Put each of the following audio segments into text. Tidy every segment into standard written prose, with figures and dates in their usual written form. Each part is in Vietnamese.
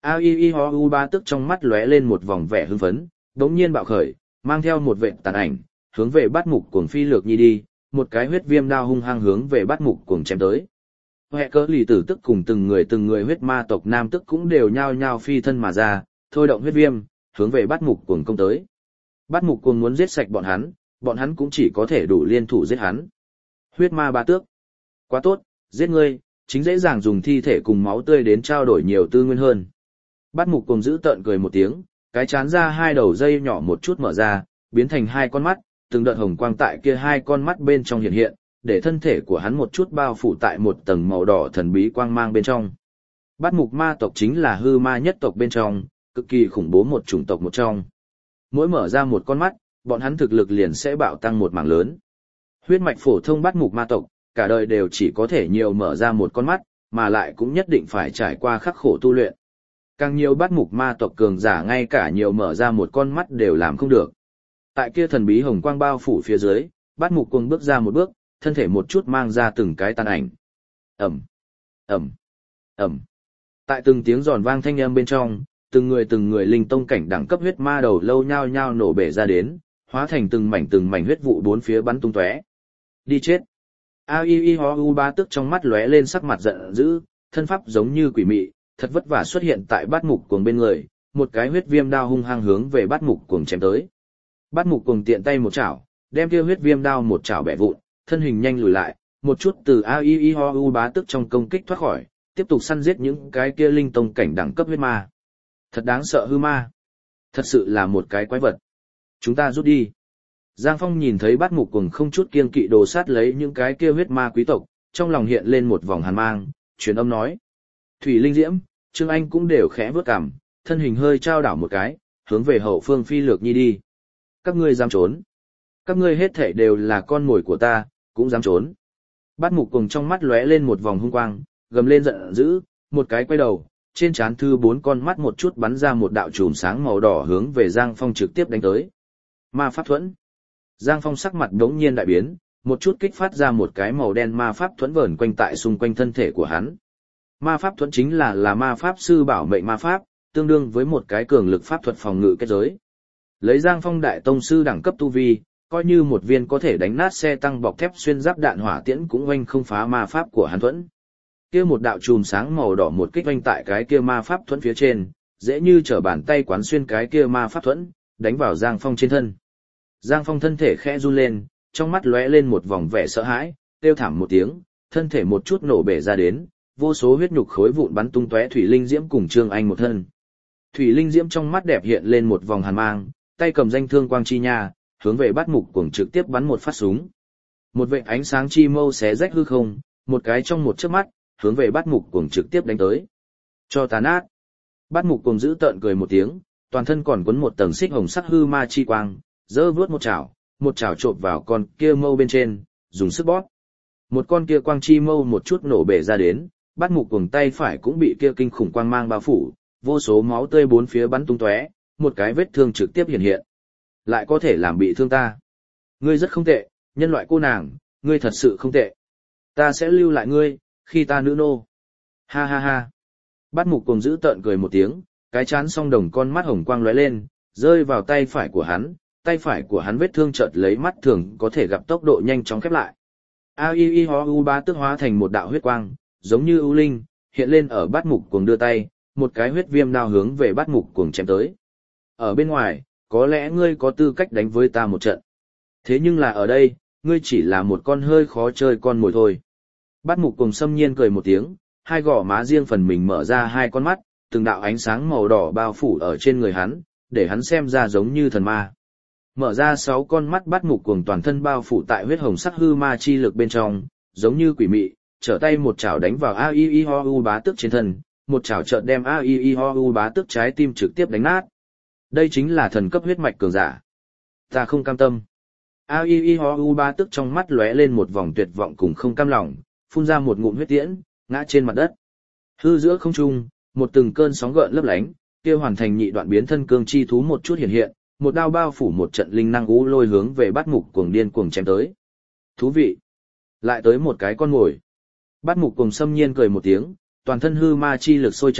A I I Ho U Ba Tức trong mắt lóe lên một vòng vẻ hưng phấn, đống nhiên bạo khởi, mang theo một vệt tàn ảnh, hướng về Bát Mục Cuồng phi lược nhi đi, một cái huyết viêm đao hung hăng hướng về Bát Mục Cuồng chém tới. Hệ cỡ lì tử tức cùng từng người huyết ma tộc nam tức cũng đều nhao nhao phi thân mà ra, thôi động huyết viêm, hướng về Bát Mục Cuồng công tới. Bát Mục Cuồng muốn giết sạch bọn hắn cũng chỉ có thể đủ liên thủ giết hắn. Huyết ma ba tước. Quá tốt, giết ngươi, chính dễ dàng dùng thi thể cùng máu tươi đến trao đổi nhiều tư nguyên hơn. Bát Mục Cuồng giữ tợn cười một tiếng, cái chán ra hai đầu dây nhỏ một chút mở ra, biến thành hai con mắt, từng đợt hồng quang tại kia hai con mắt bên trong hiện hiện, để thân thể của hắn một chút bao phủ tại một tầng màu đỏ thần bí quang mang bên trong. Bát Mục ma tộc chính là hư ma nhất tộc bên trong, cực kỳ khủng bố một chủng tộc một trong. Mỗi mở ra một con mắt, bọn hắn thực lực liền sẽ bạo tăng một mảng lớn. Huyết mạch phổ thông Bát Mục ma tộc, cả đời đều chỉ có thể nhiều mở ra một con mắt, mà lại cũng nhất định phải trải qua khắc khổ tu luyện. Càng nhiều Bát Mục ma tộc cường giả ngay cả nhiều mở ra một con mắt đều làm không được. Tại kia thần bí hồng quang bao phủ phía dưới, Bát Mục Cuồng bước ra một bước, thân thể một chút mang ra từng cái tàn ảnh. Ầm, ầm, ầm. Tại từng tiếng giòn vang thanh âm bên trong, từng người linh tông cảnh đẳng cấp huyết ma đầu lâu nhao nhao nổ bể ra đến, hóa thành từng mảnh huyết vụ bốn phía bắn tung tóe. Đi chết. A I I Ho U Ba Tức trong mắt lóe lên sắc mặt giận dữ, thân pháp giống như quỷ mị, thật vất vả xuất hiện tại Bát Mục Cuồng bên người, một cái huyết viêm đao hung hăng hướng về Bát Mục Cuồng chém tới. Bát Mục Cuồng tiện tay một chảo, đem kia huyết viêm đao một chảo bẻ vụn, thân hình nhanh lùi lại, một chút từ A I I Ho U Ba Tức trong công kích thoát khỏi, tiếp tục săn giết những cái kia linh tông cảnh đẳng cấp huyết ma. Thật đáng sợ hư ma. Thật sự là một cái quái vật. Chúng ta rút đi. Giang Phong nhìn thấy Bát Mục Cuồng không chút kiêng kỵ đồ sát lấy những cái kia huyết ma quý tộc, trong lòng hiện lên một vòng hàn mang, truyền âm nói. Thủy Linh Diễm, Trương Anh cũng đều khẽ vớt cằm, thân hình hơi trao đảo một cái, hướng về hậu phương phi lược nhi đi. Các ngươi dám trốn. Các ngươi hết thảy đều là con mồi của ta, cũng dám trốn. Bát Mục Cuồng trong mắt lóe lên một vòng hung quang, gầm lên giận dữ, một cái quay đầu, trên trán thư bốn con mắt một chút bắn ra một đạo chùm sáng màu đỏ hướng về Giang Phong trực tiếp đánh tới. Ma pháp thuẫn. Giang Phong sắc mặt đống nhiên đại biến, một chút kích phát ra một cái màu đen ma pháp thuẫn vờn quanh tại xung quanh thân thể của hắn. Ma pháp thuẫn chính là ma pháp sư bảo mệnh ma pháp, tương đương với một cái cường lực pháp thuật phòng ngự kết giới. Lấy Giang Phong đại tông sư đẳng cấp tu vi, coi như một viên có thể đánh nát xe tăng bọc thép xuyên giáp đạn hỏa tiễn cũng oanh không phá ma pháp của hắn thuẫn. Kia một đạo chùm sáng màu đỏ một kích oanh tại cái kia ma pháp thuẫn phía trên, dễ như trở bàn tay quán xuyên cái kia ma pháp thuẫn, đánh vào Giang Phong trên thân. Giang Phong thân thể khẽ run lên, trong mắt lóe lên một vòng vẻ sợ hãi, kêu thảm một tiếng, thân thể một chút nổ bể ra đến, vô số huyết nhục khối vụn bắn tung tóe. Thủy Linh Diễm cùng Trương Anh một thân. Thủy Linh Diễm trong mắt đẹp hiện lên một vòng hàn mang, tay cầm danh thương quang chi nha, hướng về Bát Mục Cuồng trực tiếp bắn một phát súng. Một vệt ánh sáng chi mâu xé rách hư không, một cái trong một chớp mắt, hướng về Bát Mục Cuồng trực tiếp đánh tới. Cho tàn ác. Bát Mục Cuồng giữ tợn cười một tiếng, toàn thân còn quấn một tầng xích hồng sắc hư ma chi quang, giơ vướt một chảo chộp vào con kia mâu bên trên, dùng sức bóp. Một con kia quang chi mâu một chút nổ bể ra đến, Bát Mục Cuồng tay phải cũng bị kia kinh khủng quang mang bao phủ, vô số máu tươi bốn phía bắn tung tóe, một cái vết thương trực tiếp hiện hiện. Lại có thể làm bị thương ta. Ngươi rất không tệ, nhân loại cô nàng, ngươi thật sự không tệ. Ta sẽ lưu lại ngươi, khi ta nữ nô. Ha ha ha. Bát Mục Cuồng giữ tợn cười một tiếng, cái chán song đồng con mắt hồng quang lóe lên, rơi vào tay phải của hắn. Tay phải của hắn vết thương chợt lấy mắt thường có thể gặp tốc độ nhanh chóng khép lại. A I I Ho U Ba Tức hóa thành một đạo huyết quang, giống như ưu linh, hiện lên ở Bát Mục Cuồng đưa tay, một cái huyết viêm đao hướng về Bát Mục Cuồng chém tới. Ở bên ngoài, có lẽ ngươi có tư cách đánh với ta một trận. Thế nhưng là ở đây, ngươi chỉ là một con hơi khó chơi con mồi thôi. Bát Mục Cuồng xâm nhiên cười một tiếng, hai gò má riêng phần mình mở ra hai con mắt, từng đạo ánh sáng màu đỏ bao phủ ở trên người hắn, để hắn xem ra giống như thần ma. Mở ra 6 con mắt Bát Mục Cuồng toàn thân bao phủ tại huyết hồng sắc hư ma chi lực bên trong, giống như quỷ mị, trở tay một chảo đánh vào A I I Ho U Ba Tức trên thân, một chảo chợt đem A I I Ho U Ba Tức trái tim trực tiếp đánh nát. Đây chính là thần cấp huyết mạch cường giả. Ta không cam tâm. A I I Ho U Ba Tức trong mắt lóe lên một vòng tuyệt vọng cùng không cam lòng, phun ra một ngụm huyết tiễn, ngã trên mặt đất. Hư giữa không trung, một từng cơn sóng gợn lấp lánh, kia hoàn thành nhị đoạn biến thân cương chi thú một chút hiện hiện, một đao bao phủ một trận linh năng u lôi hướng về Bát Mục Cuồng điên cuồng chém tới. Thú vị. Lại tới một cái con mồi. Bát Mục Cuồng xâm nhiên cười một tiếng, toàn thân hư ma chi lực sôi trào,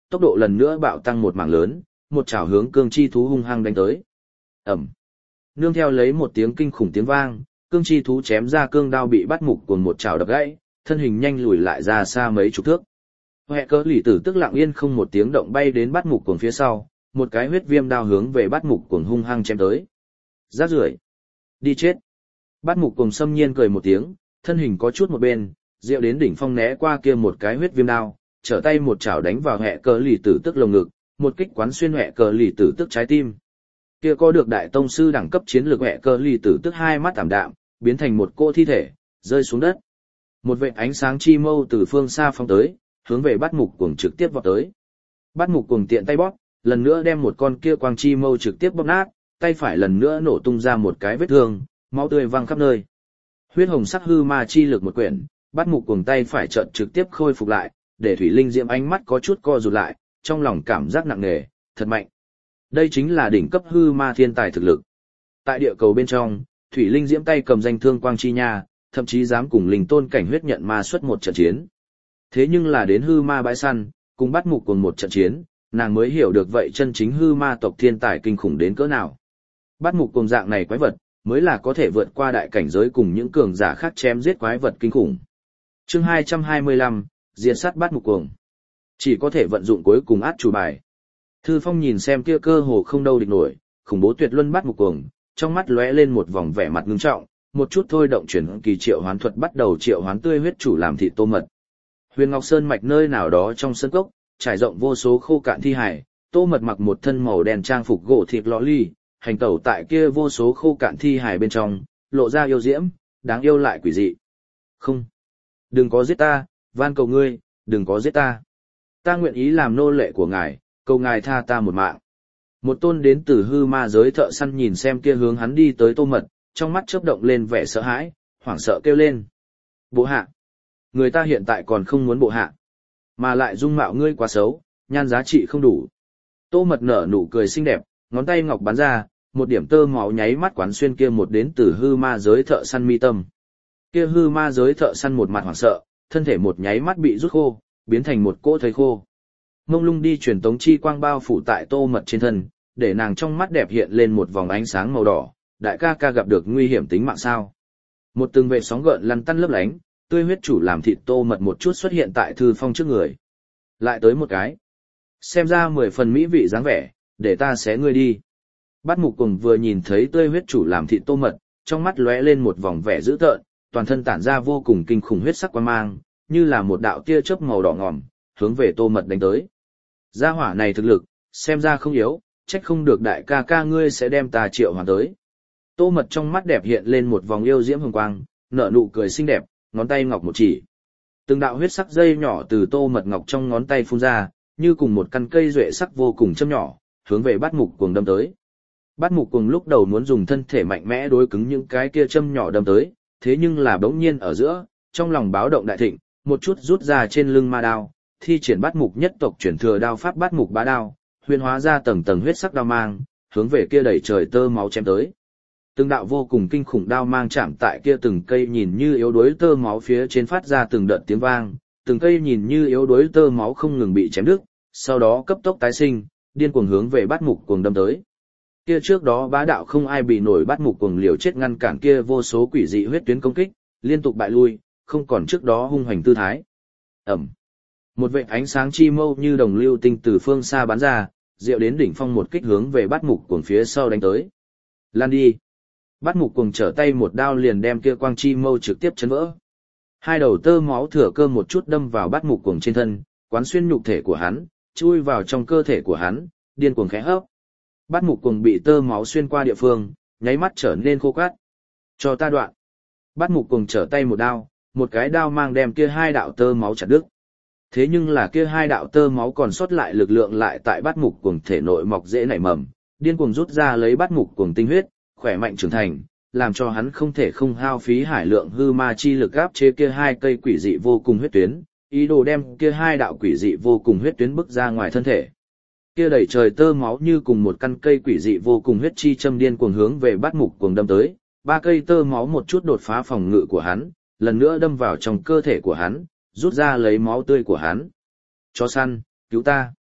tốc độ lần nữa bạo tăng một mảng lớn, một chảo hướng cương chi thú hung hăng đánh tới. Ẩm. Nương theo lấy một tiếng kinh khủng tiếng vang, cương chi thú chém ra cương đao bị bắt mục cuồng một chảo đập gãy, thân hình nhanh lùi lại ra xa mấy chục thước. Hệ cỡ lì tử tức lặng yên không một tiếng động bay đến bắt mục cuồng phía sau, một cái huyết viêm đao hướng về bắt mục cuồng hung hăng chém tới. Rác rưởi, đi chết. Bắt mục cuồng xâm nhiên cười một tiếng, thân hình có chút một bên, diệu đến đỉnh phong né qua kia một cái huyết viêm đao, trở tay một chảo đánh vào hệ cỡ lì tử tức lồng ngực, một kích quán xuyên hệ cỡ lì tử tức trái tim. Kia có được đại tông sư đẳng cấp chiến lược hệ cỡ lì tử tức hai mắt ảm đạm, biến thành một cô thi thể, rơi xuống đất. Một vệt ánh sáng chi mâu từ phương xa phóng tới, hướng về bắt mục cuồng trực tiếp vọt tới. Bắt mục cuồng tiện tay bóp, lần nữa đem một con kia quang chi mâu trực tiếp bóp nát, tay phải lần nữa nổ tung ra một cái vết thương, máu tươi văng khắp nơi. Huyết hồng sắc hư ma chi lực một quyển, bắt mục cuồng tay phải chợt trực tiếp khôi phục lại, để Thủy Linh Diễm ánh mắt có chút co rụt lại, trong lòng cảm giác nặng nề, thật mạnh. Đây chính là đỉnh cấp hư ma thiên tài thực lực. Tại địa cầu bên trong, Thủy Linh Diễm tay cầm danh thương quang chi nha, thậm chí dám cùng linh tôn cảnh huyết nhận ma xuất một trận chiến. Thế nhưng là đến hư ma bãi săn, cùng bắt mục cùng một trận chiến, nàng mới hiểu được vậy chân chính hư ma tộc thiên tài kinh khủng đến cỡ nào. Bắt mục cùng dạng này quái vật, mới là có thể vượt qua đại cảnh giới cùng những cường giả khác chém giết quái vật kinh khủng. Chương 225, diệt sát bắt mục cuồng. Chỉ có thể vận dụng cuối cùng át chủ bài. Thư Phong nhìn xem kia cơ hồ không đâu địch nổi, khủng bố tuyệt luân bắt mục cuồng, trong mắt lóe lên một vòng vẻ mặt ngưng trọng, một chút thôi động chuyển kỳ triệu hoán thuật bắt đầu triệu hoán tươi huyết chủ làm thịt Tô Mật. Huyền Ngọc Sơn mạch nơi nào đó trong sân cốc, trải rộng vô số khô cạn thi hải, Tô Mật mặc một thân màu đen trang phục gỗ thịt lọ ly, hành tẩu tại kia vô số khô cạn thi hải bên trong, lộ ra yêu diễm, đáng yêu lại quỷ dị. Không, đừng có giết ta, van cầu ngươi, đừng có giết ta. Ta nguyện ý làm nô lệ của ngài, cầu ngài tha ta một mạng. Một tôn đến từ hư ma giới thợ săn nhìn xem kia hướng hắn đi tới Tô Mật, trong mắt chớp động lên vẻ sợ hãi, hoảng sợ kêu lên. Bộ hạ, người ta hiện tại còn không muốn bộ hạ, mà lại dung mạo ngươi quá xấu, nhan giá trị không đủ. Tô Mật nở nụ cười xinh đẹp, ngón tay ngọc bắn ra, một điểm tơ máu nháy mắt quán xuyên kia một đến từ hư ma giới thợ săn mi tâm. Kia hư ma giới thợ săn một mặt hoảng sợ, thân thể một nháy mắt bị rút khô, biến thành một cỗ thây khô. Mông lung đi truyền tống chi quang bao phủ tại Tô Mật trên thân, để nàng trong mắt đẹp hiện lên một vòng ánh sáng màu đỏ. Đại ca ca gặp được nguy hiểm tính mạng sao? Một từng vệ sóng gợn lăn tăn lấp lánh, tươi huyết chủ làm thịt Tô Mật một chút xuất hiện tại Thư Phong trước người. Lại tới một cái. Xem ra 10 phần mỹ vị dáng vẻ, để ta xé ngươi đi. Bát Mục cùng vừa nhìn thấy tươi huyết chủ làm thịt Tô Mật, trong mắt lóe lên một vòng vẻ dữ tợn, toàn thân tản ra vô cùng kinh khủng huyết sắc quang mang, như là một đạo tia chớp màu đỏ ngòm, hướng về Tô Mật đánh tới. Gia hỏa này thực lực, xem ra không yếu, trách không được đại ca ca ngươi sẽ đem ta triệu hoàn tới. Tô Mật trong mắt đẹp hiện lên một vòng yêu diễm hồng quang, nở nụ cười xinh đẹp, ngón tay ngọc một chỉ. Từng đạo huyết sắc dây nhỏ từ Tô Mật ngọc trong ngón tay phun ra, như cùng một căn cây duệ sắc vô cùng châm nhỏ, hướng về Bát Mục cuồng đâm tới. Bát Mục cuồng lúc đầu muốn dùng thân thể mạnh mẽ đối cứng những cái kia châm nhỏ đâm tới, thế nhưng là bỗng nhiên ở giữa, trong lòng báo động đại thịnh, một chút rút ra trên lưng ma đao, thi triển Bát Mục nhất tộc chuyển thừa đao pháp Bát Mục bá đao, huyền hóa ra tầng tầng huyết sắc đao mang, hướng về kia đẩy trời tơ máu chém tới. Từng đạo vô cùng kinh khủng đao mang chạm tại kia từng cây nhìn như yếu đuối tơ máu phía trên phát ra từng đợt tiếng vang, từng cây nhìn như yếu đuối tơ máu không ngừng bị chém đứt, sau đó cấp tốc tái sinh, điên cuồng hướng về Bát Mục cuồng đâm tới. Kia trước đó bá đạo không ai bị nổi Bát Mục cuồng liều chết ngăn cản kia vô số quỷ dị huyết tuyến công kích, liên tục bại lui, không còn trước đó hung hoành tư thái. Ầm. Một vệt ánh sáng chi mâu như đồng lưu tinh từ phương xa bắn ra, diệu đến đỉnh phong một kích hướng về Bát Mục cuồng phía sau đánh tới. Lan đi. Bát Mục cuồng trở tay một đao liền đem kia quang chi mâu trực tiếp chấn vỡ. Hai đầu tơ máu thừa cơ một chút đâm vào Bát Mục cuồng trên thân, quán xuyên nhục thể của hắn, chui vào trong cơ thể của hắn, điên cuồng khẽ hấp. Bát Mục cuồng bị tơ máu xuyên qua địa phương, nháy mắt trở nên khô cát. Cho ta đoạn. Bát Mục cuồng trở tay một đao, một cái đao mang đem kia hai đạo tơ máu chặt đứt. Thế nhưng là kia hai đạo tơ máu còn sót lại lực lượng lại tại Bát Mục cuồng thể nội mọc rễ nảy mầm, điên cuồng rút ra lấy Bát Mục cuồng tinh huyết, khỏe mạnh trưởng thành, làm cho hắn không thể không hao phí hải lượng hư ma chi lực áp chế kia hai cây quỷ dị vô cùng huyết tuyến, ý đồ đem kia hai đạo quỷ dị vô cùng huyết tuyến bức ra ngoài thân thể. Kia đẩy trời tơ máu như cùng một căn cây quỷ dị vô cùng huyết chi châm điên cuồng hướng về Bát Mục cuồng đâm tới, ba cây tơ máu một chút đột phá phòng ngự của hắn, lần nữa đâm vào trong cơ thể của hắn, rút ra lấy máu tươi của hắn. Chó săn, cứu ta.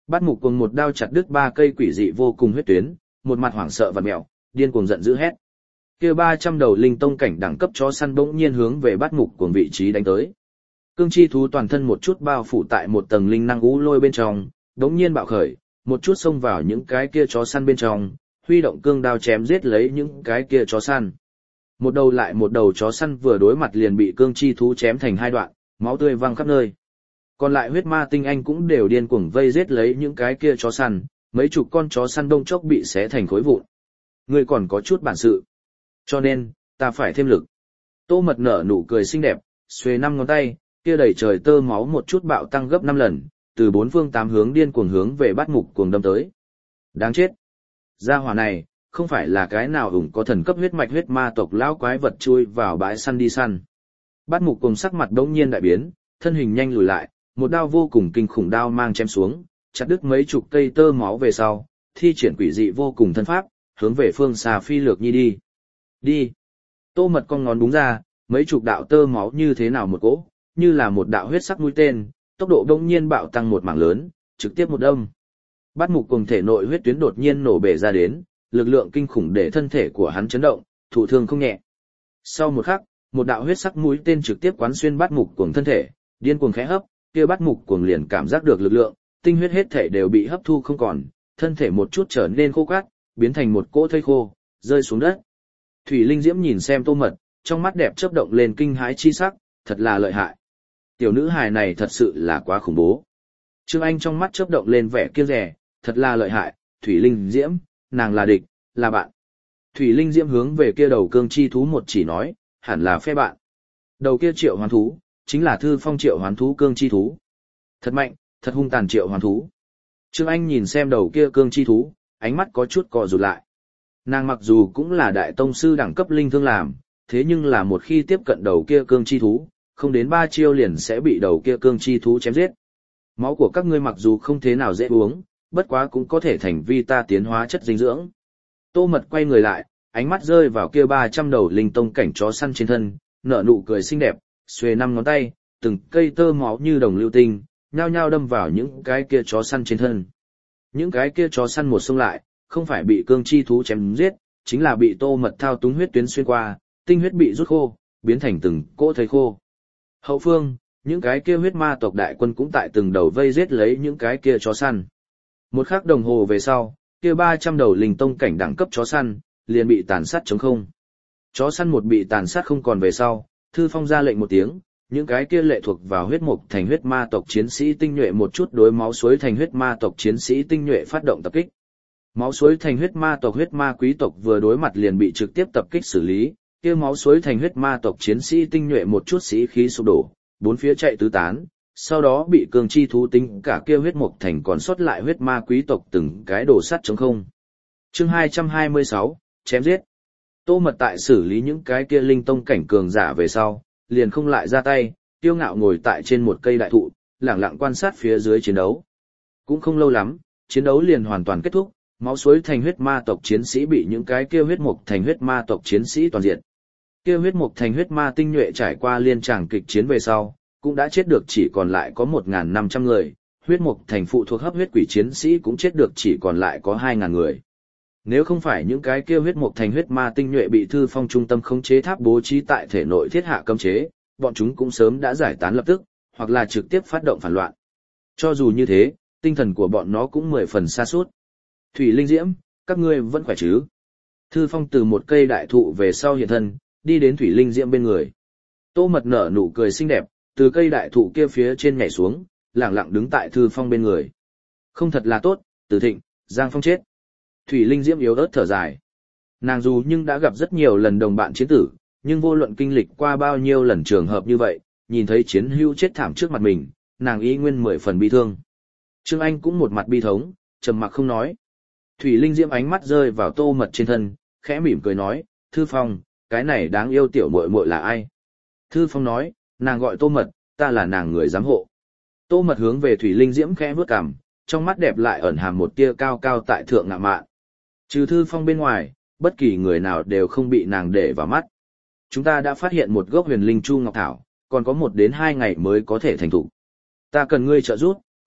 Bát Mục Cuồng một đao chặt đứt 3 cây quỷ dị vô cùng huyết tuyến, một mặt hoảng sợ và mèo, điên cuồng giận dữ hét. Kia 300 đầu linh tông cảnh đẳng cấp chó săn bỗng nhiên hướng về Bát Mục Cuồng vị trí đánh tới. Cương chi thú toàn thân một chút bao phủ tại một tầng linh năng u lôi bên trong, bỗng nhiên bạo khởi, một chút xông vào những cái kia chó săn bên trong, huy động cương đao chém giết lấy những cái kia chó săn. Một đầu lại một đầu chó săn vừa đối mặt liền bị cương chi thú chém thành 2 đoạn, máu tươi văng khắp nơi. Còn lại huyết ma tinh anh cũng đều điên cuồng vây giết lấy những cái kia chó săn, mấy chục con chó săn đông chốc bị xé thành khối vụn. Ngươi còn có chút bản sự. Cho nên, ta phải thêm lực. Tô Mật nở nụ cười xinh đẹp, xuề 5 ngón tay, kia đầy trời tơ máu một chút bạo tăng gấp 5 lần, từ 4 phương 8 hướng điên cuồng hướng về Bát Mục Cuồng đâm tới. Đáng chết. Gia hỏa này, không phải là cái nào ủng có thần cấp huyết mạch huyết ma tộc lão quái vật chui vào bãi săn đi săn. Bát Mục Cuồng sắc mặt đống nhiên đại biến, thân hình nhanh lùi lại, một đao vô cùng kinh khủng đao mang chém xuống, chặt đứt mấy chục cây tơ máu về sau, thi triển quỷ dị vô cùng thân pháp, hướng về phương xa phi lược nhi đi. Đi. Tô Mật cong ngón búng ra, mấy chục đạo tơ máu như thế nào một cỗ, như là một đạo huyết sắc mũi tên, tốc độ đống nhiên bạo tăng một mảng lớn, trực tiếp một đâm. Bát Mục Cuồng thể nội huyết tuyến đột nhiên nổ bể ra đến, lực lượng kinh khủng để thân thể của hắn chấn động, thụ thương không nhẹ. Sau một khắc, một đạo huyết sắc mũi tên trực tiếp quán xuyên Bát Mục Cuồng thân thể, điên cuồng khẽ hấp, kia Bát Mục Cuồng liền cảm giác được lực lượng, tinh huyết hết thể đều bị hấp thu không còn, thân thể một chút trở nên khô quắt, biến thành một cỗ thây khô, rơi xuống đất. Thủy Linh Diễm nhìn xem Tô Mật, trong mắt đẹp chớp động lên kinh hãi chi sắc, thật là lợi hại. Tiểu nữ hài này thật sự là quá khủng bố. Trương Anh trong mắt chớp động lên vẻ kiêng dè, thật là lợi hại, Thủy Linh Diễm, nàng là địch, là bạn. Thủy Linh Diễm hướng về kia đầu cương chi thú một chỉ nói, hẳn là phe bạn. Đầu kia triệu hoán thú, chính là Thư Phong triệu hoán thú cương chi thú. Thật mạnh, thật hung tàn triệu hoán thú. Trương Anh nhìn xem đầu kia cương chi thú, ánh mắt có chút co rụt lại. Nàng mặc dù cũng là đại tông sư đẳng cấp linh thương làm, thế nhưng là một khi tiếp cận đầu kia cương chi thú, không đến 3 chiêu liền sẽ bị đầu kia cương chi thú chém giết. Máu của các ngươi mặc dù không thế nào dễ uống, bất quá cũng có thể thành vi ta tiến hóa chất dinh dưỡng. Tô Mật quay người lại, ánh mắt rơi vào kia 300 đầu linh tông cảnh chó săn trên thân, nở nụ cười xinh đẹp, xuề 5 ngón tay, từng cây tơ máu như đồng lưu tinh, nhao nhao đâm vào những cái kia chó săn trên thân. Những cái kia chó săn một xông lại, không phải bị cương chi thú chém giết, chính là bị Tô Mật thao túng huyết tuyến xuyên qua, tinh huyết bị rút khô, biến thành từng cỗ thây khô. Hậu phương, những cái kia huyết ma tộc đại quân cũng tại từng đầu vây giết lấy những cái kia chó săn. Một khắc đồng hồ về sau, kia 300 đầu linh tông cảnh đẳng cấp chó săn, liền bị tàn sát trống không. Chó săn một bị tàn sát không còn về sau, Thư Phong ra lệnh một tiếng, những cái kia lệ thuộc vào huyết mục thành huyết ma tộc chiến sĩ tinh nhuệ một chút đối máu suối thành huyết ma tộc chiến sĩ tinh nhuệ phát động tập kích. Máu suối thành huyết ma tộc huyết ma quý tộc vừa đối mặt liền bị trực tiếp tập kích xử lý, kia máu suối thành huyết ma tộc chiến sĩ tinh nhuệ một chút sĩ khí sụp đổ, bốn phía chạy tứ tán, sau đó bị cường chi thú tính cả kia huyết mục thành còn sót lại huyết ma quý tộc từng cái đổ sắt trống không. Chương 226, chém giết. Tô Mật tại xử lý những cái kia linh tông cảnh cường giả về sau, liền không lại ra tay, tiêu ngạo ngồi tại trên một cây đại thụ, lẳng lặng quan sát phía dưới chiến đấu. Cũng không lâu lắm, chiến đấu liền hoàn toàn kết thúc, máu suối thành huyết ma tộc chiến sĩ bị những cái kia huyết mục thành huyết ma tộc chiến sĩ toàn diện. Kia huyết mục thành huyết ma tinh nhuệ trải qua liên tràng kịch chiến về sau, cũng đã chết được chỉ còn lại có 1.500 người, huyết mục thành phụ thuộc hấp huyết quỷ chiến sĩ cũng chết được chỉ còn lại có 2.000 người. Nếu không phải những cái kia huyết mục thành huyết ma tinh nhuệ bị Thư Phong trung tâm khống chế tháp bố trí tại thể nội thiết hạ cấm chế, bọn chúng cũng sớm đã giải tán lập tức, hoặc là trực tiếp phát động phản loạn. Cho dù như thế, tinh thần của bọn nó cũng 10 phần sa sút. Thủy Linh Diễm, các ngươi vẫn khỏe chứ? Thư Phong từ một cây đại thụ về sau hiện thân, đi đến Thủy Linh Diễm bên người. Tô Mật nở nụ cười xinh đẹp, từ cây đại thụ kia phía trên nhảy xuống, lẳng lặng đứng tại Thư Phong bên người. Không thật là tốt, Từ Thịnh, Giang Phong chết. Thủy Linh Diễm yếu ớt thở dài. Nàng dù nhưng đã gặp rất nhiều lần đồng bạn chiến tử, nhưng vô luận kinh lịch qua bao nhiêu lần trường hợp như vậy, nhìn thấy chiến hữu chết thảm trước mặt mình, nàng ý nguyên 10 phần bi thương. Trương Anh cũng một mặt bi thống, trầm mặc không nói. Thủy Linh Diễm ánh mắt rơi vào Tô Mật trên thân, khẽ mỉm cười nói, Thư Phong, cái này đáng yêu tiểu muội muội là ai? Thư Phong nói, nàng gọi Tô Mật, ta là nàng người giám hộ. Tô Mật hướng về Thủy Linh Diễm khẽ vuốt cằm, trong mắt đẹp lại ẩn hàm một tia cao cao tại thượng ngạo mạn. Trừ Thư Phong bên ngoài, bất kỳ người nào đều không bị nàng để vào mắt. Chúng ta đã phát hiện một gốc huyền linh chu ngọc thảo, còn có 1 đến 2 ngày mới có thể thành thục. Ta cần ngươi trợ giúp,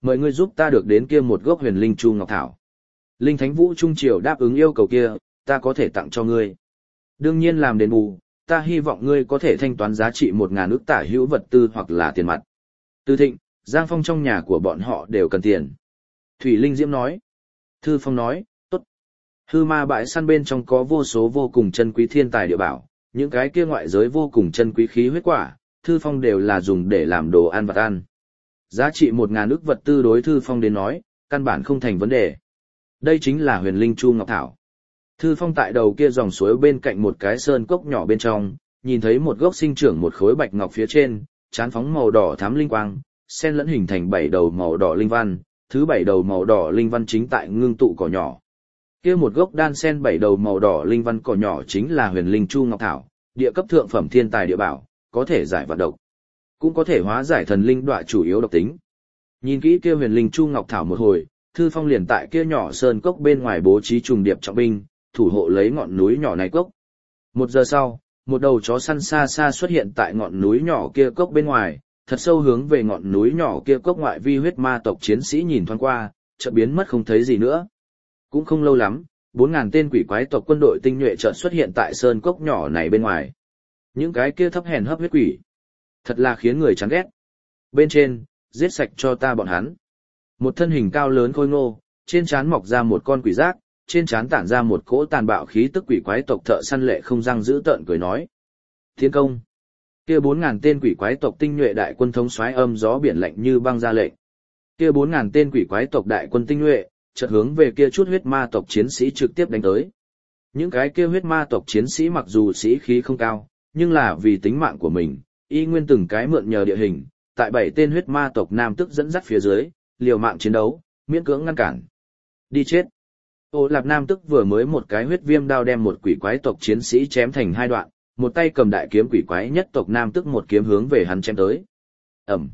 Mời ngươi giúp ta được đến kia một gốc huyền linh chu ngọc thảo. Linh Thánh Vũ Trung Triều đáp ứng yêu cầu kia, ta có thể tặng cho ngươi. Đương nhiên làm đền bù, ta hy vọng ngươi có thể thanh toán giá trị 1.000 ức tả hữu vật tư hoặc là tiền mặt. Tư Thịnh, Giang Phong trong nhà của bọn họ đều cần tiền. Thủy Linh Diễm nói. Thư Phong nói, tốt. Hư ma bãi săn bên trong có vô số vô cùng chân quý thiên tài địa bảo, những cái kia ngoại giới vô cùng chân quý khí huyết quả, Thư Phong đều là dùng để làm đồ ăn vặt ăn. Giá trị 1.000 ức vật tư đối Thư Phong đến nói, căn bản không thành vấn đề. Đây chính là huyền linh chu ngọc thảo. Thư Phong tại đầu kia dòng suối bên cạnh một cái sơn cốc nhỏ bên trong, nhìn thấy một gốc sinh trưởng một khối bạch ngọc phía trên, chán phóng màu đỏ thắm linh quang, xen lẫn hình thành 7 đầu màu đỏ linh văn, thứ 7 đầu màu đỏ linh văn chính tại ngưng tụ cỏ nhỏ. Kia một gốc đan xen 7 đầu màu đỏ linh văn cỏ nhỏ chính là huyền linh chu ngọc thảo, địa cấp thượng phẩm thiên tài địa bảo, có thể giải vạn độc, cũng có thể hóa giải thần linh đọa chủ yếu độc tính. Nhìn kỹ kia huyền linh chu ngọc thảo một hồi, Thư Phong liền tại kia nhỏ sơn cốc bên ngoài bố trí trùng điệp trọng binh, thủ hộ lấy ngọn núi nhỏ này cốc. 1 giờ sau, một đầu chó săn xa xa xuất hiện tại ngọn núi nhỏ kia cốc bên ngoài, thật sâu hướng về ngọn núi nhỏ kia cốc ngoại vi huyết ma tộc chiến sĩ nhìn thoáng qua, chợt biến mất không thấy gì nữa. Cũng không lâu lắm, 4.000 tên quỷ quái tộc quân đội tinh nhuệ chợt xuất hiện tại sơn cốc nhỏ này bên ngoài. Những cái kia thấp hèn hấp huyết quỷ, thật là khiến người chán ghét. Bên trên, giết sạch cho ta bọn hắn. Một thân hình cao lớn khôi ngô, trên trán mọc ra một con quỷ giác, trên trán tản ra một cỗ tàn bạo khí tức quỷ quái tộc thợ săn Lệ Không Răng giữ tợn cười nói: "Tiến công!" Kia 4.000 tên quỷ quái tộc tinh nhuệ đại quân thống soái âm gió biển lạnh như băng ra lệnh. Kia 4.000 tên quỷ quái tộc đại quân tinh nhuệ, chợt hướng về kia chút huyết ma tộc chiến sĩ trực tiếp đánh tới. Những cái kia huyết ma tộc chiến sĩ mặc dù sĩ khí không cao, nhưng là vì tính mạng của mình, y nguyên từng cái mượn nhờ địa hình, tại 7 tên huyết ma tộc nam tức dẫn dắt phía dưới, liều mạng chiến đấu, miễn cưỡng ngăn cản. Đi chết! Ô Lạp nam tức vừa mới một cái huyết viêm đao đem một quỷ quái tộc chiến sĩ chém thành 2 đoạn, một tay cầm đại kiếm quỷ quái nhất tộc nam tức một kiếm hướng về hắn chém tới. Ẩm!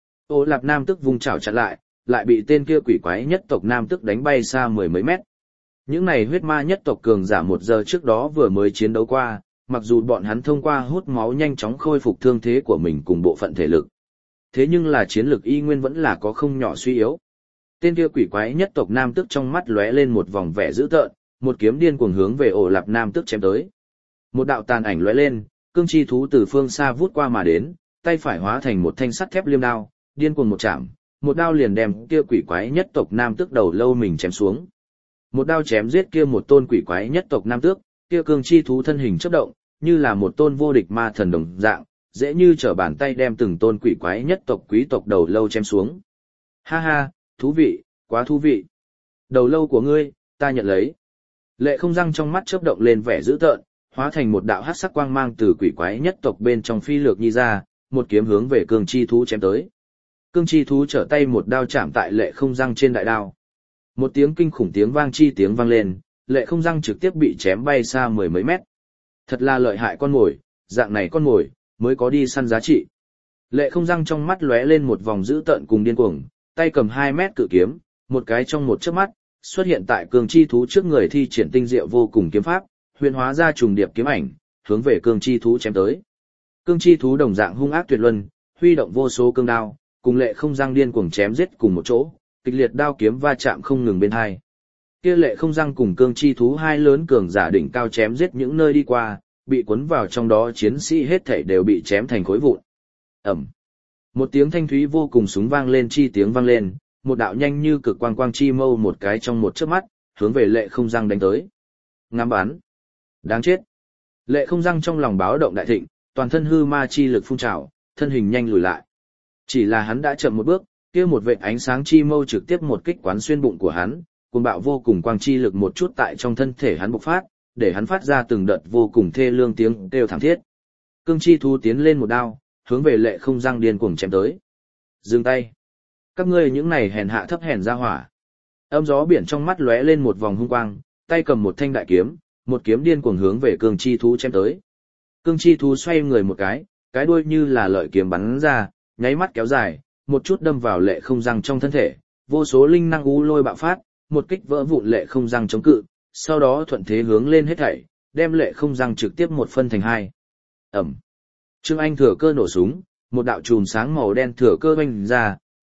Ô Lạp nam tức vung chảo chặn lại bị tên kia quỷ quái nhất tộc nam tức đánh bay xa 10 mấy mét. Những này huyết ma nhất tộc cường giả 1 giờ trước đó vừa mới chiến đấu qua, mặc dù bọn hắn thông qua hút máu nhanh chóng khôi phục thương thế của mình cùng bộ phận thể lực. Thế nhưng là chiến lực y nguyên vẫn là có không nhỏ suy yếu. Tên kia quỷ quái nhất tộc nam tức trong mắt lóe lên một vòng vẻ dữ tợn, một kiếm điên cuồng hướng về Ổ Lạp nam tức chém tới. Một đạo tàn ảnh lóe lên, cương chi thú từ phương xa vút qua mà đến, tay phải hóa thành một thanh sắt thép liêm đao, điên cuồng một chạm, một đao liền đem kia quỷ quái nhất tộc nam tức đầu lâu mình chém xuống. Một đao chém giết kia một tôn quỷ quái nhất tộc nam tước, kia cương chi thú thân hình chớp động, như là một tôn vô địch ma thần đồng dạng, dễ như trở bàn tay đem từng tôn quỷ quái nhất tộc quý tộc đầu lâu chém xuống. Ha ha, thú vị, quá thú vị. Đầu lâu của ngươi, ta nhận lấy. Lệ Không Răng trong mắt chớp động lên vẻ dữ tợn, hóa thành một đạo hắc sắc quang mang từ quỷ quái nhất tộc bên trong phi lược nhi ra, một kiếm hướng về cương chi thú chém tới. Cương chi thú trở tay một đao chạm tại Lệ Không Răng trên đại đao. Một tiếng kinh khủng tiếng vang lên, Lệ Không Răng trực tiếp bị chém bay xa 10 mấy mét. Thật là lợi hại con mồi, dạng này con mồi mới có đi săn giá trị. Lệ Không Răng trong mắt lóe lên một vòng dữ tợn cùng điên cuồng, tay cầm 2 mét cự kiếm, một cái trong một chớp mắt, xuất hiện tại cương chi thú trước người thi triển tinh diệu vô cùng kiếm pháp, huyền hóa ra trùng điệp kiếm ảnh, hướng về cương chi thú chém tới. Cương chi thú đồng dạng hung ác tuyệt luân, huy động vô số cương đao, cùng Lệ Không Răng điên cuồng chém giết cùng một chỗ, kịch liệt đao kiếm va chạm không ngừng bên hai. Kia Lệ Không Răng cùng cương chi thú hai lớn cường giả đỉnh cao chém giết những nơi đi qua, bị cuốn vào trong đó chiến sĩ hết thảy đều bị chém thành khối vụn. Ầm. Một tiếng thanh thúy vô cùng súng vang lên chi tiếng vang lên, một đạo nhanh như cực quang quang chi mâu một cái trong một chớp mắt, hướng về Lệ Không Răng đánh tới. Ngắm bắn. Đáng chết. Lệ Không Răng trong lòng báo động đại thịnh, toàn thân hư ma chi lực phun trào, thân hình nhanh lùi lại. Chỉ là hắn đã chậm một bước, kia một vệt ánh sáng chi mâu trực tiếp một kích quán xuyên bụng của hắn, cuồng bạo vô cùng quang chi lực một chút tại trong thân thể hắn bộc phát, để hắn phát ra từng đợt vô cùng thê lương tiếng kêu thảm thiết. Cương chi thú tiến lên một đao, hướng về Lệ Không Răng điên cuồng chém tới. Dừng tay. Các ngươi những này hèn hạ thấp hèn ra hỏa. Âm gió biển trong mắt lóe lên một vòng hung quang, tay cầm một thanh đại kiếm, một kiếm điên cuồng hướng về cương chi thú chém tới. Cương chi thú xoay người một cái đuôi như là lợi kiếm bắn ra, nháy mắt kéo dài, một chút đâm vào Lệ Không Răng trong thân thể, vô số linh năng u lôi bạo phát, một kích vỡ vụn Lệ Không Răng chống cự, sau đó thuận thế hướng lên hết thảy, đem Lệ Không Răng trực tiếp một phân thành hai. Ẩm. Trương Anh thừa cơ nổ súng, một đạo chùm sáng màu đen thừa cơ vành ra,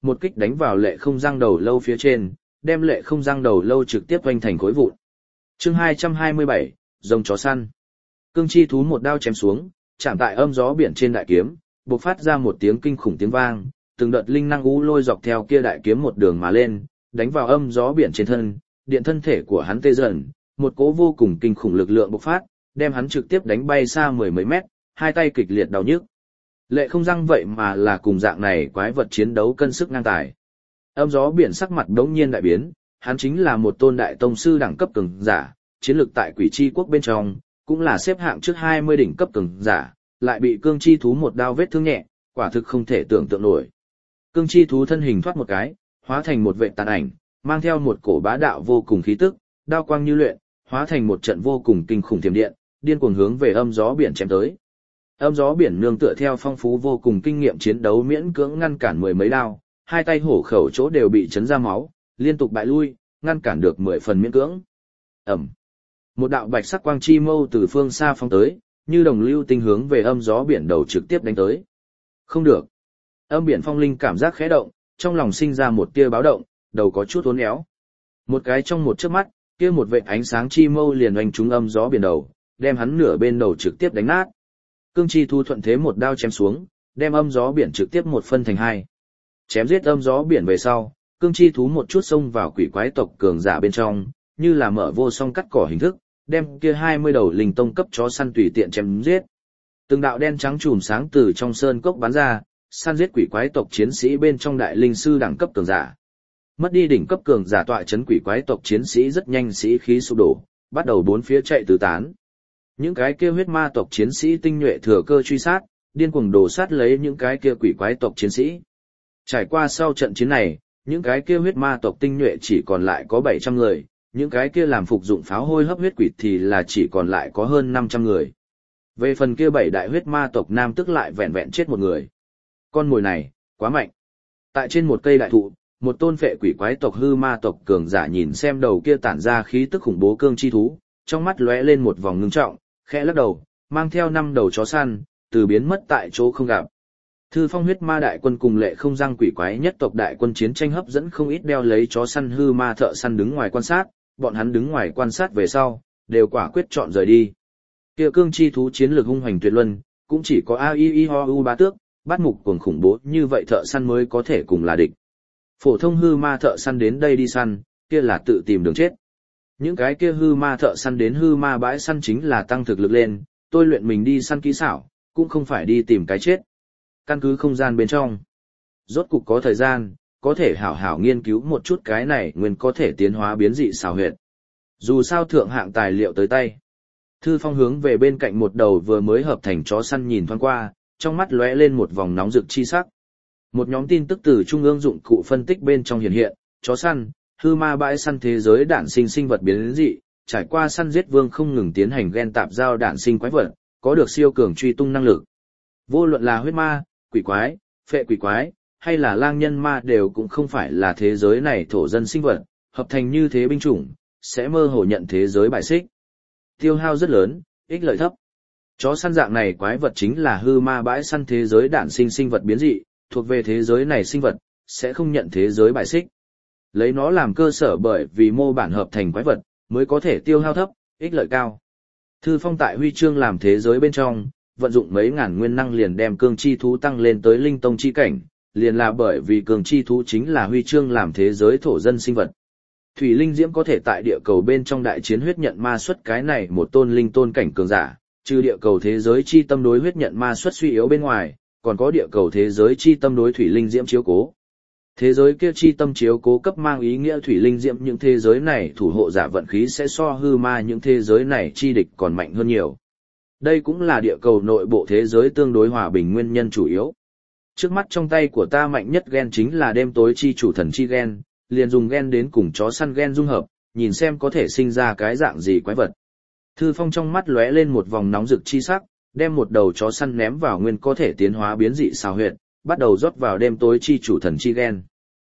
một kích đánh vào lệ không răng đầu lâu phía trên, đem lệ không răng đầu lâu trực tiếp vanh thành khối vụn. Chương 227, rồng chó săn. Cương chi thú một đao chém xuống, chạm tại âm gió biển trên đại kiếm, bộc phát ra một tiếng kinh khủng tiếng vang, từng đợt linh năng u lôi dọc theo kia đại kiếm một đường mà lên, đánh vào âm gió biển trên thân, điện thân thể của hắn tê dần, một cỗ vô cùng kinh khủng lực lượng bộc phát, đem hắn trực tiếp đánh bay xa mười mấy mét, hai tay kịch liệt đau nhức. Lệ không răng vậy mà là cùng dạng này quái vật chiến đấu cân sức ngang tài. Âm gió biển sắc mặt đống nhiên đại biến, hắn chính là một tôn đại tông sư đẳng cấp cường giả, chiến lược tại Quỷ Chi quốc bên trong, cũng là xếp hạng trước 20 đỉnh cấp cường giả, lại bị cương chi thú một đao vết thương nhẹ, quả thực không thể tưởng tượng nổi. Cương chi thú thân hình thoát một cái, hóa thành một vệ tàn ảnh, mang theo một cổ bá đạo vô cùng khí tức, đao quang như luyện, hóa thành một trận vô cùng kinh khủng thiểm điện, điên cuồng hướng về âm gió biển chém tới. Âm gió biển nương tựa theo phong phú vô cùng kinh nghiệm chiến đấu miễn cưỡng ngăn cản mười mấy đao, hai tay hổ khẩu chỗ đều bị chấn ra máu, liên tục bại lui, ngăn cản được 10 phần miễn cưỡng. Ầm. Một đạo bạch sắc quang chi mâu từ phương xa phóng tới, như đồng lưu tinh hướng về âm gió biển đầu trực tiếp đánh tới. Không được. Âm biển phong linh cảm giác khẽ động, trong lòng sinh ra một tia báo động, đầu có chút uốn éo. Một cái trong một chớp mắt, kia một vệt ánh sáng chi mâu liền oanh trúng âm gió biển đầu, đem hắn nửa bên đầu trực tiếp đánh nát. Cương chi thu thuận thế một đao chém xuống, đem âm gió biển trực tiếp một phân thành hai. Chém giết âm gió biển về sau, cương chi thú một chút xông vào quỷ quái tộc cường giả bên trong, như là mở vô song cắt cỏ hình thức, đem kia 20 đầu linh tông cấp chó săn tùy tiện chém giết. Từng đạo đen trắng chùm sáng từ trong sơn cốc bắn ra, săn giết quỷ quái tộc chiến sĩ bên trong đại linh sư đẳng cấp cường giả. Mất đi đỉnh cấp cường giả tọa chấn quỷ quái tộc chiến sĩ rất nhanh sĩ khí sụp đổ, bắt đầu bốn phía chạy tứ tán. Những cái kia huyết ma tộc chiến sĩ tinh nhuệ thừa cơ truy sát, điên cuồng đổ sát lấy những cái kia quỷ quái tộc chiến sĩ. Trải qua sau trận chiến này, những cái kia huyết ma tộc tinh nhuệ chỉ còn lại có 700 người, những cái kia làm phục dụng pháo hôi hấp huyết quỷ thì là chỉ còn lại có hơn 500 người. Về phần kia 7 đại huyết ma tộc nam tức lại vẹn vẹn chết một người. Con mồi này, quá mạnh. Tại trên một cây đại thụ, một tôn phệ quỷ quái tộc hư ma tộc cường giả nhìn xem đầu kia tản ra khí tức khủng bố cương chi thú, trong mắt lóe lên một vòng ngưng trọng, khẽ lắc đầu, mang theo 5 đầu chó săn, từ biến mất tại chỗ không gặp. Thư Phong huyết ma đại quân cùng lệ không răng quỷ quái nhất tộc đại quân chiến tranh hấp dẫn không ít đeo lấy chó săn hư ma thợ săn đứng ngoài quan sát, bọn hắn đứng ngoài quan sát về sau, đều quả quyết chọn rời đi. Kia cương chi thú chiến lược hung hoành tuyệt luân, cũng chỉ có Aiihu bá tước, bát mục cuồng khủng bố như vậy thợ săn mới có thể cùng là địch. Phổ thông hư ma thợ săn đến đây đi săn, kia là tự tìm đường chết. Những cái kia hư ma thợ săn đến hư ma bãi săn chính là tăng thực lực lên, tôi luyện mình đi săn kỹ xảo, cũng không phải đi tìm cái chết. Căn cứ không gian bên trong. Rốt cục có thời gian, có thể hảo hảo nghiên cứu một chút cái này nguyên có thể tiến hóa biến dị xảo huyệt. Dù sao thượng hạng tài liệu tới tay. Thư Phong hướng về bên cạnh một đầu vừa mới hợp thành chó săn nhìn thoáng qua, trong mắt lóe lên một vòng nóng rực chi sắc. Một nhóm tin tức từ trung ương dụng cụ phân tích bên trong hiện hiện, chó săn, hư ma bãi săn thế giới đản sinh sinh vật biến dị, trải qua săn giết vương không ngừng tiến hành gen tạp giao đản sinh quái vật, có được siêu cường truy tung năng lực. Vô luận là huyết ma, quỷ quái, phệ quỷ quái, hay là lang nhân ma đều cũng không phải là thế giới này thổ dân sinh vật, hợp thành như thế binh chủng, sẽ mơ hồ nhận thế giới bài xích. Tiêu hao rất lớn, ích lợi thấp. Chó săn dạng này quái vật chính là hư ma bãi săn thế giới đản sinh sinh vật biến dị, thuộc về thế giới này sinh vật, sẽ không nhận thế giới bài xích. Lấy nó làm cơ sở bởi vì mô bản hợp thành quái vật, mới có thể tiêu hao thấp, ích lợi cao. Thư Phong tại huy chương làm thế giới bên trong, vận dụng mấy ngàn nguyên năng liền đem cương chi thú tăng lên tới linh tông chi cảnh, liền là bởi vì cương chi thú chính là huy chương làm thế giới thổ dân sinh vật. Thủy linh diễm có thể tại địa cầu bên trong đại chiến huyết nhận ma xuất cái này một tôn linh tôn cảnh cường giả, trừ địa cầu thế giới chi tâm đối huyết nhận ma xuất suy yếu bên ngoài, còn có địa cầu thế giới chi tâm đối thủy linh diễm chiếu cố. Thế giới kia chi tâm chiếu cố cấp mang ý nghĩa thủy linh diễm những thế giới này thủ hộ giả vận khí sẽ so hư ma những thế giới này chi địch còn mạnh hơn nhiều. Đây cũng là địa cầu nội bộ thế giới tương đối hòa bình nguyên nhân chủ yếu. Trước mắt trong tay của ta mạnh nhất gen chính là đêm tối chi chủ thần chi gen, liền dùng gen đến cùng chó săn gen dung hợp, nhìn xem có thể sinh ra cái dạng gì quái vật. Thư Phong trong mắt lóe lên một vòng nóng rực chi sắc, đem một đầu chó săn ném vào nguyên có thể tiến hóa biến dị xào huyệt, bắt đầu rót vào đêm tối chi chủ thần chi gen.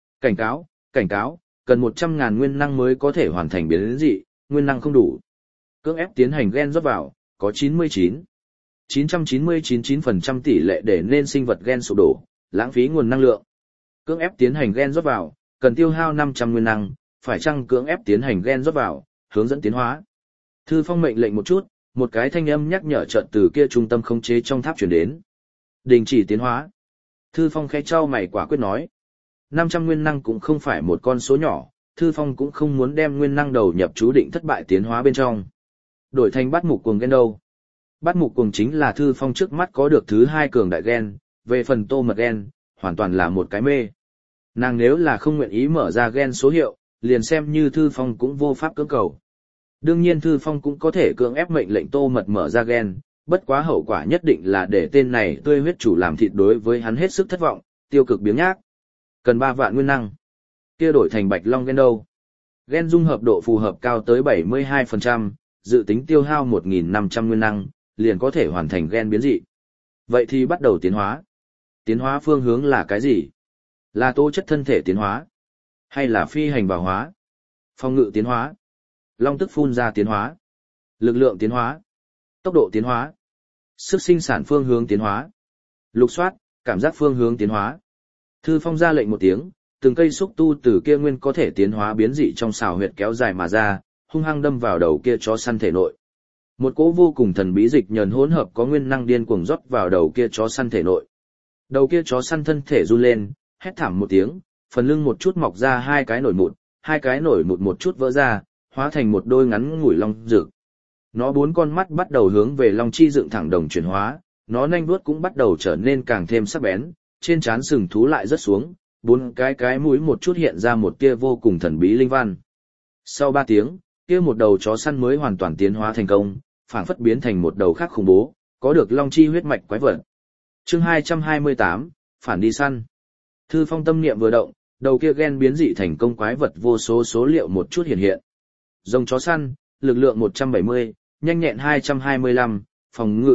Cảnh cáo, cần 100.000 nguyên năng mới có thể hoàn thành biến dị, nguyên năng không đủ. Cưỡng ép tiến hành gen rót vào, có 999% tỷ lệ để nên sinh vật gen sụp đổ, lãng phí nguồn năng lượng. Cưỡng ép tiến hành gen rót vào, cần tiêu hao 500 nguyên năng, phải chăng cưỡng ép tiến hành gen rót vào, hướng dẫn tiến hóa. Thư Phong mệnh lệnh một chút, một cái thanh âm nhắc nhở chợt từ kia trung tâm khống chế trong tháp truyền đến. Đình chỉ tiến hóa. Thư Phong khẽ chau mày quả quyết nói. 500 nguyên năng cũng không phải một con số nhỏ, Thư Phong cũng không muốn đem nguyên năng đầu nhập chú định thất bại tiến hóa bên trong. Đổi thành Bát Mục Cuồng gen đâu? Bát Mục Cuồng chính là Thư Phong trước mắt có được thứ 2 cường đại gen, về phần Tô Mật gen, hoàn toàn là một cái mê. Nàng nếu là không nguyện ý mở ra gen số hiệu, liền xem như Thư Phong cũng vô pháp cưỡng cầu. Đương nhiên Thư Phong cũng có thể cưỡng ép mệnh lệnh Tô Mật mở ra gen, bất quá hậu quả nhất định là để tên này tươi huyết chủ làm thịt đối với hắn hết sức thất vọng, tiêu cực biếng nhác. Cần 3 vạn nguyên năng. Kia đổi thành Bạch Long gen đâu? Gen dung hợp độ phù hợp cao tới 72%, dự tính tiêu hao 1.500 nguyên năng, liền có thể hoàn thành gen biến dị. Vậy thì bắt đầu tiến hóa. Tiến hóa phương hướng là cái gì? Là tố chất thân thể tiến hóa? Hay là phi hành bảo hóa? Phòng ngự tiến hóa? Long tức phun ra tiến hóa? Lực lượng tiến hóa? Tốc độ tiến hóa? Sức sinh sản phương hướng tiến hóa? Lục soát, cảm giác phương hướng tiến hóa? Thư Phong ra lệnh một tiếng, từng cây xúc tu từ kia nguyên có thể tiến hóa biến dị trong xào huyệt kéo dài mà ra, hung hăng đâm vào đầu kia chó săn thể nội. Một cỗ vô cùng thần bí dịch nhờn hỗn hợp có nguyên năng điên cuồng rót vào đầu kia chó săn thể nội. Đầu kia chó săn thân thể run lên, hét thảm một tiếng, phần lưng một chút mọc ra 2 cái nổi mụn, 2 cái nổi mụn một chút vỡ ra, hóa thành một đôi ngắn ngủi long rực. Nó 4 con mắt bắt đầu hướng về long chi dựng thẳng đồng chuyển hóa, nó nanh vuốt cũng bắt đầu trở nên càng thêm sắc bén, trên trán sừng thú lại rớt xuống, 4 cái mũi một chút hiện ra một tia vô cùng thần bí linh văn. Sau 3 tiếng, kia một đầu chó săn mới hoàn toàn tiến hóa thành công, phảng phất biến thành một đầu khác khủng bố, có được long chi huyết mạch quái vật. Chương 228, phản đi săn. Thư Phong tâm niệm vừa động, đầu kia gen biến dị thành công quái vật vô số số liệu một chút hiện hiện. Rồng chó săn, lực lượng 170, nhanh nhẹn 225, phòng ngự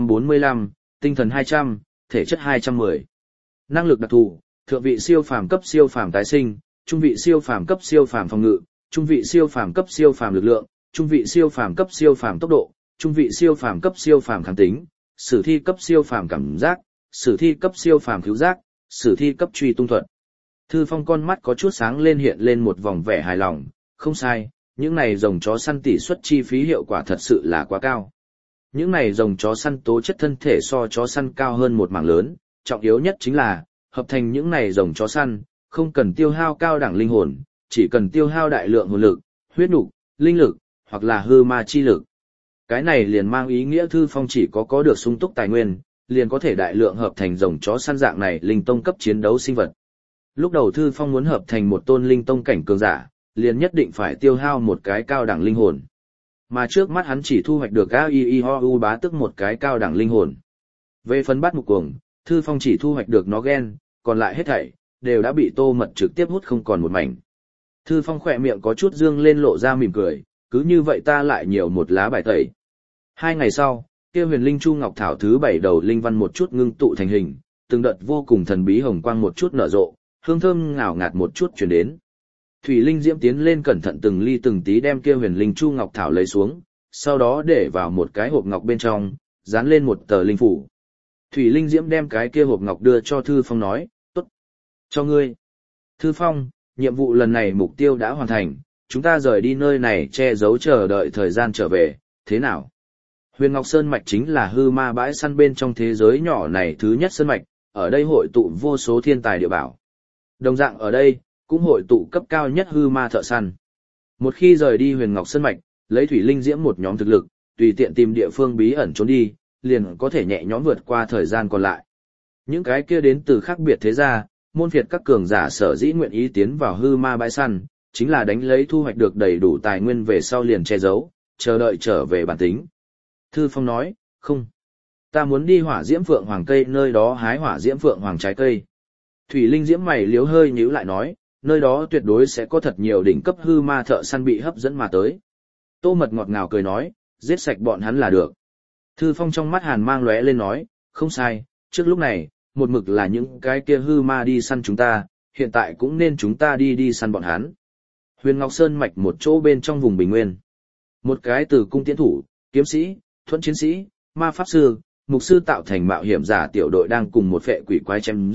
245, tinh thần 200, thể chất 210. Năng lực đặc thù, thượng vị siêu phàm cấp siêu phàm tái sinh, trung vị siêu phàm cấp siêu phàm phòng ngự, trung vị siêu phàm cấp siêu phàm lực lượng, trung vị siêu phàm cấp siêu phàm tốc độ, trung vị siêu phàm cấp siêu phàm kháng tính, sử thi cấp siêu phàm cảm giác, sử thi cấp siêu phàm cứu giác, sử thi cấp truy tung thuật. Thư Phong con mắt có chút sáng lên hiện lên một vòng vẻ hài lòng, không sai, những này rồng chó săn tỷ suất chi phí hiệu quả thật sự là quá cao. Những này rồng chó săn tố chất thân thể so chó săn cao hơn một mảng lớn, trọng yếu nhất chính là, hợp thành những này rồng chó săn, không cần tiêu hao cao đẳng linh hồn, chỉ cần tiêu hao đại lượng hồn lực, huyết nục, linh lực, hoặc là hư ma chi lực. Cái này liền mang ý nghĩa Thư Phong chỉ có được sung túc tài nguyên, liền có thể đại lượng hợp thành rồng chó săn dạng này linh tông cấp chiến đấu sinh vật. Lúc đầu Thư Phong muốn hợp thành một tôn linh tông cảnh cường giả, liền nhất định phải tiêu hao một cái cao đẳng linh hồn. Mà trước mắt hắn chỉ thu hoạch được A-I-I-Ho-U bá tức một cái cao đẳng linh hồn. Về phần Bát Mục Cuồng, Thư Phong chỉ thu hoạch được nó gen, còn lại hết thảy đều đã bị Tô Mật trực tiếp hút không còn một mảnh. Thư Phong khỏe miệng có chút dương lên lộ ra mỉm cười, cứ như vậy ta lại nhiều một lá bài tẩy. 2 ngày sau, kia Huyền Linh Chu Ngọc Thảo thứ 7 đầu linh văn một chút ngưng tụ thành hình, từng đợt vô cùng thần bí hồng quang một chút nở rộ, hương thơm ngào ngạt một chút truyền đến. Thủy Linh Diễm tiến lên cẩn thận từng ly từng tí đem kia Huyền Linh Chu Ngọc Thảo lấy xuống, sau đó để vào một cái hộp ngọc bên trong, dán lên một tờ linh phủ. Thủy Linh Diễm đem cái kia hộp ngọc đưa cho Thư Phong nói, tốt, cho ngươi. Thư Phong, nhiệm vụ lần này mục tiêu đã hoàn thành, chúng ta rời đi nơi này che giấu chờ đợi thời gian trở về, thế nào? Huyền Ngọc Sơn Mạch chính là hư ma bãi săn bên trong thế giới nhỏ này thứ nhất sơn mạch, ở đây hội tụ vô số thiên tài địa bảo. Đồng dạng ở đây, cũng hội tụ cấp cao nhất hư ma thợ săn. Một khi rời đi Huyền Ngọc Sơn Mạch, lấy Thủy Linh Diễm một nhóm thực lực, tùy tiện tìm địa phương bí ẩn trốn đi, liền có thể nhẹ nhõm vượt qua thời gian còn lại. Những cái kia đến từ khác biệt thế gia, môn phiệt các cường giả sở dĩ nguyện ý tiến vào hư ma bãi săn, chính là đánh lấy thu hoạch được đầy đủ tài nguyên về sau liền che giấu, chờ đợi trở về bản tính. Thư Phong nói, không. Ta muốn đi hỏa diễm phượng hoàng cây nơi đó hái hỏa diễm phượng hoàng trái cây. Thủy Linh Diễm mày liếu hơi nhíu lại nói, nơi đó tuyệt đối sẽ có thật nhiều đỉnh cấp hư ma thợ săn bị hấp dẫn mà tới. Tô Mật ngọt ngào cười nói, giết sạch bọn hắn là được. Thư Phong trong mắt hàn mang lóe lên nói, không sai, trước lúc này, một mực là những cái kia hư ma đi săn chúng ta, hiện tại cũng nên chúng ta đi săn bọn hắn. Huyền Ngọc Sơn Mạch một chỗ bên trong vùng bình nguyên. Một cái từ cung tiễn thủ, kiếm sĩ, thuẫn chiến sĩ, ma pháp sư, mục sư tạo thành mạo hiểm giả tiểu đội đang cùng một phệ quỷ quái chém giết,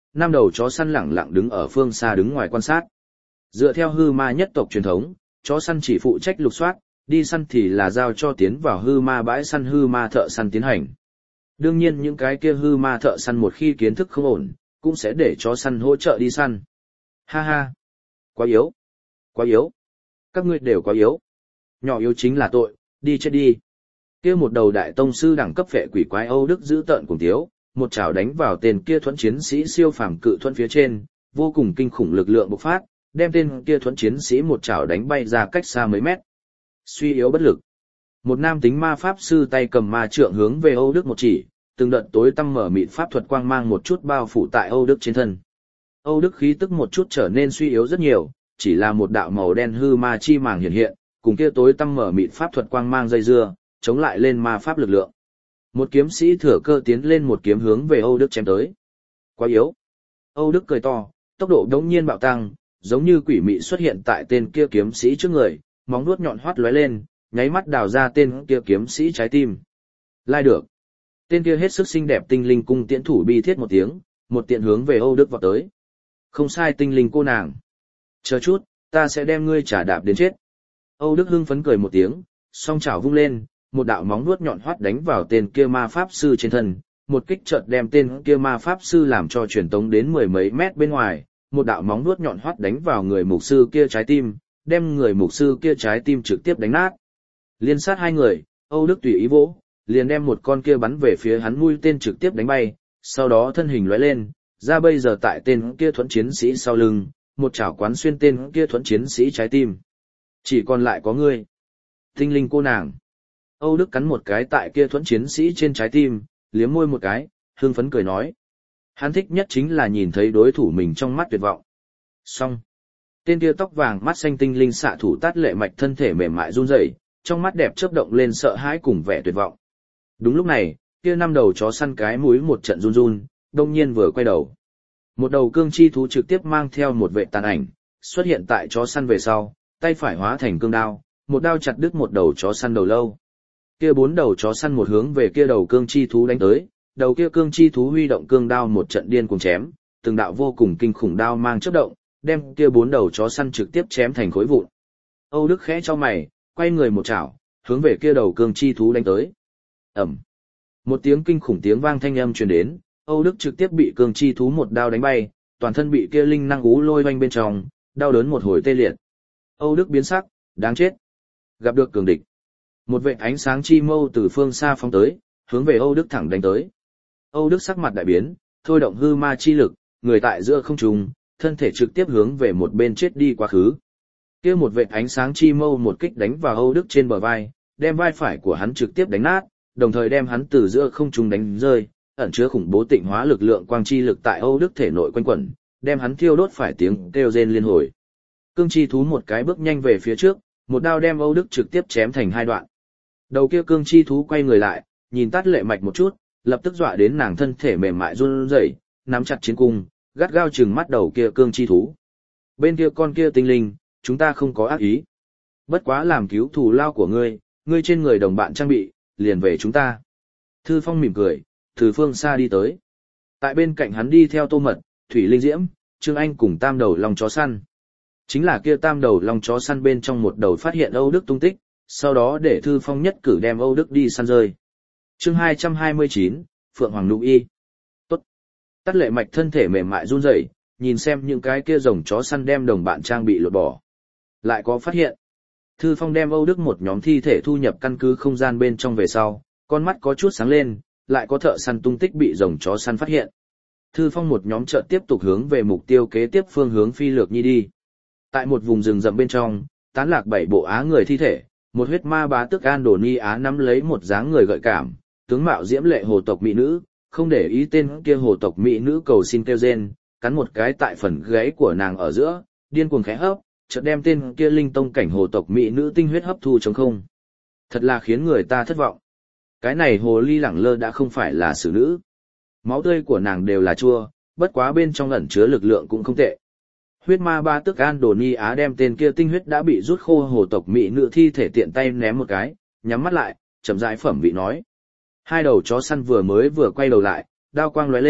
năm đầu chó săn lẳng lặng đứng ở phương xa đứng ngoài quan sát. Dựa theo hư ma nhất tộc truyền thống, chó săn chỉ phụ trách lục soát, đi săn thì là giao cho tiến vào hư ma bãi săn hư ma thợ săn tiến hành. Đương nhiên những cái kia hư ma thợ săn một khi kiến thức không ổn, cũng sẽ để chó săn hỗ trợ đi săn. Ha ha! Quá yếu! Quá yếu! Các ngươi đều quá yếu! Nhỏ yếu chính là tội, đi chết đi! Kia một đầu đại tông sư đẳng cấp phệ quỷ quái Âu Đức giữ tợn cùng tiếu, một chảo đánh vào tên kia thuẫn chiến sĩ siêu phàm cự thuẫn phía trên, vô cùng kinh khủng lực lượng bộc phát, đem tên kia thuẫn chiến sĩ một chảo đánh bay ra cách xa mấy mét. Suy yếu bất lực. Một nam tính ma pháp sư tay cầm ma trượng hướng về Âu Đức một chỉ, từng đợt tối tăm mở mịt pháp thuật quang mang một chút bao phủ tại Âu Đức trên thân. Âu Đức khí tức một chút trở nên suy yếu rất nhiều, chỉ là một đạo màu đen hư ma chi màng hiện hiện, cùng kia tối tăm mở mịt pháp thuật quang mang dây dưa, chống lại lên ma pháp lực lượng. Một kiếm sĩ thừa cơ tiến lên một kiếm hướng về Âu Đức chém tới. Quá yếu. Âu Đức cười to, tốc độ đống nhiên bạo tăng, giống như quỷ mị xuất hiện tại tên kia kiếm sĩ trước người, móng vuốt nhọn hoắt lóe lên, nháy mắt đào ra tên kia kiếm sĩ trái tim. Lai được. Tên kia hết sức xinh đẹp tinh linh cung tiễn thủ bi thiết một tiếng, một tiện hướng về Âu Đức vọt tới. Không sai tinh linh cô nàng. Chờ chút, ta sẽ đem ngươi trả đạp đến chết. Âu Đức hưng phấn cười một tiếng, song chảo vung lên, một đạo móng vuốt nhọn hoắt đánh vào tên kia ma pháp sư trên thân, một kích chợt đem tên kia ma pháp sư làm cho truyền tống đến mười mấy mét bên ngoài, một đạo móng vuốt nhọn hoắt đánh vào người mục sư kia trái tim, đem người mục sư kia trái tim trực tiếp đánh nát. Liên sát hai người, Âu Đức tùy ý vỗ, liền đem một con kia bắn về phía hắn mũi tên trực tiếp đánh bay, sau đó thân hình lóe lên, ra bây giờ tại tên kia thuẫn chiến sĩ sau lưng, một chảo quán xuyên tên kia thuẫn chiến sĩ trái tim. Chỉ còn lại có ngươi. Tinh linh cô nàng. Âu Đức cắn một cái tại kia thuẫn chiến sĩ trên trái tim, liếm môi một cái, hưng phấn cười nói. Hắn thích nhất chính là nhìn thấy đối thủ mình trong mắt tuyệt vọng. Xong. Tên kia tóc vàng mắt xanh tinh linh xạ thủ Tát Lệ Mạch thân thể mềm mại run rẩy, trong mắt đẹp chớp động lên sợ hãi cùng vẻ tuyệt vọng. Đúng lúc này, kia năm đầu chó săn cái mũi một trận run run, đông nhiên vừa quay đầu. Một đầu cương chi thú trực tiếp mang theo một vệ tàn ảnh, xuất hiện tại chó săn về sau, tay phải hóa thành cương đao, một đao chặt đứt một đầu chó săn đầu lâu. Kia bốn đầu chó săn một hướng về kia đầu cương chi thú đánh tới, đầu kia cương chi thú huy động cương đao một trận điên cuồng chém, từng đạo vô cùng kinh khủng đao mang chớp động, đem kia bốn đầu chó săn trực tiếp chém thành khối vụn. Âu Đức khẽ cho mày, quay người một chảo, hướng về kia đầu cương chi thú đánh tới. Ầm. Một tiếng kinh khủng tiếng vang thanh âm truyền đến, Âu Đức trực tiếp bị cương chi thú một đao đánh bay, toàn thân bị kia linh năng ú lôi vanh bên trong, đau đớn một hồi tê liệt. Âu Đức biến sắc, đáng chết. Gặp được cường địch. Một vệt ánh sáng chi mâu từ phương xa phóng tới, hướng về Âu Đức thẳng đánh tới. Âu Đức sắc mặt đại biến, thôi động hư ma chi lực, người tại giữa không trung, thân thể trực tiếp hướng về một bên chết đi quá khứ. Kia một vệt ánh sáng chi mâu một kích đánh vào Âu Đức trên bờ vai, đem vai phải của hắn trực tiếp đánh nát, đồng thời đem hắn từ giữa không trung đánh rơi, ẩn chứa khủng bố tịnh hóa lực lượng quang chi lực tại Âu Đức thể nội quanh quẩn, đem hắn thiêu đốt phải tiếng kêu rên liên hồi. Cương chi thú một cái bước nhanh về phía trước, một đao đem Âu Đức trực tiếp chém thành hai đoạn. Đầu kia cương chi thú quay người lại, nhìn Tát Lệ Mạch một chút, lập tức dọa đến nàng thân thể mềm mại run rẩy, nắm chặt chiến cung, gắt gao trừng mắt đầu kia cương chi thú. Bên kia con kia tinh linh, chúng ta không có ác ý. Bất quá làm cứu thù lao của ngươi, ngươi trên người đồng bạn trang bị, liền về chúng ta. Thư Phong mỉm cười, từ phương xa đi tới. Tại bên cạnh hắn đi theo Tô Mật, Thủy Linh Diễm, Trương Anh cùng tam đầu long chó săn. Chính là kia tam đầu long chó săn bên trong một đầu phát hiện Âu Đức tung tích, sau đó để Thư Phong nhất cử đem Âu Đức đi săn rơi. Chương 229, Phượng Hoàng Nụ Y. Tốt. Tát Lệ Mạch thân thể mềm mại run rẩy, nhìn xem những cái kia rồng chó săn đem đồng bạn trang bị lột bỏ. Lại có phát hiện. Thư Phong đem Âu Đức một nhóm thi thể thu nhập căn cứ không gian bên trong về sau, con mắt có chút sáng lên, lại có thợ săn tung tích bị rồng chó săn phát hiện. Thư Phong một nhóm chợt tiếp tục hướng về mục tiêu kế tiếp phương hướng phi lược nhi đi. Tại một vùng rừng rậm bên trong, tán lạc 7 bộ á người thi thể, một huyết ma bá tức An Đồ Ni Á nắm lấy một dáng người gợi cảm, tướng mạo diễm lệ hồ tộc mỹ nữ, không để ý tên kia hồ tộc mỹ nữ cầu xin kêu rên, cắn một cái tại phần gáy của nàng ở giữa, điên cuồng khẽ hấp, chợt đem tên kia linh tông cảnh hồ tộc mỹ nữ tinh huyết hấp thu trống không. Thật là khiến người ta thất vọng. Cái này hồ ly lẳng lơ đã không phải là xử nữ. Máu tươi của nàng đều là chua, bất quá bên trong ẩn chứa lực lượng cũng không tệ. Huyết ma ba tức An Đồ Ni Á đem tên kia tinh huyết đã bị rút khô hồ tộc mỹ nữ thi thể tiện tay ném một cái, nhắm mắt lại, chậm rãi phẩm vị nói. Hai đầu chó săn vừa quay đầu lại, đao quang lóe lên,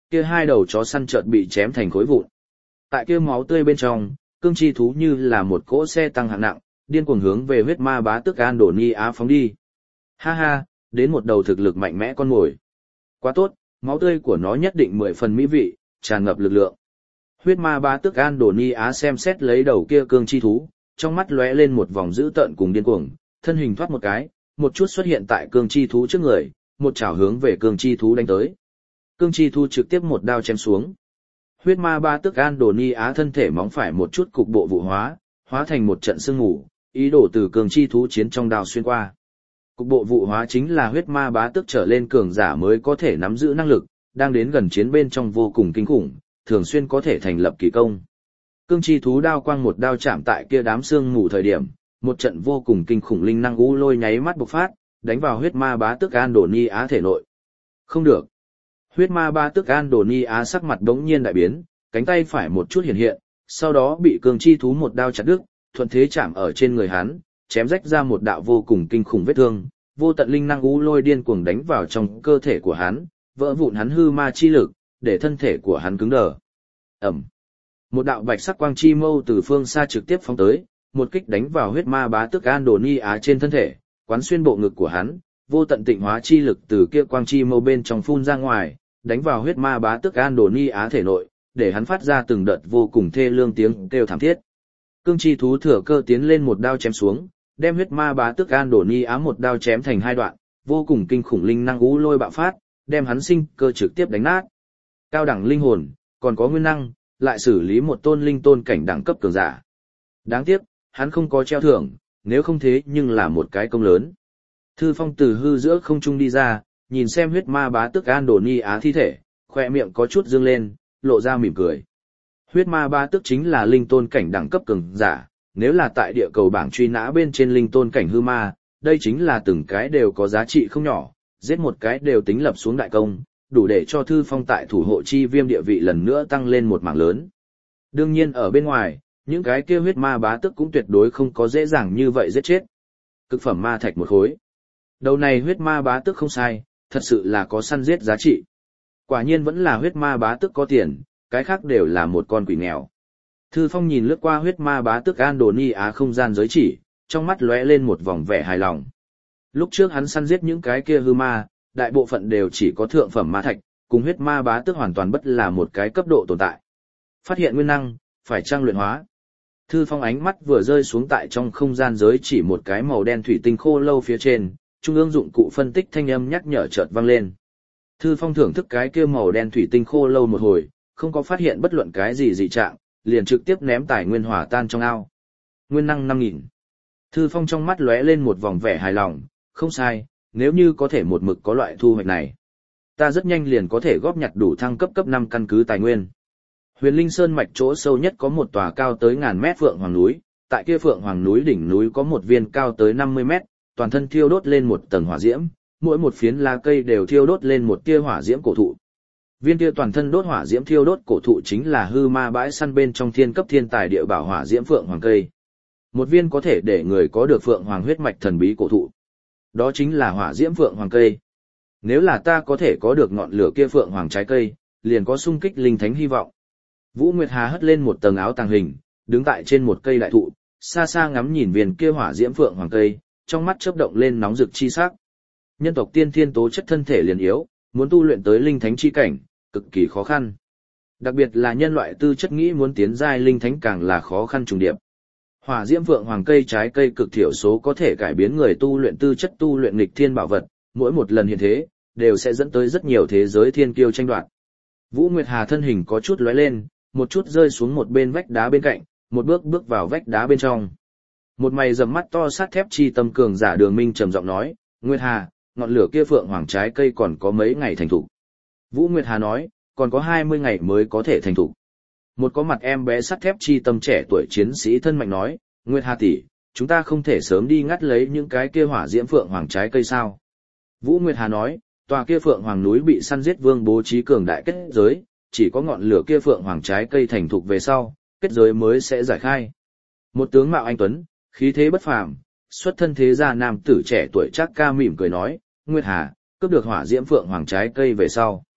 kia hai đầu chó săn chợt bị chém thành khối vụn. Tại kia máu tươi bên trong, cương chi thú như là một cỗ xe tăng hạng nặng, điên cuồng hướng về huyết ma bá tước Andoni Á phóng đi. Ha ha, đến một đầu thực lực mạnh mẽ con mồi. Quá tốt, máu tươi của nó nhất định 10 phần mỹ vị, tràn ngập lực lượng. Huyết ma bá tước Andoni Á xem xét lấy đầu kia cương chi thú, trong mắt lóe lên một vòng dữ tợn cùng điên cuồng, thân hình thoát một cái, một chút xuất hiện tại cương chi thú trước người, một chảo hướng về cương chi thú đánh tới. Cương chi thú trực tiếp một đao chém xuống. Huyết ma bá tước Andoni Á thân thể móng phải một chút cục bộ vụ hóa, hóa thành một trận sương mù, ý đồ từ cương chi thú chiến trong đao xuyên qua. Cục bộ vụ hóa chính là huyết ma bá tước trở lên cường giả mới có thể nắm giữ năng lực, đang đến gần chiến bên trong vô cùng kinh khủng, thường xuyên có thể thành lập kỳ công. Cương chi thú đao quang một đao chạm tại kia đám sương mù thời điểm, một trận vô cùng kinh khủng linh năng u lôi nháy mắt bộc phát, đánh vào huyết ma bá tước Andoni Á thể nội. Không được. Huyết ma bá tước Andoni Á sắc mặt đống nhiên đại biến, cánh tay phải một chút hiện hiện, sau đó bị cương chi thú một đao chặt đứt, thuận thế chạm ở trên người hắn, chém rách ra một đạo vô cùng kinh khủng vết thương, vô tận linh năng u lôi điên cuồng đánh vào trong cơ thể của hắn, vỡ vụn hắn hư ma chi lực, để thân thể của hắn cứng đờ. Ẩm. Một đạo bạch sắc quang chi mâu từ phương xa trực tiếp phóng tới, một kích đánh vào huyết ma bá tước Andoni Á trên thân thể, quán xuyên bộ ngực của hắn, vô tận tịnh hóa chi lực từ kia quang chi mâu bên trong phun ra ngoài, đánh vào huyết ma bá tước Andoni Á thể nội, để hắn phát ra từng đợt vô cùng thê lương tiếng kêu thảm thiết. Cương chi thú thừa cơ tiến lên một đao chém xuống, đem huyết ma bá tước Andoni Á một đao chém thành hai đoạn, vô cùng kinh khủng linh năng u lôi bạo phát, đem hắn sinh cơ trực tiếp đánh nát. Cao đẳng linh hồn, còn có nguyên năng, lại xử lý một tôn linh tôn cảnh đẳng cấp cường giả. Đáng tiếc, hắn không có treo thưởng, nếu không thế nhưng là một cái công lớn. Thư Phong từ hư giữa không trung đi ra, nhìn xem huyết ma bá tước Andoni Á thi thể, khỏe miệng có chút dương lên, lộ ra mỉm cười. Huyết ma bá tước chính là linh tôn cảnh đẳng cấp cường giả, nếu là tại địa cầu bảng truy nã bên trên linh tôn cảnh hư ma, đây chính là từng cái đều có giá trị không nhỏ, giết một cái đều tính lập xuống đại công, đủ để cho Thư Phong tại thủ hộ chi viêm địa vị lần nữa tăng lên một mảng lớn. Đương nhiên ở bên ngoài, những cái kia huyết ma bá tước cũng tuyệt đối không có dễ dàng như vậy giết chết. Cực phẩm ma thạch một khối. Đầu này huyết ma bá tước không sai, thật sự là có săn giết giá trị. Quả nhiên vẫn là huyết ma bá tước có tiền, cái khác đều là một con quỷ nghèo. Thư Phong nhìn lướt qua huyết ma bá tước Andoni Á không gian giới chỉ, trong mắt lóe lên một vòng vẻ hài lòng. Lúc trước hắn săn giết những cái kia hư ma, đại bộ phận đều chỉ có thượng phẩm ma thạch, cùng huyết ma bá tước hoàn toàn bất là một cái cấp độ tồn tại. Phát hiện nguyên năng, phải trang luyện hóa. Thư Phong ánh mắt vừa rơi xuống tại trong không gian giới chỉ một cái màu đen thủy tinh khô lâu phía trên, trung ương dụng cụ phân tích thanh âm nhắc nhở chợt vang lên. Thư Phong thưởng thức cái kia màu đen thủy tinh khô lâu một hồi, không có phát hiện bất luận cái gì dị trạng, liền trực tiếp ném tài nguyên hỏa tan trong ao. Nguyên năng 5.000. Thư Phong trong mắt lóe lên một vòng vẻ hài lòng, không sai, nếu như có thể một mực có loại thu hoạch này, ta rất nhanh liền có thể góp nhặt đủ thăng cấp cấp 5 căn cứ tài nguyên. Huyền Linh Sơn mạch chỗ sâu nhất có một tòa cao tới ngàn mét Phượng Hoàng núi, tại kia Phượng Hoàng núi đỉnh núi có một viên cao tới 50 mét, toàn thân thiêu đốt lên một tầng hỏa diễm, mỗi một phiến lá cây đều thiêu đốt lên một tia hỏa diễm cổ thụ. Viên kia toàn thân đốt hỏa diễm thiêu đốt cổ thụ chính là hư ma bãi săn bên trong thiên cấp thiên tài địa bảo hỏa diễm Phượng Hoàng cây. Một viên có thể để người có được Phượng Hoàng huyết mạch thần bí cổ thụ. Đó chính là hỏa diễm Phượng Hoàng cây. Nếu là ta có thể có được ngọn lửa kia Phượng Hoàng trái cây, liền có xung kích linh thánh hy vọng. Vũ Nguyệt Hà hất lên một tầng áo tàng hình, đứng tại trên một cây đại thụ, xa xa ngắm nhìn viên kia hỏa diễm Phượng Hoàng cây, trong mắt chớp động lên nóng rực chi sắc. Nhân tộc tiên thiên tố chất thân thể liền yếu, muốn tu luyện tới linh thánh chi cảnh, cực kỳ khó khăn. Đặc biệt là nhân loại tư chất nghĩ muốn tiến giai linh thánh càng là khó khăn trùng điệp. Hỏa diễm Phượng Hoàng cây trái cây cực thiểu số có thể cải biến người tu luyện tư chất tu luyện nghịch thiên bảo vật, mỗi một lần hiện thế, đều sẽ dẫn tới rất nhiều thế giới thiên kiêu tranh đoạt. Vũ Nguyệt Hà thân hình có chút lóe lên, một chút rơi xuống một bên vách đá bên cạnh, một bước bước vào vách đá bên trong. Một mày rậm mắt to sát thép chi tâm cường giả Đường Minh trầm giọng nói, Nguyệt Hà, ngọn lửa kia Phượng Hoàng trái cây còn có mấy ngày thành thục. Vũ Nguyệt Hà nói, còn có 20 ngày mới có thể thành thục. Một có mặt em bé sắt thép chi tâm trẻ tuổi chiến sĩ thân mạnh nói, Nguyệt Hà tỷ, chúng ta không thể sớm đi ngắt lấy những cái kia hỏa diễm Phượng Hoàng trái cây sao? Vũ Nguyệt Hà nói, tòa kia Phượng Hoàng núi bị săn giết vương bố trí cường đại kết giới, chỉ có ngọn lửa kia Phượng Hoàng trái cây thành thục về sau, kết giới mới sẽ giải khai. Một tướng mạo anh tuấn, khí thế bất phàm, xuất thân thế gia nam tử trẻ tuổi chắc ca mỉm cười nói, Nguyệt Hà, cướp được hỏa diễm Phượng Hoàng trái cây về sau.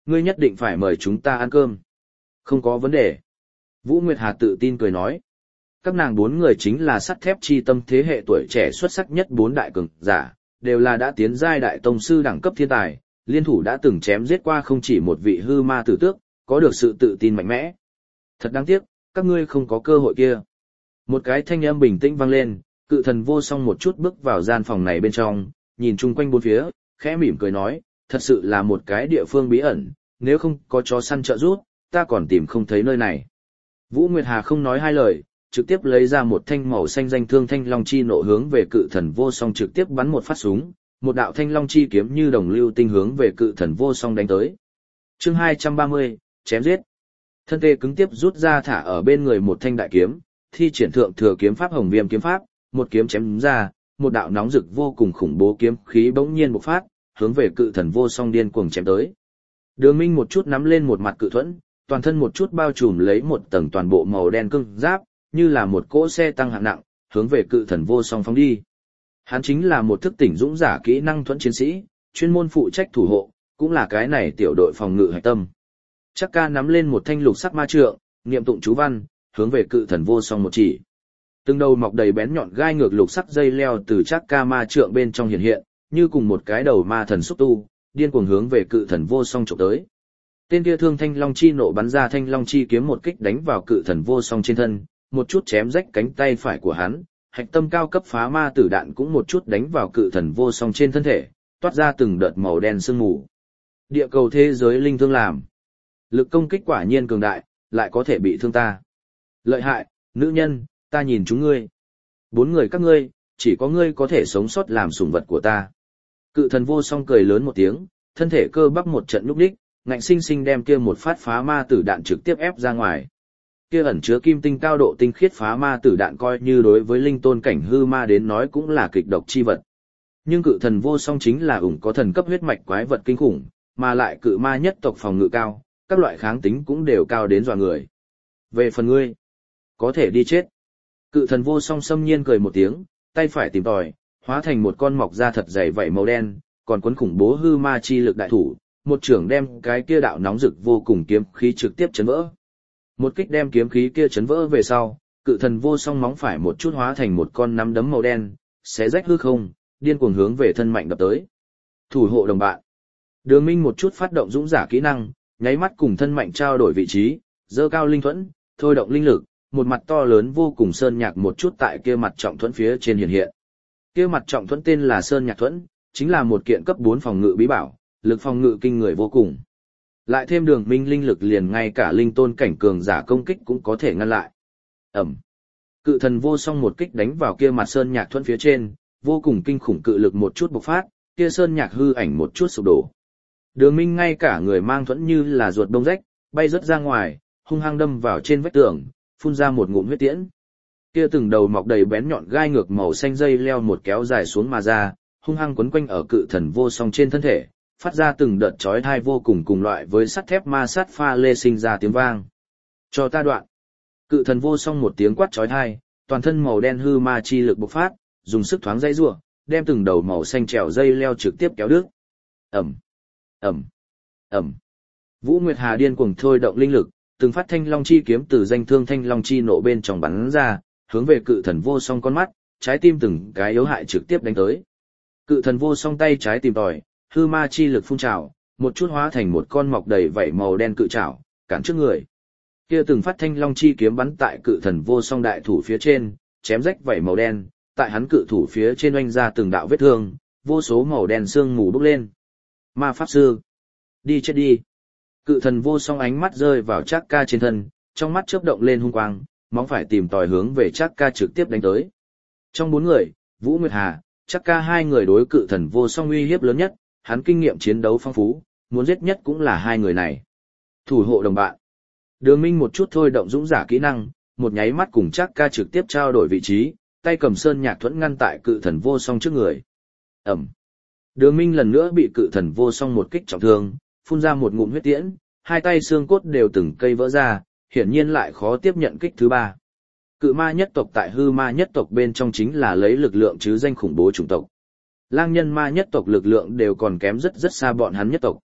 Ngươi nhất định phải mời chúng ta ăn cơm. Không có vấn đề. Vũ Nguyệt Hà tự tin cười nói. Các nàng 4 người chính là sắt thép chi tâm thế hệ tuổi trẻ xuất sắc nhất 4 đại cường giả, đều là đã tiến giai đại tông sư đẳng cấp thiên tài, liên thủ đã từng chém giết qua không chỉ một vị hư ma tử tước, có được sự tự tin mạnh mẽ. Thật đáng tiếc, các ngươi không có cơ hội kia. Một cái thanh âm bình tĩnh vang lên, Cự Thần Vô Song một chút bước vào gian phòng này bên trong, nhìn chung quanh bốn phía, khẽ mỉm cười nói, thật sự là một cái địa phương bí ẩn, nếu không có chó săn trợ giúp, ta còn tìm không thấy nơi này. Vũ Nguyệt Hà không nói hai lời, trực tiếp lấy ra một thanh màu xanh danh thương thanh long chi nộ hướng về Cự Thần Vô Song trực tiếp bắn một phát súng, một đạo thanh long chi kiếm như đồng lưu tinh hướng về Cự Thần Vô Song đánh tới. Chương 230, chém giết. Thân thể cứng tiếp rút ra thả ở bên người một thanh đại kiếm, thi triển thượng thừa kiếm pháp Hồng Viêm kiếm pháp, một kiếm chém ra, một đạo nóng rực vô cùng khủng bố kiếm khí bỗng nhiên bộc phát, hướng về Cự Thần Vô Song điên cuồng chém tới. Đường Minh một chút nắm lên một mặt cự thuẫn, toàn thân một chút bao trùm lấy một tầng toàn bộ màu đen cứng giáp, như là một cỗ xe tăng hạng nặng, hướng về Cự Thần Vô Song phóng đi. Hắn chính là một thức tỉnh dũng giả kỹ năng thuẫn chiến sĩ, chuyên môn phụ trách thủ hộ, cũng là cái này tiểu đội phòng ngự hạch tâm. Chắc ca nắm lên một thanh lục sắc ma trượng, niệm tụng chú văn, hướng về Cự Thần Vô Song một chỉ. Từng đầu mọc đầy bén nhọn gai ngược lục sắc dây leo từ chắc ca ma trượng bên trong hiện hiện, như cùng một cái đầu ma thần xúc tu, điên cuồng hướng về Cự Thần Vô Song chụp tới. Tên kia thương thanh long chi nộ bắn ra thanh long chi kiếm một kích đánh vào Cự Thần Vô Song trên thân, một chút chém rách cánh tay phải của hắn, hạch tâm cao cấp phá ma tử đạn cũng một chút đánh vào Cự Thần Vô Song trên thân thể, toát ra từng đợt màu đen sương mù. Địa cầu thế giới linh thương làm. Lực công kích quả nhiên cường đại, lại có thể bị thương ta. Lợi hại, nữ nhân, ta nhìn chúng ngươi. 4 người các ngươi, chỉ có ngươi có thể sống sót làm sủng vật của ta. Cự Thần Vô Song cười lớn một tiếng, thân thể cơ bắp một trận lúc đích, ngạnh sinh sinh đem kia một phát phá ma tử đạn trực tiếp ép ra ngoài. Kia ẩn chứa kim tinh cao độ tinh khiết phá ma tử đạn coi như đối với linh tôn cảnh hư ma đến nói cũng là kịch độc chi vật. Nhưng Cự Thần Vô Song chính là có thần cấp huyết mạch quái vật kinh khủng, mà lại cự ma nhất tộc phòng ngự cao, các loại kháng tính cũng đều cao đến dọa người. Về phần ngươi, có thể đi chết. Cự Thần Vô Song xâm nhiên cười một tiếng, tay phải tìm tòi, hóa thành một con mọc da thật dày vảy màu đen, còn cuốn khủng bố hư ma chi lực đại thủ, một trưởng đem cái kia đạo nóng rực vô cùng kiếm khí trực tiếp chấn vỡ. Một kích đem kiếm khí kia chấn vỡ về sau, Cự Thần Vô Song móng phải một chút hóa thành một con nắm đấm màu đen, xé rách hư không, điên cuồng hướng về thân mạnh đập tới. Thủ hộ đồng bạn. Đường Minh một chút phát động dũng giả kỹ năng, nháy mắt cùng thân mạnh trao đổi vị trí, dơ cao linh thuẫn, thôi động linh lực, một mặt to lớn vô cùng sơn nhạc một chút tại kia mặt trọng thuẫn phía trên hiện hiện. Kia mặt trọng thuẫn tên là Sơn Nhạc Thuẫn, chính là một kiện cấp 4 phòng ngự bí bảo, lực phòng ngự kinh người vô cùng. Lại thêm Đường Minh linh lực liền ngay cả linh tôn cảnh cường giả công kích cũng có thể ngăn lại. Ẩm. Cự Thần Vô Song một kích đánh vào kia mặt Sơn Nhạc Thuẫn phía trên, vô cùng kinh khủng cự lực một chút bộc phát, kia Sơn Nhạc hư ảnh một chút sụp đổ. Đường Minh ngay cả người mang thuẫn như là ruột đông rách, bay rớt ra ngoài, hung hăng đâm vào trên vách tường, phun ra một ngụm huyết tiễn. Kia từng đầu mọc đầy bén nhọn gai ngược màu xanh dây leo một kéo dài xuống mà ra, hung hăng quấn quanh ở Cự Thần Vô Song trên thân thể, phát ra từng đợt chói tai vô cùng cùng loại với sắt thép ma sát pha lê sinh ra tiếng vang. Cho ta đoạn. Cự Thần Vô Song một tiếng quát chói tai, toàn thân màu đen hư ma chi lực bộc phát, dùng sức thoáng dây rủa, đem từng đầu màu xanh trèo dây leo trực tiếp kéo đứt. Ầm. Ầm. Ầm. Vũ Nguyệt Hà điên cuồng thôi động linh lực, từng phát thanh long chi kiếm từ danh thương thanh long chi nộ bên trong bắn ra, hướng về Cự Thần Vô Song con mắt, trái tim từng cái yếu hại trực tiếp đánh tới. Cự Thần Vô Song tay trái tìm tòi, hư ma chi lực phun trào, một chút hóa thành một con mọc đầy vảy màu đen cự trảo, cản trước người. Kia từng phát thanh long chi kiếm bắn tại Cự Thần Vô Song đại thủ phía trên, chém rách vảy màu đen, tại hắn cự thủ phía trên oanh ra từng đạo vết thương, vô số màu đen sương mù bốc lên. Ma pháp sư, đi chết đi. Cự Thần Vô Song ánh mắt rơi vào Trác Ca trên thân, trong mắt chớp động lên hung quang, móng phải tìm tòi hướng về Trác Ca trực tiếp đánh tới. Trong 4 người, Vũ Nguyệt Hà, Trác Ca hai người đối Cự Thần Vô Song uy hiếp lớn nhất, hắn kinh nghiệm chiến đấu phong phú, muốn giết nhất cũng là hai người này. Thủ hộ đồng bạn. Đường Minh một chút thôi động dũng giả kỹ năng, một nháy mắt cùng Trác Ca trực tiếp trao đổi vị trí, tay cầm Sơn Nhạc Thuẫn ngăn tại Cự Thần Vô Song trước người. Ẩm. Đường Minh lần nữa bị Cự Thần Vô Song một kích trọng thương, phun ra một ngụm huyết tiễn, hai tay xương cốt đều từng cây vỡ ra, hiển nhiên lại khó tiếp nhận kích thứ 3. Cự ma nhất tộc tại hư ma nhất tộc bên trong chính là lấy lực lượng chứ danh khủng bố chủng tộc. Lang nhân ma nhất tộc lực lượng đều còn kém rất xa bọn hắn nhất tộc.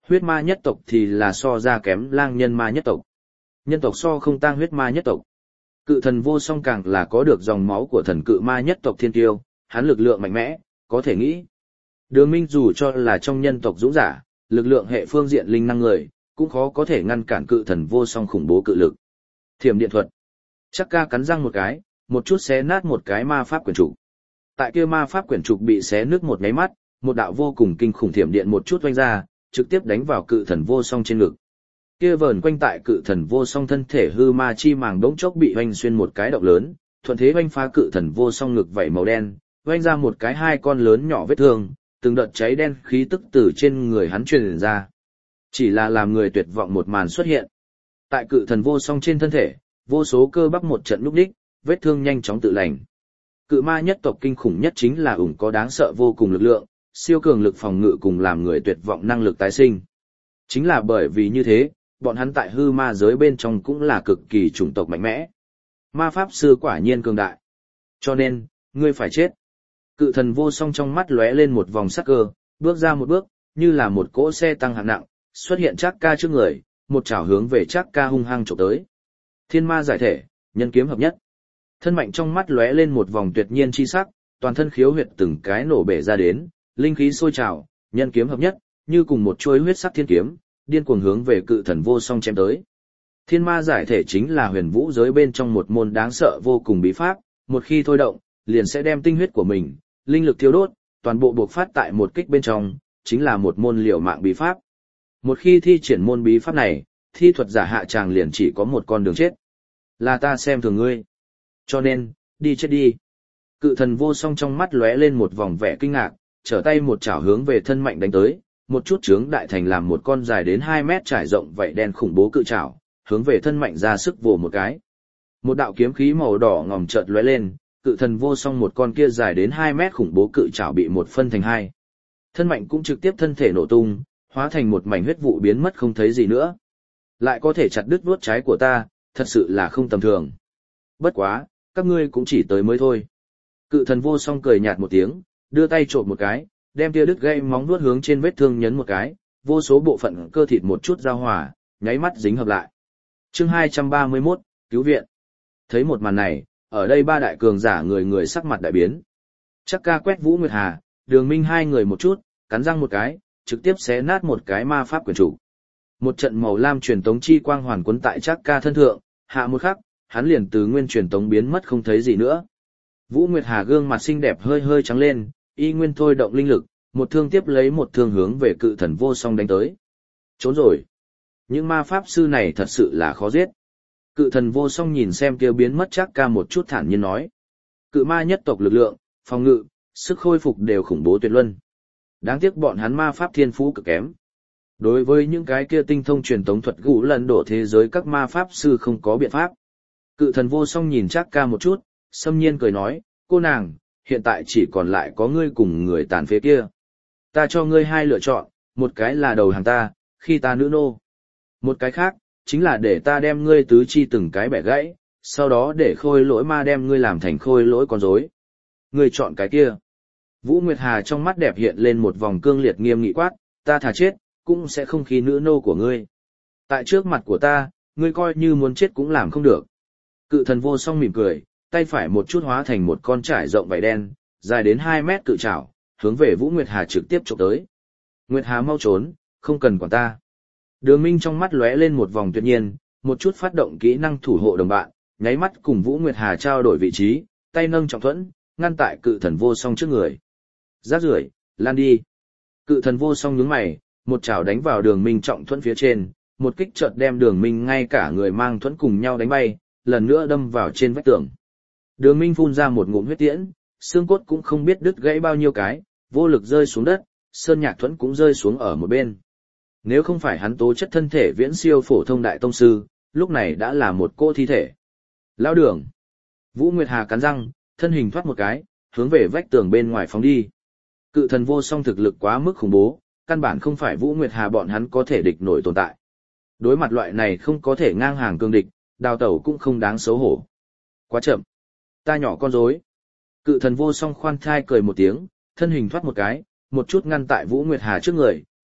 Huyết ma nhất tộc thì là so ra kém lang nhân ma nhất tộc. Nhân tộc so không tang huyết ma nhất tộc. Cự thần vô song càng là có được dòng máu của thần cự ma nhất tộc thiên tiêu, hắn lực lượng mạnh mẽ, có thể nghĩ. Đường Minh dù cho là trong nhân tộc dũng giả, lực lượng hệ phương diện linh năng người, cũng khó có thể ngăn cản cự thần vô song khủng bố cự lực. Thiểm điện thuật. Chắc ca cắn răng một cái, một chút xé nát một cái ma pháp quyển trục. Tại kia ma pháp quyển trục bị xé nứt một nháy mắt, một đạo vô cùng kinh khủng thiểm điện một chút oanh ra, trực tiếp đánh vào cự thần vô song trên ngực. Kia vờn quanh tại cự thần vô song thân thể hư ma chi màng đống chốc bị oanh xuyên một cái động lớn, thuận thế oanh phá cự thần vô song ngực vảy màu đen, oanh ra một cái hai con lớn nhỏ vết thương, từng đợt cháy đen khí tức từ trên người hắn truyền ra. Chỉ là làm người tuyệt vọng một màn xuất hiện. Tại cự thần vô song trên thân thể, vô số cơ bắp một trận lúc đích, vết thương nhanh chóng tự lành. Cự ma nhất tộc kinh khủng nhất chính là ủng có đáng sợ vô cùng lực lượng, siêu cường lực phòng ngự cùng làm người tuyệt vọng năng lực tái sinh. Chính là bởi vì như thế, bọn hắn tại hư ma giới bên trong cũng là cực kỳ chủng tộc mạnh mẽ. Ma pháp sư quả nhiên cường đại. Cho nên, ngươi phải chết. Cự thần vô song trong mắt lóe lên một vòng sắc cơ, bước ra một bước, như là một cỗ xe tăng hạng nặng, xuất hiện Trác Ca trước người, một chảo hướng về Trác Ca hung hăng chụp tới. Thiên ma giải thể, nhân kiếm hợp nhất. Thân mạnh trong mắt lóe lên một vòng tuyệt nhiên chi sắc, toàn thân khiếu huyệt từng cái nổ bể ra đến, linh khí sôi trào, nhân kiếm hợp nhất, như cùng một chuôi huyết sắc thiên kiếm, điên cuồng hướng về cự thần vô song chém tới. Thiên ma giải thể chính là huyền vũ giới bên trong một môn đáng sợ vô cùng bí pháp, một khi thôi động, liền sẽ đem tinh huyết của mình, linh lực thiêu đốt, toàn bộ buộc phát tại một kích bên trong, chính là một môn liều mạng bí pháp. Một khi thi triển môn bí pháp này, thi thuật giả hạ tràng liền chỉ có một con đường chết. Là ta xem thường ngươi. Cho nên, đi chết đi. Cự thần vô song trong mắt lóe lên một vòng vẻ kinh ngạc, trở tay một chảo hướng về thân mạnh đánh tới, một chút chướng đại thành làm một con dài đến 2 mét trải rộng vảy đen khủng bố cự chảo, hướng về thân mạnh ra sức vồ một cái. Một đạo kiếm khí màu đỏ ngòm chợt lóe lên, cự thần vô song một con kia dài đến 2 mét khủng bố cự chảo bị một phân thành hai. Thân mạnh cũng trực tiếp thân thể nổ tung, hóa thành một mảnh huyết vụ biến mất không thấy gì nữa. Lại có thể chặt đứt vuốt trái của ta, thật sự là không tầm thường. Bất quá, các ngươi cũng chỉ tới mới thôi. Cự thần vô song cười nhạt một tiếng, đưa tay trộm một cái, đem tia đứt gây móng vuốt hướng trên vết thương nhấn một cái, vô số bộ phận cơ thịt một chút giao hòa, nháy mắt dính hợp lại. Chương 231, cứu viện. Thấy một màn này, ở đây ba đại cường giả người người sắc mặt đại biến. Chắc ca quét Vũ Nguyệt Hà, Đường Minh hai người một chút, cắn răng một cái, trực tiếp xé nát một cái ma pháp quyển trục. Một trận màu lam truyền tống chi quang hoàn quấn tại Chắc ca thân thượng, hạ một khắc, hắn liền từ nguyên truyền tống biến mất không thấy gì nữa. Vũ Nguyệt Hà gương mặt xinh đẹp hơi hơi trắng lên, y nguyên thôi động linh lực, một thương tiếp lấy một thương hướng về cự thần vô song đánh tới. Trốn rồi. Những ma pháp sư này thật sự là khó giết. Cự thần vô song nhìn xem kêu biến mất Chắc ca một chút thản nhiên nói. Cự ma nhất tộc lực lượng, phòng ngự, sức khôi phục đều khủng bố tuyệt luân. Đáng tiếc bọn hắn ma pháp thiên phú cực kém. Đối với những cái kia tinh thông truyền tống thuật gũ lần đổ thế giới các ma pháp sư không có biện pháp. Cự thần vô song nhìn Trác Ca một chút, xâm nhiên cười nói, cô nàng, hiện tại chỉ còn lại có ngươi cùng người tàn phế kia. Ta cho ngươi hai lựa chọn, một cái là đầu hàng ta, khi ta nữ nô. Một cái khác, chính là để ta đem ngươi tứ chi từng cái bẻ gãy, sau đó để khôi lỗi ma đem ngươi làm thành khôi lỗi con rối. Ngươi chọn cái kia. Vũ Nguyệt Hà trong mắt đẹp hiện lên một vòng cương liệt nghiêm nghị quát, ta thà chết, cũng sẽ không khi nữ nô của ngươi. Tại trước mặt của ta, ngươi coi như muốn chết cũng làm không được. Cự thần vô song mỉm cười, tay phải một chút hóa thành một con trải rộng vảy đen, dài đến 2 mét cự trảo, hướng về Vũ Nguyệt Hà trực tiếp chụp tới. Nguyệt Hà mau trốn, không cần quản ta. Đường Minh trong mắt lóe lên một vòng tuyệt nhiên, một chút phát động kỹ năng thủ hộ đồng bạn, nháy mắt cùng Vũ Nguyệt Hà trao đổi vị trí, tay nâng trọng thuẫn, ngăn tại cự thần vô song trước người. Rác rưởi, lan đi. Cự thần vô song nhướng mày, một chảo đánh vào Đường Minh trọng thuẫn phía trên, một kích chợt đem Đường Minh ngay cả người mang thuẫn cùng nhau đánh bay, lần nữa đâm vào trên vách tường. Đường Minh phun ra một ngụm huyết tiễn, xương cốt cũng không biết đứt gãy bao nhiêu cái, vô lực rơi xuống đất, sơn nhạc thuẫn cũng rơi xuống ở một bên. Nếu không phải hắn tố chất thân thể viễn siêu phổ thông đại tông sư, lúc này đã là một cô thi thể. Lão Đường. Vũ Nguyệt Hà cắn răng, thân hình thoát một cái, hướng về vách tường bên ngoài phóng đi. Cự thần vô song thực lực quá mức khủng bố, căn bản không phải Vũ Nguyệt Hà bọn hắn có thể địch nổi tồn tại. Đối mặt loại này không có thể ngang hàng cương địch, đào tẩu cũng không đáng xấu hổ. Quá chậm. Ta nhỏ con rối. Cự thần vô song khoan thai cười một tiếng, thân hình thoát một cái, một chút ngăn tại Vũ Nguyệt Hà trước người,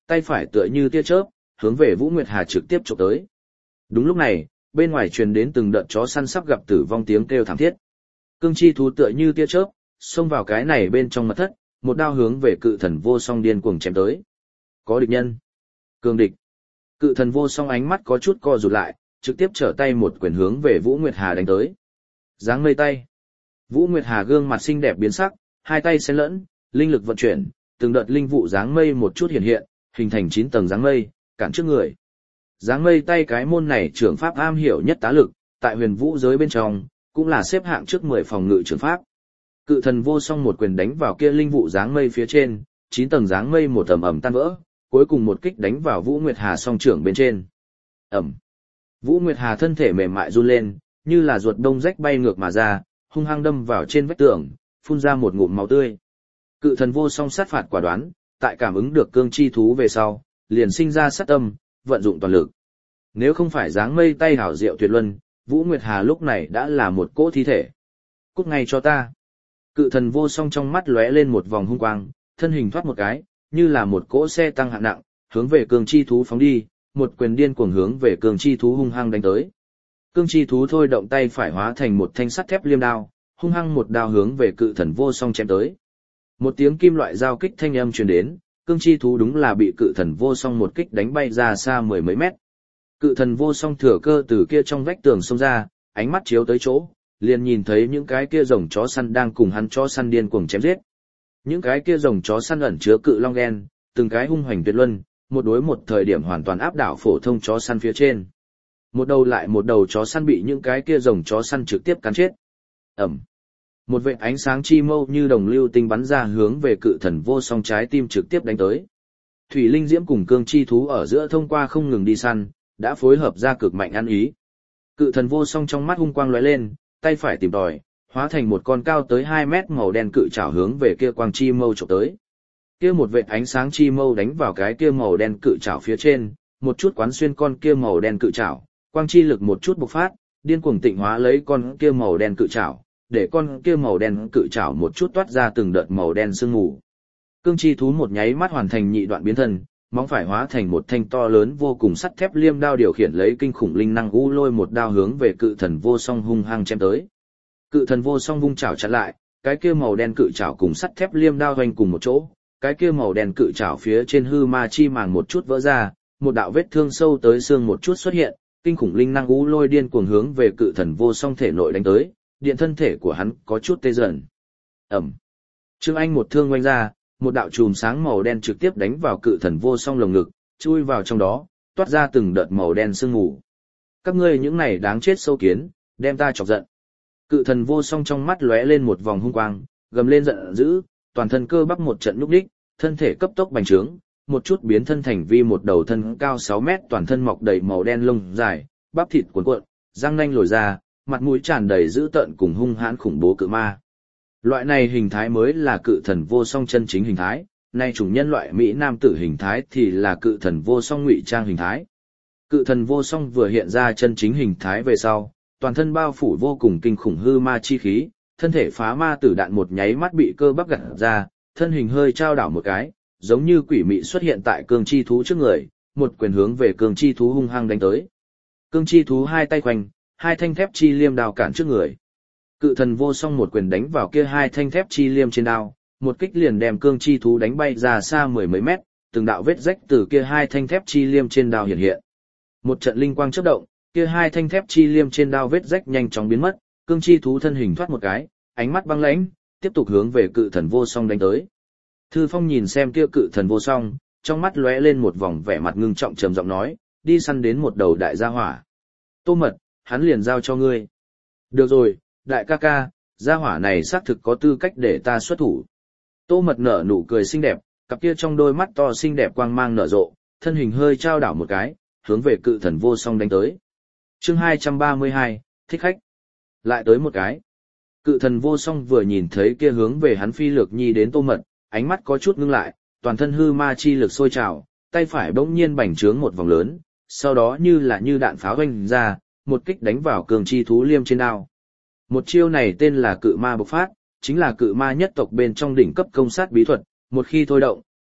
tay phải tựa như tia chớp, hướng về Vũ Nguyệt Hà trực tiếp chụp tới. Đúng lúc này, bên ngoài truyền đến từng đợt chó săn sắp gặp tử vong tiếng kêu thảm thiết. Cương chi thú tựa như tia chớp, xông vào cái này bên trong mật thất, một đao hướng về cự thần vô song điên cuồng chém tới. Có địch nhân. Cường địch. Cự thần vô song ánh mắt có chút co rụt lại, trực tiếp trở tay một quyền hướng về Vũ Nguyệt Hà đánh tới. Giáng mây tay. Vũ Nguyệt Hà gương mặt xinh đẹp biến sắc, hai tay xen lẫn, linh lực vận chuyển, từng đợt linh vụ giáng mây một chút hiện hiện, hình thành 9 tầng giáng mây, cản trước người. Giáng mây tay cái môn này trưởng pháp am hiểu nhất tá lực, tại huyền vũ giới bên trong, cũng là xếp hạng trước 10 phòng ngự trưởng pháp. Cự thần vô song một quyền đánh vào kia linh vụ giáng mây phía trên, 9 tầng giáng mây một ầm ầm tan vỡ, cuối cùng một kích đánh vào Vũ Nguyệt Hà song trưởng bên trên. Ầm. Vũ Nguyệt Hà thân thể mềm mại run lên, như là ruột đông rách bay ngược mà ra, hung hăng đâm vào trên vách tường, phun ra một ngụm máu tươi. Cự thần vô song sát phạt quả đoán, tại cảm ứng được cương chi thú về sau, liền sinh ra sát tâm, vận dụng toàn lực. Nếu không phải dáng mây tay hảo diệu tuyệt luân, Vũ Nguyệt Hà lúc này đã là một cỗ thi thể. Cút ngay cho ta. Cự thần vô song trong mắt lóe lên một vòng hung quang, thân hình thoát một cái, như là một cỗ xe tăng hạng nặng, hướng về cương chi thú phóng đi, một quyền điên cuồng hướng về cương chi thú hung hăng đánh tới. Cương chi thú thôi động tay phải hóa thành một thanh sắt thép liêm đao, hung hăng một đao hướng về cự thần vô song chém tới. Một tiếng kim loại giao kích thanh âm truyền đến, cương chi thú đúng là bị cự thần vô song một kích đánh bay ra xa 10 mấy mét. Cự thần vô song thừa cơ từ kia trong vách tường xông ra, ánh mắt chiếu tới chỗ, liền nhìn thấy những cái kia rồng chó săn đang cùng hắn chó săn điên cuồng chém giết. Những cái kia rồng chó săn ẩn chứa cự long gen, từng cái hung hoành tuyệt luân, một đối một thời điểm hoàn toàn áp đảo phổ thông chó săn phía trên. Một đầu lại một đầu chó săn bị những cái kia rồng chó săn trực tiếp cắn chết. Ẩm. Một vệt ánh sáng chi mâu như đồng lưu tinh bắn ra hướng về cự thần vô song trái tim trực tiếp đánh tới. Thủy linh diễm cùng cương chi thú ở giữa thông qua không ngừng đi săn, đã phối hợp ra cực mạnh ăn ý. Cự thần vô song trong mắt hung quang lóe lên, tay phải tìm tòi, hóa thành một con cao tới 2 mét màu đen cự trảo hướng về kia quang chi mâu chụp tới. Kia một vệt ánh sáng chi mâu đánh vào cái kia màu đen cự trảo phía trên, một chút quán xuyên con kia màu đen cự trảo, quang chi lực một chút bộc phát, điên cuồng tịnh hóa lấy con kia màu đen cự trảo, để con kia màu đen cự trảo một chút toát ra từng đợt màu đen sương mù. Cương chi thú một nháy mắt hoàn thành nhị đoạn biến thân, móng phải hóa thành một thanh to lớn vô cùng sắt thép liêm đao điều khiển lấy kinh khủng linh năng u lôi một đao hướng về cự thần vô song hung hăng chém tới. Cự thần vô song vung chảo chặn lại, cái kia màu đen cự chảo cùng sắt thép liêm đao hoành cùng một chỗ, cái kia màu đen cự chảo phía trên hư ma chi màng một chút vỡ ra, một đạo vết thương sâu tới xương một chút xuất hiện, kinh khủng linh năng u lôi điên cuồng hướng về cự thần vô song thể nội đánh tới, điện thân thể của hắn có chút tê dần. Ẩm. Trương Anh một thương oanh ra, một đạo chùm sáng màu đen trực tiếp đánh vào cự thần vô song lồng ngực, chui vào trong đó, toát ra từng đợt màu đen sương mù. Các ngươi những này đáng chết sâu kiến, đem ta chọc giận. Cự thần vô song trong mắt lóe lên một vòng hung quang, gầm lên giận dữ, toàn thân cơ bắp một trận nhúc nhích, thân thể cấp tốc bành trướng, một chút biến thân thành vi một đầu thân cao 6 mét, toàn thân mọc đầy màu đen lông dài, bắp thịt cuộn cuộn, răng nanh lồi ra, mặt mũi tràn đầy dữ tợn cùng hung hãn khủng bố cự ma. Loại này hình thái mới là cự thần vô song chân chính hình thái, nay chủng nhân loại Mỹ nam tử hình thái thì là cự thần vô song ngụy trang hình thái. Cự thần vô song vừa hiện ra chân chính hình thái về sau, toàn thân bao phủ vô cùng kinh khủng hư ma chi khí, thân thể phá ma tử đạn một nháy mắt bị cơ bắp gặt ra, thân hình hơi trao đảo một cái, giống như quỷ mị xuất hiện tại cương chi thú trước người, một quyền hướng về cương chi thú hung hăng đánh tới. Cương chi thú hai tay khoanh, hai thanh thép chi liêm đao cản trước người. Cự thần vô song một quyền đánh vào kia hai thanh thép chi liêm trên đao, một kích liền đem cương chi thú đánh bay ra xa 10 mấy mét, từng đạo vết rách từ kia hai thanh thép chi liêm trên đao hiện hiện. Một trận linh quang chớp động, kia hai thanh thép chi liêm trên đao vết rách nhanh chóng biến mất, cương chi thú thân hình thoát một cái, ánh mắt băng lãnh, tiếp tục hướng về cự thần vô song đánh tới. Thư Phong nhìn xem kia cự thần vô song, trong mắt lóe lên một vòng vẻ mặt ngưng trọng trầm giọng nói, đi săn đến một đầu đại gia hỏa. Tô Mật, hắn liền giao cho ngươi. Được rồi, đại ca ca, gia hỏa này xác thực có tư cách để ta xuất thủ. Tô Mật nở nụ cười xinh đẹp, cặp kia trong đôi mắt to xinh đẹp quang mang nở rộ, thân hình hơi trao đảo một cái, hướng về cự thần vô song đánh tới. Chương 232, thích khách. Lại tới một cái. Cự thần vô song vừa nhìn thấy kia hướng về hắn phi lược nhi đến Tô Mật, ánh mắt có chút ngưng lại, toàn thân hư ma chi lực sôi trào, tay phải bỗng nhiên bành trướng một vòng lớn, sau đó như đạn pháo vanh ra, một kích đánh vào cường chi thú liêm trên đao. Một chiêu này tên là cự ma bộc phát, chính là cự ma nhất tộc bên trong đỉnh cấp công sát bí thuật, một khi thôi động,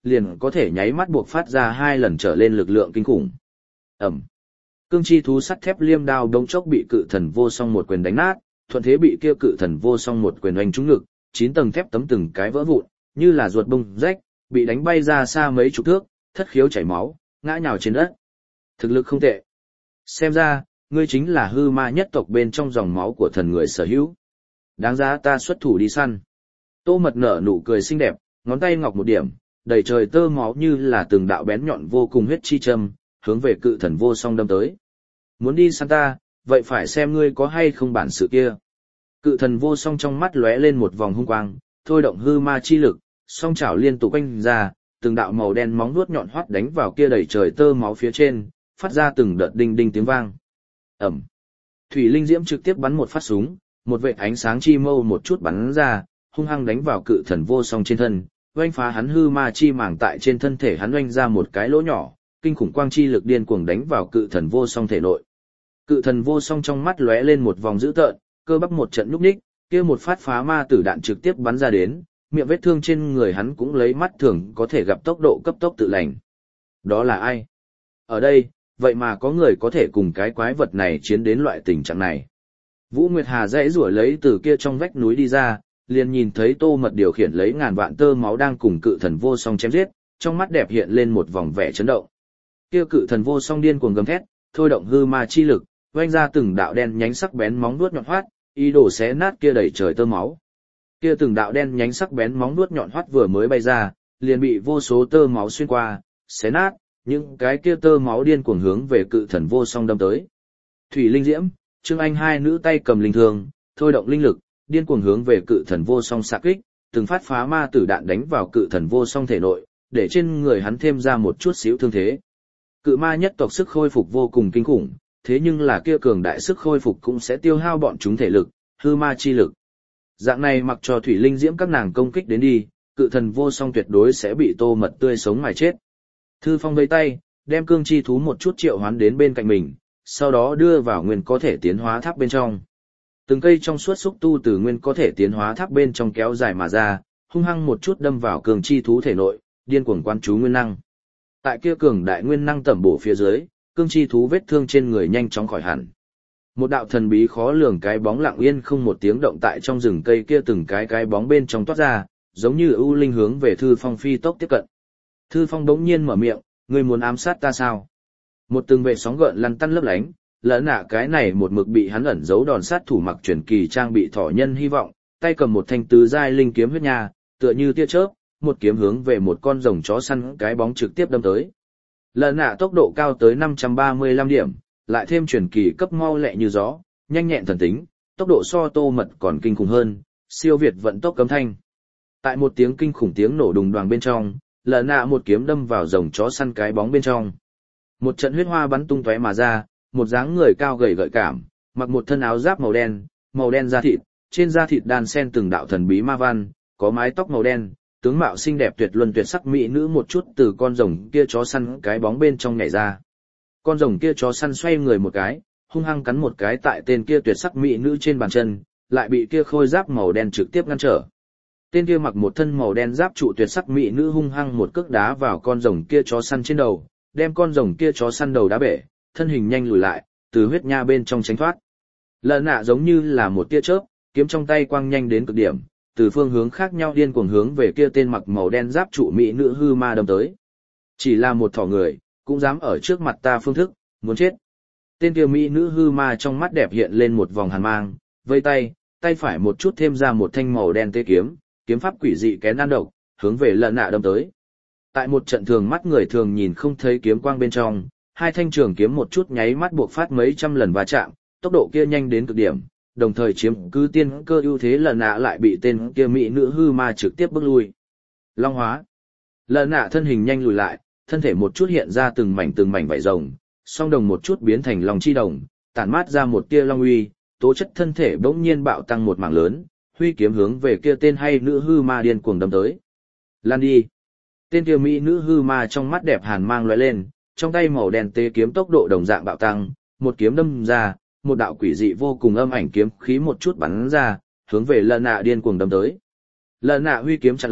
liền có thể nháy mắt buộc phát ra 2 lần trở lên lực lượng kinh khủng. Ẩm. Cương chi thú sắt thép liêm đao đống chốc bị cự thần vô song một quyền đánh nát, thuận thế bị kia cự thần vô song một quyền oanh trúng ngực, 9 tầng thép tấm từng cái vỡ vụn, như là ruột bung rách, bị đánh bay ra xa mấy chục thước, thất khiếu chảy máu, ngã nhào trên đất. Thực lực không tệ. Xem ra, ngươi chính là hư ma nhất tộc bên trong dòng máu của thần người sở hữu. Đáng giá ta xuất thủ đi săn. Tô Mật nở nụ cười xinh đẹp, ngón tay ngọc một điểm, đầy trời tơ máu như là từng đạo bén nhọn vô cùng huyết chi châm, hướng về cự thần vô song đâm tới. Muốn đi săn ta, vậy phải xem ngươi có hay không bản sự kia. Cự thần vô song trong mắt lóe lên một vòng hung quang, thôi động hư ma chi lực, song chảo liên tục quanh ra, từng đạo màu đen móng vuốt nhọn hoắt đánh vào kia đầy trời tơ máu phía trên, phát ra từng đợt đinh đinh tiếng vang. Ẩm. Thủy linh diễm trực tiếp bắn một phát súng, một vệt ánh sáng chi mâu một chút bắn ra, hung hăng đánh vào cự thần vô song trên thân, oanh phá hắn hư ma chi màng tại trên thân thể hắn oanh ra một cái lỗ nhỏ, kinh khủng quang chi lực điên cuồng đánh vào cự thần vô song thể nội. Cự thần vô song trong mắt lóe lên một vòng dữ tợn, cơ bắp một trận nhúc nhích, kia một phát phá ma tử đạn trực tiếp bắn ra đến, miệng vết thương trên người hắn cũng lấy mắt thường có thể gặp tốc độ cấp tốc tự lành. Đó là ai? Ở đây, vậy mà có người có thể cùng cái quái vật này chiến đến loại tình trạng này. Vũ Nguyệt Hà dãy rủa lấy từ kia trong vách núi đi ra, liền nhìn thấy Tô Mật điều khiển lấy ngàn vạn tơ máu đang cùng cự thần vô song chém giết, trong mắt đẹp hiện lên một vòng vẻ chấn động. Kia cự thần vô song điên cuồng gầm thét, thôi động hư ma chi lực, vung ra từng đạo đen nhánh sắc bén móng vuốt nhọn hoắt, ý đồ xé nát kia đầy trời tơ máu. Kia từng đạo đen nhánh sắc bén móng vuốt nhọn hoắt vừa mới bay ra, liền bị vô số tơ máu xuyên qua, xé nát, những cái kia tơ máu điên cuồng hướng về cự thần vô song đâm tới. Thủy linh diễm, Trương Anh hai nữ tay cầm linh thương, thôi động linh lực, điên cuồng hướng về cự thần vô song xạ kích, từng phát phá ma tử đạn đánh vào cự thần vô song thể nội, để trên người hắn thêm ra một chút xíu thương thế. Cự ma nhất tộc sức khôi phục vô cùng kinh khủng, thế nhưng là kia cường đại sức khôi phục cũng sẽ tiêu hao bọn chúng thể lực, hư ma chi lực. Dạng này mặc cho thủy linh diễm các nàng công kích đến đi, cự thần vô song tuyệt đối sẽ bị Tô Mật tươi sống mà chết. Thư Phong vẫy tay, đem cương chi thú một chút triệu hoán đến bên cạnh mình, sau đó đưa vào nguyên có thể tiến hóa tháp bên trong. Từng cây trong suốt xúc tu từ nguyên có thể tiến hóa tháp bên trong kéo dài mà ra, hung hăng một chút đâm vào cương chi thú thể nội, điên cuồng quan chú nguyên năng. Tại kia cường đại nguyên năng tẩm bổ phía dưới, cương chi thú vết thương trên người nhanh chóng khỏi hẳn. Một đạo thần bí khó lường cái bóng lặng yên không một tiếng động tại trong rừng cây kia từng cái bóng bên trong toát ra, giống như ưu linh hướng về Thư Phong phi tốc tiếp cận. Thư Phong đống nhiên mở miệng, ngươi muốn ám sát ta sao? Một từng vệ sóng gợn lăn tăn lấp lánh, lỡ nạ cái này một mực bị hắn ẩn giấu đòn sát thủ mặc truyền kỳ trang bị thỏ nhân hy vọng, tay cầm một thanh tứ giai linh kiếm huyết nha, tựa như tia chớp, một kiếm hướng về một con rồng chó săn cái bóng trực tiếp đâm tới. Lỡ nạ tốc độ cao tới 535 điểm, lại thêm truyền kỳ cấp mau lẹ như gió, nhanh nhẹn thần tính, tốc độ so Tô Mật còn kinh khủng hơn, siêu việt vận tốc cấm thanh. Tại một tiếng kinh khủng tiếng nổ đùng đoàng bên trong, lỡ nạ một kiếm đâm vào rồng chó săn cái bóng bên trong. Một trận huyết hoa bắn tung tóe mà ra, một dáng người cao gầy gợi cảm, mặc một thân áo giáp màu đen da thịt, trên da thịt đan sen từng đạo thần bí ma văn, có mái tóc màu đen, tướng mạo xinh đẹp tuyệt luân tuyệt sắc mỹ nữ một chút từ con rồng kia chó săn cái bóng bên trong nhảy ra. Con rồng kia chó săn xoay người một cái, hung hăng cắn một cái tại tên kia tuyệt sắc mỹ nữ trên bàn chân, lại bị kia khôi giáp màu đen trực tiếp ngăn trở. Tên kia mặc một thân màu đen giáp trụ tuyệt sắc mỹ nữ hung hăng một cước đá vào con rồng kia chó săn trên đầu, đem con rồng kia chó săn đầu đá bể, thân hình nhanh lùi lại, từ huyết nha bên trong tránh thoát. Lợn nạ giống như là một tia chớp, kiếm trong tay quang nhanh đến cực điểm, từ phương hướng khác nhau điên cuồng hướng về kia tên mặc màu đen giáp trụ mỹ nữ hư ma đâm tới. Chỉ là một thỏ người, cũng dám ở trước mặt ta phương thức, muốn chết. Tên kia mỹ nữ hư ma trong mắt đẹp hiện lên một vòng hàn mang, vây tay, tay phải một chút thêm ra một thanh màu đen tê kiếm, kiếm pháp quỷ dị kén ăn độc, hướng về lợn nạ đâm tới. Tại một trận thường mắt người thường nhìn không thấy kiếm quang bên trong, hai thanh trường kiếm một chút nháy mắt buộc phát mấy trăm lần va chạm, tốc độ kia nhanh đến cực điểm, đồng thời chiếm cứ tiên cơ ưu thế lợn nạ lại bị tên kia mỹ nữ hư ma trực tiếp bước lui. Long hóa. Lợn nạ thân hình nhanh lùi lại, thân thể một chút hiện ra từng mảnh vảy rồng, song đồng một chút biến thành long chi đồng, tản mát ra một tia long uy, tố chất thân thể bỗng nhiên bạo tăng một mảng lớn, huy kiếm hướng về kia tên hay nữ hư ma điên cuồng đâm tới. Lan đi. Tên kia mỹ nữ hư ma trong mắt đẹp hàn mang lóe lên, trong tay màu đen tế kiếm tốc độ đồng dạng bạo tăng, một kiếm đâm ra, một đạo quỷ dị vô cùng âm ảnh kiếm khí một chút bắn ra, hướng về lợn nạ điên cuồng đâm tới. Lợn nạ huy kiếm chặn lại,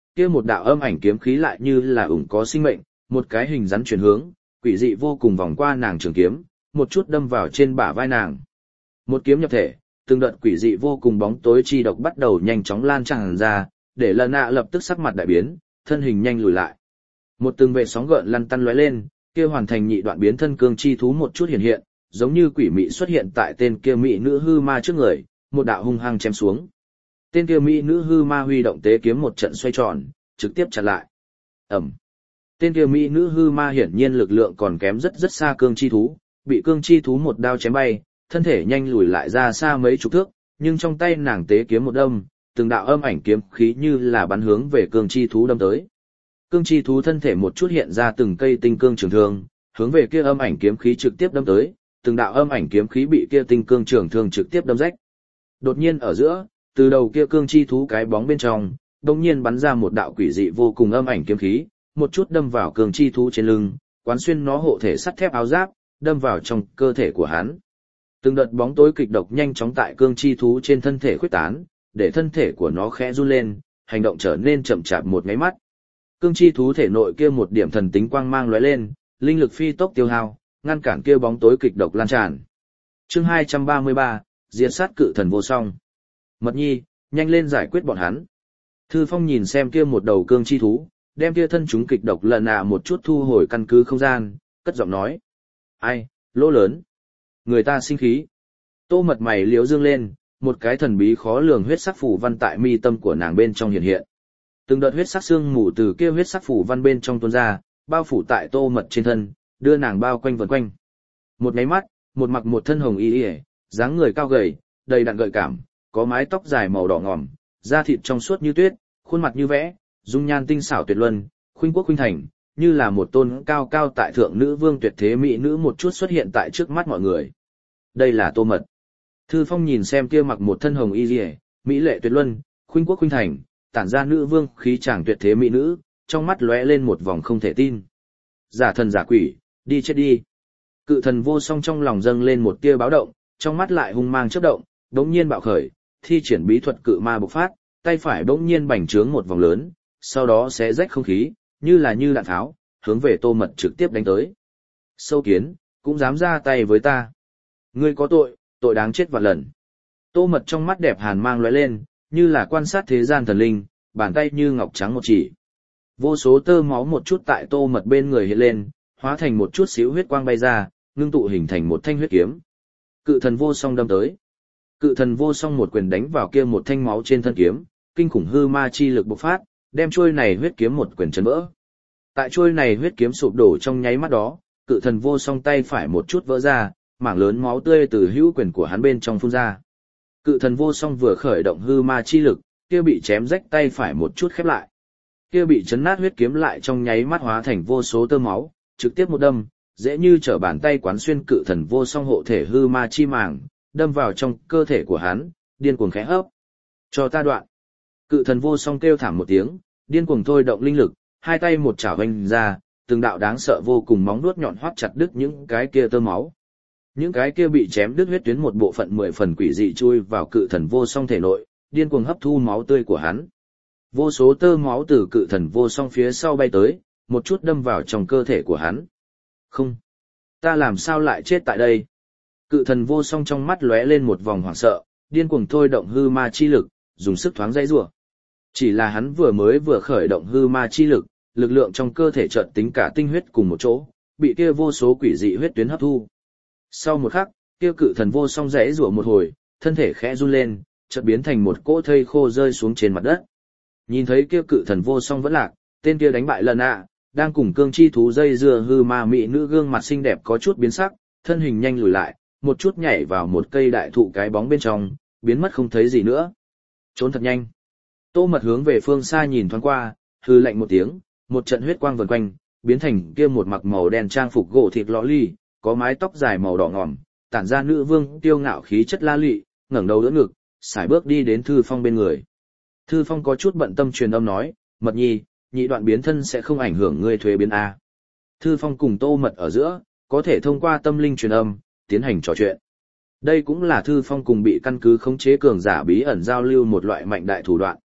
kia một đạo âm ảnh kiếm khí lại như là ủng có sinh mệnh, một cái hình rắn chuyển hướng, quỷ dị vô cùng vòng qua nàng trường kiếm, một chút đâm vào trên bả vai nàng. Một kiếm nhập thể, từng đợt quỷ dị vô cùng bóng tối chi độc bắt đầu nhanh chóng lan tràn ra, để lần nạ lập tức sắc mặt đại biến, thân hình nhanh lùi lại. Một từng vệ sóng gợn lăn tăn lóe lên, kia hoàn thành nhị đoạn biến thân cương chi thú một chút hiện hiện, giống như quỷ mị xuất hiện tại tên kia mỹ nữ hư ma trước người, một đạo hung hăng chém xuống. Tên kia mỹ nữ hư ma huy động tế kiếm một trận xoay tròn, trực tiếp chặn lại. Ẩm. Tên kia mỹ nữ hư ma hiển nhiên lực lượng còn kém rất rất xa cương chi thú, bị cương chi thú một đao chém bay, thân thể nhanh lùi lại ra xa mấy chục thước, nhưng trong tay nàng tế kiếm một đâm, từng đạo âm ảnh kiếm khí như là bắn hướng về cương chi thú đâm tới. Cương chi thú thân thể một chút hiện ra từng cây tinh cương trường thương, hướng về kia âm ảnh kiếm khí trực tiếp đâm tới, từng đạo âm ảnh kiếm khí bị kia tinh cương trường thương trực tiếp đâm rách. Đột nhiên ở giữa, từ đầu kia cương chi thú cái bóng bên trong, đột nhiên bắn ra một đạo quỷ dị vô cùng âm ảnh kiếm khí, một chút đâm vào cương chi thú trên lưng, quán xuyên nó hộ thể sắt thép áo giáp, đâm vào trong cơ thể của hắn. Từng đợt bóng tối kịch độc nhanh chóng tại cương chi thú trên thân thể khuếch tán, để thân thể của nó khẽ run lên, hành động trở nên chậm chạp một cái mắt. Cương chi thú thể nội kia một điểm thần tính quang mang lóe lên, linh lực phi tốc tiêu hao, ngăn cản kia bóng tối kịch độc lan tràn. Chương 233, diệt sát cự thần vô song. Mật nhi, nhanh lên giải quyết bọn hắn. Thư Phong nhìn xem kia một đầu cương chi thú, đem kia thân chúng kịch độc lần một chút thu hồi căn cứ không gian, cất giọng nói. Ai, lỗ lớn. Người ta sinh khí. Tô Mật mày liếu dương lên, một cái thần bí khó lường huyết sắc phủ văn tại mi tâm của nàng bên trong hiện hiện. Từng đợt huyết sắc xương mù từ kia huyết sắc phủ văn bên trong tuôn ra, bao phủ tại Tô Mật trên thân, đưa nàng bao quanh vần quanh. Một cái mắt, một mặc một thân hồng y y, dáng người cao gầy, đầy đặn gợi cảm, có mái tóc dài màu đỏ ngòm, da thịt trong suốt như tuyết, khuôn mặt như vẽ, dung nhan tinh xảo tuyệt luân, khuynh quốc khuynh thành, như là một tôn cao cao tại thượng nữ vương tuyệt thế mỹ nữ một chút xuất hiện tại trước mắt mọi người. Đây là Tô Mật. Thư Phong nhìn xem kia mặc một thân hồng y liễu, mỹ lệ tuyệt luân, khuynh quốc khuynh thành, tản ra nữ vương khí chàng tuyệt thế mỹ nữ, trong mắt lóe lên một vòng không thể tin. Giả thần giả quỷ, đi chết đi. Cự thần vô song trong lòng dâng lên một tia báo động, trong mắt lại hung mang chớp động, đống nhiên bạo khởi, thi triển bí thuật cự ma bộc phát, tay phải đống nhiên bành trướng một vòng lớn, sau đó xé rách không khí, như đạn tháo, hướng về Tô Mật trực tiếp đánh tới. Sâu kiến, cũng dám ra tay với ta. Ngươi có tội, tội đáng chết vạn lần. Tô Mật trong mắt đẹp hàn mang lóe lên, như là quan sát thế gian thần linh, bàn tay như ngọc trắng một chỉ. Vô số tơ máu một chút tại Tô Mật bên người hiện lên, hóa thành một chút xíu huyết quang bay ra, ngưng tụ hình thành một thanh huyết kiếm. Cự thần vô song đâm tới. Cự thần vô song một quyền đánh vào kia một thanh máu trên thân kiếm, kinh khủng hư ma chi lực bộc phát, đem trôi này huyết kiếm một quyền chấn vỡ. Tại trôi này huyết kiếm sụp đổ trong nháy mắt đó, cự thần vô song tay phải một chút vỡ ra, mảng lớn máu tươi từ hữu quyền của hắn bên trong phun ra. Cự thần vô song vừa khởi động hư ma chi lực, kia bị chém rách tay phải một chút khép lại. Kia bị chấn nát huyết kiếm lại trong nháy mắt hóa thành vô số tơ máu, trực tiếp một đâm, dễ như trở bàn tay quán xuyên cự thần vô song hộ thể hư ma chi màng, đâm vào trong cơ thể của hắn, điên cuồng khẽ hấp. Cho ta đoạn. Cự thần vô song kêu thảm một tiếng, điên cuồng thôi động linh lực, hai tay một chảo vành ra, từng đạo đáng sợ vô cùng móng vuốt nhọn hoắt chặt đứt những cái kia tơ máu. Những cái kia bị chém đứt huyết tuyến một bộ phận 10 phần quỷ dị chui vào cự thần vô song thể nội, điên cuồng hấp thu máu tươi của hắn. Vô số tơ máu từ cự thần vô song phía sau bay tới, một chút đâm vào trong cơ thể của hắn. Không, ta làm sao lại chết tại đây? Cự thần vô song trong mắt lóe lên một vòng hoảng sợ, điên cuồng thôi động hư ma chi lực, dùng sức thoáng dãy rủa. Chỉ là hắn vừa khởi động hư ma chi lực, lực lượng trong cơ thể chợt tính cả tinh huyết cùng một chỗ, bị kia vô số quỷ dị huyết tuyến hấp thu. Sau một khắc, kia cự thần vô song rẽ rủa một hồi, thân thể khẽ run lên, chợt biến thành một cỗ thây khô rơi xuống trên mặt đất. Nhìn thấy kia cự thần vô song vẫn lạc, tên kia đánh bại lần đang cùng cương chi thú dây dưa hư ma mỹ nữ gương mặt xinh đẹp có chút biến sắc, thân hình nhanh lùi lại, một chút nhảy vào một cây đại thụ cái bóng bên trong, biến mất không thấy gì nữa. Trốn thật nhanh. Tô Mật hướng về phương xa nhìn thoáng qua, hư lạnh một tiếng, một trận huyết quang vần quanh, biến thành kia một mặc màu đen trang phục gỗ thịt lọ ly, có mái tóc dài màu đỏ ngòm, tản ra nữ vương tiêu ngạo khí chất la lị, ngẩng đầu đỡ ngực, sải bước đi đến Thư Phong bên người. Thư Phong có chút bận tâm truyền âm nói, Mật nhi, nhị đoạn biến thân sẽ không ảnh hưởng ngươi thuế biến A. Thư Phong cùng Tô Mật ở giữa, có thể thông qua tâm linh truyền âm, tiến hành trò chuyện. Đây cũng là Thư Phong cùng bị căn cứ khống chế cường giả bí ẩn giao lưu một loại mạnh đại thủ đoạn.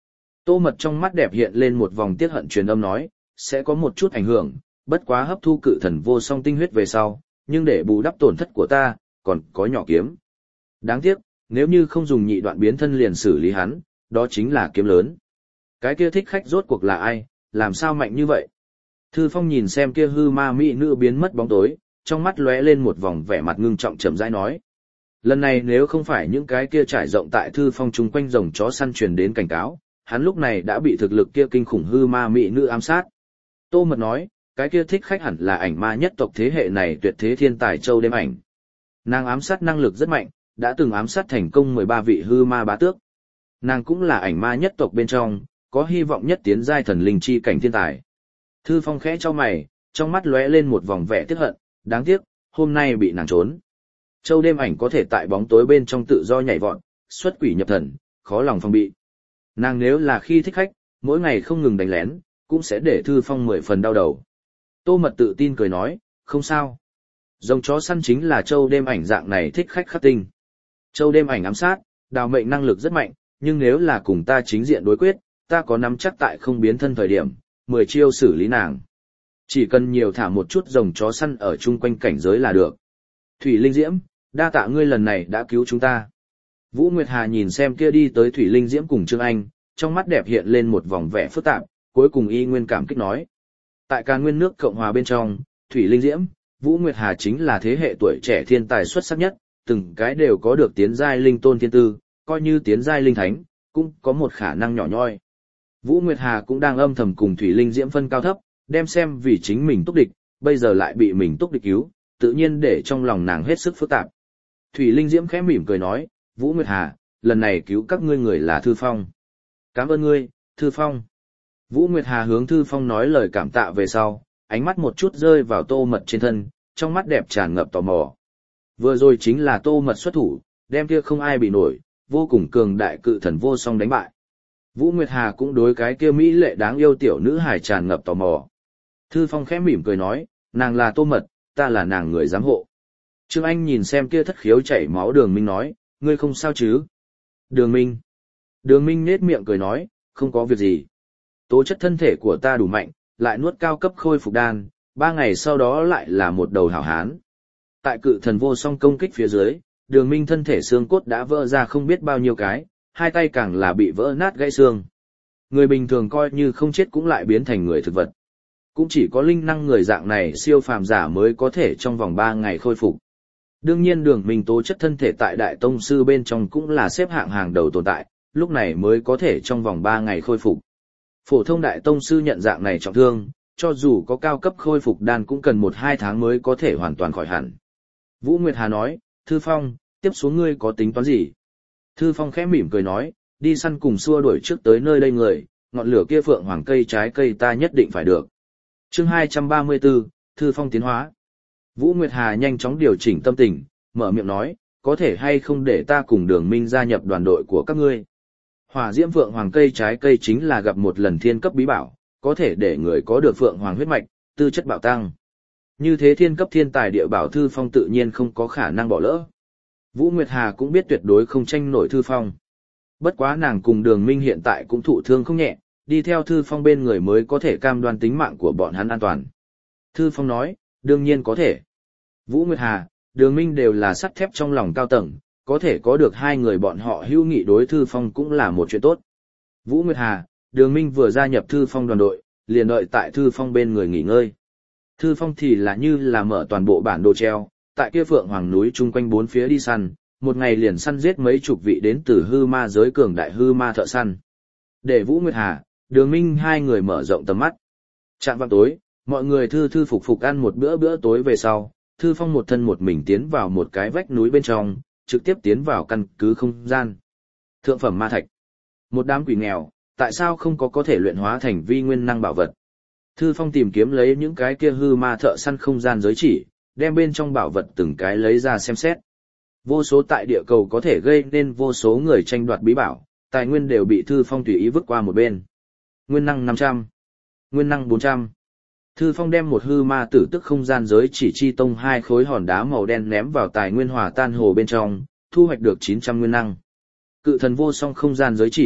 Tô Mật trong mắt đẹp hiện lên một vòng tiếc hận truyền âm nói, sẽ có một chút ảnh hưởng, bất quá hấp thu cự thần vô song tinh huyết về sau, nhưng để bù đắp tổn thất của ta, còn có nhỏ kiếm. Đáng tiếc, nếu như không dùng nhị đoạn biến thân liền xử lý hắn, đó chính là kiếm lớn. Cái kia thích khách rốt cuộc là ai, làm sao mạnh như vậy? Thư Phong nhìn xem kia hư ma mỹ nữ biến mất bóng tối, trong mắt lóe lên một vòng vẻ mặt ngưng trọng chậm rãi nói. Lần này nếu không phải những cái kia trải rộng tại Thư Phong chung quanh rồng chó săn truyền đến cảnh cáo, hắn lúc này đã bị thực lực kia kinh khủng hư ma mỹ nữ ám sát. Tô Mật nói, cái kia thích khách hẳn là ảnh ma nhất tộc thế hệ này tuyệt thế thiên tài châu đêm ảnh. Nàng ám sát năng lực rất mạnh, đã từng ám sát thành công 13 vị hư ma bá tước. Nàng cũng là ảnh ma nhất tộc bên trong, có hy vọng nhất tiến giai thần linh chi cảnh thiên tài. Thư Phong khẽ cho mày, trong mắt lóe lên một vòng vẻ tiếc hận, đáng tiếc, hôm nay bị nàng trốn. Châu đêm ảnh có thể tại bóng tối bên trong tự do nhảy vọt, xuất quỷ nhập thần, khó lòng phòng bị. Nàng nếu là khi thích khách, mỗi ngày không ngừng đánh lén, cũng sẽ để Thư Phong 10 phần đau đầu. Tô Mật tự tin cười nói, không sao. Rồng chó săn chính là châu đêm ảnh dạng này thích khách khắc tinh. Châu đêm ảnh ám sát, đào mệnh năng lực rất mạnh, nhưng nếu là cùng ta chính diện đối quyết, ta có nắm chắc tại không biến thân thời điểm, 10 chiêu xử lý nàng. Chỉ cần nhiều thả một chút rồng chó săn ở chung quanh cảnh giới là được. Thủy Linh Diễm, đa tạ ngươi lần này đã cứu chúng ta. Vũ Nguyệt Hà nhìn xem kia đi tới Thủy Linh Diễm cùng Trương Anh, trong mắt đẹp hiện lên một vòng vẻ phức tạp, cuối cùng y nguyên cảm kích nói. Tại Càn Nguyên nước Cộng hòa bên trong, Thủy Linh Diễm, Vũ Nguyệt Hà chính là thế hệ tuổi trẻ thiên tài xuất sắc nhất, từng cái đều có được tiến giai linh tôn thiên tư, coi như tiến giai linh thánh, cũng có một khả năng nhỏ nhoi. Vũ Nguyệt Hà cũng đang âm thầm cùng Thủy Linh Diễm phân cao thấp, đem xem vì chính mình túc địch, bây giờ lại bị mình túc địch cứu, tự nhiên để trong lòng nàng hết sức phức tạp. Thủy Linh Diễm khẽ mỉm cười nói, Vũ Nguyệt Hà, lần này cứu các ngươi người là Thư Phong. Cảm ơn ngươi, Thư Phong. Vũ Nguyệt Hà hướng Thư Phong nói lời cảm tạ về sau, ánh mắt một chút rơi vào Tô Mật trên thân, trong mắt đẹp tràn ngập tò mò. Vừa rồi chính là Tô Mật xuất thủ, đem kia không ai bị nổi, vô cùng cường đại cự thần vô song đánh bại. Vũ Nguyệt Hà cũng đối cái kia mỹ lệ đáng yêu tiểu nữ hài tràn ngập tò mò. Thư Phong khẽ mỉm cười nói, nàng là Tô Mật, ta là nàng người giám hộ. Trương Anh nhìn xem kia thất khiếu chảy máu Đường Minh nói, ngươi không sao chứ? Đường Minh. Đường Minh nết miệng cười nói, không có việc gì. Tố chất thân thể của ta đủ mạnh, lại nuốt cao cấp khôi phục đan, 3 ngày sau đó lại là một đầu hảo hán. Tại cự thần vô song công kích phía dưới, Đường Minh thân thể xương cốt đã vỡ ra không biết bao nhiêu cái, hai tay càng là bị vỡ nát gãy xương. Người bình thường coi như không chết cũng lại biến thành người thực vật. Cũng chỉ có linh năng người dạng này siêu phàm giả mới có thể trong vòng 3 ngày khôi phục. Đương nhiên Đường Minh tố chất thân thể tại Đại Tông Sư bên trong cũng là xếp hạng hàng đầu tồn tại, lúc này mới có thể trong vòng 3 ngày khôi phục. Phổ thông Đại Tông Sư nhận dạng này trọng thương, cho dù có cao cấp khôi phục đan cũng cần 1-2 tháng mới có thể hoàn toàn khỏi hẳn. Vũ Nguyệt Hà nói, Thư Phong, tiếp xuống ngươi có tính toán gì? Thư Phong khẽ mỉm cười nói, đi săn cùng xua đuổi trước tới nơi đây người, ngọn lửa kia phượng hoàng cây trái cây ta nhất định phải được. Chương 234, Thư Phong tiến hóa. Vũ Nguyệt Hà nhanh chóng điều chỉnh tâm tình, mở miệng nói, có thể hay không để ta cùng Đường Minh gia nhập đoàn đội của các ngươi. Hỏa diễm phượng hoàng cây trái cây chính là gặp một lần thiên cấp bí bảo, có thể để người có được phượng hoàng huyết mạch, tư chất bảo tăng. Như thế thiên cấp thiên tài địa bảo Thư Phong tự nhiên không có khả năng bỏ lỡ. Vũ Nguyệt Hà cũng biết tuyệt đối không tranh nổi Thư Phong. Bất quá nàng cùng Đường Minh hiện tại cũng thụ thương không nhẹ, đi theo Thư Phong bên người mới có thể cam đoan tính mạng của bọn hắn an toàn. Thư Phong nói, đương nhiên có thể. Vũ Nguyệt Hà, Đường Minh đều là sắt thép trong lòng cao tầng, có thể có được hai người bọn họ hữu nghị đối Thư Phong cũng là một chuyện tốt. Vũ Nguyệt Hà, Đường Minh vừa gia nhập Thư Phong đoàn đội, liền đợi tại Thư Phong bên người nghỉ ngơi. Thư Phong thì là như là mở toàn bộ bản đồ treo, tại kia Phượng Hoàng núi chung quanh bốn phía đi săn, một ngày liền săn giết mấy chục vị đến từ hư ma giới cường đại hư ma thợ săn. Để Vũ Nguyệt Hà, Đường Minh hai người mở rộng tầm mắt. Chạm vào tối, mọi người thư thư phục phục ăn một bữa tối về sau, Thư Phong một thân một mình tiến vào một cái vách núi bên trong, trực tiếp tiến vào căn cứ không gian. Thượng phẩm ma thạch. Một đám quỷ nghèo, tại sao không có thể luyện hóa thành vi nguyên năng bảo vật? Thư Phong tìm kiếm lấy những cái kia hư ma thợ săn không gian giới chỉ, đem bên trong bảo vật từng cái lấy ra xem xét. Vô số tại địa cầu có thể gây nên vô số người tranh đoạt bí bảo, tài nguyên đều bị Thư Phong tùy ý vứt qua một bên. Nguyên năng 500, nguyên năng 400. Thư Phong đem một hư ma tử tức không gian giới chỉ chi tông 2 khối hòn đá màu đen ném vào tài nguyên hòa tan hồ bên trong, thu hoạch được 900 nguyên năng. Cự thần vô song không gian giới chỉ,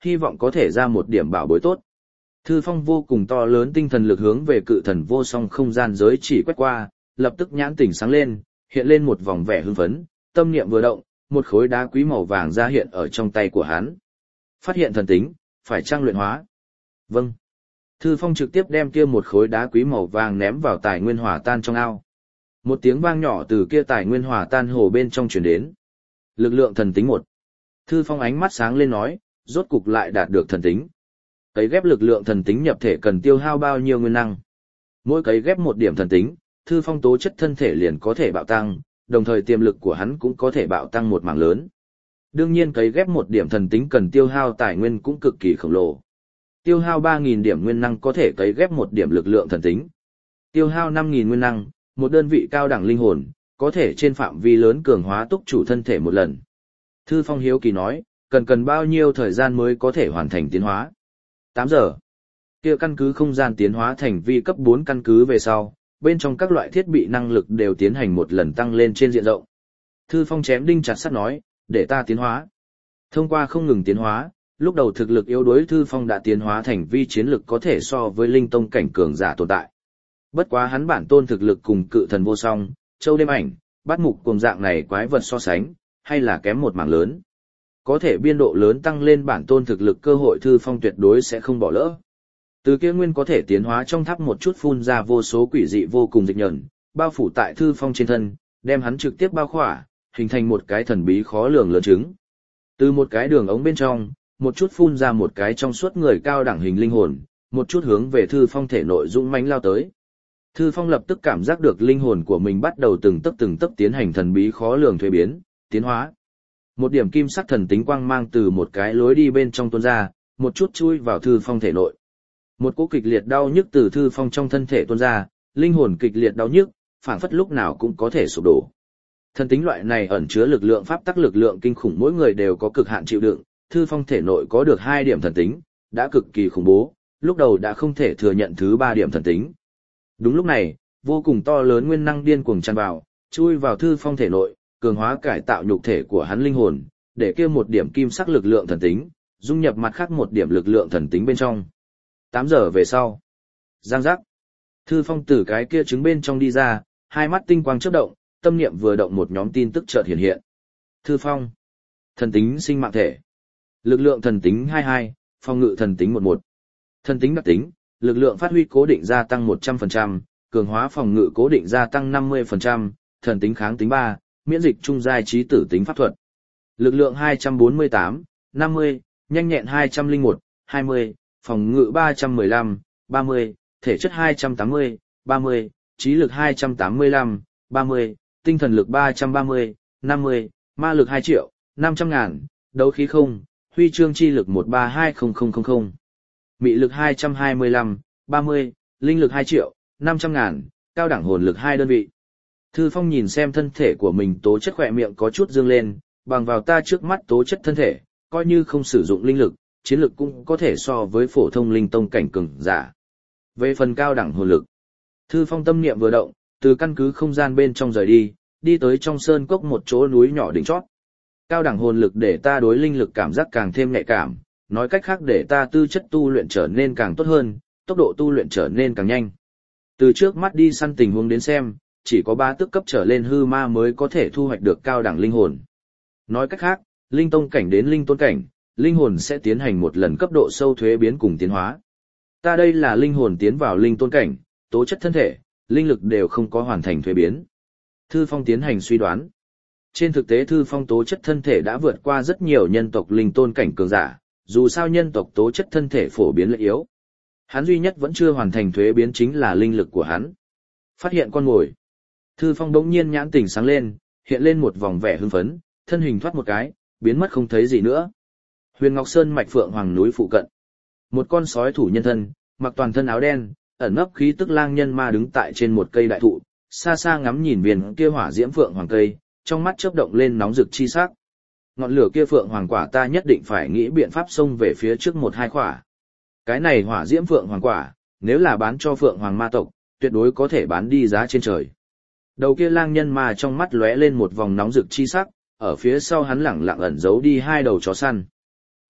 hy vọng có thể ra một điểm bảo bối tốt. Thư Phong vô cùng to lớn tinh thần lực hướng về cự thần vô song không gian giới chỉ quét qua, lập tức nhãn tỉnh sáng lên, hiện lên một vòng vẻ hưng phấn, tâm niệm vừa động, một khối đá quý màu vàng ra hiện ở trong tay của hắn. Phát hiện thần tính, phải trang luyện hóa. Vâng. Thư Phong trực tiếp đem kia một khối đá quý màu vàng ném vào tài nguyên hỏa tan trong ao. Một tiếng vang nhỏ từ kia tài nguyên hỏa tan hồ bên trong truyền đến. Lực lượng thần tính 1. Thư Phong ánh mắt sáng lên nói, rốt cục lại đạt được thần tính. Cấy ghép lực lượng thần tính nhập thể cần tiêu hao bao nhiêu nguyên năng? Mỗi cấy ghép một điểm thần tính, Thư Phong tố chất thân thể liền có thể bạo tăng, đồng thời tiềm lực của hắn cũng có thể bạo tăng một mảng lớn. Đương nhiên cấy ghép một điểm thần tính cần tiêu hao tài nguyên cũng cực kỳ khổng lồ. Tiêu hao 3.000 điểm nguyên năng có thể cấy ghép một điểm lực lượng thần tính. Tiêu hao 5.000 nguyên năng, một đơn vị cao đẳng linh hồn, có thể trên phạm vi lớn cường hóa túc chủ thân thể một lần. Thư Phong hiếu kỳ nói, cần bao nhiêu thời gian mới có thể hoàn thành tiến hóa? 8 giờ. Kia căn cứ không gian tiến hóa thành vi cấp 4 căn cứ về sau, bên trong các loại thiết bị năng lực đều tiến hành một lần tăng lên trên diện rộng. Thư Phong chém đinh chặt sắt nói, để ta tiến hóa. Thông qua không ngừng tiến hóa, lúc đầu thực lực yếu đuối Thư Phong đã tiến hóa thành vi chiến lực có thể so với linh tông cảnh cường giả tồn tại. Bất quá hắn bản tôn thực lực cùng cự thần vô song, châu đêm ảnh, bát mục cùng dạng này quái vật so sánh, hay là kém một mảng lớn. Có thể biên độ lớn tăng lên bản tôn thực lực cơ hội Thư Phong tuyệt đối sẽ không bỏ lỡ. Từ kia nguyên có thể tiến hóa trong tháp một chút phun ra vô số quỷ dị vô cùng dịch nhẫn, bao phủ tại Thư Phong trên thân, đem hắn trực tiếp bao khỏa, hình thành một cái thần bí khó lường lớn trứng. Từ một cái đường ống bên trong, một chút phun ra một cái trong suốt người cao đẳng hình linh hồn, một chút hướng về Thư Phong thể nội dũng mãnh lao tới. Thư Phong lập tức cảm giác được linh hồn của mình bắt đầu từng tấc tiến hành thần bí khó lường thuế biến, tiến hóa. Một điểm kim sắc thần tính quang mang từ một cái lối đi bên trong tuôn ra, một chút chui vào Thư Phong thể nội. Một cỗ kịch liệt đau nhức từ Thư Phong trong thân thể tuôn ra, linh hồn kịch liệt đau nhức, phảng phất lúc nào cũng có thể sụp đổ. Thần tính loại này ẩn chứa lực lượng pháp tắc lực lượng kinh khủng mỗi người đều có cực hạn chịu đựng, Thư Phong thể nội có được 2 điểm thần tính, đã cực kỳ khủng bố, lúc đầu đã không thể thừa nhận thứ 3 điểm thần tính. Đúng lúc này, vô cùng to lớn nguyên năng điên cuồng tràn vào, chui vào Thư Phong thể nội, cường hóa cải tạo nhục thể của hắn linh hồn, để kia một điểm kim sắc lực lượng thần tính, dung nhập mặt khác một điểm lực lượng thần tính bên trong. 8 giờ về sau. Giang giác. Thư Phong từ cái kia trứng bên trong đi ra, hai mắt tinh quang chớp động, tâm niệm vừa động một nhóm tin tức chợt hiện hiện. Thư Phong. Thần tính sinh mạng thể. Lực lượng thần tính 22, phòng ngự thần tính 11. Thần tính đặc tính, lực lượng phát huy cố định gia tăng 100%, cường hóa phòng ngự cố định gia tăng 50%, thần tính kháng tính 3, miễn dịch trung giai trí tử tính pháp thuật. Lực lượng 248, 50, nhanh nhẹn 201, 20, phòng ngự 315, 30, thể chất 280, 30, trí lực 285, 30, tinh thần lực 330, 50, ma lực 2 triệu, 500 ngàn, đấu khí không, huy chương chi lực 1320000, mị lực 225, 30, linh lực 2 triệu, 500 ngàn, cao đẳng hồn lực 2 đơn vị. Thư Phong nhìn xem thân thể của mình tố chất khỏe miệng có chút dương lên, bằng vào ta trước mắt tố chất thân thể, coi như không sử dụng linh lực, chiến lực cũng có thể so với phổ thông linh tông cảnh cường giả. Về phần cao đẳng hồn lực, Thư Phong tâm niệm vừa động, từ căn cứ không gian bên trong rời đi, đi tới trong sơn cốc một chỗ núi nhỏ đỉnh chót. Cao đẳng hồn lực để ta đối linh lực cảm giác càng thêm nhạy cảm, nói cách khác để ta tư chất tu luyện trở nên càng tốt hơn, tốc độ tu luyện trở nên càng nhanh. Từ trước mắt đi săn tình huống đến xem, chỉ có 3 tước cấp trở lên hư ma mới có thể thu hoạch được cao đẳng linh hồn. Nói cách khác, linh tông cảnh đến linh tôn cảnh, linh hồn sẽ tiến hành một lần cấp độ sâu thuế biến cùng tiến hóa. Ta đây là linh hồn tiến vào linh tôn cảnh, tố chất thân thể, linh lực đều không có hoàn thành thuế biến. Thư Phong tiến hành suy đoán. Trên thực tế Thư Phong tố chất thân thể đã vượt qua rất nhiều nhân tộc linh tôn cảnh cường giả, dù sao nhân tộc tố chất thân thể phổ biến lại yếu. Hắn duy nhất vẫn chưa hoàn thành thuế biến chính là linh lực của hắn. Phát hiện con mồi. Thư Phong đống nhiên nhãn tỉnh sáng lên, hiện lên một vòng vẻ hưng phấn, thân hình thoát một cái, biến mất không thấy gì nữa. Huyền Ngọc Sơn mạch Phượng Hoàng núi phụ cận. Một con sói thủ nhân thân, mặc toàn thân áo đen, ẩn nấp khí tức lang nhân ma đứng tại trên một cây đại thụ, xa xa ngắm nhìn viên kia hỏa diễm phượng hoàng cây, trong mắt chớp động lên nóng rực chi sắc. Ngọn lửa kia phượng hoàng quả ta nhất định phải nghĩ biện pháp xông về phía trước 1-2 quả. Cái này hỏa diễm phượng hoàng quả, nếu là bán cho phượng hoàng ma tộc, tuyệt đối có thể bán đi giá trên trời. Đầu kia lang nhân ma trong mắt lóe lên một vòng nóng rực chi sắc, ở phía sau hắn lẳng lặng ẩn giấu đi 2 đầu chó săn.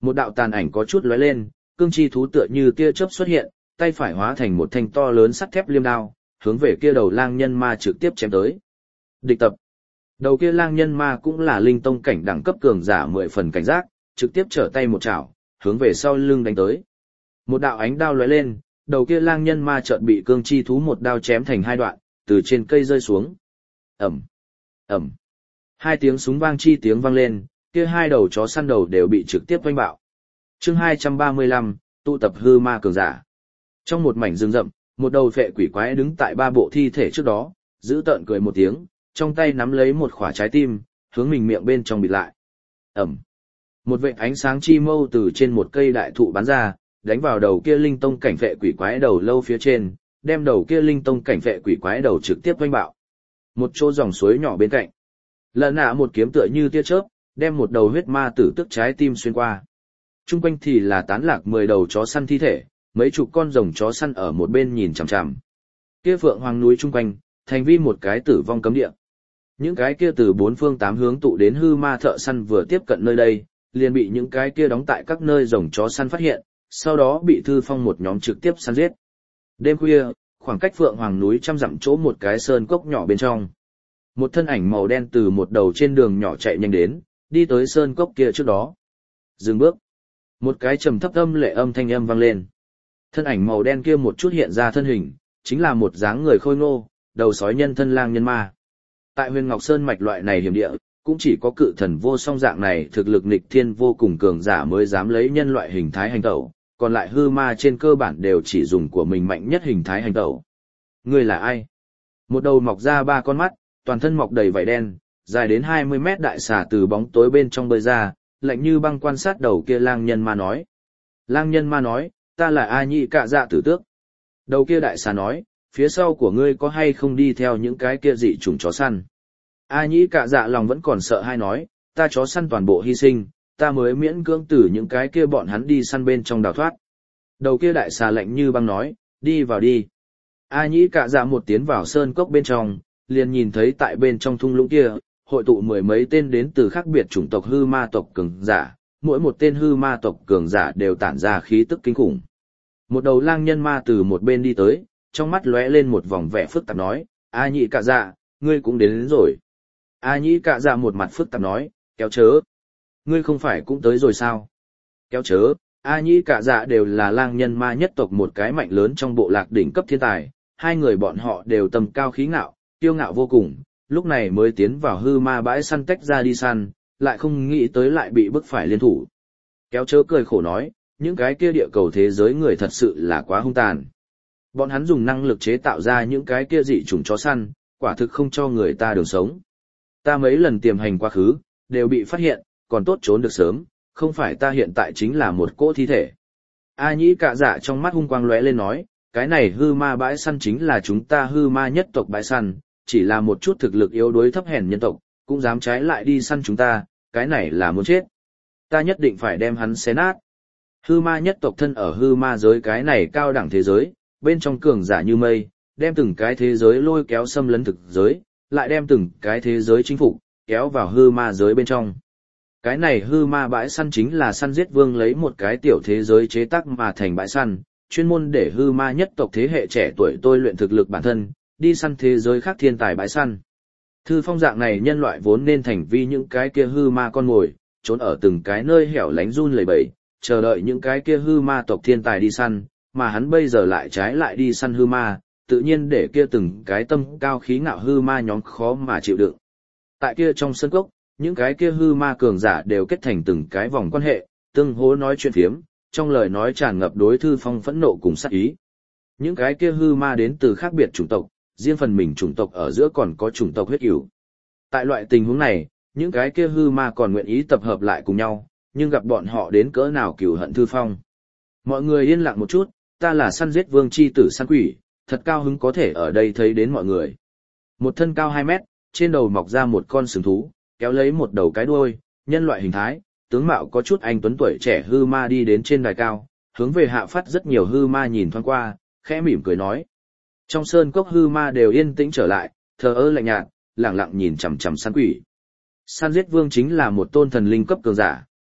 Một đạo tàn ảnh có chút lóe lên, cương chi thú tựa như tia chớp xuất hiện, tay phải hóa thành một thanh to lớn sắt thép liêm đao, hướng về kia đầu lang nhân ma trực tiếp chém tới. Địch tập. Đầu kia lang nhân ma cũng là linh tông cảnh đẳng cấp cường giả 10 phần cảnh giác, trực tiếp trở tay một chảo, hướng về sau lưng đánh tới. Một đạo ánh đao lóe lên, đầu kia lang nhân ma chợt bị cương chi thú một đao chém thành hai đoạn, từ trên cây rơi xuống. Ầm, ầm. Hai tiếng súng vang chi tiếng vang lên, kia hai đầu chó săn đầu đều bị trực tiếp vênh bạo. Chương 235, tụ tập hư ma cường giả. Trong một mảnh rừng rậm, một đầu phệ quỷ quái đứng tại ba bộ thi thể trước đó, giữ tợn cười một tiếng, trong tay nắm lấy một quả trái tim, hướng mình miệng bên trong bịt lại. Ầm. Một vệt ánh sáng chi mâu từ trên một cây đại thụ bắn ra, đánh vào đầu kia linh tông cảnh phệ quỷ quái đầu lâu phía trên, đem đầu kia linh tông cảnh phệ quỷ quái đầu trực tiếp vênh bạo. Một chỗ dòng suối nhỏ bên cạnh. Lần nạ một kiếm tựa như tia chớp, đem một đầu huyết ma tử tức trái tim xuyên qua. Trung quanh thì là tán lạc 10 đầu chó săn thi thể, mấy chục con rồng chó săn ở một bên nhìn chằm chằm. Kia phượng hoàng núi trung quanh, thành vi một cái tử vong cấm địa. Những cái kia từ bốn phương tám hướng tụ đến hư ma thợ săn vừa tiếp cận nơi đây, liền bị những cái kia đóng tại các nơi rồng chó săn phát hiện, sau đó bị Thư Phong một nhóm trực tiếp săn giết. Đêm khuya, khoảng cách phượng hoàng núi trăm dặm chỗ một cái sơn cốc nhỏ bên trong. Một thân ảnh màu đen từ một đầu trên đường nhỏ chạy nhanh đến, đi tới sơn cốc kia trước đó. Dừng bước. Một cái trầm thấp âm lệ âm thanh âm vang lên. Thân ảnh màu đen kia một chút hiện ra thân hình, chính là một dáng người khôi ngô, đầu sói nhân thân lang nhân ma. Tại Huyền Ngọc Sơn mạch loại này hiểm địa, cũng chỉ có cự thần vô song dạng này thực lực nghịch thiên vô cùng cường giả mới dám lấy nhân loại hình thái hành tẩu, còn lại hư ma trên cơ bản đều chỉ dùng của mình mạnh nhất hình thái hành tẩu. Ngươi là ai? Một đầu mọc ra 3 con mắt, toàn thân mọc đầy vảy đen, dài đến 20 mét đại xà từ bóng tối bên trong bơi ra, lạnh như băng quan sát đầu kia lang nhân ma nói. Lang nhân ma nói, ta là A Nhĩ Cạ Dạ tử tước. Đầu kia đại xà nói, phía sau của ngươi có hay không đi theo những cái kia dị chủng chó săn. A Nhĩ Cạ Dạ lòng vẫn còn sợ hai nói, ta chó săn toàn bộ hy sinh, ta mới miễn cưỡng từ những cái kia bọn hắn đi săn bên trong đào thoát. Đầu kia đại xà lạnh như băng nói, đi vào đi. A Nhĩ Cạ Dạ một tiến vào sơn cốc bên trong, liền nhìn thấy tại bên trong thung lũng kia, hội tụ 10 mấy tên đến từ khác biệt chủng tộc hư ma tộc cường giả, mỗi một tên hư ma tộc cường giả đều tản ra khí tức kinh khủng. Một đầu lang nhân ma từ một bên đi tới, trong mắt lóe lên một vòng vẻ phức tạp nói, A Nhĩ Cạ Dạ, ngươi cũng đến rồi. A Nhĩ Cạ Dạ một mặt phức tạp nói, kéo chớ. Ngươi không phải cũng tới rồi sao? Kéo chớ, A Nhĩ Cạ Dạ đều là lang nhân ma nhất tộc một cái mạnh lớn trong bộ lạc đỉnh cấp thiên tài, hai người bọn họ đều tầm cao khí ngạo, kiêu ngạo vô cùng, lúc này mới tiến vào hư ma bãi săn tách ra đi săn, lại không nghĩ tới lại bị bức phải liên thủ. Kéo chớ cười khổ nói, những cái kia địa cầu thế giới người thật sự là quá hung tàn. Bọn hắn dùng năng lực chế tạo ra những cái kia dị chủng chó săn, quả thực không cho người ta đường sống. Ta mấy lần tiềm hành quá khứ, đều bị phát hiện, còn tốt trốn được sớm, không phải ta hiện tại chính là một cỗ thi thể. A Nhĩ Cạ Dạ trong mắt hung quang lóe lên nói, cái này hư ma bãi săn chính là chúng ta hư ma nhất tộc bãi săn, chỉ là một chút thực lực yếu đuối thấp hèn nhân tộc, cũng dám trái lại đi săn chúng ta, cái này là muốn chết. Ta nhất định phải đem hắn xé nát. Hư ma nhất tộc thân ở hư ma giới cái này cao đẳng thế giới, bên trong cường giả như mây, đem từng cái thế giới lôi kéo xâm lấn thực giới, lại đem từng cái thế giới chính phục, kéo vào hư ma giới bên trong. Cái này hư ma bãi săn chính là săn giết vương lấy một cái tiểu thế giới chế tác mà thành bãi săn, chuyên môn để hư ma nhất tộc thế hệ trẻ tuổi tôi luyện thực lực bản thân, đi săn thế giới khác thiên tài bãi săn. Thư Phong dạng này nhân loại vốn nên thành vi những cái kia hư ma con mồi, trốn ở từng cái nơi hẻo lánh run lẩy bẩy, chờ đợi những cái kia hư ma tộc thiên tài đi săn, mà hắn bây giờ lại trái lại đi săn hư ma, tự nhiên để kia từng cái tâm cao khí ngạo hư ma nhóm khó mà chịu đựng. Tại kia trong sân cốc, những cái kia hư ma cường giả đều kết thành từng cái vòng quan hệ, tương hỗ nói chuyện phiếm, trong lời nói tràn ngập đối Thư Phong phẫn nộ cùng sát ý. Những cái kia hư ma đến từ khác biệt chủng tộc, riêng phần mình chủng tộc ở giữa còn có chủng tộc huyết cửu. Tại loại tình huống này, những cái kia hư ma còn nguyện ý tập hợp lại cùng nhau, nhưng gặp bọn họ đến cỡ nào cừu hận Thư Phong. Mọi người yên lặng một chút, ta là săn giết vương chi tử săn quỷ, thật cao hứng có thể ở đây thấy đến mọi người. Một thân cao 2 mét, trên đầu mọc ra một con sừng thú, kéo lấy một đầu cái đuôi, nhân loại hình thái, tướng mạo có chút anh tuấn tuổi trẻ hư ma đi đến trên đài cao, hướng về hạ phát rất nhiều hư ma nhìn thoáng qua, khẽ mỉm cười nói. Trong sơn cốc hư ma đều yên tĩnh trở lại, thờ ơ lạnh nhạt, lẳng lặng nhìn chằm chằm săn quỷ. Săn giết vương chính là một tôn thần linh cấp cường giả,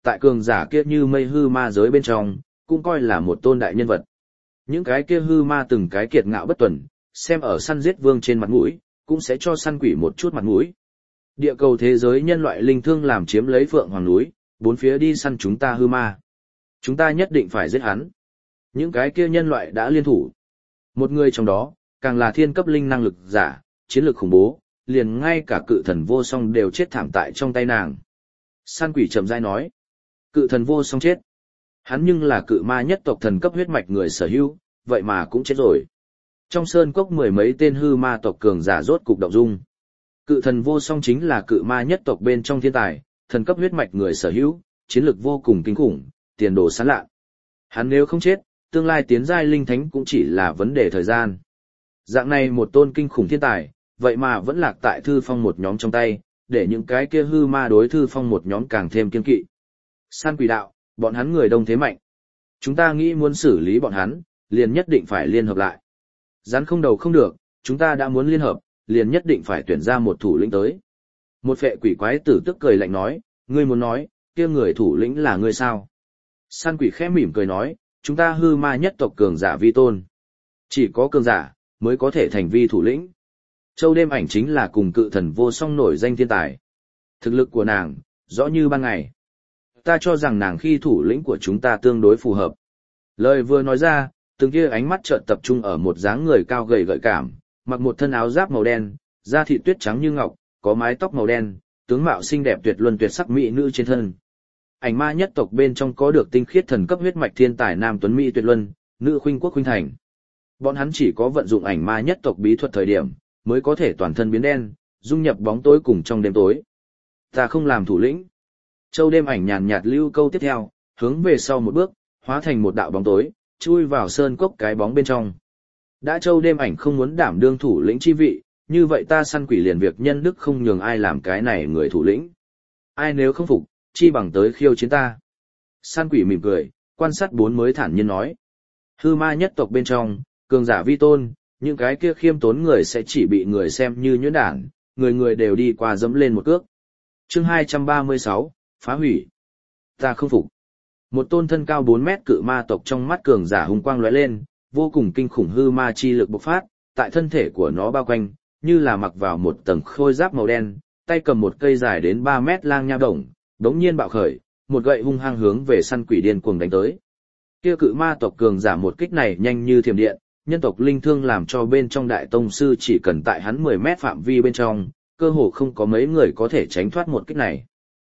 tại cường giả kia như mây hư ma giới bên trong, cũng coi là một tôn đại nhân vật. Những cái kia hư ma từng cái kiệt ngạo bất tuần, xem ở săn giết vương trên mặt mũi, cũng sẽ cho săn quỷ một chút mặt mũi. Địa cầu thế giới nhân loại linh thương làm chiếm lấy Phượng Hoàng núi, bốn phía đi săn chúng ta hư ma. Chúng ta nhất định phải giết hắn. Những cái kia nhân loại đã liên thủ. Một người trong đó, càng là thiên cấp linh năng lực giả, chiến lược khủng bố, liền ngay cả cự thần vô song đều chết thảm tại trong tay nàng. Săn quỷ chậm rãi nói, cự thần vô song chết. Hắn nhưng là cự ma nhất tộc thần cấp huyết mạch người sở hữu, vậy mà cũng chết rồi. Trong sơn cốc mười mấy tên hư ma tộc cường giả rốt cục động dung. Cự thần vô song chính là cự ma nhất tộc bên trong thiên tài, thần cấp huyết mạch người sở hữu, chiến lược vô cùng kinh khủng, tiền đồ sáng lạ. Hắn nếu không chết, tương lai tiến giai linh thánh cũng chỉ là vấn đề thời gian. Dạng này một tôn kinh khủng thiên tài, vậy mà vẫn lạc tại Thư Phong một nhóm trong tay, để những cái kia hư ma đối Thư Phong một nhóm càng thêm kiên kỵ. Săn quỷ đạo, bọn hắn người đông thế mạnh. Chúng ta nghĩ muốn xử lý bọn hắn, liền nhất định phải liên hợp lại. Rắn không đầu không được, chúng ta đã muốn liên hợp, liền nhất định phải tuyển ra một thủ lĩnh tới. Một phệ quỷ quái tử tức cười lạnh nói, ngươi muốn nói, kia người thủ lĩnh là ngươi sao? Săn quỷ khẽ mỉm cười nói, chúng ta hư ma nhất tộc cường giả vi tôn. Chỉ có cường giả, mới có thể thành vi thủ lĩnh. Châu đêm ảnh chính là cùng cự thần vô song nổi danh thiên tài. Thực lực của nàng, rõ như ban ngày. Ta cho rằng nàng khi thủ lĩnh của chúng ta tương đối phù hợp. Lời vừa nói ra, từng kia ánh mắt chợt tập trung ở một dáng người cao gầy gợi cảm, mặc một thân áo giáp màu đen, da thịt tuyết trắng như ngọc, có mái tóc màu đen, tướng mạo xinh đẹp tuyệt luân tuyệt sắc mỹ nữ trên thân. Ảnh ma nhất tộc bên trong có được tinh khiết thần cấp huyết mạch thiên tài nam tuấn mỹ tuyệt luân, nữ khuynh quốc khuynh thành. Bọn hắn chỉ có vận dụng ảnh ma nhất tộc bí thuật thời điểm, mới có thể toàn thân biến đen, dung nhập bóng tối cùng trong đêm tối. Ta không làm thủ lĩnh. Châu đêm ảnh nhàn nhạt lưu câu tiếp theo, hướng về sau một bước, hóa thành một đạo bóng tối, chui vào sơn cốc cái bóng bên trong. Đã Châu đêm ảnh không muốn đảm đương thủ lĩnh chi vị, như vậy ta săn quỷ liền việc nhân đức không nhường ai làm cái này người thủ lĩnh. Ai nếu không phục, chi bằng tới khiêu chiến ta. Săn quỷ mỉm cười, quan sát bốn mới thản nhiên nói. Hư ma nhất tộc bên trong, cường giả vi tôn, những cái kia khiêm tốn người sẽ chỉ bị người xem như nhuyễn đản, người người đều đi qua dẫm lên một cước. Chương 236, phá hủy. Ta không phục. Một tôn thân cao 4 mét cự ma tộc trong mắt cường giả hung quang lóe lên, vô cùng kinh khủng hư ma chi lực bộc phát, tại thân thể của nó bao quanh, như là mặc vào một tầng khôi giáp màu đen, tay cầm một cây dài đến 3 mét lang nha đồng, đống nhiên bạo khởi, một gậy hung hăng hướng về săn quỷ điên cuồng đánh tới. Kia cự ma tộc cường giả một kích này nhanh như thiểm điện, nhân tộc linh thương làm cho bên trong đại tông sư chỉ cần tại hắn 10 mét phạm vi bên trong, cơ hồ không có mấy người có thể tránh thoát một kích này.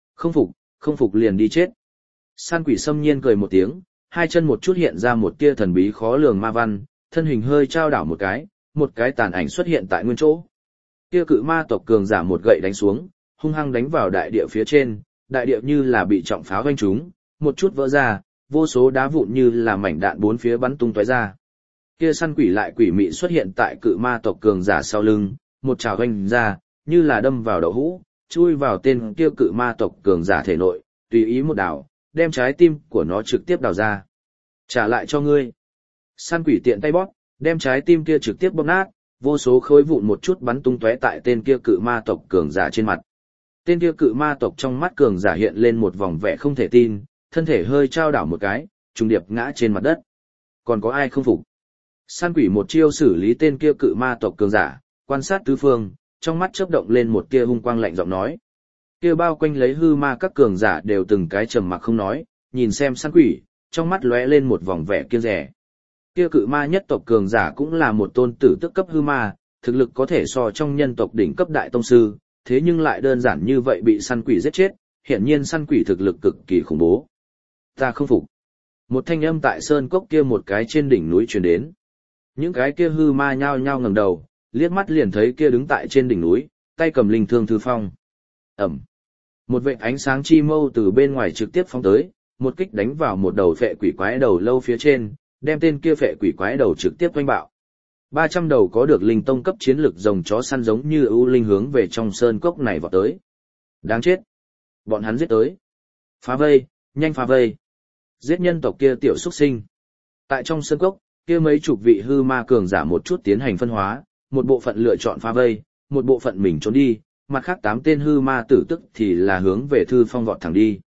Không phục liền đi chết. Săn quỷ xâm nhiên cười một tiếng, hai chân một chút hiện ra một tia thần bí khó lường ma văn, thân hình hơi trao đảo một cái tàn ảnh xuất hiện tại nguyên chỗ. Kia cự ma tộc cường giả một gậy đánh xuống, hung hăng đánh vào đại địa phía trên, đại địa như là bị trọng pháo vanh trúng, một chút vỡ ra, vô số đá vụn như là mảnh đạn bốn phía bắn tung tóe ra. Kia săn quỷ lại quỷ mị xuất hiện tại cự ma tộc cường giả sau lưng, một trảo vanh ra, như là đâm vào đậu hũ, chui vào tên kia cự ma tộc cường giả thể nội, tùy ý một đảo, đem trái tim của nó trực tiếp đào ra. Trả lại cho ngươi. Săn quỷ tiện tay bóp, đem trái tim kia trực tiếp bóp nát, vô số khối vụn một chút bắn tung tóe tại tên kia cự ma tộc cường giả trên mặt. Tên kia cự ma tộc trong mắt cường giả hiện lên một vòng vẻ không thể tin, thân thể hơi trao đảo một cái, trùng điệp ngã trên mặt đất. Còn có ai không phục? Săn quỷ một chiêu xử lý tên kia cự ma tộc cường giả, quan sát tứ phương, trong mắt chớp động lên một tia hung quang lạnh giọng nói. Kia bao quanh lấy hư ma các cường giả đều từng cái trầm mặc không nói, nhìn xem săn quỷ, trong mắt lóe lên một vòng vẻ kiêng dè. Kia cự ma nhất tộc cường giả cũng là một tôn tử tức cấp hư ma, thực lực có thể so trong nhân tộc đỉnh cấp đại tông sư, thế nhưng lại đơn giản như vậy bị săn quỷ giết chết, hiển nhiên săn quỷ thực lực cực kỳ khủng bố. Ta không phục. Một thanh âm tại sơn cốc kia một cái trên đỉnh núi truyền đến. Những cái kia hư ma nhao nhao ngẩng đầu, liếc mắt liền thấy kia đứng tại trên đỉnh núi, tay cầm linh thương Thư Phong. Ẩm. Một vệt ánh sáng chi mâu từ bên ngoài trực tiếp phóng tới, một kích đánh vào một đầu phệ quỷ quái đầu lâu phía trên, đem tên kia phệ quỷ quái đầu trực tiếp oanh bạo. 300 đầu có được linh tông cấp chiến lực rồng chó săn giống như ưu linh hướng về trong sơn cốc này vọt tới. Đáng chết. Bọn hắn giết tới. Phá vây, nhanh phá vây. Giết nhân tộc kia tiểu xuất sinh. Tại trong sơn cốc, kia mấy chục vị hư ma cường giả một chút tiến hành phân hóa, một bộ phận lựa chọn phá vây, một bộ phận mình trốn đi, mặt khác 8 tên hư ma tử tức thì là hướng về Thư Phong vọt thẳng đi.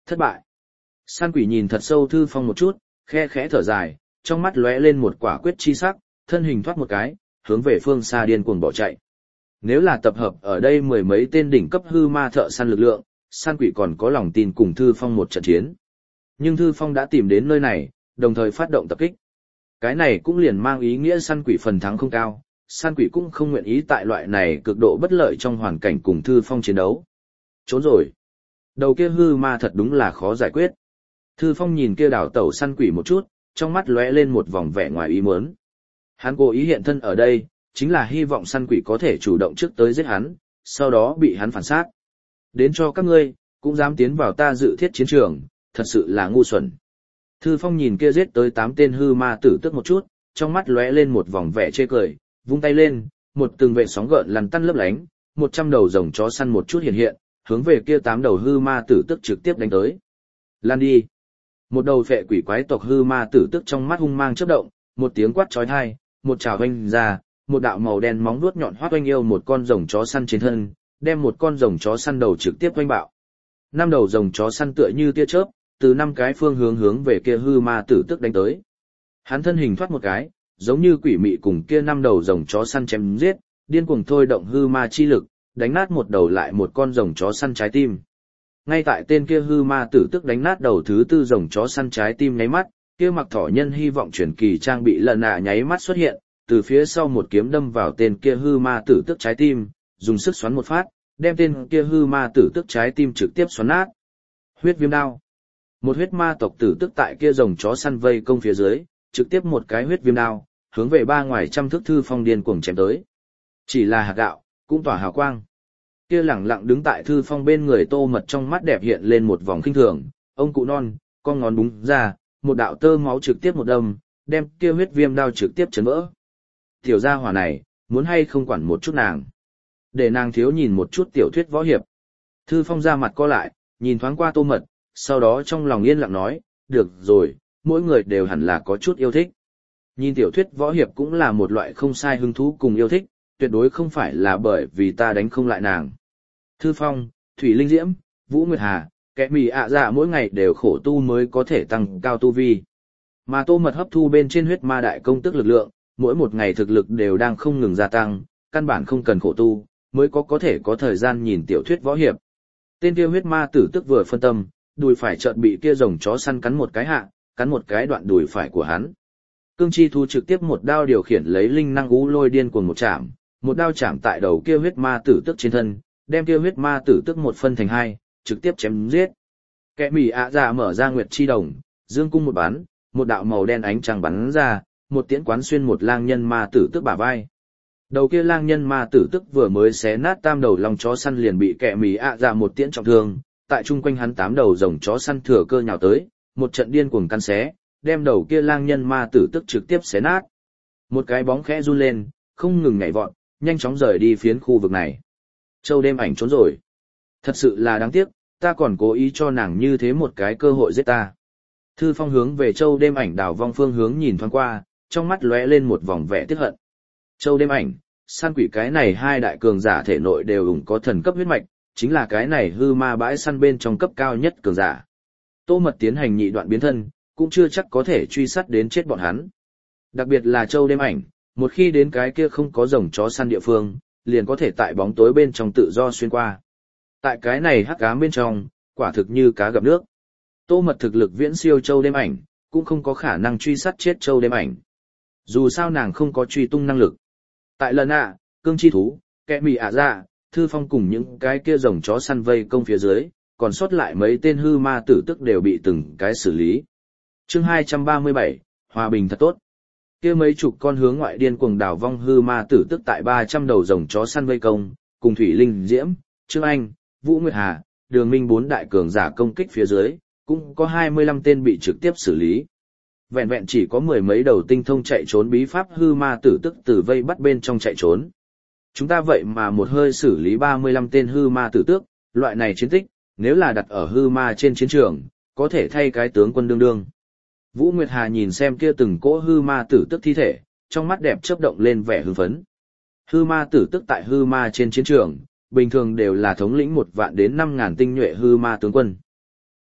Thất bại. Săn quỷ nhìn thật sâu Thư Phong một chút, khe khẽ thở dài, trong mắt lóe lên một quả quyết chi sắc, thân hình thoát một cái, hướng về phương xa điên cuồng bỏ chạy. Nếu là tập hợp ở đây mười mấy tên đỉnh cấp hư ma thợ săn lực lượng, săn quỷ còn có lòng tin cùng Thư Phong một trận chiến. Nhưng Thư Phong đã tìm đến nơi này, đồng thời phát động tập kích. Cái này cũng liền mang ý nghĩa săn quỷ phần thắng không cao, săn quỷ cũng không nguyện ý tại loại này cực độ bất lợi trong hoàn cảnh cùng Thư Phong chiến đấu. Trốn rồi. Đầu kia hư ma thật đúng là khó giải quyết. Thư Phong nhìn kia đảo tẩu săn quỷ một chút, trong mắt lóe lên một vòng vẻ ngoài ý muốn. Hắn cố ý hiện thân ở đây, chính là hy vọng săn quỷ có thể chủ động trước tới giết hắn, sau đó bị hắn phản sát. Đến cho các ngươi, cũng dám tiến vào ta dự thiết chiến trường, thật sự là ngu xuẩn. Thư Phong nhìn kia giết tới 8 tên hư ma tử tức một chút, trong mắt lóe lên một vòng vẻ chê cười, vung tay lên, một từng vệ sóng gợn lằn tăn lấp lánh, 100 đầu rồng chó săn một chút hiện hiện, hướng về kia 8 đầu hư ma tử tức trực tiếp đánh tới. Lan đi. Một đầu phệ quỷ quái tộc hư ma tử tức trong mắt hung mang chớp động, một tiếng quát chói tai, một trảo vung ra, một đạo màu đen móng vuốt nhọn hoắt oanh yêu một con rồng chó săn trên thân, đem một con rồng chó săn đầu trực tiếp oanh bạo. 5 đầu rồng chó săn tựa như tia chớp, từ 5 cái phương hướng về kia hư ma tử tức đánh tới. Hắn thân hình thoát một cái, giống như quỷ mị cùng kia 5 đầu rồng chó săn chém giết, điên cuồng thôi động hư ma chi lực, đánh nát một đầu lại một con rồng chó săn trái tim. Ngay tại tên kia hư ma tử tức đánh nát đầu thứ 4 rồng chó săn trái tim nháy mắt, kia mặc thỏ nhân hy vọng truyền kỳ trang bị lần nạ nháy mắt xuất hiện, từ phía sau một kiếm đâm vào tên kia hư ma tử tức trái tim, dùng sức xoắn một phát, đem tên kia hư ma tử tức trái tim trực tiếp xoắn nát. Huyết viêm đao. Một huyết ma tộc tử tức tại kia rồng chó săn vây công phía dưới, trực tiếp một cái huyết viêm đao, hướng về ba ngoài trăm thước Thư Phong điên cuồng chém tới. Chỉ là hạt gạo, cũng tỏa hào quang. Kia lẳng lặng đứng tại Thư Phong bên người Tô Mật trong mắt đẹp hiện lên một vòng khinh thường, ông cụ non, con ngón búng ra, một đạo tơ máu trực tiếp một đâm, đem kia huyết viêm đao trực tiếp chấn vỡ. Tiểu gia hỏa này, muốn hay không quản một chút nàng. Để nàng thiếu nhìn một chút tiểu thuyết võ hiệp. Thư Phong ra mặt co lại, nhìn thoáng qua Tô Mật, sau đó trong lòng yên lặng nói, được rồi, mỗi người đều hẳn là có chút yêu thích. Nhìn tiểu thuyết võ hiệp cũng là một loại không sai hứng thú cùng yêu thích, tuyệt đối không phải là bởi vì ta đánh không lại nàng. Thư Phong, Thủy Linh Diễm, Vũ Nguyệt Hà, kẻ mì ạ dạ mỗi ngày đều khổ tu mới có thể tăng cao tu vi. Mà Tô Mật hấp thu bên trên huyết ma đại công tức lực lượng, mỗi một ngày thực lực đều đang không ngừng gia tăng, căn bản không cần khổ tu, mới có thể có thời gian nhìn tiểu thuyết võ hiệp. Tên kia huyết ma tử tức vừa phân tâm, đùi phải chợt bị kia rồng chó săn cắn một cái hạ, cắn một cái đoạn đùi phải của hắn. Cương Chi Thu trực tiếp một đao điều khiển lấy linh năng ú lôi điên cuồng một đao chạm tại đầu kia huyết ma tử tức trên thân, đem kia huyết ma tử tức một phân thành hai, trực tiếp chém giết. Kẻ mỉ ạ dạ mở ra nguyệt chi đồng, dương cung một bắn, một đạo màu đen ánh trăng bắn ra, một tiễn quán xuyên một lang nhân ma tử tức bả vai. Đầu kia lang nhân ma tử tức vừa mới xé nát tam đầu long chó săn liền bị kẻ mỉ ạ dạ một tiễn trọng thương, tại chung quanh hắn 8 đầu rồng chó săn thừa cơ nhào tới, một trận điên cuồng căn xé, đem đầu kia lang nhân ma tử tức trực tiếp xé nát. Một cái bóng khẽ run lên, không ngừng nhảy vọt, nhanh chóng rời đi phiến khu vực này. Châu Đêm Ảnh trốn rồi. Thật sự là đáng tiếc, ta còn cố ý cho nàng như thế một cái cơ hội giết ta. Thư Phong hướng về Châu Đêm Ảnh đảo vong phương hướng nhìn thoáng qua, trong mắt lóe lên một vòng vẻ tiếc hận. Châu Đêm Ảnh, săn quỷ cái này hai đại cường giả thể nội đều ủng có thần cấp huyết mạch, chính là cái này hư ma bãi săn bên trong cấp cao nhất cường giả. Tô Mật tiến hành nhị đoạn biến thân, cũng chưa chắc có thể truy sát đến chết bọn hắn. Đặc biệt là Châu Đêm Ảnh, một khi đến cái kia không có rồng chó săn địa phương, liền có thể tại bóng tối bên trong tự do xuyên qua. Tại cái này hắc ám bên trong, quả thực như cá gặp nước. Tô Mật thực lực viễn siêu Châu Đêm Ảnh, cũng không có khả năng truy sát chết Châu Đêm Ảnh. Dù sao nàng không có truy tung năng lực. Tại lần Cương Chi Thú, kẻ mì ạ dạ, Thư Phong cùng những cái kia rồng chó săn vây công phía dưới, còn sót lại mấy tên hư ma tử tức đều bị từng cái xử lý. Chương 237, hòa bình thật tốt. Kia mấy chục con hướng ngoại điên cuồng đảo vong hư ma tử tức tại 300 đầu rồng chó săn vây công, cùng Thủy Linh Diễm, Trương Anh, Vũ Nguyệt Hà, Đường Minh 4 đại cường giả công kích phía dưới, cũng có 25 tên bị trực tiếp xử lý. Vẹn vẹn chỉ có mười mấy đầu tinh thông chạy trốn bí pháp hư ma tử tức từ vây bắt bên trong chạy trốn. Chúng ta vậy mà một hơi xử lý 35 tên hư ma tử tước, loại này chiến tích, nếu là đặt ở hư ma trên chiến trường, có thể thay cái tướng quân đương đương. Vũ Nguyệt Hà nhìn xem kia từng cỗ hư ma tử tức thi thể, trong mắt đẹp chớp động lên vẻ hưng phấn. Hư ma tử tức tại hư ma trên chiến trường, bình thường đều là thống lĩnh 1 vạn đến 5.000 tinh nhuệ hư ma tướng quân.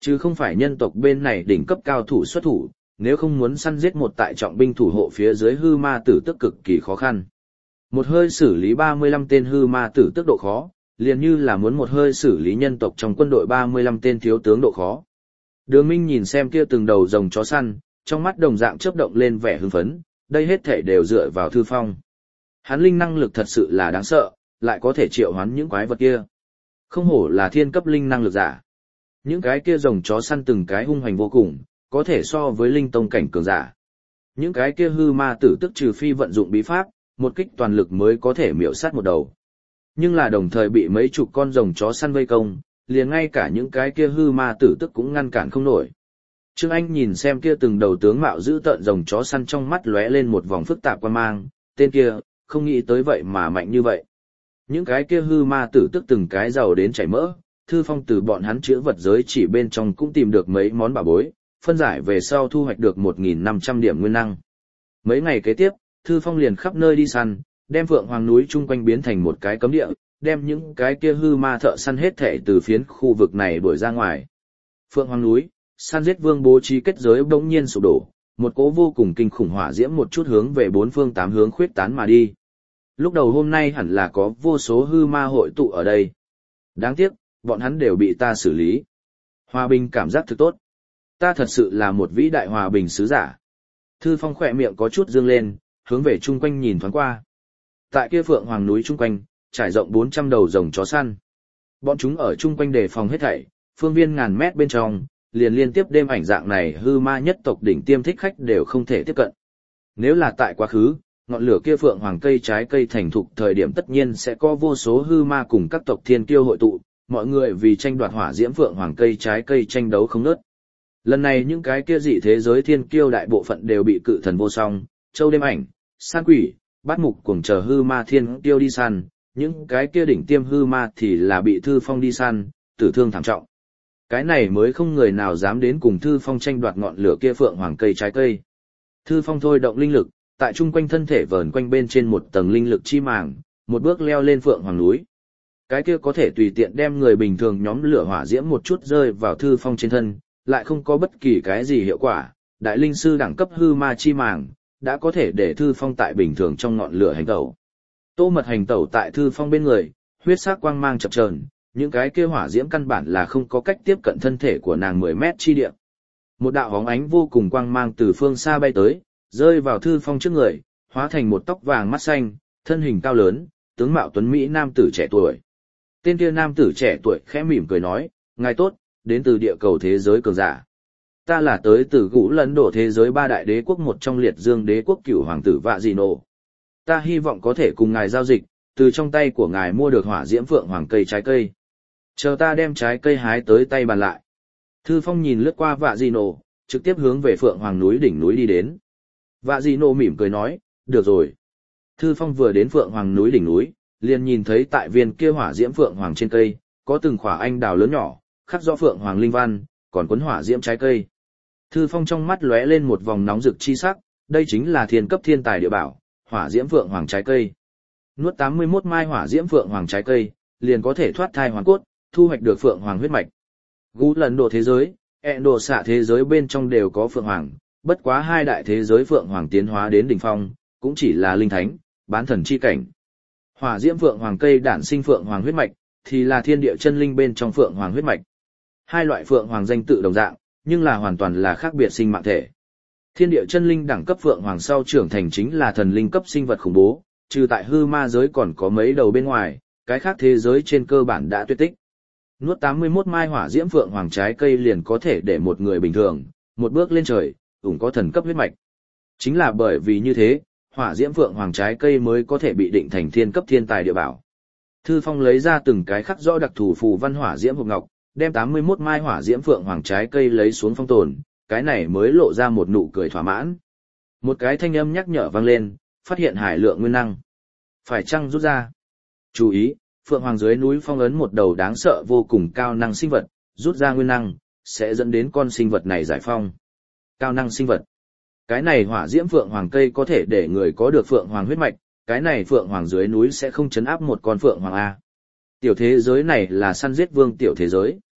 Chứ không phải nhân tộc bên này đỉnh cấp cao thủ xuất thủ, nếu không muốn săn giết một tại trọng binh thủ hộ phía dưới hư ma tử tức cực kỳ khó khăn. Một hơi xử lý 35 tên hư ma tử tức độ khó, liền như là muốn một hơi xử lý nhân tộc trong quân đội 35 tên thiếu tướng độ khó. Đường Minh nhìn xem kia từng đầu rồng chó săn, trong mắt đồng dạng chớp động lên vẻ hưng phấn, đây hết thể đều dựa vào Thư Phong. Hắn linh năng lực thật sự là đáng sợ, lại có thể triệu hoán những quái vật kia. Không hổ là thiên cấp linh năng lực giả. Những cái kia rồng chó săn từng cái hung hoành vô cùng, có thể so với linh tông cảnh cường giả. Những cái kia hư ma tử tức trừ phi vận dụng bí pháp, một kích toàn lực mới có thể miểu sát một đầu. Nhưng là đồng thời bị mấy chục con rồng chó săn vây công, liền ngay cả những cái kia hư ma tử tức cũng ngăn cản không nổi. Trương Anh nhìn xem kia từng đầu tướng mạo dữ tợn rồng chó săn trong mắt lóe lên một vòng phức tạp quan mang, tên kia, không nghĩ tới vậy mà mạnh như vậy. Những cái kia hư ma tử tức từng cái giàu đến chảy mỡ, Thư Phong từ bọn hắn chữa vật giới chỉ bên trong cũng tìm được mấy món bảo bối, phân giải về sau thu hoạch được 1.500 điểm nguyên năng. Mấy ngày kế tiếp, Thư Phong liền khắp nơi đi săn, đem Phượng Hoàng núi chung quanh biến thành một cái cấm địa, đem những cái kia hư ma thợ săn hết thảy từ phiến khu vực này đuổi ra ngoài. Phượng Hoàng núi, săn giết vương bố trí kết giới bỗng nhiên sụp đổ, một cỗ vô cùng kinh khủng hỏa diễm một chút hướng về bốn phương tám hướng khuyết tán mà đi. Lúc đầu hôm nay hẳn là có vô số hư ma hội tụ ở đây. Đáng tiếc, bọn hắn đều bị ta xử lý. Hòa bình cảm giác thực tốt. Ta thật sự là một vĩ đại hòa bình sứ giả. Thư Phong khỏe miệng có chút dương lên, hướng về chung quanh nhìn thoáng qua. Tại kia Phượng Hoàng núi chung quanh, trải rộng 400 đầu rồng chó săn. Bọn chúng ở chung quanh đề phòng hết thảy, phương viên ngàn mét bên trong, liền liên tiếp đêm ảnh dạng này hư ma nhất tộc đỉnh tiêm thích khách đều không thể tiếp cận. Nếu là tại quá khứ, ngọn lửa kia Phượng Hoàng cây trái cây thành thục thời điểm tất nhiên sẽ có vô số hư ma cùng các tộc thiên kiêu hội tụ, mọi người vì tranh đoạt hỏa diễm Phượng Hoàng cây trái cây tranh đấu không ngớt. Lần này những cái kia dị thế giới thiên kiêu đại bộ phận đều bị cự thần vô song, châu đêm ảnh, san quỷ, bát mục cùng chờ hư ma thiên kiêu đi săn, những cái kia đỉnh tiêm hư ma thì là bị Thư Phong đi săn, tử thương thảm trọng. Cái này mới không người nào dám đến cùng Thư Phong tranh đoạt ngọn lửa kia Phượng Hoàng cây trái cây. Thư Phong thôi động linh lực, tại trung quanh thân thể vờn quanh bên trên một tầng linh lực chi màng, một bước leo lên Phượng Hoàng núi. Cái kia có thể tùy tiện đem người bình thường nhóm lửa hỏa diễm một chút rơi vào Thư Phong trên thân, lại không có bất kỳ cái gì hiệu quả. Đại linh sư đẳng cấp hư ma chi màng, đã có thể để Thư Phong tại bình thường trong ngọn lửa hành tẩu. Tô Mật hành tẩu tại Thư Phong bên người, huyết sắc quang mang chập chờn, những cái kia hỏa diễm căn bản là không có cách tiếp cận thân thể của nàng 10 mét chi địa. Một đạo bóng ánh vô cùng quang mang từ phương xa bay tới, rơi vào Thư Phong trước người, hóa thành một tóc vàng mắt xanh, thân hình cao lớn, tướng mạo tuấn mỹ nam tử trẻ tuổi. Tên kia nam tử trẻ tuổi khẽ mỉm cười nói, ngài tốt, đến từ địa cầu thế giới cường giả. Ta là tới từ Gũ Lấn Đổ thế giới ba đại đế quốc một trong liệt dương đế quốc cửu hoàng tử Vạ Dị Nổ. Ta hy vọng có thể cùng ngài giao dịch, từ trong tay của ngài mua được hỏa diễm Phượng Hoàng cây trái cây. Chờ ta đem trái cây hái tới tay bàn lại. Thư Phong nhìn lướt qua Vạ Dị Nổ, trực tiếp hướng về Phượng Hoàng núi đỉnh núi đi đến. Vạ Dị Nổ mỉm cười nói, được rồi. Thư Phong vừa đến Phượng Hoàng núi đỉnh núi, liền nhìn thấy tại viên kia hỏa diễm Phượng Hoàng trên cây, có từng khỏa anh đào lớn nhỏ, khắc rõ Phượng Hoàng linh văn, còn cuốn hỏa diễm trái cây. Thư Phong trong mắt lóe lên một vòng nóng rực chi sắc, đây chính là thiên cấp thiên tài địa bảo, hỏa diễm Phượng Hoàng trái cây. Nuốt 81 mai hỏa diễm Phượng Hoàng trái cây, liền có thể thoát thai hoàn cốt, thu hoạch được Phượng Hoàng huyết mạch. Gũ Lấn Đổ thế giới, Độ xạ thế giới bên trong đều có Phượng Hoàng, bất quá hai đại thế giới Phượng Hoàng tiến hóa đến đỉnh phong, cũng chỉ là linh thánh, bán thần chi cảnh. Hỏa diễm Phượng Hoàng cây đản sinh Phượng Hoàng huyết mạch, thì là thiên địa chân linh bên trong Phượng Hoàng huyết mạch. Hai loại Phượng Hoàng danh tự đồng dạng, nhưng là hoàn toàn là khác biệt sinh mạng thể. Thiên địa chân linh đẳng cấp Phượng Hoàng sau trưởng thành chính là thần linh cấp sinh vật khủng bố, trừ tại hư ma giới còn có mấy đầu bên ngoài, cái khác thế giới trên cơ bản đã tuyệt tích. Nuốt 81 mai hỏa diễm Phượng Hoàng trái cây liền có thể để một người bình thường, một bước lên trời, ủng có thần cấp huyết mạch. Chính là bởi vì như thế, hỏa diễm Phượng Hoàng trái cây mới có thể bị định thành thiên cấp thiên tài địa bảo. Thư Phong lấy ra từng cái khắc rõ đặc thù phù văn hỏa diễm hộp ngọc, đem 81 mai hỏa diễm Phượng Hoàng trái cây lấy xuống phong tồn, cái này mới lộ ra một nụ cười thỏa mãn. Một cái thanh âm nhắc nhở vang lên, phát hiện hải lượng nguyên năng. Phải chăng rút ra? Chú ý, Phượng Hoàng dưới núi phong ấn một đầu đáng sợ vô cùng cao năng sinh vật, rút ra nguyên năng, sẽ dẫn đến con sinh vật này giải phong. Cao năng sinh vật. Cái này hỏa diễm Phượng Hoàng cây có thể để người có được Phượng Hoàng huyết mạch, cái này Phượng Hoàng dưới núi sẽ không chấn áp một con Phượng Hoàng A. Tiểu thế giới này là săn giết vương tiểu thế giới.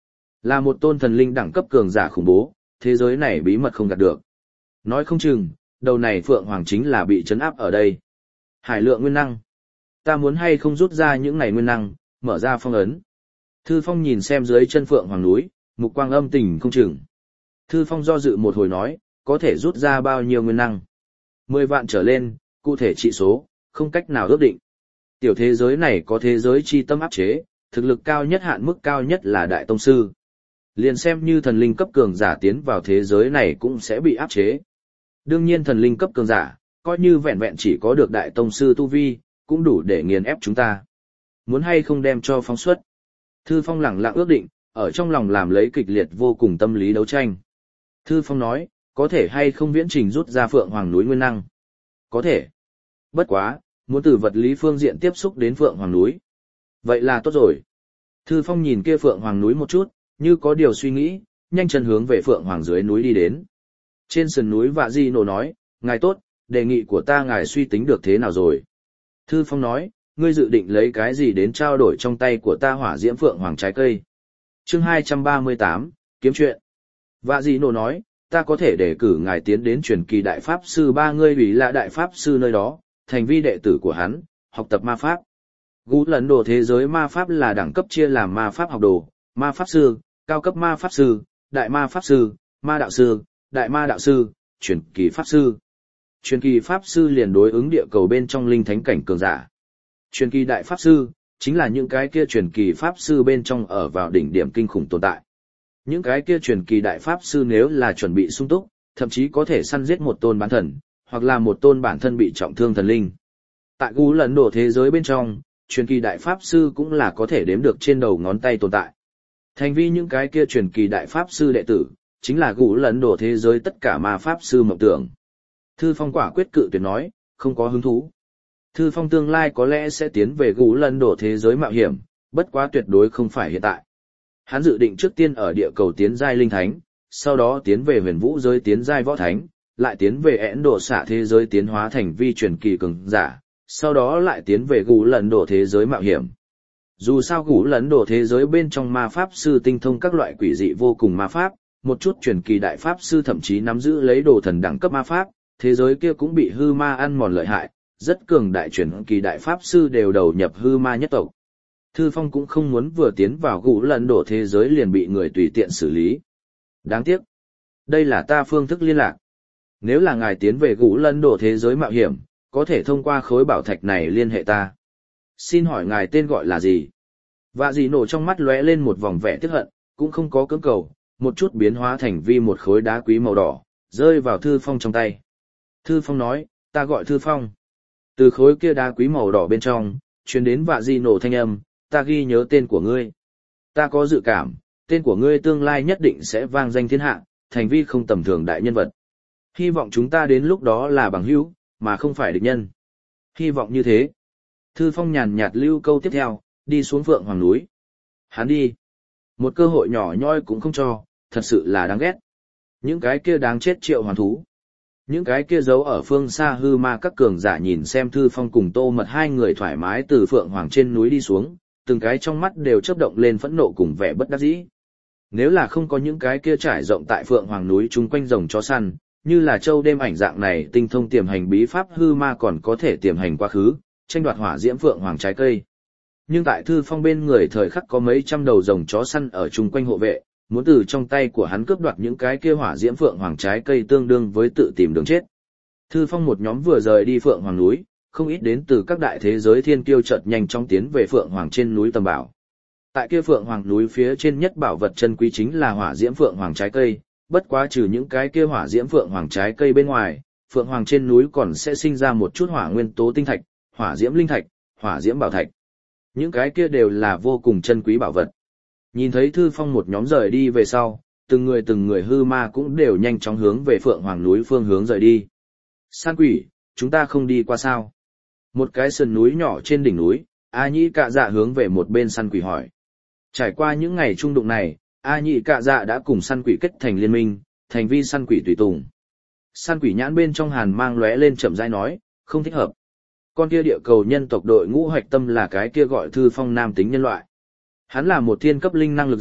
Là một tôn thần linh đẳng cấp cường giả khủng bố, thế giới này bí mật không gạt được. Nói không chừng, đầu này Phượng Hoàng chính là bị trấn áp ở đây. Hải lượng nguyên năng. Ta muốn hay không rút ra những này nguyên năng, mở ra phong ấn. Thư Phong nhìn xem dưới chân Phượng Hoàng núi, mục quang âm tình không chừng. Thư Phong do dự một hồi nói, có thể rút ra bao nhiêu nguyên năng. 10 vạn trở lên, cụ thể trị số, không cách nào ước định. Tiểu thế giới này có thế giới chi tâm áp chế, thực lực cao nhất hạn mức cao nhất là đại tông sư. Liền xem như thần linh cấp cường giả tiến vào thế giới này cũng sẽ bị áp chế. Đương nhiên thần linh cấp cường giả, coi như vẹn vẹn chỉ có được đại tông sư tu vi, cũng đủ để nghiền ép chúng ta. Muốn hay không đem cho phóng xuất. Thư Phong lẳng lặng ước định, ở trong lòng làm lấy kịch liệt vô cùng tâm lý đấu tranh. Thư Phong nói, có thể hay không viễn trình rút ra Phượng Hoàng núi nguyên năng? Có thể. Bất quá, muốn từ vật lý phương diện tiếp xúc đến Phượng Hoàng núi. Vậy là tốt rồi. Thư Phong nhìn kia Phượng Hoàng núi một chút, như có điều suy nghĩ, nhanh chân hướng về Phượng Hoàng dưới núi đi đến. Trên sườn núi Vạ Di Nổ nói, ngài tốt, đề nghị của ta ngài suy tính được thế nào rồi? Thư Phong nói, ngươi dự định lấy cái gì đến trao đổi trong tay của ta hỏa diễm Phượng Hoàng trái cây? Chương 238, kiếm chuyện. Vạ Di Nổ nói, ta có thể đề cử ngài tiến đến truyền kỳ đại pháp sư ba ngươi ủy là đại pháp sư nơi đó, thành vi đệ tử của hắn, học tập ma pháp. Gú lấn đồ thế giới ma pháp là đẳng cấp chia làm ma pháp học đồ, ma pháp sư, cao cấp ma pháp sư, đại ma pháp sư, ma đạo sư, đại ma đạo sư, truyền kỳ pháp sư. Truyền kỳ pháp sư liền đối ứng địa cầu bên trong linh thánh cảnh cường giả. Truyền kỳ đại pháp sư chính là những cái kia truyền kỳ pháp sư bên trong ở vào đỉnh điểm kinh khủng tồn tại. Những cái kia truyền kỳ đại pháp sư nếu là chuẩn bị sung túc, thậm chí có thể săn giết một tôn bán thần, hoặc là một tôn bản thân bị trọng thương thần linh. Tại Gú lấn đồ thế giới bên trong, truyền kỳ đại pháp sư cũng là có thể đếm được trên đầu ngón tay tồn tại. Thành vi những cái kia truyền kỳ đại pháp sư đệ tử, chính là Gú lấn đồ thế giới tất cả ma pháp sư mộng tưởng. Thư Phong quả quyết cự tuyệt nói, không có hứng thú. Thư Phong tương lai có lẽ sẽ tiến về Gú lấn đồ thế giới mạo hiểm, bất quá tuyệt đối không phải hiện tại. Hắn dự định trước tiên ở địa cầu tiến giai linh thánh, sau đó tiến về huyền vũ giới tiến giai võ thánh, lại tiến về ẻn độ xạ thế giới tiến hóa thành vi truyền kỳ cường giả, sau đó lại tiến về Gú lấn đồ thế giới mạo hiểm. Dù sao Gú lấn đồ thế giới bên trong ma pháp sư tinh thông các loại quỷ dị vô cùng ma pháp, một chút truyền kỳ đại pháp sư thậm chí nắm giữ lấy đồ thần đẳng cấp ma pháp, thế giới kia cũng bị hư ma ăn mòn lợi hại, rất cường đại truyền kỳ đại pháp sư đều đầu nhập hư ma nhất tộc. Thư Phong cũng không muốn vừa tiến vào Gú lấn đồ thế giới liền bị người tùy tiện xử lý. Đáng tiếc. Đây là ta phương thức liên lạc. Nếu là ngài tiến về Gú lấn đồ thế giới mạo hiểm, có thể thông qua khối bảo thạch này liên hệ ta. Xin hỏi ngài tên gọi là gì? Vạ Dị Nổ trong mắt lóe lên một vòng vẻ tiếc hận, cũng không có cưỡng cầu, một chút biến hóa thành vi một khối đá quý màu đỏ, rơi vào Thư Phong trong tay. Thư Phong nói, ta gọi Thư Phong. Từ khối kia đá quý màu đỏ bên trong, truyền đến Vạ Dị Nổ thanh âm, ta ghi nhớ tên của ngươi. Ta có dự cảm, tên của ngươi tương lai nhất định sẽ vang danh thiên hạ, thành vi không tầm thường đại nhân vật. Hy vọng chúng ta đến lúc đó là bằng hữu, mà không phải địch nhân. Hy vọng như thế. Thư Phong nhàn nhạt lưu câu tiếp theo, đi xuống Phượng Hoàng núi. Hắn đi. Một cơ hội nhỏ nhoi cũng không cho, thật sự là đáng ghét. Những cái kia đáng chết triệu hoàn thú. Những cái kia giấu ở phương xa hư ma các cường giả nhìn xem Thư Phong cùng Tô Mật hai người thoải mái từ Phượng Hoàng trên núi đi xuống, từng cái trong mắt đều chớp động lên phẫn nộ cùng vẻ bất đắc dĩ. Nếu là không có những cái kia trải rộng tại Phượng Hoàng núi chung quanh rồng chó săn, như là châu đêm ảnh dạng này tinh thông tiềm hành bí pháp hư ma còn có thể tiềm hành quá khứ, tranh đoạt hỏa diễm Phượng Hoàng trái cây. Nhưng tại Thư Phong bên người thời khắc có mấy trăm đầu rồng chó săn ở chung quanh hộ vệ, muốn từ trong tay của hắn cướp đoạt những cái kia hỏa diễm Phượng Hoàng trái cây tương đương với tự tìm đường chết. Thư Phong một nhóm vừa rời đi Phượng Hoàng núi, không ít đến từ các đại thế giới thiên kiêu chợt nhanh chóng tiến về Phượng Hoàng trên núi tầm bảo. Tại kia Phượng Hoàng núi phía trên nhất bảo vật chân quý chính là hỏa diễm Phượng Hoàng trái cây, bất quá trừ những cái kia hỏa diễm Phượng Hoàng trái cây bên ngoài, Phượng Hoàng trên núi còn sẽ sinh ra một chút hỏa nguyên tố tinh thạch, hỏa diễm linh thạch, hỏa diễm bảo thạch. Những cái kia đều là vô cùng chân quý bảo vật. Nhìn thấy Thư Phong một nhóm rời đi về sau, từng người hư ma cũng đều nhanh chóng hướng về Phượng Hoàng núi phương hướng rời đi. San quỷ, chúng ta không đi qua sao? Một cái sườn núi nhỏ trên đỉnh núi, A Nhĩ Cạ Dạ hướng về một bên săn quỷ hỏi. Trải qua những ngày trung đụng này, A Nhĩ Cạ Dạ đã cùng săn quỷ kết thành liên minh, thành vi săn quỷ tùy tùng. Săn quỷ nhãn bên trong hàn mang lóe lên chậm rãi nói, không thích hợp. Con kia địa cầu nhân tộc đội ngũ hoạch tâm là cái kia gọi Thư Phong nam tính nhân loại. Hắn là một thiên cấp linh năng lực giả,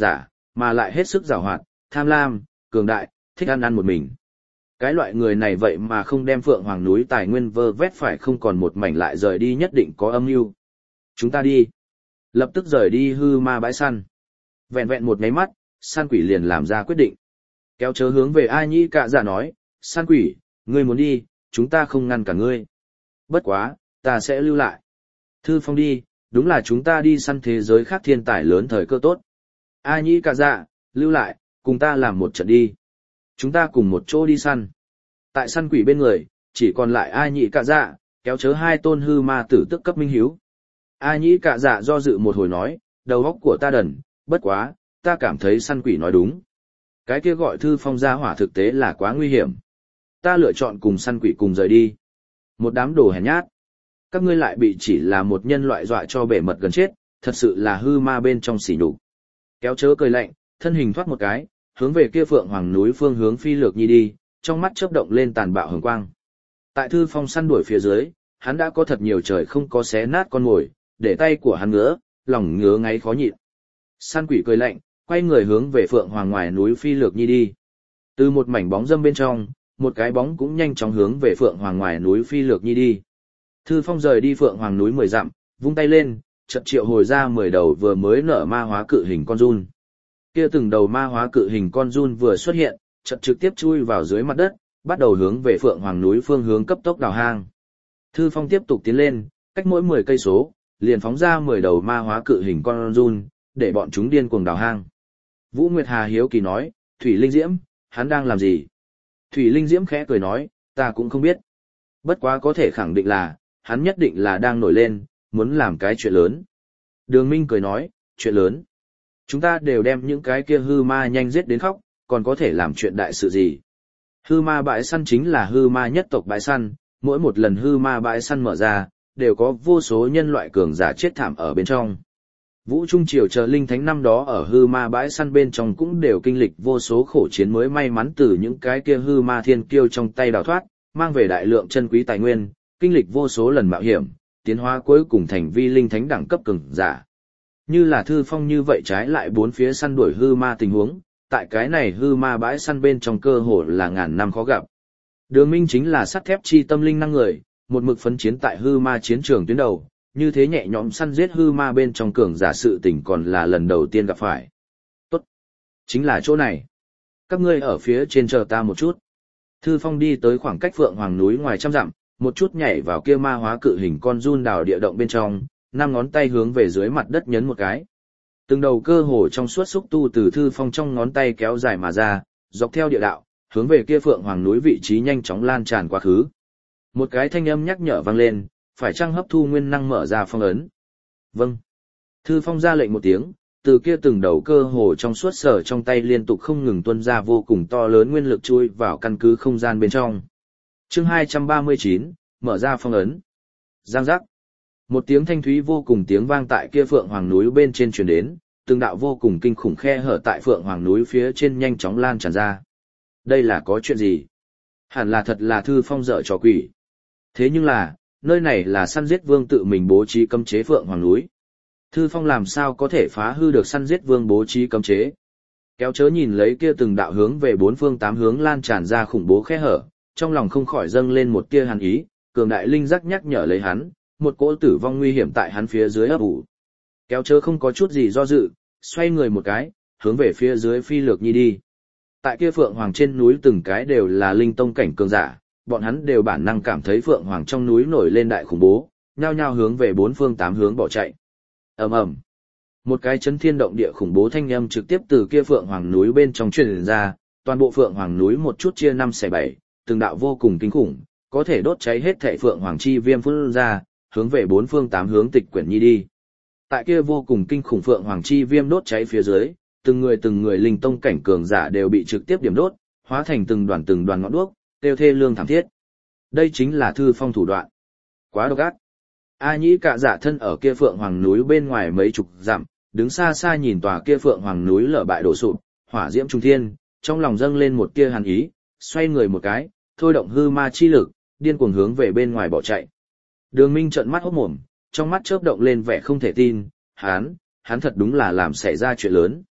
mà lại hết sức giàu hoạt, tham lam, cường đại, thích ăn ăn một mình. Cái loại người này vậy mà không đem Phượng Hoàng núi tài nguyên vơ vét phải không còn một mảnh lại rời đi nhất định có âm mưu. Chúng ta đi. Lập tức rời đi hư ma bãi săn. Vẹn vẹn một nháy mắt, săn quỷ liền làm ra quyết định. Kéo chớ hướng về A Nhĩ Cạ Dạ nói, săn quỷ, ngươi muốn đi, chúng ta không ngăn cả ngươi. Bất quá, ta sẽ lưu lại. Thư Phong đi, đúng là chúng ta đi săn thế giới khác thiên tài lớn thời cơ tốt. A Nhĩ Cạ Dạ, lưu lại, cùng ta làm một trận đi. Chúng ta cùng một chỗ đi săn. Tại săn quỷ bên người, chỉ còn lại A Nhĩ Cạ Dạ, kéo chớ hai tôn hư ma tử tức cấp minh hiếu. A Nhĩ Cạ Dạ do dự một hồi nói, đầu óc của ta đần, bất quá, ta cảm thấy săn quỷ nói đúng. Cái kia gọi Thư Phong ra hỏa thực tế là quá nguy hiểm. Ta lựa chọn cùng săn quỷ cùng rời đi. Một đám đồ hèn nhát. Các ngươi lại bị chỉ là một nhân loại dọa cho bể mật gần chết, thật sự là hư ma bên trong xỉ nhục. Kéo chớ cười lạnh, thân hình thoát một cái, hướng về kia Phượng Hoàng núi phương hướng phi lược nhi đi, trong mắt chớp động lên tàn bạo hừng quang. Tại Thư Phong săn đuổi phía dưới, hắn đã có thật nhiều trời không có xé nát con mồi, để tay của hắn ngứa, lòng ngứa ngáy khó nhịn. Săn quỷ cười lạnh, quay người hướng về Phượng Hoàng ngoài núi phi lược nhi đi. Từ một mảnh bóng dâm bên trong, một cái bóng cũng nhanh chóng hướng về Phượng Hoàng ngoài núi phi lược nhi đi. Thư Phong rời đi Phượng Hoàng núi 10 dặm, vung tay lên, chợt triệu hồi ra 10 đầu vừa mới nở ma hóa cự hình con giun. Kia từng đầu ma hóa cự hình con giun vừa xuất hiện, chợt trực tiếp chui vào dưới mặt đất, bắt đầu hướng về Phượng Hoàng núi phương hướng cấp tốc đào hang. Thư Phong tiếp tục tiến lên, cách mỗi 10 cây số, liền phóng ra 10 đầu ma hóa cự hình con giun, để bọn chúng điên cuồng đào hang. Vũ Nguyệt Hà hiếu kỳ nói, Thủy Linh Diễm, hắn đang làm gì? Thủy Linh Diễm khẽ cười nói, ta cũng không biết. Bất quá có thể khẳng định là, hắn nhất định là đang nổi lên, muốn làm cái chuyện lớn. Đường Minh cười nói, chuyện lớn. Chúng ta đều đem những cái kia hư ma nhanh giết đến khóc, còn có thể làm chuyện đại sự gì. Hư ma bãi săn chính là hư ma nhất tộc bãi săn, mỗi một lần hư ma bãi săn mở ra, đều có vô số nhân loại cường giả chết thảm ở bên trong. Vũ Trung Triều chờ linh thánh năm đó ở hư ma bãi săn bên trong cũng đều kinh lịch vô số khổ chiến mới may mắn từ những cái kia hư ma thiên kiêu trong tay đào thoát, mang về đại lượng chân quý tài nguyên, kinh lịch vô số lần mạo hiểm, tiến hóa cuối cùng thành vi linh thánh đẳng cấp cường giả. Như là Thư Phong như vậy trái lại bốn phía săn đuổi hư ma tình huống, tại cái này hư ma bãi săn bên trong cơ hồ là ngàn năm khó gặp. Đường Minh chính là sắt thép chi tâm linh năng người, một mực phấn chiến tại hư ma chiến trường tuyến đầu, như thế nhẹ nhõm săn giết hư ma bên trong cường giả sự tình còn là lần đầu tiên gặp phải. Tốt, chính là chỗ này. Các ngươi ở phía trên chờ ta một chút. Thư Phong đi tới khoảng cách Phượng Hoàng núi ngoài trăm dặm, một chút nhảy vào kia ma hóa cự hình con giun đào địa động bên trong, năm ngón tay hướng về dưới mặt đất nhấn một cái. Từng đầu cơ hồ trong suốt xúc tu từ Thư Phong trong ngón tay kéo dài mà ra, dọc theo địa đạo, hướng về kia Phượng Hoàng núi vị trí nhanh chóng lan tràn quá khứ. Một cái thanh âm nhắc nhở vang lên, phải chăng hấp thu nguyên năng mở ra phong ấn? Vâng. Thư Phong ra lệnh một tiếng, từ kia từng đầu cơ hồ trong suốt sở trong tay liên tục không ngừng tuôn ra vô cùng to lớn nguyên lực chui vào căn cứ không gian bên trong. Chương 239, mở ra phong ấn. Giang giác. Một tiếng thanh thúy vô cùng tiếng vang tại kia Phượng Hoàng núi bên trên truyền đến, từng đạo vô cùng kinh khủng khe hở tại Phượng Hoàng núi phía trên nhanh chóng lan tràn ra. Đây là có chuyện gì? Hẳn là thật là Thư Phong dở trò quỷ. Thế nhưng là, nơi này là săn giết vương tự mình bố trí cấm chế Phượng Hoàng núi. Thư Phong làm sao có thể phá hư được săn giết vương bố trí cấm chế? Kéo chớ nhìn lấy kia từng đạo hướng về bốn phương tám hướng lan tràn ra khủng bố khe hở, trong lòng không khỏi dâng lên một tia hàn ý, cường đại linh giác nhắc nhở lấy hắn, một cỗ tử vong nguy hiểm tại hắn phía dưới ấp ủ. Kéo chớ không có chút gì do dự, xoay người một cái, hướng về phía dưới phi lược nhi đi. Tại kia Phượng Hoàng trên núi từng cái đều là linh tông cảnh cường giả, bọn hắn đều bản năng cảm thấy Phượng Hoàng trong núi nổi lên đại khủng bố, nhao nhao hướng về bốn phương tám hướng bỏ chạy. Ầm ầm. Một cái chấn thiên động địa khủng bố thanh âm trực tiếp từ kia Phượng Hoàng núi bên trong truyền ra, toàn bộ Phượng Hoàng núi một chút chia 5/7, từng đạo vô cùng kinh khủng, có thể đốt cháy hết thảy Phượng Hoàng chi viêm phun ra, hướng về bốn phương tám hướng tịch quyển nhi đi. Tại kia vô cùng kinh khủng Phượng Hoàng chi viêm đốt cháy phía dưới, từng người linh tông cảnh cường giả đều bị trực tiếp điểm đốt, hóa thành từng đoàn ngọn đuốc, tiêu thê lương thảm thiết. Đây chính là Thư Phong thủ đoạn. Quá độc ác. A Nhĩ Cạ Dạ thân ở kia Phượng Hoàng núi bên ngoài mấy chục dặm, đứng xa xa nhìn tòa kia Phượng Hoàng núi lở bại đổ sụp, hỏa diễm trung thiên, trong lòng dâng lên một tia hàn ý, xoay người một cái, thôi động hư ma chi lực, điên cuồng hướng về bên ngoài bỏ chạy. Đường Minh trợn mắt hốt mồm, trong mắt chớp động lên vẻ không thể tin, hắn thật đúng là làm xảy ra chuyện lớn.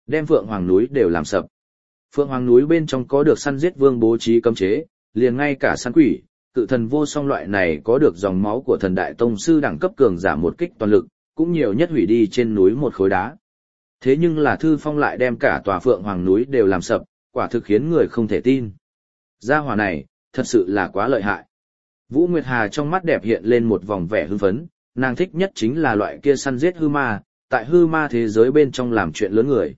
đem Phượng Hoàng núi đều làm sập. Phượng Hoàng núi bên trong có được săn giết vương bố trí cấm chế, liền ngay cả săn quỷ, cự thần vô song loại này có được dòng máu của thần đại tông sư đẳng cấp cường giả một kích toàn lực, cũng nhiều nhất hủy đi trên núi một khối đá. Thế nhưng là Thư Phong lại đem cả tòa Phượng Hoàng núi đều làm sập, quả thực khiến người không thể tin. Gia hỏa này, thật sự là quá lợi hại. Vũ Nguyệt Hà trong mắt đẹp hiện lên một vòng vẻ hưng phấn, nàng thích nhất chính là loại kia săn giết hư ma, tại hư ma thế giới bên trong làm chuyện lớn người.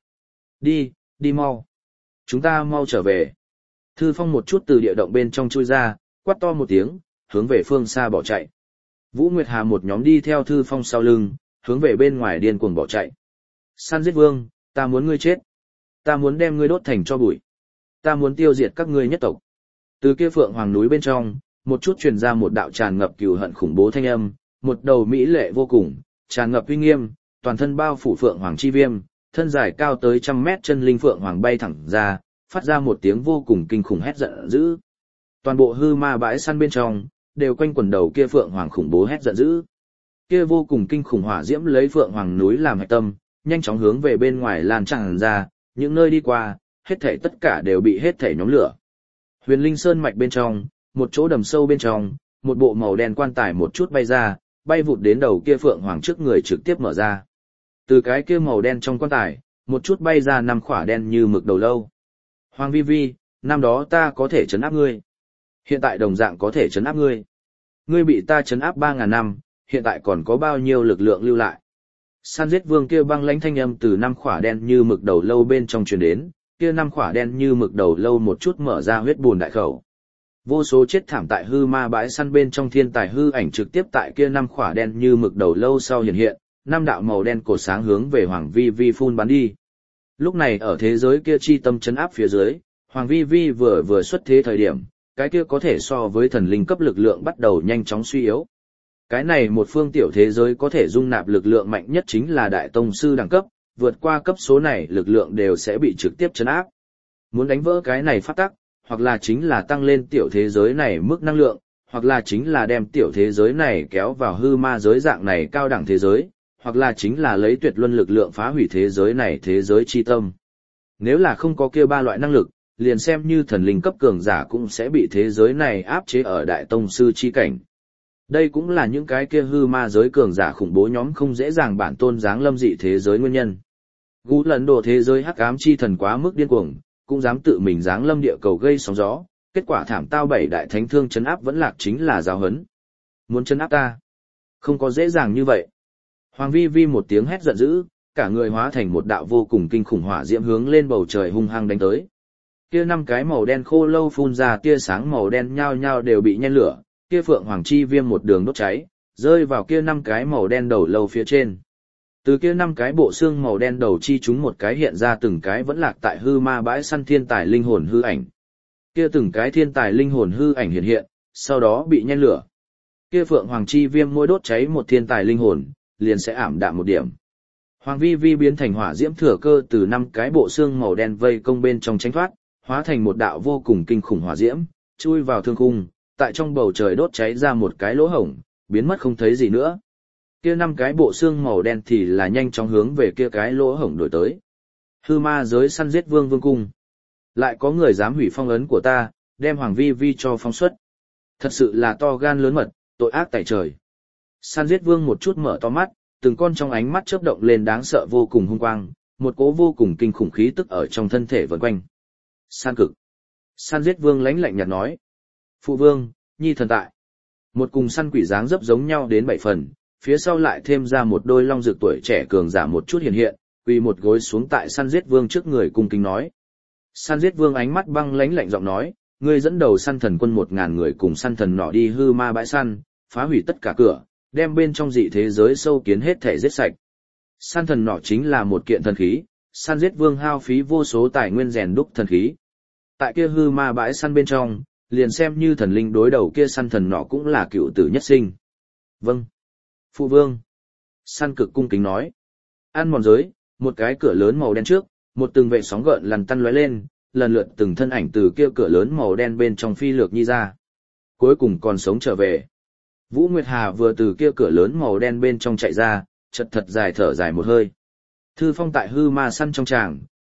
Đi mau. Chúng ta mau trở về. Thư Phong một chút từ địa động bên trong chui ra, quát to một tiếng, hướng về phương xa bỏ chạy. Vũ Nguyệt Hà một nhóm đi theo Thư Phong sau lưng, hướng về bên ngoài điên cuồng bỏ chạy. Săn giết vương, ta muốn ngươi chết. Ta muốn đem ngươi đốt thành tro bụi. Ta muốn tiêu diệt các ngươi nhất tộc. Từ kia Phượng Hoàng núi bên trong, một chút truyền ra một đạo tràn ngập cừu hận khủng bố thanh âm, một đầu mỹ lệ vô cùng, tràn ngập uy nghiêm, toàn thân bao phủ Phượng Hoàng chi viêm, thân dài cao tới 100 mét chân linh Phượng Hoàng bay thẳng ra, phát ra một tiếng vô cùng kinh khủng hét giận dữ. Toàn bộ hư ma bãi săn bên trong, đều quanh quần đầu kia Phượng Hoàng khủng bố hét giận dữ. Kia vô cùng kinh khủng hỏa diễm lấy Phượng Hoàng núi làm hạch tâm, nhanh chóng hướng về bên ngoài lan tràn ra, những nơi đi qua, hết thảy tất cả đều bị hết thảy nhóm lửa. Huyền Linh Sơn mạch bên trong, một chỗ đầm sâu bên trong, một bộ màu đen quan tài một chút bay ra, bay vụt đến đầu kia Phượng Hoàng trước người trực tiếp mở ra. Từ cái kia màu đen trong quan tài, một chút bay ra 5 khỏa đen như mực đầu lâu. Hoàng Vi Vi, năm đó ta có thể trấn áp ngươi. Hiện tại đồng dạng có thể trấn áp ngươi. Ngươi bị ta trấn áp 3.000 năm, hiện tại còn có bao nhiêu lực lượng lưu lại. Săn giết vương kia băng lãnh thanh âm từ 5 khỏa đen như mực đầu lâu bên trong truyền đến, kia 5 khỏa đen như mực đầu lâu một chút mở ra huyết bùn đại khẩu. Vô số chết thảm tại hư ma bãi săn bên trong thiên tài hư ảnh trực tiếp tại kia 5 khỏa đen như mực đầu lâu sau hiện hiện, 5 đạo màu đen cột sáng hướng về Hoàng Vi Vi phun bắn đi. Lúc này ở thế giới kia chi tâm chấn áp phía dưới, Hoàng Vi Vi vừa xuất thế thời điểm, cái kia có thể so với thần linh cấp lực lượng bắt đầu nhanh chóng suy yếu. Cái này một phương tiểu thế giới có thể dung nạp lực lượng mạnh nhất chính là đại tông sư đẳng cấp, vượt qua cấp số này lực lượng đều sẽ bị trực tiếp chấn áp. Muốn đánh vỡ cái này phát tắc, hoặc là chính là tăng lên tiểu thế giới này mức năng lượng, hoặc là chính là đem tiểu thế giới này kéo vào hư ma giới dạng này cao đẳng thế giới, hoặc là chính là lấy tuyệt luân lực lượng phá hủy thế giới này thế giới chi tâm. Nếu là không có kia 3 loại năng lực, liền xem như thần linh cấp cường giả cũng sẽ bị thế giới này áp chế ở đại tông sư chi cảnh. Đây cũng là những cái kia hư ma giới cường giả khủng bố nhóm không dễ dàng bản tôn giáng lâm dị thế giới nguyên nhân. Gú lần đổ thế giới hắc ám chi thần quá mức điên cuồng, cũng dám tự mình giáng lâm địa cầu gây sóng gió, kết quả thảm tao 7 đại thánh thương chấn áp vẫn lạc chính là giáo huấn. Muốn chấn áp ta? Không có dễ dàng như vậy. Hoàng Vi Vi một tiếng hét giận dữ, cả người hóa thành một đạo vô cùng kinh khủng hỏa diễm hướng lên bầu trời hung hăng đánh tới. Kia 5 cái màu đen khô lâu phun ra tia sáng màu đen nhao nhao đều bị nhen lửa, kia Phượng Hoàng chi viêm một đường đốt cháy, rơi vào kia 5 cái màu đen đầu lâu phía trên. Từ kia 5 cái bộ xương màu đen đầu chi chúng một cái hiện ra từng cái vẫn lạc tại hư ma bãi săn thiên tài linh hồn hư ảnh. Kia từng cái thiên tài linh hồn hư ảnh hiện hiện, sau đó bị nhen lửa. Kia Phượng Hoàng chi viêm mỗi đốt cháy một thiên tài linh hồn, liền sẽ ảm đạm một điểm. Hoàng Vi Vi biến thành hỏa diễm thừa cơ từ 5 cái bộ xương màu đen vây công bên trong tránh thoát, hóa thành một đạo vô cùng kinh khủng hỏa diễm, chui vào thương khung, tại trong bầu trời đốt cháy ra một cái lỗ hổng, biến mất không thấy gì nữa. Kia 5 cái bộ xương màu đen thì là nhanh chóng hướng về kia cái lỗ hổng đổi tới. Hư ma giới săn giết vương vương cung. Lại có người dám hủy phong ấn của ta, đem Hoàng Vi Vi cho phóng xuất. Thật sự là to gan lớn mật, tội ác tày trời. Săn giết vương một chút mở to mắt, từng con trong ánh mắt chớp động lên đáng sợ vô cùng hung quang, một cỗ vô cùng kinh khủng khí tức ở trong thân thể vần quanh. San cực. Săn giết vương lãnh lạnh nhạt nói. Phụ vương, nhi thần tại. Một cùng săn quỷ dáng dấp giống nhau đến 7 phần, phía sau lại thêm ra một đôi long dược tuổi trẻ cường giả một chút hiện hiện, quỳ một gối xuống tại săn giết vương trước người cung kính nói. Săn giết vương ánh mắt băng lãnh lạnh giọng nói, ngươi dẫn đầu săn thần quân 1.000 người cùng săn thần nọ đi hư ma bãi săn, phá hủy tất cả cửa, đem bên trong dị thế giới sâu kiến hết thể giết sạch. Săn thần nọ chính là một kiện thần khí, săn giết vương hao phí vô số tài nguyên rèn đúc thần khí. Tại kia hư ma bãi săn bên trong, liền xem như thần linh đối đầu kia săn thần nọ cũng là cựu tử nhất sinh. Vâng. Phụ vương. Săn cực cung kính nói. Ăn mòn giới, một cái cửa lớn màu đen trước, một từng vệ sóng gợn lằn tăn lóe lên, lần lượt từng thân ảnh từ kia cửa lớn màu đen bên trong phi lược nhi ra. Cuối cùng còn sống trở về. Vũ Nguyệt Hà vừa từ kia cửa lớn màu đen bên trong chạy ra, chật thật dài thở dài một hơi. Thư Phong tại hư ma săn trong tràng,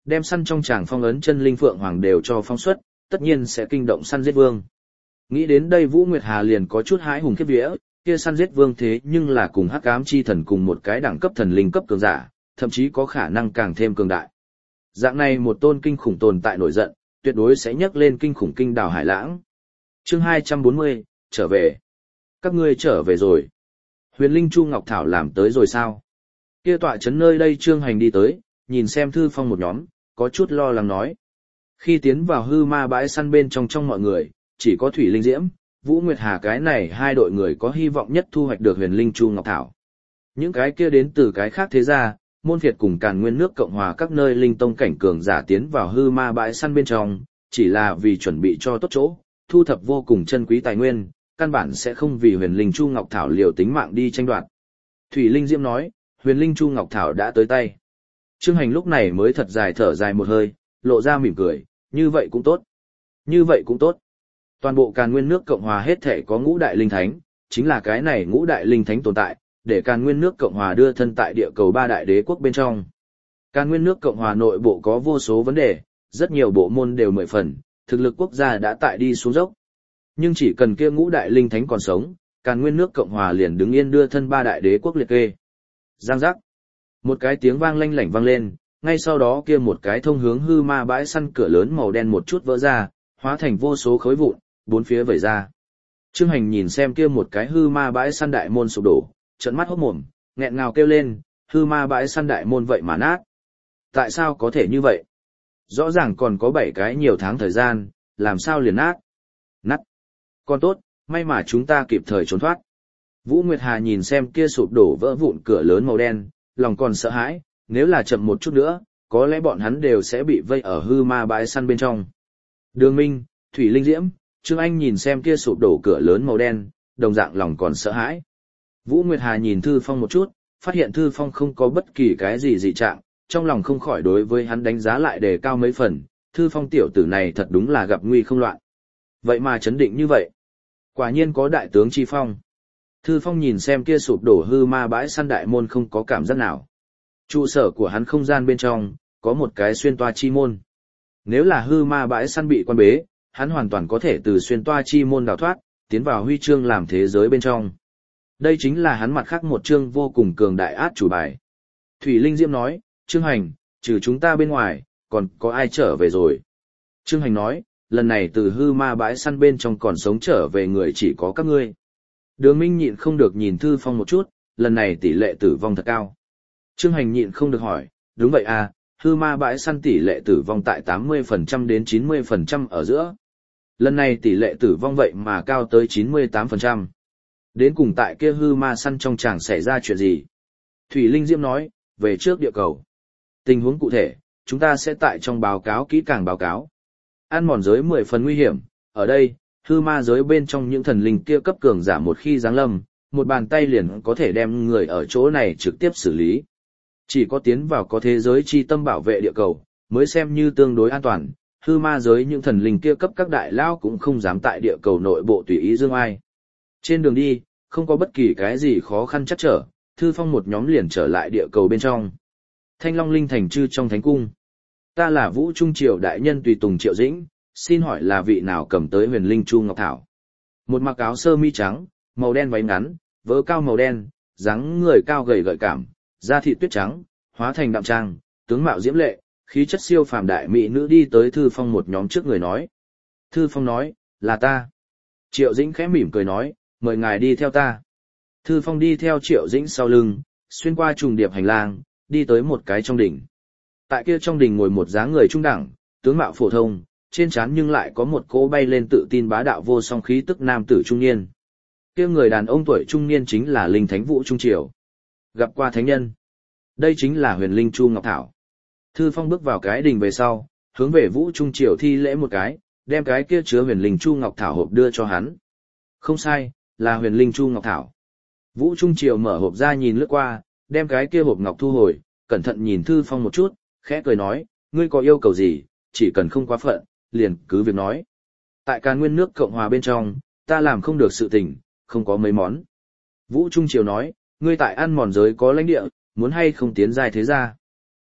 đem săn trong tràng phong ấn chân linh phượng hoàng đều cho phong xuất, tất nhiên sẽ kinh động săn giết vương. Nghĩ đến đây Vũ Nguyệt Hà liền có chút hãi hùng khiếp vía, kia săn giết vương thế nhưng là cùng hắc ám chi thần cùng một cái đẳng cấp thần linh cấp cường giả, thậm chí có khả năng càng thêm cường đại. Dạng này một tôn kinh khủng tồn tại nổi giận, tuyệt đối sẽ nhấc lên kinh khủng kinh đảo hải lãng. Chương 240, trở về. Các ngươi trở về rồi. Huyền Linh Chu Ngọc Thảo làm tới rồi sao? Kia tọa trấn nơi đây Trương Hành đi tới, nhìn xem Thư Phong một nhóm, có chút lo lắng nói. Khi tiến vào hư ma bãi săn bên trong mọi người, chỉ có Thủy Linh Diễm, Vũ Nguyệt Hà cái này hai đội người có hy vọng nhất thu hoạch được Huyền Linh Chu Ngọc Thảo. Những cái kia đến từ cái khác thế gia, môn phiệt cùng Càn Nguyên nước Cộng hòa các nơi linh tông cảnh cường giả tiến vào hư ma bãi săn bên trong, chỉ là vì chuẩn bị cho tốt chỗ, thu thập vô cùng chân quý tài nguyên, căn bản sẽ không vì Huyền Linh Chu Ngọc Thảo liều tính mạng đi tranh đoạt. Thủy Linh Diễm nói, Huyền Linh Chu Ngọc Thảo đã tới tay. Trương Hành lúc này mới thật dài thở dài một hơi, lộ ra mỉm cười, như vậy cũng tốt. Như vậy cũng tốt. Toàn bộ Càn Nguyên nước Cộng hòa hết thể có ngũ đại linh thánh, chính là cái này ngũ đại linh thánh tồn tại, để Càn Nguyên nước Cộng hòa đưa thân tại địa cầu ba đại đế quốc bên trong. Càn Nguyên nước Cộng hòa nội bộ có vô số vấn đề, rất nhiều bộ môn đều mười phần, thực lực quốc gia đã tại đi xuống dốc. Nhưng chỉ cần kia ngũ đại linh thánh còn sống, Càn Nguyên nước Cộng hòa liền đứng yên đưa thân ba đại đế quốc liệt kê. Giang giác. Một cái tiếng vang lanh lảnh vang lên, ngay sau đó kia một cái thông hướng hư ma bãi săn cửa lớn màu đen một chút vỡ ra, hóa thành vô số khối vụn, bốn phía vẩy ra. Trương Hành nhìn xem kia một cái hư ma bãi săn đại môn sụp đổ, trợn mắt hốt mồm, nghẹn ngào kêu lên, hư ma bãi săn đại môn vậy mà nát. Tại sao có thể như vậy? Rõ ràng còn có 7 cái nhiều tháng thời gian, làm sao liền nát? Nát. Còn tốt, may mà chúng ta kịp thời trốn thoát. Vũ Nguyệt Hà nhìn xem kia sụp đổ vỡ vụn cửa lớn màu đen, lòng còn sợ hãi, nếu là chậm một chút nữa, có lẽ bọn hắn đều sẽ bị vây ở hư ma bãi săn bên trong. Đường Minh, Thủy Linh Diễm, Trương Anh nhìn xem kia sụp đổ cửa lớn màu đen, đồng dạng lòng còn sợ hãi. Vũ Nguyệt Hà nhìn Thư Phong một chút, phát hiện Thư Phong không có bất kỳ cái gì dị trạng, trong lòng không khỏi đối với hắn đánh giá lại đề cao mấy phần, Thư Phong tiểu tử này thật đúng là gặp nguy không loạn. Vậy mà chấn định như vậy. Quả nhiên có đại tướng chi phong. Thư Phong nhìn xem kia sụp đổ hư ma bãi săn đại môn không có cảm giác nào. Trụ sở của hắn không gian bên trong, có một cái xuyên toa chi môn. Nếu là hư ma bãi săn bị quan bế, hắn hoàn toàn có thể từ xuyên toa chi môn đào thoát, tiến vào huy chương làm thế giới bên trong. Đây chính là hắn mặt khác một chương vô cùng cường đại át chủ bài. Thủy Linh Diễm nói, Trương Hành, trừ chúng ta bên ngoài, còn có ai trở về rồi? Trương Hành nói, lần này từ hư ma bãi săn bên trong còn sống trở về người chỉ có các ngươi. Đường Minh nhịn không được nhìn Thư Phong một chút, lần này tỷ lệ tử vong thật cao. Trương Hành nhịn không được hỏi, đúng vậy à, hư ma bãi săn tỷ lệ tử vong tại 80% đến 90% ở giữa. Lần này tỷ lệ tử vong vậy mà cao tới 98%. Đến cùng tại kia hư ma săn trong tràng xảy ra chuyện gì? Thủy Linh Diễm nói, về trước địa cầu. Tình huống cụ thể, chúng ta sẽ tại trong báo cáo kỹ càng báo cáo. Ăn mòn giới 10 phần nguy hiểm, ở đây, hư ma giới bên trong những thần linh kia cấp cường giả một khi giáng lâm, một bàn tay liền có thể đem người ở chỗ này trực tiếp xử lý. Chỉ có tiến vào có thế giới chi tâm bảo vệ địa cầu, mới xem như tương đối an toàn, hư ma giới những thần linh kia cấp các đại lao cũng không dám tại địa cầu nội bộ tùy ý dương ai. Trên đường đi, không có bất kỳ cái gì khó khăn chắc trở, Thư Phong một nhóm liền trở lại địa cầu bên trong. Thanh Long Linh thành chư trong thánh cung. Ta là Vũ Trung Triều đại nhân tùy tùng Triệu Dĩnh, xin hỏi là vị nào cầm tới Huyền Linh Chu Ngọc Thảo. Một mặc áo sơ mi trắng, màu đen váy ngắn, vớ cao màu đen, dáng người cao gầy gợi cảm, da thịt tuyết trắng, hóa thành đạm trang, tướng mạo diễm lệ, khí chất siêu phàm đại mỹ nữ đi tới Thư Phong một nhóm trước người nói. Thư Phong nói, là ta. Triệu Dĩnh khẽ mỉm cười nói, mời ngài đi theo ta. Thư Phong đi theo Triệu Dĩnh sau lưng, xuyên qua trùng điệp hành lang, đi tới một cái trong đỉnh. Tại kia trong đỉnh ngồi một dáng người trung đẳng, tướng mạo phổ thông, trên trán nhưng lại có một cỗ bay lên tự tin bá đạo vô song khí tức nam tử trung niên. Kia người đàn ông tuổi trung niên chính là Linh Thánh Vũ Trung Triều. Gặp qua thánh nhân. Đây chính là Huyền Linh Chu Ngọc Thảo. Thư Phong bước vào cái đình về sau, hướng về Vũ Trung Triều thi lễ một cái, đem cái kia chứa Huyền Linh Chu Ngọc Thảo hộp đưa cho hắn. Không sai, là Huyền Linh Chu Ngọc Thảo. Vũ Trung Triều mở hộp ra nhìn lướt qua, đem cái kia hộp ngọc thu hồi, cẩn thận nhìn Thư Phong một chút, khẽ cười nói, ngươi có yêu cầu gì, chỉ cần không quá phận, liền cứ việc nói. Tại Càn Nguyên nước Cộng hòa bên trong, ta làm không được sự tình, không có mấy món. Vũ Trung Triều nói, ngươi tại ăn mòn giới có lãnh địa, muốn hay không tiến giai thế gia.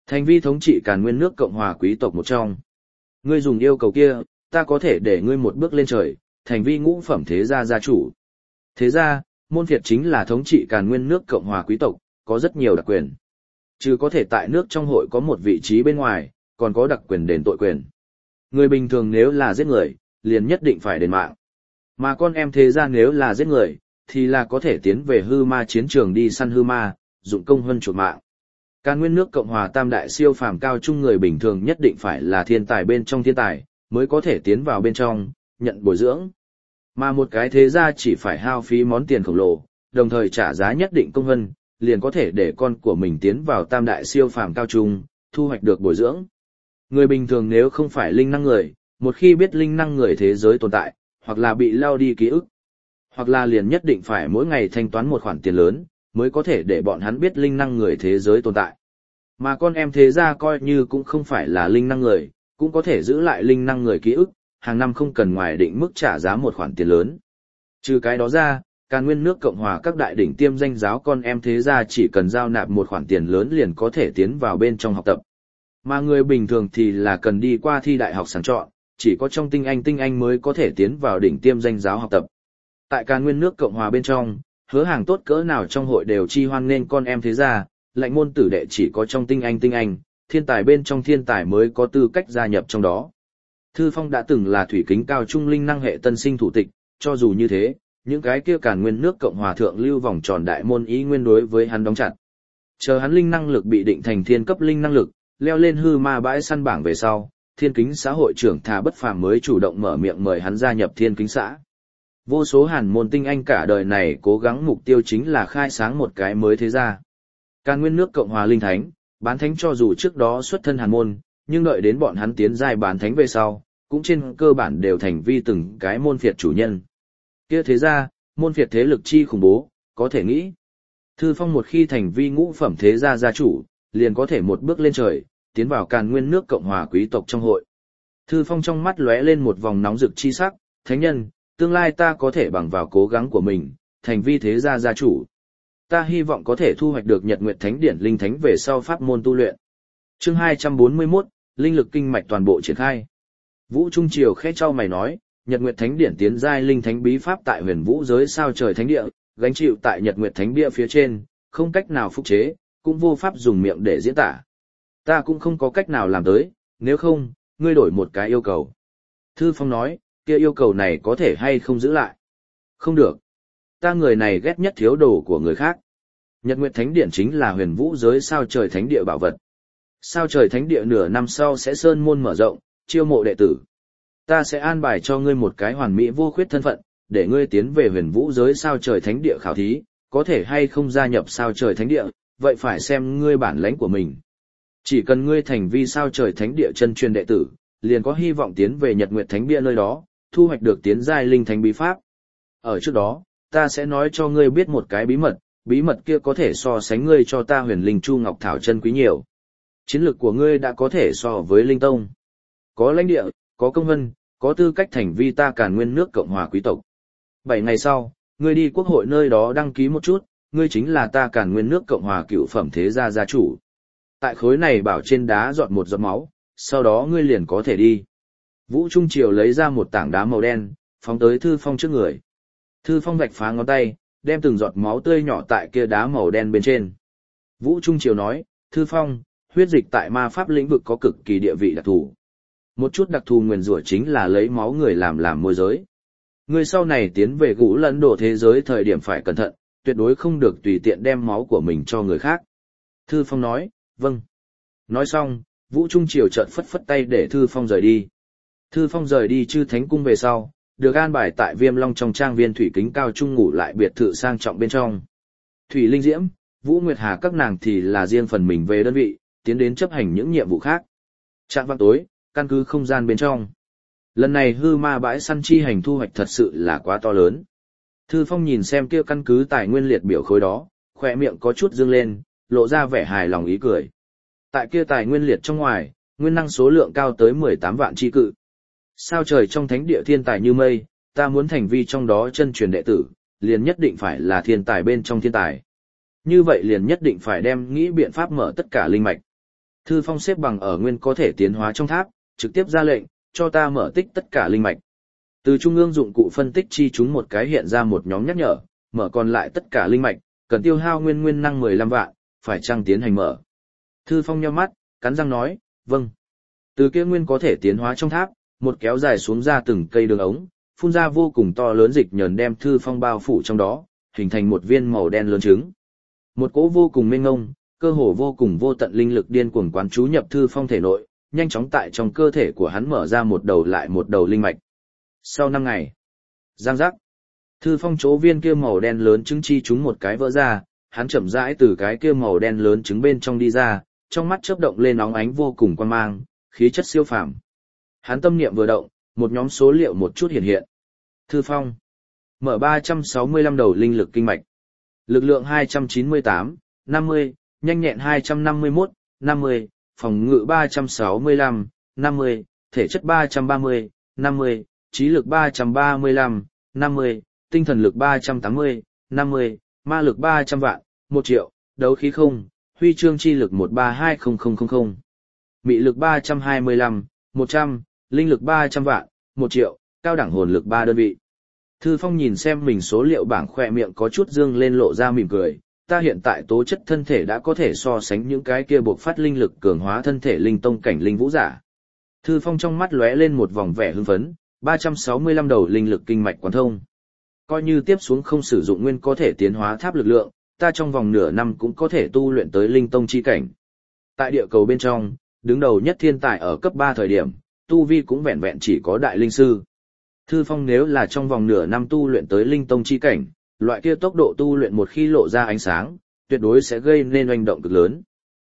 Thành vi thống trị Càn Nguyên nước Cộng hòa quý tộc một trong. Ngươi dùng yêu cầu kia, ta có thể để ngươi một bước lên trời, thành vi ngũ phẩm thế gia gia chủ. Thế gia, môn phiệt chính là thống trị Càn Nguyên nước Cộng hòa quý tộc, có rất nhiều đặc quyền. Chứ có thể tại nước trong hội có một vị trí bên ngoài, còn có đặc quyền đền tội quyền. Người bình thường nếu là giết người, liền nhất định phải đền mạng. Mà con em thế gia nếu là giết người, thì là có thể tiến về hư ma chiến trường đi săn hư ma, dụng công huân chuộc mạng. Càn Nguyên nước Cộng hòa tam đại siêu phàm cao trung người bình thường nhất định phải là thiên tài bên trong thiên tài, mới có thể tiến vào bên trong, nhận bồi dưỡng. Mà một cái thế gia chỉ phải hao phí món tiền khổng lồ, đồng thời trả giá nhất định công huân, liền có thể để con của mình tiến vào tam đại siêu phàm cao trung, thu hoạch được bồi dưỡng. Người bình thường nếu không phải linh năng người, một khi biết linh năng người thế giới tồn tại, hoặc là bị lao đi ký ức, hoặc là liền nhất định phải mỗi ngày thanh toán một khoản tiền lớn, mới có thể để bọn hắn biết linh năng người thế giới tồn tại. Mà con em thế gia coi như cũng không phải là linh năng người, cũng có thể giữ lại linh năng người ký ức, hàng năm không cần ngoài định mức trả giá một khoản tiền lớn. Trừ cái đó ra, Càn Nguyên nước Cộng hòa các đại đỉnh tiêm danh giáo con em thế gia chỉ cần giao nạp một khoản tiền lớn liền có thể tiến vào bên trong học tập. Mà người bình thường thì là cần đi qua thi đại học sàng chọn, chỉ có trong tinh anh mới có thể tiến vào đỉnh tiêm danh giáo học tập. Tại Càn Nguyên nước Cộng hòa bên trong, hứa hàng tốt cỡ nào trong hội đều chi hoan nên con em thế gia, lệnh môn tử đệ chỉ có trong tinh anh, thiên tài bên trong thiên tài mới có tư cách gia nhập trong đó. Thư Phong đã từng là thủy kính cao trung linh năng hệ tân sinh thủ tịch, cho dù như thế, những cái kia Càn Nguyên nước Cộng hòa thượng lưu vòng tròn đại môn ý nguyên đối với hắn đóng chặt. Chờ hắn linh năng lực bị định thành thiên cấp linh năng lực, leo lên hư ma bãi săn bảng về sau, Thiên Kính xã hội trưởng Thà Bất Phàm mới chủ động mở miệng mời hắn gia nhập Thiên Kính xã. Vô số hàn môn tinh anh cả đời này cố gắng mục tiêu chính là khai sáng một cái mới thế gia. Càn Nguyên nước Cộng hòa linh thánh, bán thánh cho dù trước đó xuất thân hàn môn, nhưng đợi đến bọn hắn tiến giai bán thánh về sau, cũng trên cơ bản đều thành vi từng cái môn phiệt chủ nhân. Kia thế gia, môn phiệt thế lực chi khủng bố, có thể nghĩ. Thư Phong một khi thành vi ngũ phẩm thế gia gia chủ, liền có thể một bước lên trời, tiến vào Càn Nguyên nước Cộng hòa quý tộc trong hội. Thư Phong trong mắt lóe lên một vòng nóng rực chi sắc, thánh nhân, tương lai ta có thể bằng vào cố gắng của mình, thành vi thế gia gia chủ. Ta hy vọng có thể thu hoạch được Nhật Nguyệt Thánh Điển linh thánh về sau pháp môn tu luyện. Chương 241, linh lực kinh mạch toàn bộ triển khai. Vũ Trung Triều khẽ chau mày nói, Nhật Nguyệt Thánh Điển tiến giai linh thánh bí pháp tại Huyền Vũ giới sao trời thánh địa, gánh chịu tại Nhật Nguyệt Thánh Bia phía trên, không cách nào phục chế, cũng vô pháp dùng miệng để diễn tả. Ta cũng không có cách nào làm tới, nếu không, ngươi đổi một cái yêu cầu. Thư Phong nói, kia yêu cầu này có thể hay không giữ lại? Không được. Ta người này ghét nhất thiếu đồ của người khác. Nhật Nguyệt Thánh Điển chính là Huyền Vũ giới sao trời thánh địa bảo vật. Sao trời thánh địa nửa năm sau sẽ sơn môn mở rộng, chiêu mộ đệ tử. Ta sẽ an bài cho ngươi một cái hoàn mỹ vô khuyết thân phận, để ngươi tiến về Huyền Vũ giới sao trời thánh địa khảo thí, có thể hay không gia nhập sao trời thánh địa, vậy phải xem ngươi bản lãnh của mình. Chỉ cần ngươi thành vi sao trời thánh địa chân truyền đệ tử, liền có hy vọng tiến về Nhật Nguyệt Thánh Bia nơi đó, thu hoạch được tiến giai linh thánh bí pháp. Ở trước đó, ta sẽ nói cho ngươi biết một cái bí mật kia có thể so sánh ngươi cho ta huyền linh chu ngọc thảo chân quý nhiều. Chiến lược của ngươi đã có thể so với linh tông. Có lãnh địa, có công vân, có tư cách thành vi ta Càn Nguyên nước Cộng hòa quý tộc. 7 ngày sau, ngươi đi quốc hội nơi đó đăng ký một chút, ngươi chính là ta Càn Nguyên nước Cộng hòa cựu phẩm thế gia gia chủ. Tại khối này bảo trên đá dọn một giọt máu, sau đó ngươi liền có thể đi. Vũ Trung Triều lấy ra một tảng đá màu đen, phóng tới Thư Phong trước người. Thư Phong vạch phá ngón tay, đem từng giọt máu tươi nhỏ tại kia đá màu đen bên trên. Vũ Trung Triều nói, Thư Phong, huyết dịch tại ma pháp lĩnh vực có cực kỳ địa vị đặc thù. Một chút đặc thù nguyền rủa chính là lấy máu người làm môi giới. Ngươi sau này tiến về Gũ Lẫn Đổ thế giới thời điểm phải cẩn thận, tuyệt đối không được tùy tiện đem máu của mình cho người khác. Thư Phong nói, vâng. Nói xong, Vũ Trung Triều chợt phất phất tay để Thư Phong rời đi. Thư Phong rời đi Chư Thánh Cung về sau, được an bài tại Viêm Long trong trang viên thủy kính cao trung ngủ lại biệt thự sang trọng bên trong. Thủy Linh Diễm, Vũ Nguyệt Hà các nàng thì là riêng phần mình về đơn vị, tiến đến chấp hành những nhiệm vụ khác. Trạng vạng tối, căn cứ không gian bên trong. Lần này hư ma bãi săn chi hành thu hoạch thật sự là quá to lớn. Thư Phong nhìn xem kia căn cứ tài nguyên liệt biểu khối đó, khỏe miệng có chút dương lên, lộ ra vẻ hài lòng ý cười. Tại kia tài nguyên liệt trong ngoài, nguyên năng số lượng cao tới 18 vạn chi cự. Sao trời trong thánh địa thiên tài như mây, ta muốn thành vi trong đó chân truyền đệ tử, liền nhất định phải là thiên tài bên trong thiên tài. Như vậy liền nhất định phải đem nghĩ biện pháp mở tất cả linh mạch. Thư Phong xếp bằng ở nguyên có thể tiến hóa trong tháp, trực tiếp ra lệnh, cho ta mở tích tất cả linh mạch. Từ trung ương dụng cụ phân tích chi chúng một cái hiện ra một nhóm nhắc nhở, mở còn lại tất cả linh mạch, cần tiêu hao nguyên năng 15 vạn, phải chăng tiến hành mở. Thư Phong nhíu mắt, cắn răng nói, vâng. Từ kia nguyên có thể tiến hóa trong tháp, một kéo dài xuống ra từng cây đường ống, phun ra vô cùng to lớn dịch nhờn đem Thư Phong bao phủ trong đó, hình thành một viên màu đen lớn trứng. Một cỗ vô cùng mênh mông, cơ hồ vô cùng vô tận linh lực điên cuồng quán chú nhập Thư Phong thể nội, nhanh chóng tại trong cơ thể của hắn mở ra một đầu lại một đầu linh mạch. Sau 5 ngày, giang giác, Thư Phong chỗ viên kia màu đen lớn trứng chi chúng một cái vỡ ra, hắn chậm rãi từ cái kia màu đen lớn trứng bên trong đi ra, trong mắt chớp động lên óng ánh vô cùng quan mang, khí chất siêu phàm. Hắn tâm niệm vừa động, một nhóm số liệu một chút hiện hiện. Thư Phong mở 365 đầu linh lực kinh mạch. Lực lượng 298, 50, nhanh nhẹn 251, 50, phòng ngự 365, 50, thể chất 330, 50, trí lực 335, 50, tinh thần lực 380, 50, ma lực 300 vạn, 1 triệu, đấu khí không, huy chương chi lực 1320000, mị lực 325, 100, linh lực 300 vạn, 1 triệu, cao đẳng hồn lực 3 đơn vị. Thư Phong nhìn xem mình số liệu bảng khỏe miệng có chút dương lên lộ ra mỉm cười, ta hiện tại tố chất thân thể đã có thể so sánh những cái kia buộc phát linh lực cường hóa thân thể linh tông cảnh linh vũ giả. Thư Phong trong mắt lóe lên một vòng vẻ hưng phấn, 365 đầu linh lực kinh mạch quán thông. Coi như tiếp xuống không sử dụng nguyên có thể tiến hóa tháp lực lượng, ta trong vòng nửa năm cũng có thể tu luyện tới linh tông chi cảnh. Tại địa cầu bên trong, đứng đầu nhất thiên tài ở cấp 3 thời điểm, tu vi cũng vẹn vẹn chỉ có đại linh sư. Thư Phong nếu là trong vòng nửa năm tu luyện tới linh tông chi cảnh, loại kia tốc độ tu luyện một khi lộ ra ánh sáng, tuyệt đối sẽ gây nên oanh động cực lớn.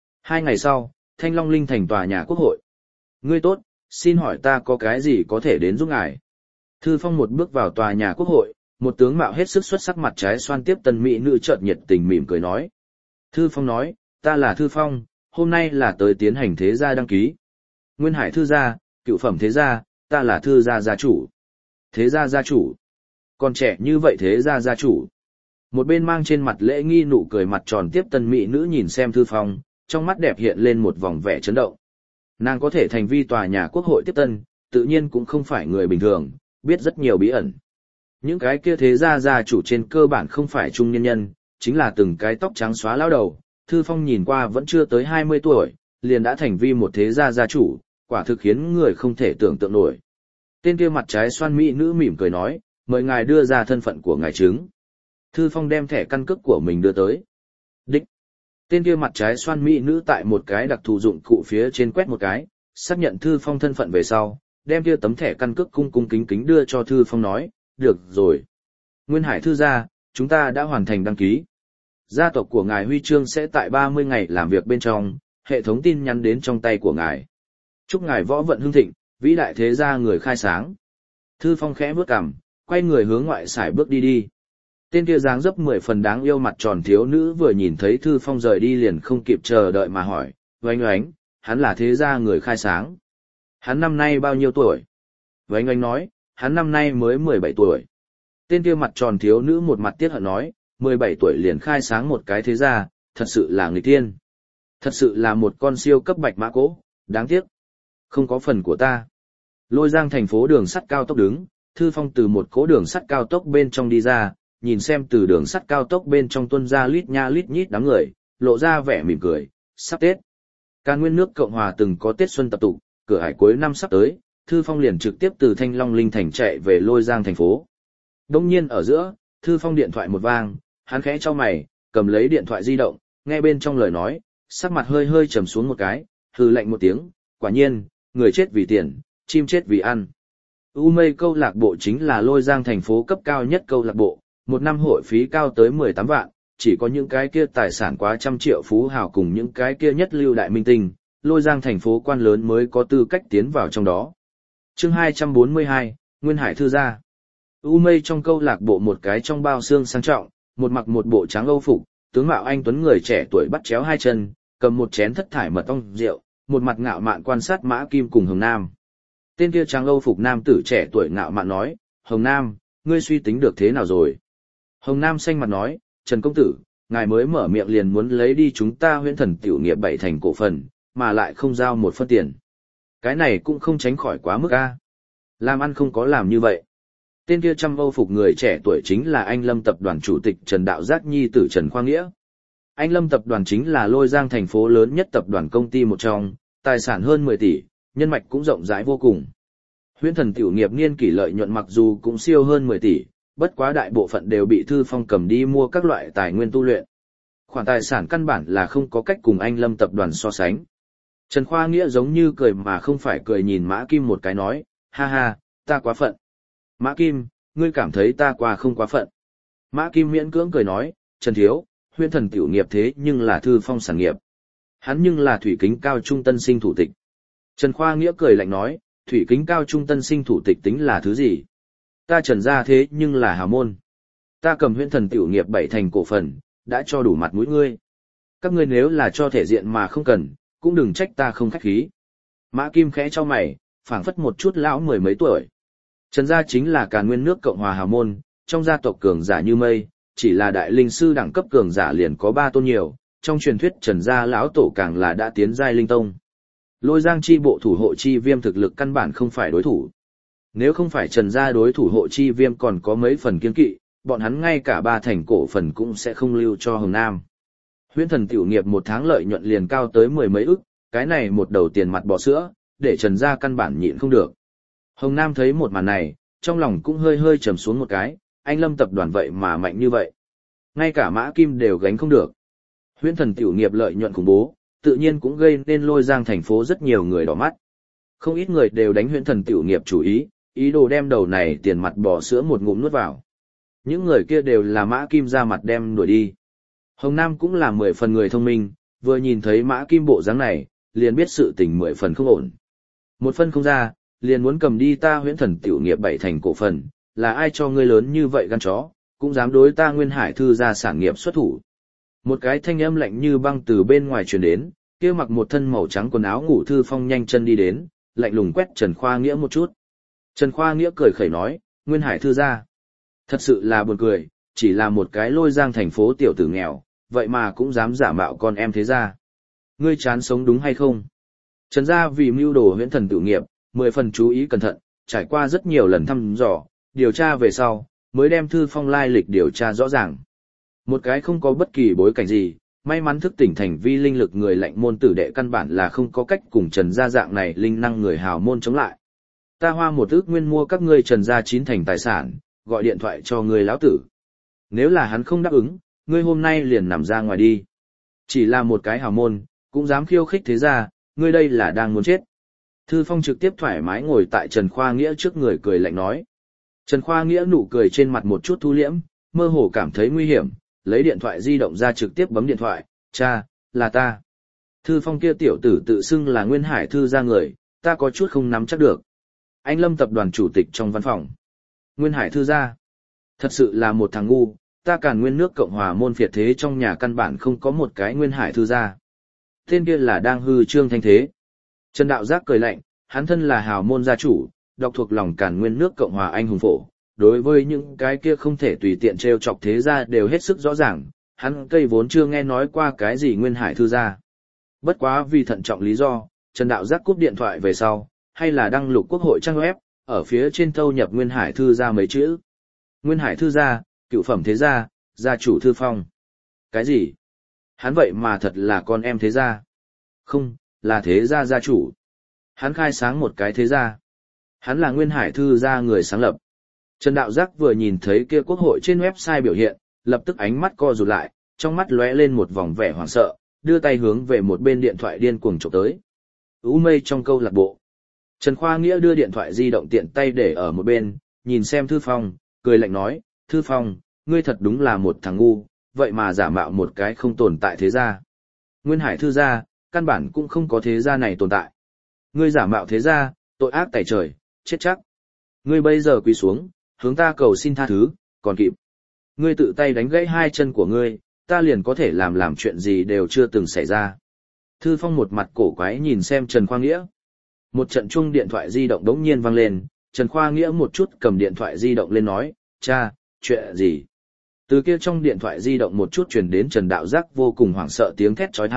2 ngày sau, Thanh Long Linh thành tòa nhà quốc hội. Ngươi tốt, xin hỏi ta có cái gì có thể đến giúp ngài? Thư Phong một bước vào tòa nhà quốc hội, một tướng mạo hết sức xuất sắc mặt trái xoan tiếp tân mỹ nữ chợt nhiệt tình mỉm cười nói. Thư Phong nói, ta là Thư Phong, hôm nay là tới tiến hành thế gia đăng ký. Nguyên Hải Thư gia, cựu phẩm thế gia, ta là Thư gia gia chủ. Thế gia gia chủ. Còn trẻ như vậy thế gia gia chủ. Một bên mang trên mặt lễ nghi nụ cười mặt tròn tiếp tân mỹ nữ nhìn xem Thư Phong, trong mắt đẹp hiện lên một vòng vẻ chấn động. Nàng có thể thành vi tòa nhà quốc hội tiếp tân, tự nhiên cũng không phải người bình thường, biết rất nhiều bí ẩn. Những cái kia thế gia gia chủ trên cơ bản không phải trung nhân nhân, chính là từng cái tóc trắng xóa lão đầu. Thư Phong nhìn qua vẫn chưa tới 20 tuổi, liền đã thành vi một thế gia gia chủ, quả thực khiến người không thể tưởng tượng nổi. Tên kia mặt trái xoan mỹ nữ mỉm cười nói, mời ngài đưa ra thân phận của ngài chứng. Thư Phong đem thẻ căn cước của mình đưa tới. Đích. Tên kia mặt trái xoan mỹ nữ tại một cái đặc thù dụng cụ phía trên quét một cái, xác nhận Thư Phong thân phận về sau, đem kia tấm thẻ căn cước cung cung kính kính đưa cho Thư Phong nói, được rồi. Nguyên Hải Thư gia, chúng ta đã hoàn thành đăng ký. Gia tộc của ngài huy chương sẽ tại 30 ngày làm việc bên trong, hệ thống tin nhắn đến trong tay của ngài. Chúc ngài võ vận hưng thịnh, vĩ đại thế gia người khai sáng. Thư Phong khẽ bước cằm, quay người hướng ngoại xài bước đi đi. Tên kia dáng dấp 10 phần đáng yêu mặt tròn thiếu nữ vừa nhìn thấy Thư Phong rời đi liền không kịp chờ đợi mà hỏi, oánh oánh, hắn là thế gia người khai sáng. Hắn năm nay bao nhiêu tuổi? Oánh oánh nói, hắn năm nay mới 17 tuổi. Tên kia mặt tròn thiếu nữ một mặt tiếc hận nói, 17 tuổi liền khai sáng một cái thế gia, thật sự là nghịch thiên. Thật sự là một con siêu cấp bạch mã cỗ, đáng tiếc. Không có phần của ta. Lôi Giang thành phố đường sắt cao tốc đứng, Thư Phong từ một cỗ đường sắt cao tốc bên trong đi ra, nhìn xem từ đường sắt cao tốc bên trong tuôn ra lít nha lít nhít đám người, lộ ra vẻ mỉm cười, sắp Tết. Càn Nguyên nước Cộng hòa từng có Tết xuân tập tụ, cửa hải cuối năm sắp tới, Thư Phong liền trực tiếp từ Thanh Long Linh thành chạy về Lôi Giang thành phố. Đông nhiên ở giữa, Thư Phong điện thoại một vang, hắn khẽ chau mày, cầm lấy điện thoại di động, nghe bên trong lời nói, sắc mặt hơi hơi trầm xuống một cái, hừ lạnh một tiếng, quả nhiên, người chết vì tiền, chim chết vì ăn. U Mây câu lạc bộ chính là Lôi Giang thành phố cấp cao nhất câu lạc bộ, một năm hội phí cao tới 18 vạn, chỉ có những cái kia tài sản quá trăm triệu phú hào cùng những cái kia nhất lưu đại minh tinh, Lôi Giang thành phố quan lớn mới có tư cách tiến vào trong đó. Chương 242, Nguyên Hải Thư gia. U Mây trong câu lạc bộ một cái trong bao xương sang trọng, một mặc một bộ trắng âu phục, tướng mạo anh tuấn người trẻ tuổi bắt chéo hai chân, cầm một chén thất thải mật ong rượu, một mặt ngạo mạn quan sát Mã Kim cùng Hồng Nam. Tên kia trắng âu phục nam tử trẻ tuổi ngạo mạn nói, Hồng Nam, ngươi suy tính được thế nào rồi? Hồng Nam xanh mặt nói, Trần công tử, ngài mới mở miệng liền muốn lấy đi chúng ta Huyễn Thần tiểu nghiệp 7 thành cổ phần, mà lại không giao một phân tiền. Cái này cũng không tránh khỏi quá mức a. Làm ăn không có làm như vậy. Tên kia trăm âu phục người trẻ tuổi chính là Anh Lâm tập đoàn chủ tịch Trần Đạo Giác nhi tử Trần Khoa Nghĩa. Anh Lâm tập đoàn chính là Lôi Giang thành phố lớn nhất tập đoàn công ty một trong, tài sản hơn 10 tỷ, nhân mạch cũng rộng rãi vô cùng. Huyễn Thần tiểu nghiệp niên kỷ lợi nhuận mặc dù cũng siêu hơn 10 tỷ, bất quá đại bộ phận đều bị Thư Phong cầm đi mua các loại tài nguyên tu luyện. Khoản tài sản căn bản là không có cách cùng Anh Lâm tập đoàn so sánh. Trần Khoa Nghĩa giống như cười mà không phải cười nhìn Mã Kim một cái nói, ha ha, ta quá phận. Mã Kim, ngươi cảm thấy ta qua không quá phận. Mã Kim miễn cưỡng cười nói, Trần Thiếu, Huyễn Thần tiểu nghiệp thế nhưng là Thư Phong sản nghiệp. Hắn nhưng là thủy kính cao trung tân sinh thủ tịch. Trần Khoa Nghĩa cười lạnh nói, thủy kính cao trung tân sinh thủ tịch tính là thứ gì? Ta Trần gia thế nhưng là hào môn. Ta cầm Huyễn Thần tiểu nghiệp 7 thành cổ phần, đã cho đủ mặt mũi ngươi. Các ngươi nếu là cho thể diện mà không cần, cũng đừng trách ta không khách khí. Mã Kim khẽ cho mày, phảng phất một chút lão mười mấy tuổi. Trần gia chính là Càn Nguyên nước Cộng hòa hào môn, trong gia tộc cường giả như mây, chỉ là đại linh sư đẳng cấp cường giả liền có 3 tôn nhiều, trong truyền thuyết Trần gia lão tổ càng là đã tiến giai linh tông. Lôi Giang chi bộ thủ hộ chi viêm thực lực căn bản không phải đối thủ. Nếu không phải Trần gia đối thủ hộ chi viêm còn có mấy phần kiên kỵ, bọn hắn ngay cả 3 thành cổ phần cũng sẽ không lưu cho Hồng Nam. Huyễn Thần tiểu nghiệp một tháng lợi nhuận liền cao tới 10 mấy ức, cái này một đầu tiền mặt bò sữa, để Trần gia căn bản nhịn không được. Hồng Nam thấy một màn này, trong lòng cũng hơi hơi trầm xuống một cái, Anh Lâm tập đoàn vậy mà mạnh như vậy. Ngay cả Mã Kim đều gánh không được. Huyễn Thần tiểu nghiệp lợi nhuận khủng bố, tự nhiên cũng gây nên Lôi Giang thành phố rất nhiều người đỏ mắt. Không ít người đều đánh Huyễn Thần tiểu nghiệp chủ ý đồ đem đầu này tiền mặt bò sữa một ngụm nuốt vào. Những người kia đều là Mã Kim ra mặt đem đuổi đi. Hồng Nam cũng là 10 phần người thông minh, vừa nhìn thấy Mã Kim bộ dáng này, liền biết sự tình 10 phần không ổn. Một phân không ra, liền muốn cầm đi ta Huyễn Thần tiểu nghiệp 7 thành cổ phần, là ai cho ngươi lớn như vậy gan chó, cũng dám đối ta Nguyên Hải thư gia sản nghiệp xuất thủ. Một cái thanh âm lạnh như băng từ bên ngoài truyền đến, kia mặc một thân màu trắng quần áo ngủ Thư Phong nhanh chân đi đến, lạnh lùng quét Trần Khoa Nghĩa một chút. Trần Khoa Nghĩa cười khẩy nói, Nguyên Hải thư gia. Thật sự là buồn cười, chỉ là một cái Lôi Giang thành phố tiểu tử nghèo, vậy mà cũng dám giả mạo con em thế gia. Ngươi chán sống đúng hay không? Trần gia vì mưu đồ Huyễn Thần tiểu nghiệp, 10 phần chú ý cẩn thận, trải qua rất nhiều lần thăm dò, điều tra về sau, mới đem Thư Phong lai lịch điều tra rõ ràng. Một cái không có bất kỳ bối cảnh gì, may mắn thức tỉnh thành vi linh lực người lạnh môn tử đệ căn bản là không có cách cùng Trần gia dạng này linh năng người hào môn chống lại. Ta hoa 1 ức nguyên mua các ngươi Trần gia 9 thành tài sản, gọi điện thoại cho người lão tử. Nếu là hắn không đáp ứng, ngươi hôm nay liền nằm ra ngoài đi. Chỉ là một cái hào môn, cũng dám khiêu khích thế gia, ngươi đây là đang muốn chết. Thư Phong trực tiếp thoải mái ngồi tại Trần Khoa Nghĩa trước người cười lạnh nói. Trần Khoa Nghĩa nụ cười trên mặt một chút thu liễm, mơ hồ cảm thấy nguy hiểm, lấy điện thoại di động ra trực tiếp bấm điện thoại, cha, là ta. Thư Phong kia tiểu tử tự xưng là Nguyên Hải thư gia người, ta có chút không nắm chắc được. Anh Lâm tập đoàn chủ tịch trong văn phòng. Nguyên Hải thư gia. Thật sự là một thằng ngu, ta Càn Nguyên nước Cộng hòa môn phiệt thế trong nhà căn bản không có một cái Nguyên Hải thư gia. Tên kia là đang hư trương thanh thế. Trần Đạo Giác cười lạnh, hắn thân là hào môn gia chủ, đọc thuộc lòng Càn Nguyên nước Cộng hòa anh hùng phổ. Đối với những cái kia không thể tùy tiện trêu chọc thế gia đều hết sức rõ ràng, hắn cây vốn chưa nghe nói qua cái gì Nguyên Hải thư gia. Bất quá vì thận trọng lý do, Trần Đạo Giác cúp điện thoại về sau, hay là đăng lục quốc hội trang web, ở phía trên thâu nhập Nguyên Hải thư gia mấy chữ. Nguyên Hải thư gia, cựu phẩm thế gia, gia chủ Thư Phong. Cái gì? Hắn vậy mà thật là con em thế gia? Không, là thế gia gia chủ. Hắn khai sáng một cái thế gia. Hắn là Nguyên Hải thư gia người sáng lập. Trần Đạo Giác vừa nhìn thấy kia quốc hội trên website biểu hiện, lập tức ánh mắt co rụt lại, trong mắt lóe lên một vòng vẻ hoảng sợ, đưa tay hướng về một bên điện thoại điên cuồng chụp tới. U mây trong câu lạc bộ. Trần Khoa Nghĩa đưa điện thoại di động tiện tay để ở một bên, nhìn xem Thư Phong, cười lạnh nói, Thư Phong, ngươi thật đúng là một thằng ngu, vậy mà giả mạo một cái không tồn tại thế gia. Nguyên Hải thư gia, căn bản cũng không có thế gia này tồn tại. Ngươi giả mạo thế gia, tội ác tày trời, chết chắc. Ngươi bây giờ quỳ xuống, hướng ta cầu xin tha thứ, còn kịp. Ngươi tự tay đánh gãy 2 chân của ngươi, ta liền có thể làm chuyện gì đều chưa từng xảy ra. Thư Phong một mặt cổ quái nhìn xem Trần Khoa Nghĩa. Một trận chuông điện thoại di động đống nhiên vang lên, Trần Khoa Nghĩa một chút cầm điện thoại di động lên nói, cha, chuyện gì? Từ kia trong điện thoại di động một chút truyền đến Trần Đạo Giác vô cùng hoảng sợ tiếng thét chói tai,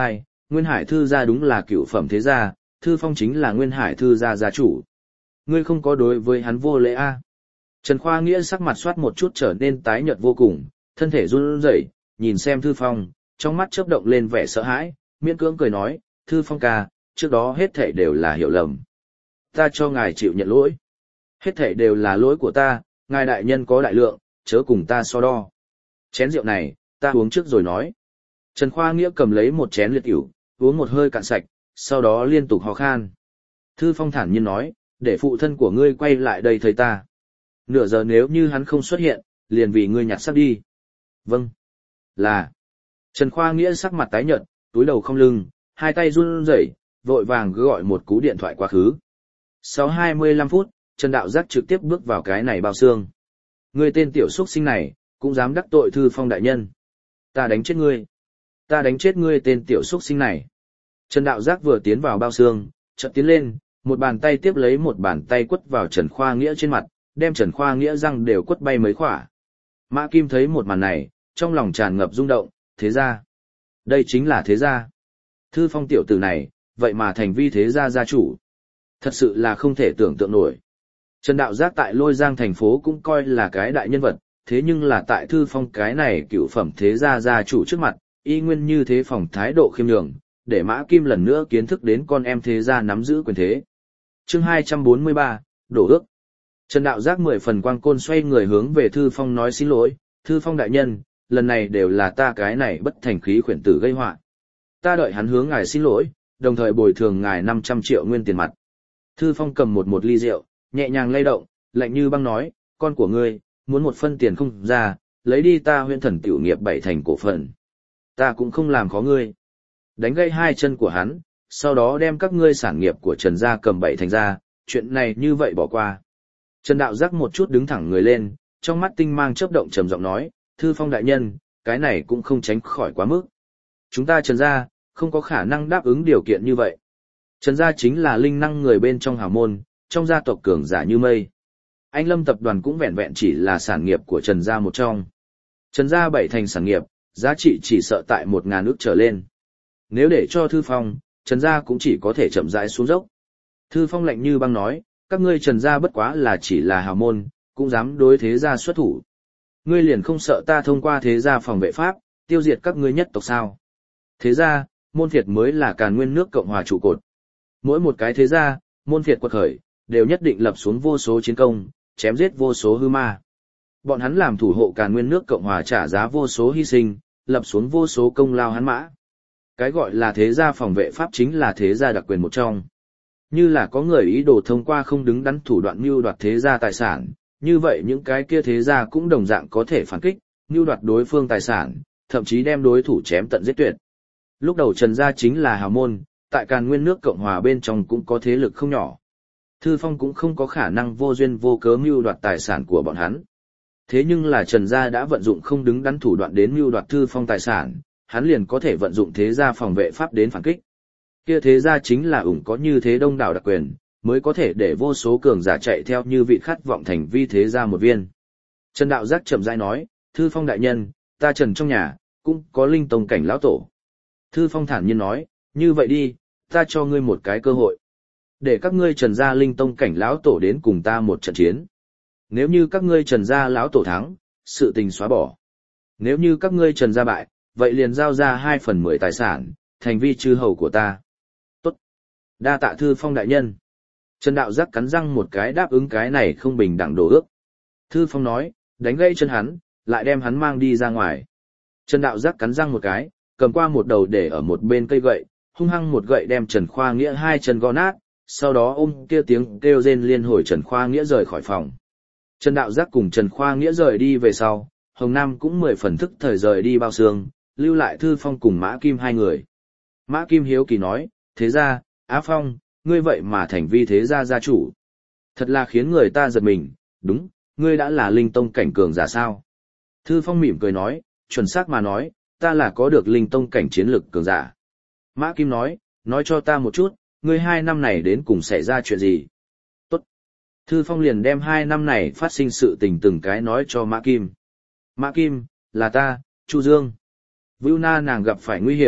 Nguyên Hải Thư gia đúng là cựu phẩm thế gia, Thư Phong chính là Nguyên Hải Thư gia gia chủ. Ngươi không có đối với hắn vô lễ a? Trần Khoa Nghĩa sắc mặt soát một chút trở nên tái nhợt vô cùng, thân thể run rẩy, nhìn xem Thư Phong, trong mắt chớp động lên vẻ sợ hãi, miễn cưỡng cười nói, Thư Phong ca, trước đó hết thảy đều là hiểu lầm. Ta cho ngài chịu nhận lỗi. Hết thảy đều là lỗi của ta, ngài đại nhân có đại lượng, chớ cùng ta so đo. Chén rượu này, ta uống trước rồi nói. Trần Khoa Nghĩa cầm lấy một chén liệt ỉu, uống một hơi cạn sạch, sau đó liên tục ho khan. Thư Phong thản nhiên nói, để phụ thân của ngươi quay lại đây thấy ta. Nửa giờ nếu như hắn không xuất hiện, liền vì ngươi nhặt xác đi. Vâng. Là. Trần Khoa Nghĩa sắc mặt tái nhợt, túi đầu không lưng, hai tay run rẩy, vội vàng gọi một cú điện thoại quá khứ. Sau 25 phút, Trần Đạo Giác trực tiếp bước vào cái này bao xương. Ngươi tên tiểu xuất sinh này, cũng dám đắc tội Thư Phong đại nhân. Ta đánh chết ngươi. Ta đánh chết ngươi tên tiểu xuất sinh này. Trần Đạo Giác vừa tiến vào bao xương, chợt tiến lên, một bàn tay tiếp lấy một bàn tay quất vào Trần Khoa Nghĩa trên mặt, đem Trần Khoa Nghĩa răng đều quất bay mấy khỏa. Mã Kim thấy một màn này, trong lòng tràn ngập rung động, thế gia. Đây chính là thế gia. Thư Phong tiểu tử này, vậy mà thành vi thế gia gia chủ. Thật sự là không thể tưởng tượng nổi. Trần Đạo Giác tại Lôi Giang thành phố cũng coi là cái đại nhân vật, thế nhưng là tại Thư Phong cái này cựu phẩm thế gia gia chủ trước mặt, y nguyên như thế phòng thái độ khiêm nhường, để Mã Kim lần nữa kiến thức đến con em thế gia nắm giữ quyền thế. Chương 243, đổ ước. Trần Đạo Giác 10 phần quang côn xoay người hướng về Thư Phong nói xin lỗi, Thư Phong đại nhân, lần này đều là ta cái này bất thành khí khuyển tử gây họa. Ta đợi hắn hướng ngài xin lỗi, đồng thời bồi thường ngài 500 triệu nguyên tiền mặt. Thư Phong cầm một ly rượu, nhẹ nhàng lay động, lạnh như băng nói, con của ngươi, muốn một phân tiền không ra, lấy đi ta Huyễn Thần tiểu nghiệp 7 thành cổ phần. Ta cũng không làm khó ngươi. Đánh gãy hai chân của hắn, sau đó đem các ngươi sản nghiệp của Trần gia cầm 7 thành ra, chuyện này như vậy bỏ qua. Trần Đạo Giác một chút đứng thẳng người lên, trong mắt tinh mang chớp động trầm giọng nói, Thư Phong đại nhân, cái này cũng không tránh khỏi quá mức. Chúng ta Trần gia, không có khả năng đáp ứng điều kiện như vậy. Trần gia chính là linh năng người bên trong hào môn, trong gia tộc cường giả như mây. Anh Lâm tập đoàn cũng vẹn vẹn chỉ là sản nghiệp của Trần gia một trong. Trần gia 7 thành sản nghiệp, giá trị chỉ sợ tại 1.000 ức trở lên. Nếu để cho Thư Phong, Trần gia cũng chỉ có thể chậm rãi xuống dốc. Thư Phong lạnh như băng nói, các ngươi Trần gia bất quá là chỉ là hào môn, cũng dám đối thế gia xuất thủ. Ngươi liền không sợ ta thông qua thế gia phòng vệ pháp, tiêu diệt các ngươi nhất tộc sao? Thế gia, môn phiệt mới là Càn Nguyên nước Cộng hòa trụ cột. Mỗi một cái thế gia, môn phiệt quật khởi, đều nhất định lập xuống vô số chiến công, chém giết vô số hư ma. Bọn hắn làm thủ hộ Càn Nguyên nước Cộng hòa trả giá vô số hy sinh, lập xuống vô số công lao hắn mã. Cái gọi là thế gia phòng vệ pháp chính là thế gia đặc quyền một trong. Như là có người ý đồ thông qua không đứng đắn thủ đoạn mưu đoạt thế gia tài sản, như vậy những cái kia thế gia cũng đồng dạng có thể phản kích, mưu đoạt đối phương tài sản, thậm chí đem đối thủ chém tận giết tuyệt. Lúc đầu Trần gia chính là hào môn, tại Càn Nguyên nước Cộng hòa bên trong cũng có thế lực không nhỏ. Thư Phong cũng không có khả năng vô duyên vô cớ mưu đoạt tài sản của bọn hắn. Thế nhưng là Trần gia đã vận dụng không đứng đắn thủ đoạn đến mưu đoạt Thư Phong tài sản, hắn liền có thể vận dụng thế gia phòng vệ pháp đến phản kích. Kia thế gia chính là có như thế đông đảo đặc quyền, mới có thể để vô số cường giả chạy theo như vị khát vọng thành vi thế gia một viên. Trần Đạo Giác chậm rãi nói, Thư Phong đại nhân, ta Trần trong nhà, cũng có linh tông cảnh lão tổ. Thư Phong thản nhiên nói, như vậy đi, ta cho ngươi một cái cơ hội. Để các ngươi Trần gia linh tông cảnh lão tổ đến cùng ta một trận chiến. Nếu như các ngươi Trần gia lão tổ thắng, sự tình xóa bỏ. Nếu như các ngươi Trần gia bại, vậy liền giao ra 2/10 tài sản, thành vi chư hầu của ta. Tốt. Đa tạ Thư Phong đại nhân. Trần Đạo Giác cắn răng một cái đáp ứng cái này không bình đẳng đổ ước. Thư Phong nói, đánh gãy chân hắn, lại đem hắn mang đi ra ngoài. Trần Đạo Giác cắn răng một cái, cầm qua một đầu để ở một bên cây gậy, hung hăng một gậy đem Trần Khoa Nghĩa hai chân gõ nát, sau đó ôm kia tiếng kêu rên liên hồi Trần Khoa Nghĩa rời khỏi phòng. Trần Đạo Giác cùng Trần Khoa Nghĩa rời đi về sau, Hồng Nam cũng 10 phần thức thời rời đi bao xương, lưu lại Thư Phong cùng Mã Kim hai người. Mã Kim hiếu kỳ nói, thế ra, Á Phong, ngươi vậy mà thành vi thế gia gia chủ. Thật là khiến người ta giật mình, đúng, ngươi đã là linh tông cảnh cường giả sao. Thư Phong mỉm cười nói, chuẩn xác mà nói, ta là có được linh tông cảnh chiến lực cường giả. Mã Kim nói cho ta một chút, ngươi 2 năm này đến cùng xảy ra chuyện gì? Tốt. Thư Phong liền đem 2 năm này phát sinh sự tình từng cái nói cho Mã Kim. Mã Kim, là ta, Chu Dương. Vưu Na nàng gặp phải nguy hiểm,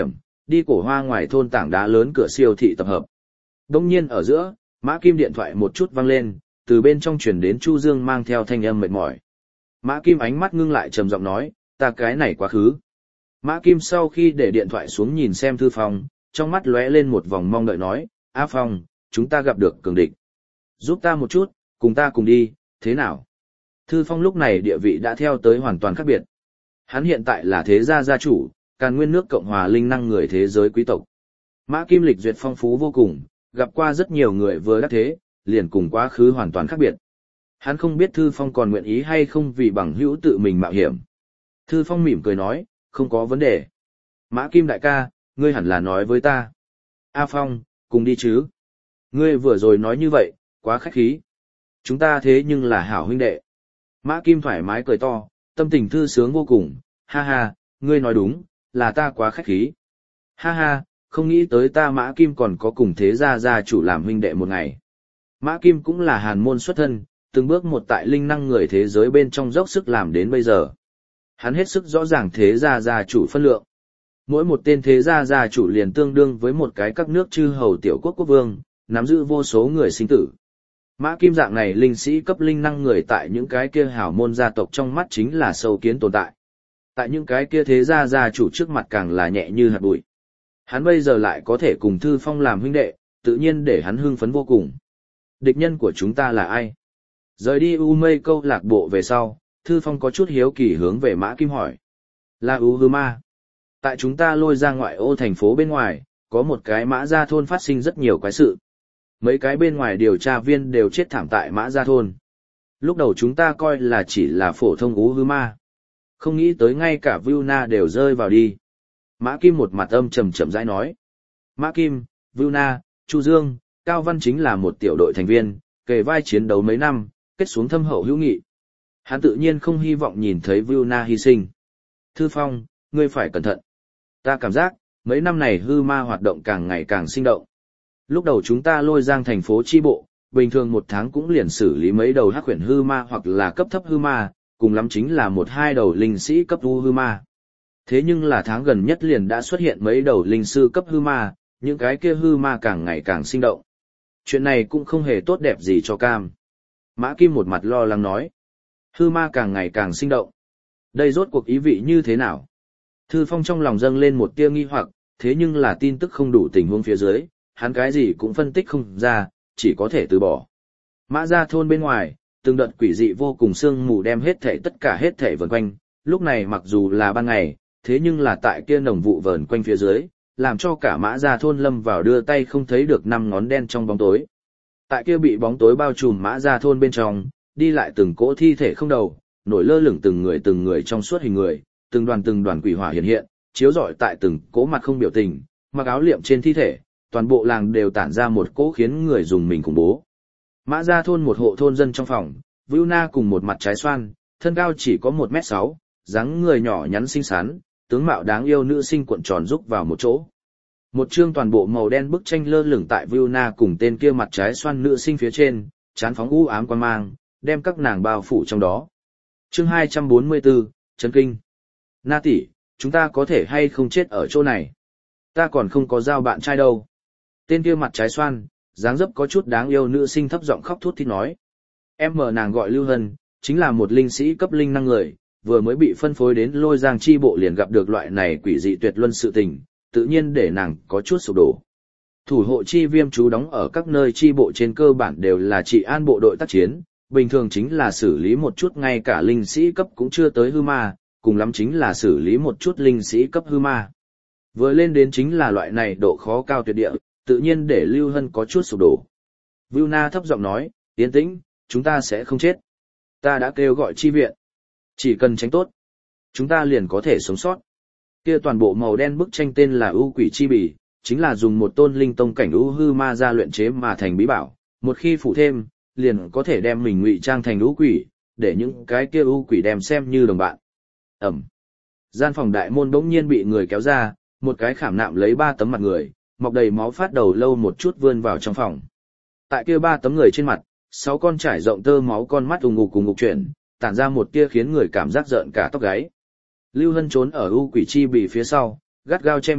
đi cổ hoa ngoài thôn tảng đá lớn cửa siêu thị tập hợp. Đông nhiên ở giữa, Mã Kim điện thoại một chút vang lên, từ bên trong truyền đến Chu Dương mang theo thanh âm mệt mỏi. Mã Kim ánh mắt ngưng lại trầm giọng nói, ta cái này quá khứ. Mã Kim sau khi để điện thoại xuống nhìn xem Thư Phong, trong mắt lóe lên một vòng mong đợi nói, A Phong, chúng ta gặp được cường địch. Giúp ta một chút, cùng ta cùng đi, thế nào? Thư Phong lúc này địa vị đã theo tới hoàn toàn khác biệt. Hắn hiện tại là thế gia gia chủ, Càn Nguyên nước Cộng hòa linh năng người thế giới quý tộc. Mã Kim lịch duyệt phong phú vô cùng, gặp qua rất nhiều người vừa đắc thế, liền cùng quá khứ hoàn toàn khác biệt. Hắn không biết Thư Phong còn nguyện ý hay không vì bằng hữu tự mình mạo hiểm. Thư Phong mỉm cười nói, không có vấn đề. Mã Kim đại ca, ngươi hẳn là nói với ta. A Phong, cùng đi chứ. Ngươi vừa rồi nói như vậy, quá khách khí. Chúng ta thế nhưng là hảo huynh đệ. Mã Kim thoải mái cười to, tâm tình thư sướng vô cùng. Ha ha, ngươi nói đúng, là ta quá khách khí. Ha ha, không nghĩ tới ta Mã Kim còn có cùng thế gia gia chủ làm huynh đệ một ngày. Mã Kim cũng là hàn môn xuất thân, từng bước một tại linh năng người thế giới bên trong dốc sức làm đến bây giờ. Hắn hết sức rõ ràng thế gia gia chủ phân lượng. Mỗi một tên thế gia gia chủ liền tương đương với một cái các nước chư hầu tiểu quốc quốc vương, nắm giữ vô số người sinh tử. Mã Kim dạng này linh sĩ cấp linh năng người tại những cái kia hảo môn gia tộc trong mắt chính là sâu kiến tồn tại. Tại những cái kia thế gia gia chủ trước mặt càng là nhẹ như hạt bụi. Hắn bây giờ lại có thể cùng Thư Phong làm huynh đệ, tự nhiên để hắn hưng phấn vô cùng. Địch nhân của chúng ta là ai? Rời đi U Mây câu lạc bộ về sau, Thư Phong có chút hiếu kỳ hướng về Mã Kim hỏi. Là U Hư Ma. Tại chúng ta lôi ra ngoại ô thành phố bên ngoài, có một cái Mã Gia thôn phát sinh rất nhiều quái sự. Mấy cái bên ngoài điều tra viên đều chết thảm tại Mã Gia thôn. Lúc đầu chúng ta coi là chỉ là phổ thông U Hư Ma. Không nghĩ tới ngay cả Vilna đều rơi vào đi. Mã Kim một mặt âm trầm trầm rãi nói. Mã Kim, Vilna, Chu Dương, Cao Văn chính là một tiểu đội thành viên, kề vai chiến đấu mấy năm, kết xuống thâm hậu hữu nghị. Hắn tự nhiên không hy vọng nhìn thấy Vilna hy sinh. Thư Phong, ngươi phải cẩn thận. Ta cảm giác, mấy năm này hư ma hoạt động càng ngày càng sinh động. Lúc đầu chúng ta lôi giang thành phố chi bộ, bình thường một tháng cũng liền xử lý mấy đầu hắc huyền hư ma hoặc là cấp thấp hư ma, cùng lắm chính là một hai đầu linh sĩ cấp u hư ma. Thế nhưng là tháng gần nhất liền đã xuất hiện mấy đầu linh sư cấp hư ma, những cái kia hư ma càng ngày càng sinh động. Chuyện này cũng không hề tốt đẹp gì cho Cam. Mã Kim một mặt lo lắng nói. Hư ma càng ngày càng sinh động. Đây rốt cuộc ý vị như thế nào? Thư Phong trong lòng dâng lên một tia nghi hoặc, thế nhưng là tin tức không đủ tình huống phía dưới, hắn cái gì cũng phân tích không ra, chỉ có thể từ bỏ. Mã Gia thôn bên ngoài, từng đợt quỷ dị vô cùng sương mù đem tất cả hết thảy vần quanh, lúc này mặc dù là ban ngày, thế nhưng là tại kia nồng vụ vờn quanh phía dưới, làm cho cả Mã Gia thôn lâm vào đưa tay không thấy được năm ngón đen trong bóng tối. Tại kia bị bóng tối bao trùm Mã Gia thôn bên trong, đi lại từng cỗ thi thể không đầu, nổi lơ lửng từng người trong suốt hình người, từng đoàn quỷ hỏa hiện hiện, chiếu rọi tại từng cỗ mặt không biểu tình, mặc áo liệm trên thi thể, toàn bộ làng đều tản ra một cỗ khiến người dùng mình khủng bố. Mã Gia thôn một hộ thôn dân trong phòng, Vilna cùng một mặt trái xoan, thân cao chỉ có 1m6, dáng người nhỏ nhắn xinh xắn, tướng mạo đáng yêu nữ sinh cuộn tròn rúc vào một chỗ. Một chương toàn bộ màu đen bức tranh lơ lửng tại Vilna cùng tên kia mặt trái xoan nữ sinh phía trên, chán phóng u ám quan mang, đem các nàng bao phủ trong đó. Chương 244, Chấn kinh. Na tỷ, chúng ta có thể hay không chết ở chỗ này? Ta còn không có giao bạn trai đâu. Tên kia mặt trái xoan, dáng dấp có chút đáng yêu nữ sinh thấp giọng khóc thút thít nói. Em mở nàng gọi Lưu Hân, chính là một linh sĩ cấp linh năng người, vừa mới bị phân phối đến lôi giang chi bộ liền gặp được loại này quỷ dị tuyệt luân sự tình, tự nhiên để nàng có chút sụp đổ. Thủ hộ chi viêm chú đóng ở các nơi chi bộ trên cơ bản đều là trị an bộ đội tác chiến, bình thường chính là xử lý một chút ngay cả linh sĩ cấp cũng chưa tới hư ma, cùng lắm chính là xử lý một chút linh sĩ cấp hư ma. Vừa lên đến chính là loại này độ khó cao tuyệt địa, tự nhiên để Lưu Hân có chút sụp đổ. Vilna thấp giọng nói, yên tĩnh, chúng ta sẽ không chết. Ta đã kêu gọi chi viện. Chỉ cần tránh tốt, chúng ta liền có thể sống sót. Kia toàn bộ màu đen bức tranh tên là U Quỷ Chi Bì, chính là dùng một tôn linh tông cảnh U hư ma ra luyện chế mà thành bí bảo, một khi phủ thêm, liền có thể đem mình ngụy trang thành U quỷ, để những cái kia U quỷ đem xem như đồng bạn. Ẩm. Gian phòng đại môn bỗng nhiên bị người kéo ra, một cái khảm nạm lấy 3 tấm mặt người, mọc đầy máu phát đầu lâu một chút vươn vào trong phòng. Tại kia 3 tấm người trên mặt, 6 con trải rộng tơ máu con mắt ù ngục chuyển, tản ra một tia khiến người cảm giác rợn cả tóc gáy. Lưu Hân trốn ở U Quỷ Chi Bì phía sau, gắt gao che miệng,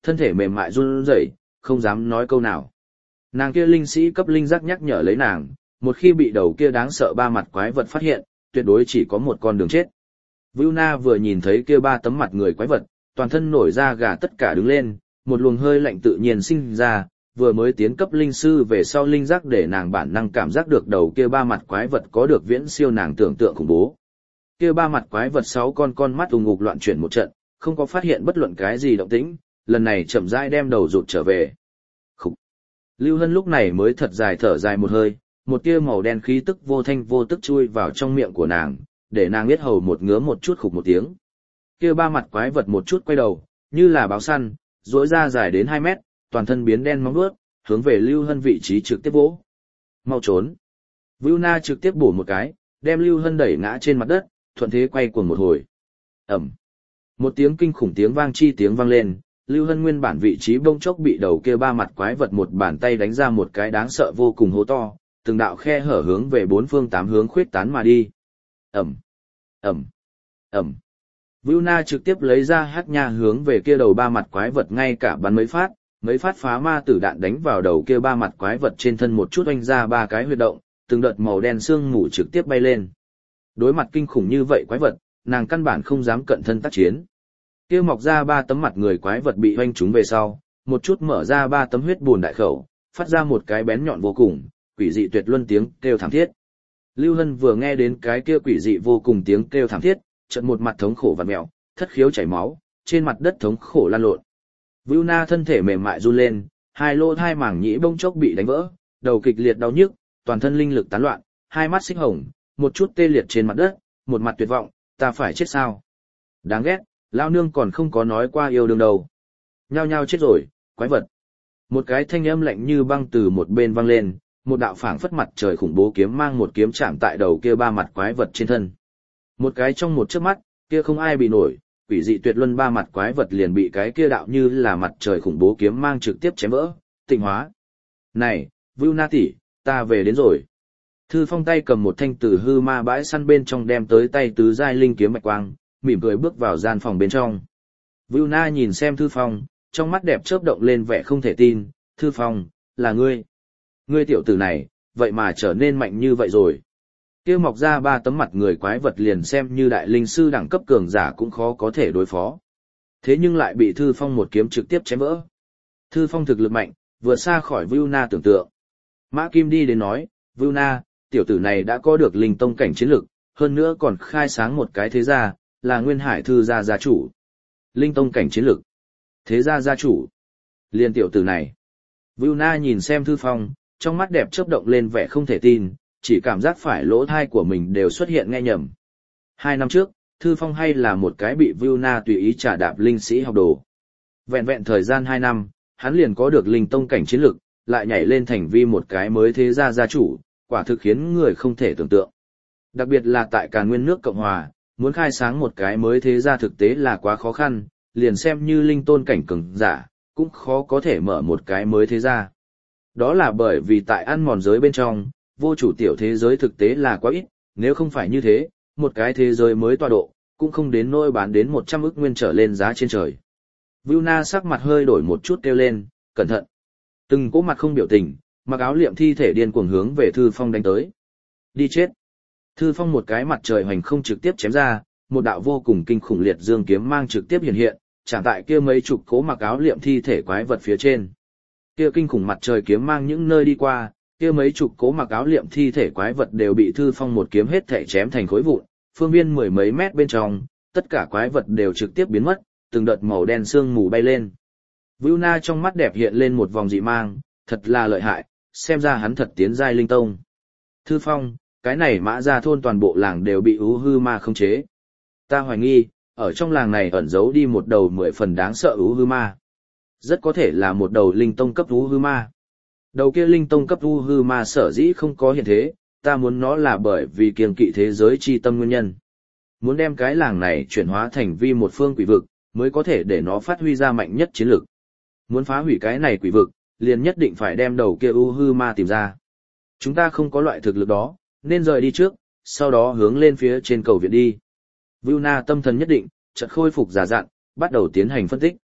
thân thể mềm mại run rẩy, không dám nói câu nào. Nàng kia linh sĩ cấp linh giác nhắc nhở lấy nàng, một khi bị đầu kia đáng sợ ba mặt quái vật phát hiện, tuyệt đối chỉ có một con đường chết. Vưu Na vừa nhìn thấy kia ba tấm mặt người quái vật, toàn thân nổi da gà tất cả đứng lên, một luồng hơi lạnh tự nhiên sinh ra, vừa mới tiến cấp linh sư về sau linh giác để nàng bản năng cảm giác được đầu kia ba mặt quái vật có được viễn siêu nàng tưởng tượng khủng bố. Kia ba mặt quái vật 6 con mắt ù ngục loạn chuyển một trận, không có phát hiện bất luận cái gì động tĩnh, lần này chậm rãi đem đầu rụt trở về. Khúc. Lưu Hân lúc này mới thật dài thở dài một hơi, một tia màu đen khí tức vô thanh vô tức chui vào trong miệng của nàng, để nàng biết hầu một ngứa một chút khục một tiếng. Kia ba mặt quái vật một chút quay đầu, như là báo săn, duỗi ra dài đến 2 mét, toàn thân biến đen móng vuốt, hướng về Lưu Hân vị trí trực tiếp vỗ. Mau trốn. Vưu Na trực tiếp bổ một cái, đem Lưu Hân đẩy ngã trên mặt đất, thuận thế quay cuồng một hồi. Ẩm. Một tiếng kinh khủng tiếng vang lên, Lưu Hân nguyên bản vị trí bỗng chốc bị đầu kia ba mặt quái vật một bàn tay đánh ra một cái đáng sợ vô cùng hố to, từng đạo khe hở hướng về 4 phương 8 hướng khuyết tán mà đi. Ẩm. Ẩm. Ẩm. Vưu Na trực tiếp lấy ra hắc nha hướng về kia đầu ba mặt quái vật ngay cả bắn mấy phát phá ma tử đạn đánh vào đầu kia ba mặt quái vật trên thân một chút oanh ra 3 cái huyệt động, từng đợt màu đen sương mù trực tiếp bay lên. Đối mặt kinh khủng như vậy quái vật, nàng căn bản không dám cận thân tác chiến. Kia mọc ra 3 tấm mặt người quái vật bị hoanh trúng về sau, một chút mở ra 3 tấm huyết bùn đại khẩu, phát ra một cái bén nhọn vô cùng, quỷ dị tuyệt luân tiếng kêu thảm thiết. Lưu Hân vừa nghe đến cái kia quỷ dị vô cùng tiếng kêu thảm thiết, chợt một mặt thống khổ vặn mèo, thất khiếu chảy máu, trên mặt đất thống khổ lăn lộn. Vưu Na thân thể mềm mại run lên, hai lỗ hai mảng nhĩ bông chốc bị đánh vỡ, đầu kịch liệt đau nhức, toàn thân linh lực tán loạn, hai mắt xích hồng, một chút tê liệt trên mặt đất, một mặt tuyệt vọng, ta phải chết sao? Đáng ghét, lao nương còn không có nói qua yêu đương đâu. Nhao nhao chết rồi, quái vật. Một cái thanh âm lạnh như băng từ một bên vang lên, một đạo phảng phất mặt trời khủng bố kiếm mang một kiếm chạm tại đầu kia ba mặt quái vật trên thân. Một cái trong một chớp mắt, kia không ai bị nổi, quỷ dị tuyệt luân ba mặt quái vật liền bị cái kia đạo như là mặt trời khủng bố kiếm mang trực tiếp chém vỡ, tịnh hóa. Này, Vưu Na tỷ, ta về đến rồi. Thư Phong tay cầm một thanh từ hư ma bãi săn bên trong đem tới tay tứ giai linh kiếm bạch quang, mỉm cười bước vào gian phòng bên trong. Vưu Na nhìn xem Thư Phong, trong mắt đẹp chớp động lên vẻ không thể tin, Thư Phong, là ngươi. Ngươi tiểu tử này, vậy mà trở nên mạnh như vậy rồi. Kia mọc ra 3 tấm mặt người quái vật liền xem như đại linh sư đẳng cấp cường giả cũng khó có thể đối phó. Thế nhưng lại bị Thư Phong một kiếm trực tiếp chém vỡ. Thư Phong thực lực mạnh, vượt xa khỏi Vưu Na tưởng tượng. Mã Kim đi đến nói, Vưu Na, tiểu tử này đã có được linh tông cảnh chiến lực, hơn nữa còn khai sáng một cái thế gia, là Nguyên Hải Thư gia gia chủ. Linh tông cảnh chiến lực. Thế gia gia chủ. Liên tiểu tử này. Vưu Na nhìn xem Thư Phong, trong mắt đẹp chớp động lên vẻ không thể tin, chỉ cảm giác phải lỗ thai của mình đều xuất hiện nghe nhầm. 2 năm trước, Thư Phong hay là một cái bị Vưu Na tùy ý trả đạp linh sĩ học đồ. Vẹn vẹn thời gian 2 năm, hắn liền có được linh tông cảnh chiến lực, lại nhảy lên thành vi một cái mới thế gia gia chủ, quả thực khiến người không thể tưởng tượng. Đặc biệt là tại Càn Nguyên nước Cộng Hòa, muốn khai sáng một cái mới thế gia thực tế là quá khó khăn, liền xem như linh tôn cảnh cường giả, cũng khó có thể mở một cái mới thế gia. Đó là bởi vì tại ăn mòn giới bên trong, vô chủ tiểu thế giới thực tế là quá ít, nếu không phải như thế, một cái thế giới mới tọa độ, cũng không đến nỗi bán đến 100 ức nguyên trở lên giá trên trời. Vưu Na sắc mặt hơi đổi một chút kêu lên, cẩn thận. Từng cỗ mặt không biểu tình, mặc áo liệm thi thể điên cuồng hướng về Thư Phong đánh tới. Đi chết. Thư Phong một cái mặt trời hoành không trực tiếp chém ra, một đạo vô cùng kinh khủng liệt dương kiếm mang trực tiếp hiện hiện, chạm tại kia mấy chục cỗ mặc áo liệm thi thể quái vật phía trên. Kia kinh khủng mặt trời kiếm mang những nơi đi qua, kia mấy chục cỗ mặc áo liệm thi thể quái vật đều bị Thư Phong một kiếm hết thể chém thành khối vụn, phương viên 10 mấy mét bên trong, tất cả quái vật đều trực tiếp biến mất, từng đợt màu đen sương mù bay lên. Vưu Na trong mắt đẹp hiện lên một vòng dị mang, thật là lợi hại, xem ra hắn thật tiến giai linh tông. Thư Phong, cái này Mã Gia thôn toàn bộ làng đều bị ú hư ma khống chế. Ta hoài nghi, ở trong làng này ẩn giấu đi một đầu 10 phần đáng sợ ú hư ma. Rất có thể là một đầu linh tông cấp ú hư ma. Đầu kia linh tông cấp ú hư ma sở dĩ không có hiện thế, ta muốn nó là bởi vì kiêng kỵ thế giới chi tâm nguyên nhân. Muốn đem cái làng này chuyển hóa thành vi một phương quỷ vực, mới có thể để nó phát huy ra mạnh nhất chiến lực. Muốn phá hủy cái này quỷ vực, liền nhất định phải đem đầu kia ú hư ma tìm ra. Chúng ta không có loại thực lực đó, nên rời đi trước, sau đó hướng lên phía trên cầu viện đi. Vưu Na tâm thần nhất định, chợt khôi phục giả dặn, bắt đầu tiến hành phân tích.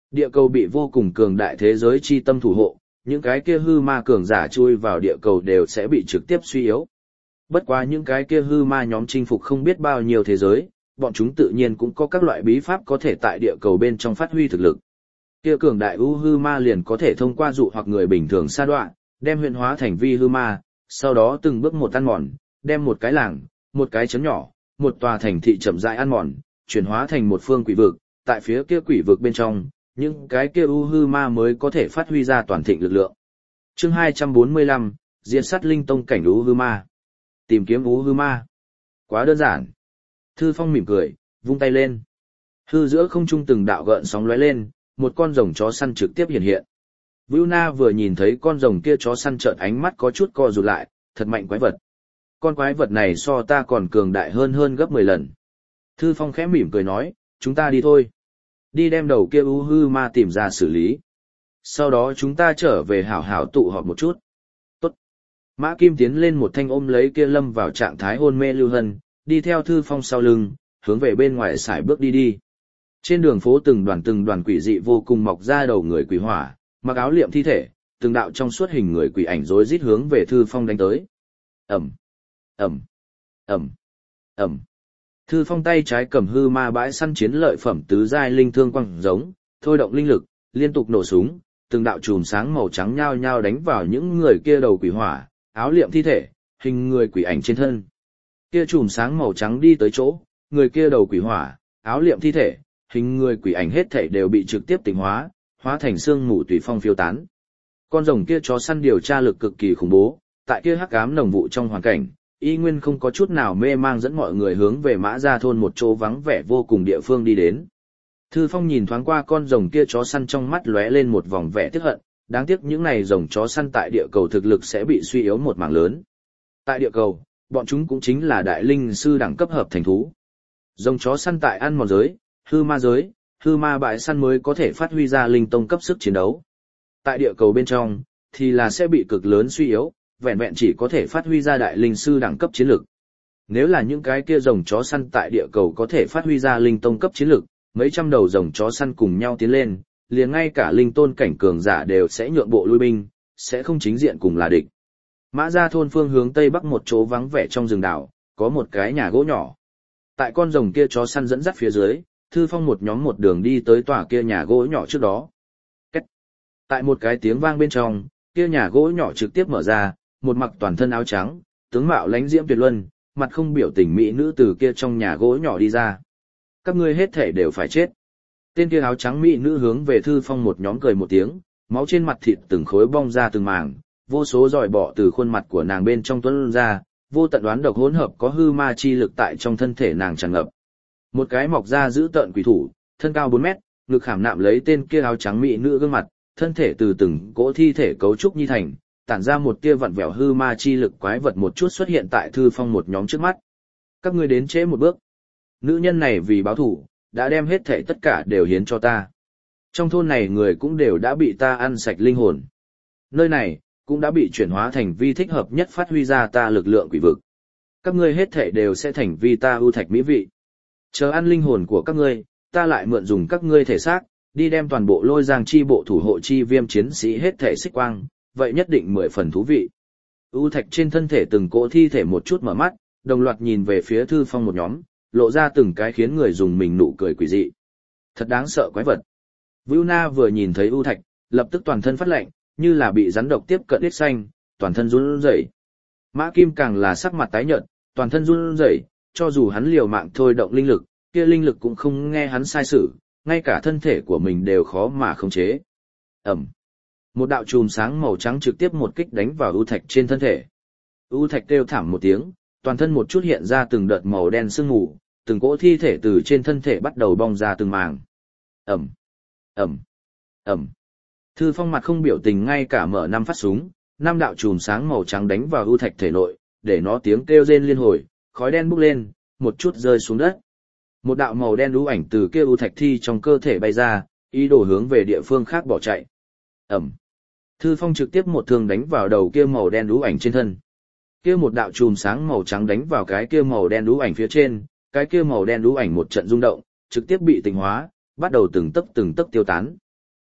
Địa cầu bị vô cùng cường đại thế giới chi tâm thủ hộ, những cái kia hư ma cường giả chui vào địa cầu đều sẽ bị trực tiếp suy yếu. Bất quá những cái kia hư ma nhóm chinh phục không biết bao nhiêu thế giới, bọn chúng tự nhiên cũng có các loại bí pháp có thể tại địa cầu bên trong phát huy thực lực. Kia cường đại hư ma liền có thể thông qua dụ hoặc người bình thường sa đoạn, đem huyện hóa thành vi hư ma, sau đó từng bước một ăn mòn, đem một cái làng, một cái trấn nhỏ, một tòa thành thị chậm rãi ăn mòn, chuyển hóa thành một phương quỷ vực, tại phía kia quỷ vực bên trong, những cái kia hư ma mới có thể phát huy ra toàn thịnh lực lượng. Chương 245, Diệt sát linh tông cảnh hư ma. Tìm kiếm hư ma. Quá đơn giản. Thư Phong mỉm cười, vung tay lên. Hư giữa không trung từng đạo gợn sóng lóe lên, một con rồng chó săn trực tiếp hiện hiện. Vưu Na vừa nhìn thấy con rồng kia chó săn trợn ánh mắt có chút co rụt lại, thật mạnh quái vật. Con quái vật này so ta còn cường đại hơn gấp 10 lần. Thư Phong khẽ mỉm cười nói, chúng ta đi thôi. Đi đem đầu kia hư ma tìm ra xử lý. Sau đó chúng ta trở về hảo hảo tụ họp một chút. Tốt. Mã Kim tiến lên một thanh ôm lấy kia lâm vào trạng thái hôn mê Lưu Hân, đi theo Thư Phong sau lưng, hướng về bên ngoài sải bước đi. Trên đường phố từng đoàn quỷ dị vô cùng mọc ra đầu người quỷ hỏa, mặc áo liệm thi thể, từng đạo trong suốt hình người quỷ ảnh rối rít hướng về Thư Phong đánh tới. Ầm, ầm, ầm, ầm. Thư Phong tay trái cầm hư ma bãi săn chiến lợi phẩm tứ giai linh thương quang giống, thôi động linh lực, liên tục nổ súng, từng đạo chùm sáng màu trắng nhao nhao đánh vào những người kia đầu quỷ hỏa, áo liệm thi thể, hình người quỷ ảnh trên thân. Kia chùm sáng màu trắng đi tới chỗ, người kia đầu quỷ hỏa, áo liệm thi thể, hình người quỷ ảnh hết thảy đều bị trực tiếp tỉnh hóa, hóa thành xương mù tùy phong phiêu tán. Con rồng kia chó săn điều tra lực cực kỳ khủng bố, tại kia hắc ám nồng vụ trong hoàn cảnh, y nguyên không có chút nào mê mang dẫn mọi người hướng về Mã Gia thôn một chỗ vắng vẻ vô cùng địa phương đi đến. Thư Phong nhìn thoáng qua con rồng kia chó săn trong mắt lóe lên một vòng vẻ tiếc hận, đáng tiếc những này rồng chó săn tại địa cầu thực lực sẽ bị suy yếu một mảng lớn. Tại địa cầu, bọn chúng cũng chính là đại linh sư đẳng cấp hợp thành thú. Rồng chó săn tại ăn mòn giới, hư ma bãi săn mới có thể phát huy ra linh tông cấp sức chiến đấu. Tại địa cầu bên trong, thì là sẽ bị cực lớn suy yếu, vẹn vẹn chỉ có thể phát huy ra đại linh sư đẳng cấp chiến lực. Nếu là những cái kia rồng chó săn tại địa cầu có thể phát huy ra linh tông cấp chiến lực, mấy trăm đầu rồng chó săn cùng nhau tiến lên, liền ngay cả linh tôn cảnh cường giả đều sẽ nhượng bộ lui binh, sẽ không chính diện cùng là địch. Mã Gia thôn phương hướng tây bắc một chỗ vắng vẻ trong rừng đảo, có một cái nhà gỗ nhỏ. Tại con rồng kia chó săn dẫn dắt phía dưới, Thư Phong một nhóm một đường đi tới tòa kia nhà gỗ nhỏ trước đó. Cách. Tại một cái tiếng vang bên trong, kia nhà gỗ nhỏ trực tiếp mở ra, một mặc toàn thân áo trắng, tướng mạo lãnh diễm tuyệt luân, mặt không biểu tình mỹ nữ từ kia trong nhà gỗ nhỏ đi ra. Các ngươi hết thể đều phải chết. Tên kia áo trắng mỹ nữ hướng về Thư Phong một nhóm cười một tiếng, máu trên mặt thịt từng khối bong ra từng mảng, vô số giòi bọ từ khuôn mặt của nàng bên trong tuôn ra, vô tận đoán độc hỗn hợp có hư ma chi lực tại trong thân thể nàng tràn ngập. Một cái mọc ra giữ tợn quỷ thủ, thân cao 4 mét, ngực khảm nạm lấy tên kia áo trắng mỹ nữ gương mặt, thân thể từ từng cỗ thi thể cấu trúc nhi thành, tản ra một tia vặn vẹo hư ma chi lực quái vật một chút xuất hiện tại Thư Phong một nhóm trước mắt. Các ngươi đến trễ một bước. Nữ nhân này vì báo thù, đã đem hết thảy tất cả đều hiến cho ta. Trong thôn này người cũng đều đã bị ta ăn sạch linh hồn. Nơi này cũng đã bị chuyển hóa thành vi thích hợp nhất phát huy ra ta lực lượng quỷ vực. Các ngươi hết thảy đều sẽ thành vi ta ưu thạch mỹ vị. Chờ ăn linh hồn của các ngươi, ta lại mượn dùng các ngươi thể xác, đi đem toàn bộ Lôi Giang chi bộ thủ hộ chi viêm chiến sĩ hết thể xích quang, vậy nhất định 10 phần thú vị. U thạch trên thân thể từng cỗ thi thể một chút mở mắt, đồng loạt nhìn về phía Thư Phong một nhóm, lộ ra từng cái khiến người dùng mình nụ cười quỷ dị. Thật đáng sợ quái vật. Vưu Na vừa nhìn thấy U thạch, lập tức toàn thân phát lạnh, như là bị rắn độc tiếp cận đít xanh, toàn thân run rẩy. Mã Kim càng là sắc mặt tái nhợt, toàn thân run rẩy, cho dù hắn liều mạng thôi động linh lực, kia linh lực cũng không nghe hắn sai sử, ngay cả thân thể của mình đều khó mà khống chế. Ầm. Một đạo chùm sáng màu trắng trực tiếp một kích đánh vào U thạch trên thân thể. U thạch kêu thảm một tiếng, toàn thân một chút hiện ra từng đợt màu đen sương mù, từng cỗ thi thể từ trên thân thể bắt đầu bong ra từng màng. Ầm. Ầm. Ầm. Thư Phong mặt không biểu tình ngay cả mở 5 phát súng, 5 đạo chùm sáng màu trắng đánh vào U thạch thể nội, để nó tiếng kêu rên liên hồi, khói đen bốc lên, một chút rơi xuống đất. Một đạo màu đen lũ ảnh từ kia U thạch thi trong cơ thể bay ra, ý đồ hướng về địa phương khác bỏ chạy. Ầm. Thư Phong trực tiếp một thương đánh vào đầu kia màu đen lũ ảnh trên thân. Kia một đạo chùm sáng màu trắng đánh vào cái kia màu đen lũ ảnh phía trên, cái kia màu đen lũ ảnh một trận rung động, trực tiếp bị tỉnh hóa, bắt đầu từng tấc tiêu tán.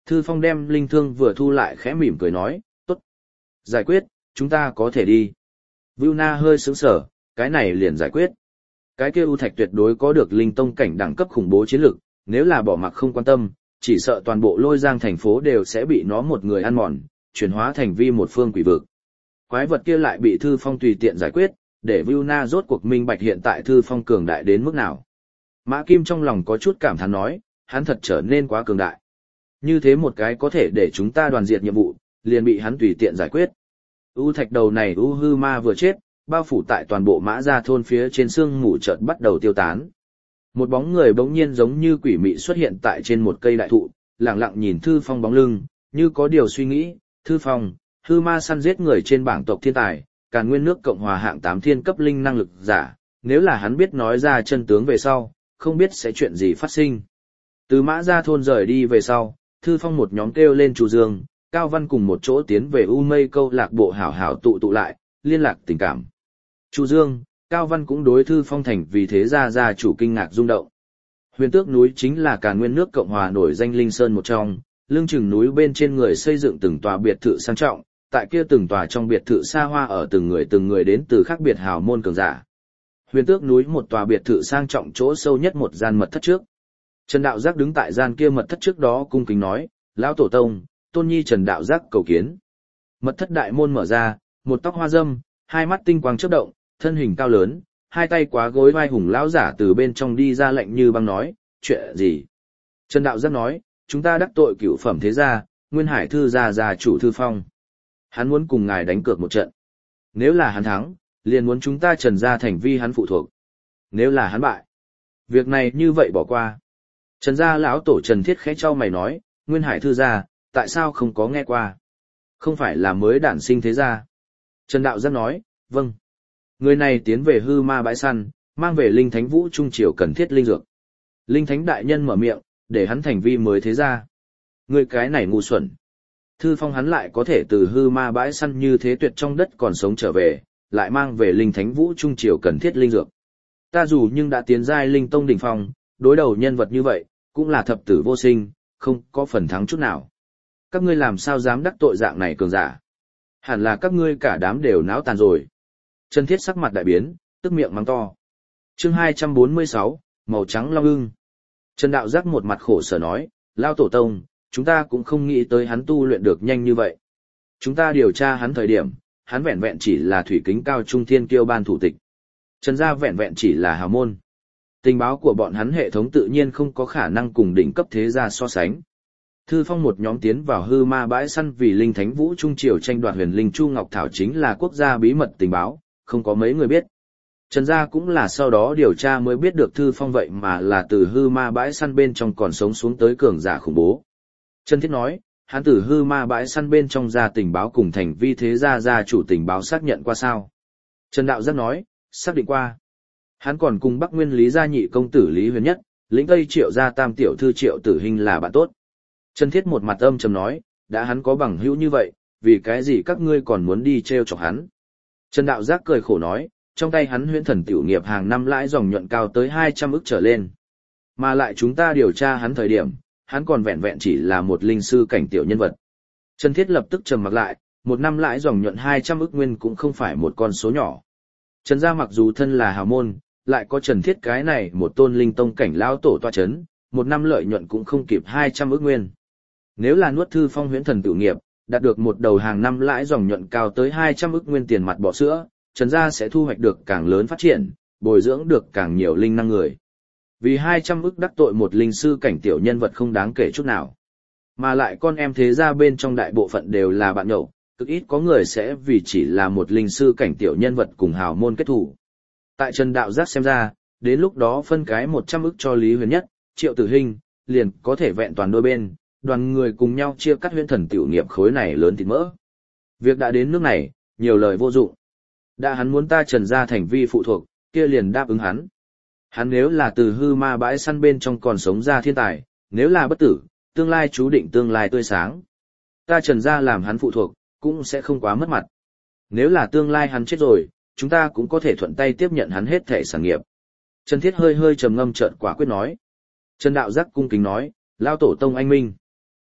Thư Phong đem linh thương vừa thu lại khẽ mỉm cười nói, tốt. Giải quyết, chúng ta có thể đi. Vưu Na hơi sướng sở, cái này liền giải quyết. Cái kia U Thạch tuyệt đối có được linh tông cảnh đẳng cấp khủng bố chiến lực, nếu là bỏ mặc không quan tâm, chỉ sợ toàn bộ Lôi Giang thành phố đều sẽ bị nó một người ăn mòn, chuyển hóa thành vi một phương quỷ vực. Quái vật kia lại bị Thư Phong tùy tiện giải quyết, để Vưu Na rốt cuộc minh bạch hiện tại Thư Phong cường đại đến mức nào. Mã Kim trong lòng có chút cảm thán nói, hắn thật trở nên quá cường đại. Như thế một cái có thể để chúng ta đoàn diệt nhiệm vụ, liền bị hắn tùy tiện giải quyết. U Thạch đầu này U Hư Ma vừa chết, bao phủ tại toàn bộ Mã Gia thôn phía trên sương mù chợt bắt đầu tiêu tán. Một bóng người bỗng nhiên giống như quỷ mị xuất hiện tại trên một cây đại thụ, lặng lặng nhìn Thư Phong bóng lưng, như có điều suy nghĩ, Thư Phong, Hư Ma săn giết người trên bảng tộc thiên tài, Càn Nguyên nước Cộng hòa hạng 8 thiên cấp linh năng lực giả, nếu là hắn biết nói ra chân tướng về sau, không biết sẽ chuyện gì phát sinh. Từ Mã Gia thôn rời đi về sau, Thư Phong một nhóm kêu lên Chu Dương, Cao Văn cùng một chỗ tiến về U Mây câu lạc bộ hảo hảo tụ lại, liên lạc tình cảm. Chu Dương, Cao Văn cũng đối Thư Phong thành vì thế gia chủ kinh ngạc rung động. Huyền Tước núi chính là Càn Nguyên nước Cộng hòa nổi danh linh sơn một trong, lưng chừng núi bên trên người xây dựng từng tòa biệt thự sang trọng, tại kia từng tòa trong biệt thự xa hoa ở từng người đến từ khác biệt hào môn cường giả. Huyền Tước núi một tòa biệt thự sang trọng chỗ sâu nhất một gian mật thất trước. Trần Đạo Giác đứng tại gian kia mật thất trước đó cung kính nói, lão tổ tông, tôn nhi Trần Đạo Giác cầu kiến. Mật thất đại môn mở ra, một tóc hoa dâm, hai mắt tinh quang chớp động, thân hình cao lớn, hai tay quá gối vai hùng lão giả từ bên trong đi ra lạnh như băng nói, chuyện gì? Trần Đạo Giác nói, chúng ta đắc tội cửu phẩm thế gia, Nguyên Hải thư gia chủ Thư Phong. Hắn muốn cùng ngài đánh cược một trận. Nếu là hắn thắng, liền muốn chúng ta Trần gia thành vi hắn phụ thuộc. Nếu là hắn bại, việc này như vậy bỏ qua. Trần gia lão tổ Trần Thiết khẽ chau mày nói, Nguyên Hải thư gia, tại sao không có nghe qua? Không phải là mới đản sinh thế gia. Trần Đạo Giác nói, vâng. Người này tiến về hư ma bãi săn, mang về linh thánh vũ trung triều cần thiết linh dược. Linh thánh đại nhân mở miệng, để hắn thành vi mới thế gia. Người cái này ngu xuẩn. Thư Phong hắn lại có thể từ hư ma bãi săn như thế tuyệt trong đất còn sống trở về, lại mang về linh thánh vũ trung triều cần thiết linh dược. Ta dù nhưng đã tiến giai linh tông đỉnh phong, đối đầu nhân vật như vậy, cũng là thập tử vô sinh, không có phần thắng chút nào. Các ngươi làm sao dám đắc tội dạng này cường giả? Hẳn là các ngươi cả đám đều náo tàn rồi. Trần Thiết sắc mặt đại biến, tức miệng mắng to. Chương 246, màu trắng long ưng. Trần Đạo Giác một mặt khổ sở nói, Lao tổ tông, chúng ta cũng không nghĩ tới hắn tu luyện được nhanh như vậy. Chúng ta điều tra hắn thời điểm, hắn vẹn vẹn chỉ là thủy kính cao trung thiên kiêu ban thủ tịch. Trần gia vẹn vẹn chỉ là hào môn. Tình báo của bọn hắn hệ thống tự nhiên không có khả năng cùng đỉnh cấp thế gia so sánh. Thư Phong một nhóm tiến vào hư ma bãi săn vì linh thánh vũ trung triều tranh đoạt huyền linh chu ngọc thảo chính là quốc gia bí mật tình báo, không có mấy người biết. Trần gia cũng là sau đó điều tra mới biết được Thư Phong vậy mà là từ hư ma bãi săn bên trong còn sống xuống tới cường giả khủng bố. Trần Thiết nói, hắn từ hư ma bãi săn bên trong ra tình báo cùng thành vi thế gia chủ tình báo xác nhận qua sao. Trần Đạo Giác nói, xác định qua. Hắn còn cùng Bắc Nguyên Lý gia nhị công tử Lý Huyền Nhất, lĩnh Tây Triệu gia tam tiểu thư Triệu Tử Hình là bạn tốt. Trần Thiết một mặt âm trầm nói, đã hắn có bằng hữu như vậy, vì cái gì các ngươi còn muốn đi treo chọc hắn. Trần Đạo Giác cười khổ nói, trong tay hắn huyễn thần tiểu nghiệp hàng năm lãi dòng nhuận cao tới 200 ức trở lên. Mà lại chúng ta điều tra hắn thời điểm, hắn còn vẹn vẹn chỉ là một linh sư cảnh tiểu nhân vật. Trần Thiết lập tức trầm mặc lại, một năm lãi dòng nhuận 200 ức nguyên cũng không phải một con số nhỏ. Trần gia mặc dù thân là hào môn, lại có Trần Thiết cái này một tôn linh tông cảnh lão tổ toa chấn, một năm lợi nhuận cũng không kịp 200 ức nguyên. Nếu là nuốt Thư Phong huyễn thần tự nghiệp, đạt được một đầu hàng năm lãi dòng nhuận cao tới 200 ức nguyên tiền mặt bọ sữa, Trần gia sẽ thu hoạch được càng lớn phát triển, bồi dưỡng được càng nhiều linh năng người. Vì 200 ức đắc tội một linh sư cảnh tiểu nhân vật không đáng kể chút nào. Mà lại con em thế gia bên trong đại bộ phận đều là bạn nhậu, cực ít có người sẽ vì chỉ là một linh sư cảnh tiểu nhân vật cùng hào môn kết thủ. Tại Trần Đạo Giác xem ra, đến lúc đó phân cái 100 ức cho Lý Huyền Nhất, Triệu Tử Hình, liền có thể vẹn toàn đôi bên, đoàn người cùng nhau chia cắt huyễn thần tiểu nghiệp khối này lớn thịt mỡ. Việc đã đến nước này, nhiều lời vô dụng. Đã hắn muốn ta Trần gia thành vi phụ thuộc, kia liền đáp ứng hắn. Hắn nếu là từ hư ma bãi săn bên trong còn sống ra thiên tài, nếu là bất tử, tương lai chú định tương lai tươi sáng. Ta Trần gia làm hắn phụ thuộc, cũng sẽ không quá mất mặt. Nếu là tương lai hắn chết rồi, chúng ta cũng có thể thuận tay tiếp nhận hắn hết thể sản nghiệp. Trần Thiết hơi trầm ngâm chợt quả quyết nói. Trần Đạo Giác cung kính nói, Lao tổ tông anh minh.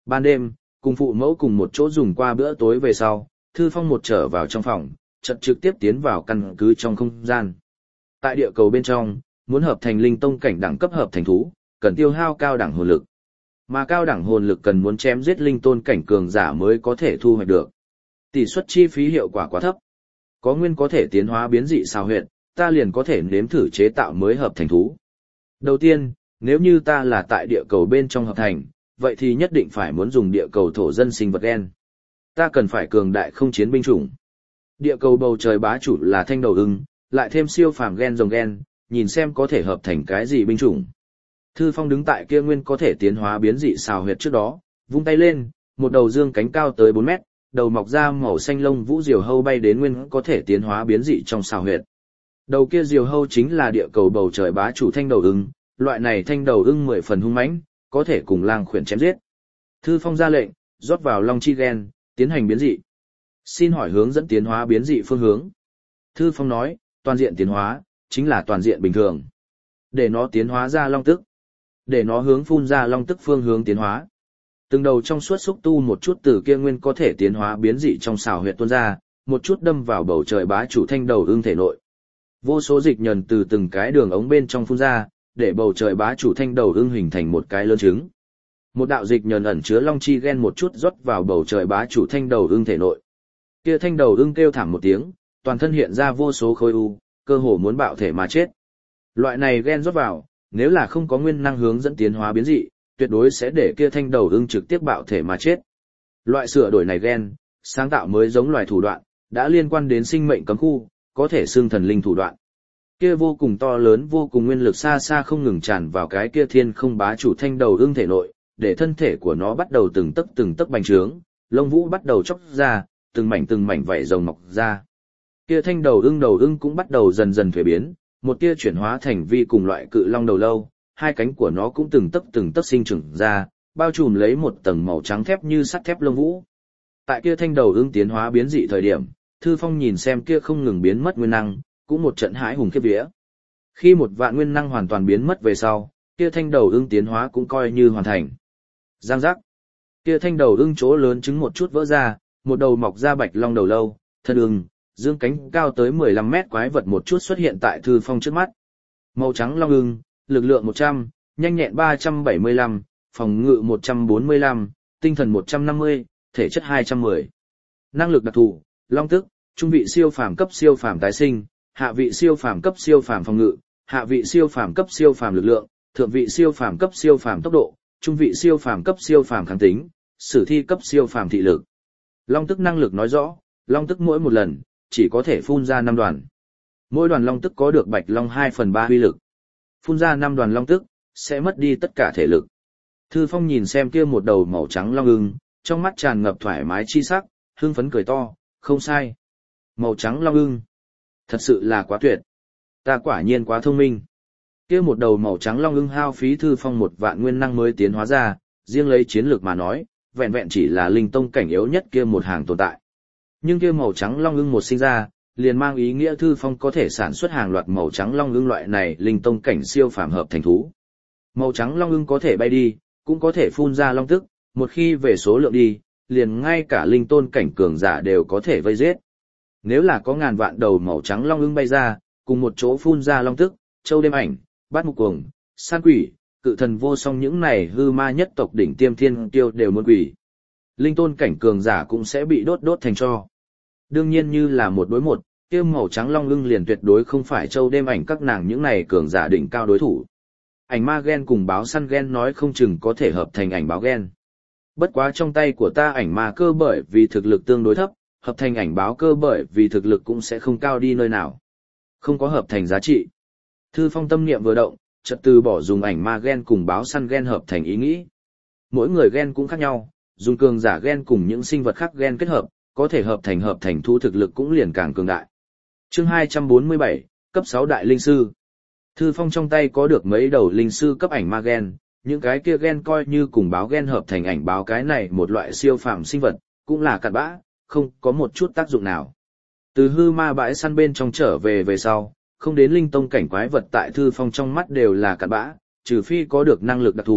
Ban đêm, cùng phụ mẫu cùng một chỗ dùng qua bữa tối về sau, Thư Phong một trở vào trong phòng, chợt trực tiếp tiến vào căn cứ trong không gian. Tại địa cầu bên trong, muốn hợp thành linh tông cảnh đẳng cấp hợp thành thú, cần tiêu hao cao đẳng hồn lực. Mà cao đẳng hồn lực cần muốn chém giết linh tôn cảnh cường giả mới có thể thu hoạch được. Tỷ suất chi phí hiệu quả quá thấp. Có nguyên có thể tiến hóa biến dị sao huyệt, ta liền có thể nếm thử chế tạo mới hợp thành thú. Đầu tiên, nếu như ta là tại địa cầu bên trong hợp thành, vậy thì nhất định phải muốn dùng địa cầu thổ dân sinh vật gen. Ta cần phải cường đại không chiến binh chủng. Địa cầu bầu trời bá chủ là thanh đầu ưng, lại thêm siêu phàm gen rồng gen, nhìn xem có thể hợp thành cái gì binh chủng. Thư Phong đứng tại kia nguyên có thể tiến hóa biến dị xào huyệt trước đó, vung tay lên, một đầu dương cánh cao tới 4 mét, đầu mọc ra màu xanh lông vũ diều hâu bay đến nguyên có thể tiến hóa biến dị trong xào huyệt. Đầu kia diều hâu chính là địa cầu bầu trời bá chủ thanh đầu ưng, loại này thanh đầu ưng 10 phần hung mãnh, có thể cùng lang khuyển chém giết. Thư Phong ra lệnh, rót vào long chi gen, tiến hành biến dị. Xin hỏi hướng dẫn tiến hóa biến dị phương hướng. Thư Phong nói, toàn diện tiến hóa, chính là toàn diện bình thường. Để nó tiến hóa ra long tức. Để nó hướng phun ra long tức phương hướng tiến hóa. Từng đầu trong suốt xúc tu một chút từ kia nguyên có thể tiến hóa biến dị trong xào huyệt tuôn ra, một chút đâm vào bầu trời bá chủ thanh đầu ưng thể nội. Vô số dịch nhờn từ từng cái đường ống bên trong phun ra, để bầu trời bá chủ thanh đầu ưng hình thành một cái lớn trứng. Một đạo dịch nhờn ẩn chứa long chi gen một chút rót vào bầu trời bá chủ thanh đầu ưng thể nội. Kia thanh đầu ưng kêu thảm một tiếng, toàn thân hiện ra vô số khối u, cơ hồ muốn bạo thể mà chết. Loại này gen rót vào, nếu là không có nguyên năng hướng dẫn tiến hóa biến dị, tuyệt đối sẽ để kia thanh đầu ưng trực tiếp bạo thể mà chết. Loại sửa đổi này gen, sáng tạo mới giống loài thủ đoạn, đã liên quan đến sinh mệnh cấm khu, có thể xưng thần linh thủ đoạn. Kia vô cùng to lớn vô cùng nguyên lực xa xa không ngừng tràn vào cái kia thiên không bá chủ thanh đầu ưng thể nội, để thân thể của nó bắt đầu từng tấc bành trướng, lông vũ bắt đầu chóc ra, từng mảnh vảy rồng mọc ra. Kia thanh đầu ưng cũng bắt đầu dần dần thuế biến, một tia chuyển hóa thành vi cùng loại cự long đầu lâu, hai cánh của nó cũng từng tấc sinh trưởng ra, bao trùm lấy một tầng màu trắng thép như sắt thép lông vũ. Tại kia thanh đầu ưng tiến hóa biến dị thời điểm, Thư Phong nhìn xem kia không ngừng biến mất nguyên năng, cũng một trận hãi hùng khiếp vía. Khi một vạn nguyên năng hoàn toàn biến mất về sau, kia thanh đầu ưng tiến hóa cũng coi như hoàn thành. Giang giác. Kia thanh đầu ưng chỗ lớn trứng một chút vỡ ra, một đầu mọc ra bạch long đầu lâu, thân ưng, dương cánh cao tới 15 mét quái vật một chút xuất hiện tại Thư Phong trước mắt. Màu trắng long ưng, lực lượng 100, nhanh nhẹn 375, phòng ngự 145, tinh thần 150, thể chất 210. Năng lực đặc thù, long tức, trung vị siêu phàm cấp siêu phàm tái sinh, hạ vị siêu phàm cấp siêu phàm phòng ngự, hạ vị siêu phàm cấp siêu phàm lực lượng, thượng vị siêu phàm cấp siêu phàm tốc độ, trung vị siêu phàm cấp siêu phàm kháng tính, sử thi cấp siêu phàm thị lực. Long tức năng lực nói rõ, long tức mỗi một lần chỉ có thể phun ra 5 đoàn. Mỗi đoàn long tức có được bạch long 2/3 uy lực. Phun ra 5 đoàn long tức sẽ mất đi tất cả thể lực. Thư Phong nhìn xem kia một đầu màu trắng long ưng, trong mắt tràn ngập thoải mái chi sắc, hưng phấn cười to, không sai. Màu trắng long ưng, thật sự là quá tuyệt. Ta quả nhiên quá thông minh. Kia một đầu màu trắng long ưng hao phí Thư Phong 1 vạn nguyên năng mới tiến hóa ra, riêng lấy chiến lược mà nói, vẹn vẹn chỉ là linh tông cảnh yếu nhất kia một hàng tồn tại. Nhưng kia màu trắng long ưng một sinh ra, liền mang ý nghĩa Thư Phong có thể sản xuất hàng loạt màu trắng long ưng loại này linh tông cảnh siêu phàm hợp thành thú. Màu trắng long ưng có thể bay đi, cũng có thể phun ra long tức, một khi về số lượng đi, liền ngay cả linh tôn cảnh cường giả đều có thể vây giết. Nếu là có ngàn vạn đầu màu trắng long ưng bay ra, cùng một chỗ phun ra long tức, châu đêm ảnh, bát mục cuồng, san quỷ, cự thần vô song những này hư ma nhất tộc đỉnh tiêm thiên tiêu đều muốn quỷ. Linh tôn cảnh cường giả cũng sẽ bị đốt thành tro. Đương nhiên như là một đối một, kia màu trắng long ưng liền tuyệt đối không phải châu đêm ảnh các nàng những này cường giả đỉnh cao đối thủ. Ảnh ma gen cùng báo săn gen nói không chừng có thể hợp thành ảnh báo gen. Bất quá trong tay của ta ảnh ma cơ bởi vì thực lực tương đối thấp, hợp thành ảnh báo cơ bởi vì thực lực cũng sẽ không cao đi nơi nào. Không có hợp thành giá trị. Thư Phong tâm niệm vừa động, chợt từ bỏ dùng ảnh ma gen cùng báo săn gen hợp thành ý nghĩ. Mỗi người gen cũng khác nhau, dùng cường giả gen cùng những sinh vật khác gen kết hợp, có thể hợp thành thu thực lực cũng liền càng cường đại. Chương 247, cấp 6 đại linh sư. Thư Phong trong tay có được mấy đầu linh sư cấp ảnh ma gen, những cái kia gen coi như cùng báo gen hợp thành ảnh báo cái này một loại siêu phàm sinh vật, cũng là cặn bã, không có một chút tác dụng nào. Từ hư ma bãi săn bên trong trở về sau, không đến linh tông cảnh quái vật tại Thư Phong trong mắt đều là cặn bã, trừ phi có được năng lực đặc thù,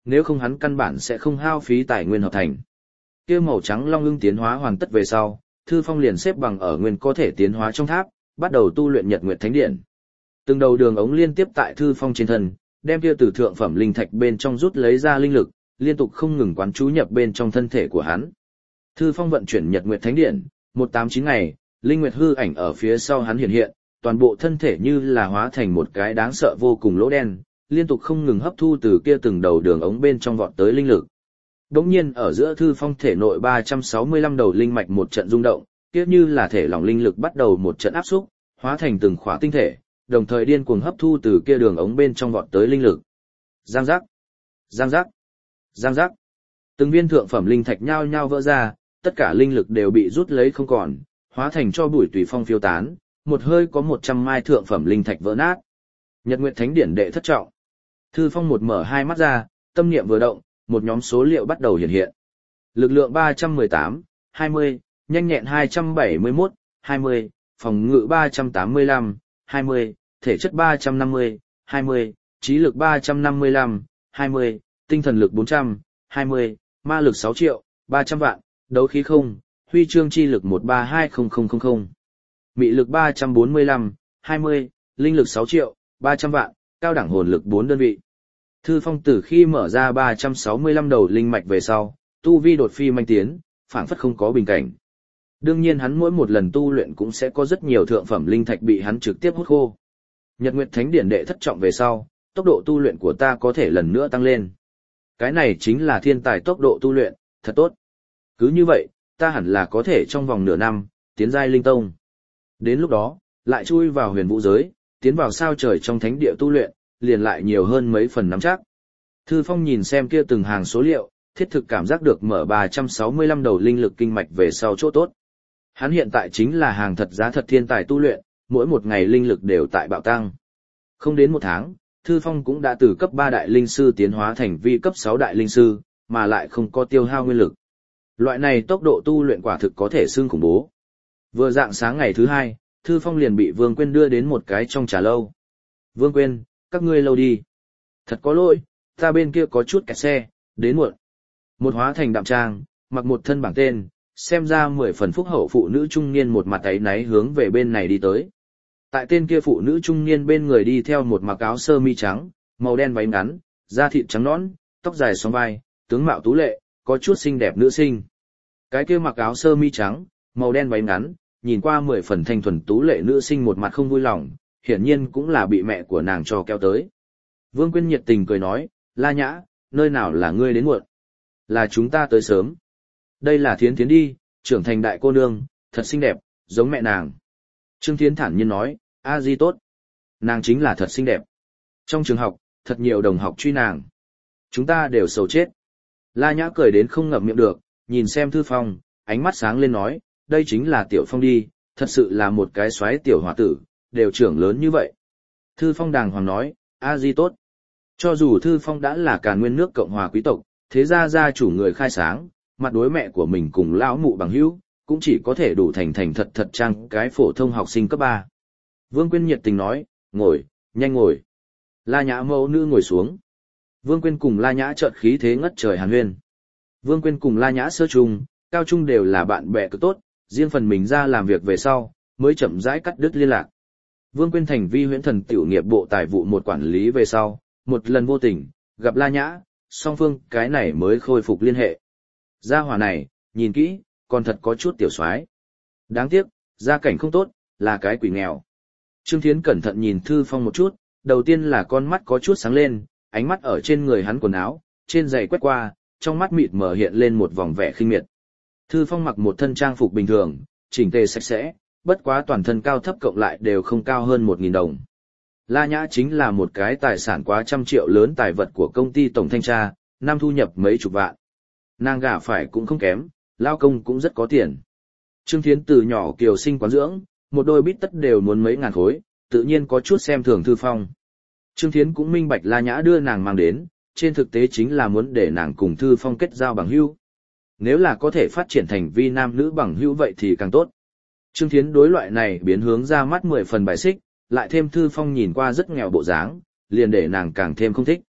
nếu không hắn căn bản sẽ không hao phí tài nguyên hợp thành. Kia màu trắng long ưng tiến hóa hoàn tất về sau, Thư Phong liền xếp bằng ở nguyên có thể tiến hóa trong tháp, bắt đầu tu luyện Nhật Nguyệt Thánh Điện. Từng đầu đường ống liên tiếp tại Thư Phong trên thân, đem kia từ thượng phẩm linh thạch bên trong rút lấy ra linh lực, liên tục không ngừng quán chú nhập bên trong thân thể của hắn. Thư Phong vận chuyển Nhật Nguyệt Thánh Điện, 189 ngày, linh nguyệt hư ảnh ở phía sau hắn hiện hiện, toàn bộ thân thể như là hóa thành một cái đáng sợ vô cùng lỗ đen, liên tục không ngừng hấp thu từ kia từng đầu đường ống bên trong vọt tới linh lực. Đống nhiên ở giữa Thư Phong thể nội 365 đầu linh mạch một trận rung động, kia như là thể lỏng linh lực bắt đầu một trận áp xúc, hóa thành từng khỏa tinh thể, đồng thời điên cuồng hấp thu từ kia đường ống bên trong vọt tới linh lực. Giang giác, giang giác, giang giác. Từng viên thượng phẩm linh thạch nhao nhao vỡ ra, tất cả linh lực đều bị rút lấy không còn, hóa thành cho bụi tùy phong phiêu tán, một hơi có 100 mai thượng phẩm linh thạch vỡ nát. Nhật Nguyệt Thánh Điển đệ thất trọng. Thư Phong một mở hai mắt ra, tâm niệm vừa động, một nhóm số liệu bắt đầu hiện hiện. Lực lượng 318, 20, nhanh nhẹn 271, 20, phòng ngự 385, 20, thể chất 350, 20, trí lực 355, 20, tinh thần lực 400, 20, ma lực 6 triệu, 300 vạn, đấu khí không, huy chương chi lực 1320000. Mị lực 345, 20, linh lực 6 triệu, 300 vạn, cao đẳng hồn lực 4 đơn vị. Thư Phong từ khi mở ra 365 đầu linh mạch về sau, tu vi đột phi manh tiến, phảng phất không có bình cảnh. Đương nhiên hắn mỗi một lần tu luyện cũng sẽ có rất nhiều thượng phẩm linh thạch bị hắn trực tiếp hút khô. Nhật Nguyệt Thánh Điển đệ thất trọng về sau, tốc độ tu luyện của ta có thể lần nữa tăng lên. Cái này chính là thiên tài tốc độ tu luyện, thật tốt. Cứ như vậy, ta hẳn là có thể trong vòng nửa năm, tiến giai linh tông. Đến lúc đó, lại chui vào huyền vũ giới, tiến vào sao trời trong thánh địa tu luyện, liền lại nhiều hơn mấy phần nắm chắc. Thư Phong nhìn xem kia từng hàng số liệu, thiết thực cảm giác được mở 365 đầu linh lực kinh mạch về sau chỗ tốt. Hắn hiện tại chính là hàng thật giá thật thiên tài tu luyện, mỗi một ngày linh lực đều tại bạo tăng. Không đến một tháng, Thư Phong cũng đã từ cấp 3 đại linh sư tiến hóa thành vi cấp 6 đại linh sư, mà lại không có tiêu hao nguyên lực. Loại này tốc độ tu luyện quả thực có thể xưng khủng bố. Vừa dạng sáng ngày thứ hai, Thư Phong liền bị Vương Quyên đưa đến một cái trong trà lâu. Vương Quyên, các ngươi lâu đi. Thật có lỗi, ta bên kia có chút kẹt xe, đến muộn. Một hóa thành đạm trang, mặc một thân bảng tên, xem ra 10 phần phúc hậu phụ nữ trung niên một mặt áy náy hướng về bên này đi tới. Tại tên kia phụ nữ trung niên bên người đi theo một mặc áo sơ mi trắng, màu đen váy ngắn, da thịt trắng nõn, tóc dài xõa vai, tướng mạo tú lệ, có chút xinh đẹp nữ sinh. Cái kia mặc áo sơ mi trắng, màu đen váy ngắn, nhìn qua 10 phần thanh thuần tú lệ nữ sinh một mặt không vui lòng, hiển nhiên cũng là bị mẹ của nàng cho kéo tới. Vương Quyên nhiệt tình cười nói, La Nhã, nơi nào là ngươi đến muộn? Là chúng ta tới sớm. Đây là Thiến Thiến đi, trưởng thành đại cô nương, thật xinh đẹp, giống mẹ nàng. Trương Thiến thản nhiên nói, a di tốt. Nàng chính là thật xinh đẹp. Trong trường học, thật nhiều đồng học truy nàng. Chúng ta đều sầu chết. La Nhã cười đến không ngậm miệng được, nhìn xem Thư Phong, ánh mắt sáng lên nói, đây chính là Tiểu Phong đi, thật sự là một cái xoáy tiểu hòa tử, đều trưởng lớn như vậy. Thư Phong đàng hoàng nói, a di tốt. Cho dù Thư Phong đã là Càn Nguyên nước Cộng hòa quý tộc, thế gia gia chủ người khai sáng, mặt đối mẹ của mình cùng lão mụ bằng hữu, cũng chỉ có thể đủ thành thành thật thật trang cái phổ thông học sinh cấp 3. Vương Quyên nhiệt tình nói, ngồi, nhanh ngồi. La Nhã mẫu nữ ngồi xuống. Vương Quyên cùng La Nhã chợt khí thế ngất trời hàn huyên. Vương Quyên cùng La Nhã sơ trung, cao trung đều là bạn bè cực tốt, riêng phần mình ra làm việc về sau, mới chậm rãi cắt đứt liên lạc. Vương Quyên thành vi huyễn thần tiểu nghiệp bộ tài vụ một quản lý về sau, một lần vô tình, gặp La Nhã, song phương cái này mới khôi phục liên hệ. Gia hỏa này, nhìn kỹ, còn thật có chút tiểu soái. Đáng tiếc, gia cảnh không tốt, là cái quỷ nghèo. Trương Thiến cẩn thận nhìn Thư Phong một chút, đầu tiên là con mắt có chút sáng lên, ánh mắt ở trên người hắn quần áo, trên giày quét qua, trong mắt mịt mờ hiện lên một vòng vẻ khinh miệt. Thư Phong mặc một thân trang phục bình thường, chỉnh tề sạch sẽ, bất quá toàn thân cao thấp cộng lại đều không cao hơn 1.000 đồng. La Nhã chính là một cái tài sản quá trăm triệu lớn tài vật của công ty tổng thanh tra, năm thu nhập mấy chục vạn. Nàng gả phải cũng không kém, lao công cũng rất có tiền. Trương Thiến từ nhỏ kiều sinh quán dưỡng, một đôi bít tất đều muốn mấy ngàn khối, tự nhiên có chút xem thường Thư Phong. Trương Thiến cũng minh bạch La Nhã đưa nàng mang đến, trên thực tế chính là muốn để nàng cùng Thư Phong kết giao bằng hữu. Nếu là có thể phát triển thành vi nam nữ bằng hữu vậy thì càng tốt. Trương Thiến đối loại này biến hướng ra mắt 10 phần bài xích, lại thêm Thư Phong nhìn qua rất nghèo bộ dáng, liền để nàng càng thêm không thích.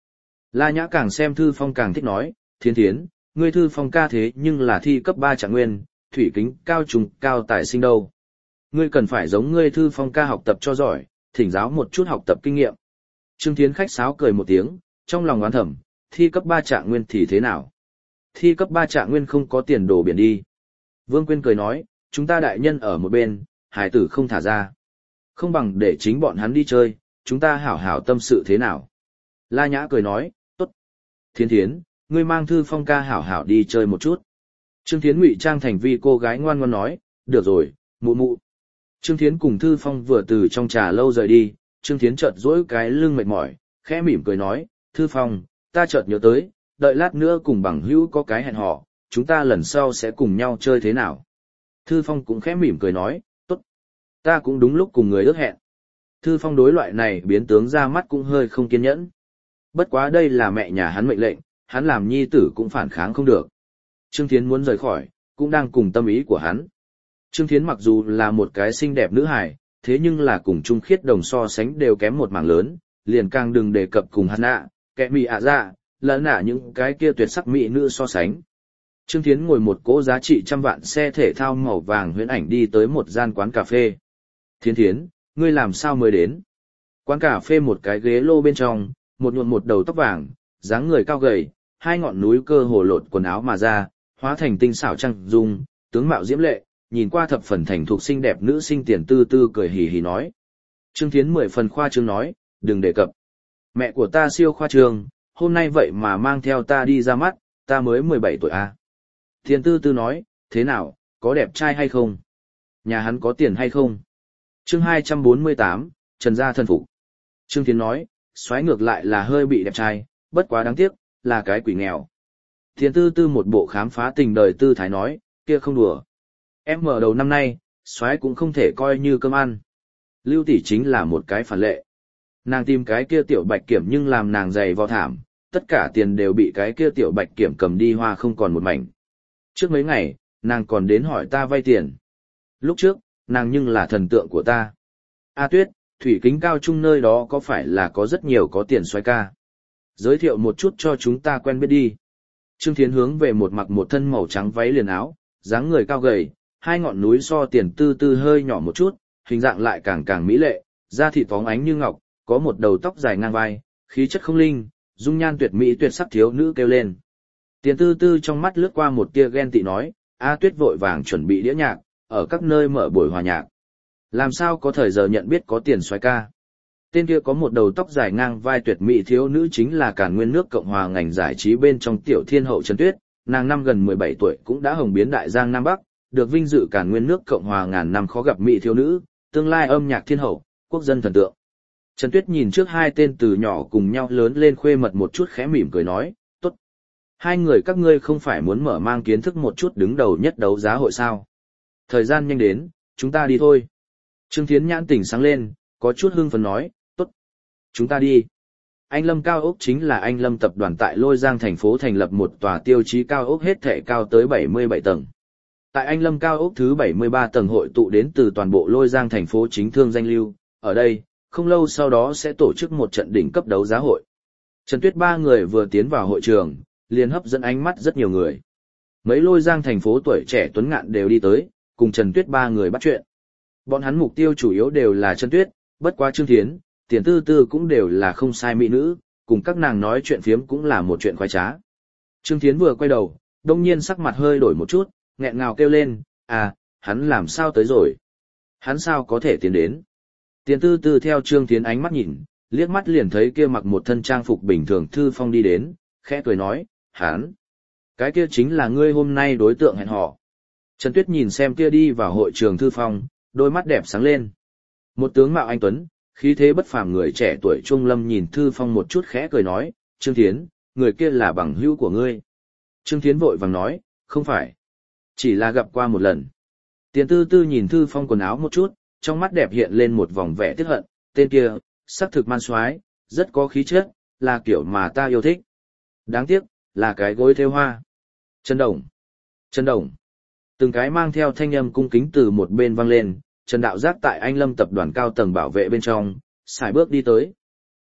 La Nhã càng xem Thư Phong càng thích nói, Thiên Thiến, ngươi Thư Phong ca thế nhưng là thi cấp 3 trạng nguyên, thủy kính cao trùng cao tài sinh đâu. Ngươi cần phải giống ngươi Thư Phong ca học tập cho giỏi, thỉnh giáo một chút học tập kinh nghiệm. Trương Thiến khách sáo cười một tiếng, trong lòng oán thầm, thi cấp 3 trạng nguyên thì thế nào? Thi cấp 3 trạng nguyên không có tiền đồ biển đi. Vương Quyên cười nói, chúng ta đại nhân ở một bên, hải tử không thả ra. Không bằng để chính bọn hắn đi chơi, chúng ta hảo hảo tâm sự thế nào. La Nhã cười nói, tốt. Thiên Thiến, ngươi mang Thư Phong ca hảo hảo đi chơi một chút. Trương Thiến ngụy trang thành vi cô gái ngoan ngoãn nói, được rồi, mụ mụ. Trương Thiến cùng Thư Phong vừa từ trong trà lâu rời đi, Trương Thiến chợt duỗi cái lưng mệt mỏi, khẽ mỉm cười nói, Thư Phong, ta chợt nhớ tới, đợi lát nữa cùng bằng hữu có cái hẹn hò, chúng ta lần sau sẽ cùng nhau chơi thế nào. Thư Phong cũng khẽ mỉm cười nói, tốt, ta cũng đúng lúc cùng người ước hẹn. Thư Phong đối loại này biến tướng ra mắt cũng hơi không kiên nhẫn. Bất quá đây là mẹ nhà hắn mệnh lệnh, hắn làm nhi tử cũng phản kháng không được. Trương Thiến muốn rời khỏi, cũng đang cùng tâm ý của hắn. Trương Thiến mặc dù là một cái xinh đẹp nữ hài, thế nhưng là cùng Trung Khiết Đồng so sánh đều kém một mảng lớn, liền càng đừng đề cập cùng hắn nạ, kẻ mị ạ dạ, lẫn nạ những cái kia tuyệt sắc mỹ nữ so sánh. Trương Thiến ngồi một cỗ giá trị trăm vạn xe thể thao màu vàng huyễn ảnh đi tới một gian quán cà phê. Thiến Thiến, ngươi làm sao mới đến? Quán cà phê một cái ghế lô bên trong, một nhuộm một đầu tóc vàng, dáng người cao gầy, hai ngọn núi cơ hồ lột quần áo mà ra, hóa thành tinh xảo trăng dung, tướng mạo diễm lệ, nhìn qua thập phần thành thục xinh đẹp nữ sinh Tiền Tư Tư cười hì hì nói. Trương Thiến 10 phần khoa trương nói, đừng đề cập. Mẹ của ta siêu khoa trương, hôm nay vậy mà mang theo ta đi ra mắt, ta mới 17 tuổi à. Tiền Tư Tư nói, thế nào, có đẹp trai hay không? Nhà hắn có tiền hay không? Chương 248, Trần Gia thân phục. Trương Thiến nói, xoáy ngược lại là hơi bị đẹp trai, bất quá đáng tiếc, là cái quỷ nghèo. Tiền Tư Tư một bộ khám phá tình đời tư thái nói, kia không đùa. Em mở đầu năm nay, xoáy cũng không thể coi như cơm ăn. Lưu tỷ chính là một cái phản lệ. Nàng tìm cái kia tiểu bạch kiểm nhưng làm nàng dày vò thảm, tất cả tiền đều bị cái kia tiểu bạch kiểm cầm đi hoa không còn một mảnh. Trước mấy ngày, nàng còn đến hỏi ta vay tiền. Lúc trước, nàng nhưng là thần tượng của ta. A Tuyết, thủy kính cao trung nơi đó có phải là có rất nhiều có tiền xoay ca? Giới thiệu một chút cho chúng ta quen biết đi. Trương Thiến hướng về một mặc một thân màu trắng váy liền áo, dáng người cao gầy, hai ngọn núi so Tiền Tư Tư hơi nhỏ một chút, hình dạng lại càng càng mỹ lệ, da thịt phóng ánh như ngọc, có một đầu tóc dài ngang vai, khí chất không linh, dung nhan tuyệt mỹ tuyệt sắc thiếu nữ kêu lên. Tiền Tư Tư trong mắt lướt qua một tia ghen tị nói, A Tuyết vội vàng chuẩn bị đĩa nhạc, ở các nơi mở buổi hòa nhạc. Làm sao có thời giờ nhận biết có tiền xoay ca. Tên kia có một đầu tóc dài ngang vai tuyệt mỹ thiếu nữ chính là Càn Nguyên nước Cộng hòa ngành giải trí bên trong tiểu thiên hậu Trần Tuyết, nàng năm gần 17 tuổi cũng đã hồng biến đại giang Nam Bắc, được vinh dự Càn Nguyên nước Cộng hòa ngàn năm khó gặp mỹ thiếu nữ, tương lai âm nhạc thiên hậu, quốc dân thần tượng. Trần Tuyết nhìn trước hai tên từ nhỏ cùng nhau lớn lên khuê mật một chút khẽ mỉm cười nói, tốt. Hai người các ngươi không phải muốn mở mang kiến thức một chút đứng đầu nhất đấu giá hội sao. Thời gian nhanh đến, chúng ta đi thôi. Trương Thiến nhãn tỉnh sáng lên, có chút hưng phấn nói, tốt. Chúng ta đi. Anh Lâm Cao ốc chính là Anh Lâm tập đoàn tại Lôi Giang thành phố thành lập một tòa tiêu chí cao ốc hết thảy cao tới 77 tầng. Tại Anh Lâm Cao ốc thứ 73 tầng hội tụ đến từ toàn bộ Lôi Giang thành phố chính thương danh lưu, ở đây, không lâu sau đó sẽ tổ chức một trận đỉnh cấp đấu giá hội. Trần Tuyết ba người vừa tiến vào hội trường, liền hấp dẫn ánh mắt rất nhiều người. Mấy Lôi Giang thành phố tuổi trẻ tuấn ngạn đều đi tới, cùng Trần Tuyết ba người bắt chuyện. Bọn hắn mục tiêu chủ yếu đều là Trần Tuyết, bất quá Trương Thiến, Tiền Tư Tư cũng đều là không sai mỹ nữ, cùng các nàng nói chuyện phiếm cũng là một chuyện khoái trá. Trương Thiến vừa quay đầu, đông nhiên sắc mặt hơi đổi một chút, nghẹn ngào kêu lên, à, hắn làm sao tới rồi? Hắn sao có thể tiến đến? Tiền Tư Tư theo Trương Thiến ánh mắt nhìn, liếc mắt liền thấy kia mặc một thân trang phục bình thường Thư Phong đi đến, khẽ cười nói, hắn, cái kia chính là ngươi hôm nay đối tượng hẹn hò. Trần Tuyết nhìn xem kia đi vào hội trường Thư Phong, đôi mắt đẹp sáng lên. Một tướng mạo anh tuấn, khí thế bất phàm người trẻ tuổi Trung Lâm nhìn Thư Phong một chút khẽ cười nói, Trương Thiến, người kia là bằng hữu của ngươi. Trương Thiến vội vàng nói, không phải, chỉ là gặp qua một lần. Tiền Tư Tư nhìn Thư Phong quần áo một chút, trong mắt đẹp hiện lên một vòng vẻ tiếc hận, tên kia, sắc thực man soái, rất có khí chất, là kiểu mà ta yêu thích. Đáng tiếc, là cái gối thêu hoa. Trần Đồng, Trần Đồng. Từng cái mang theo thanh âm cung kính từ một bên vang lên, Trần Đạo Giác tại Anh Lâm tập đoàn cao tầng bảo vệ bên trong, xài bước đi tới.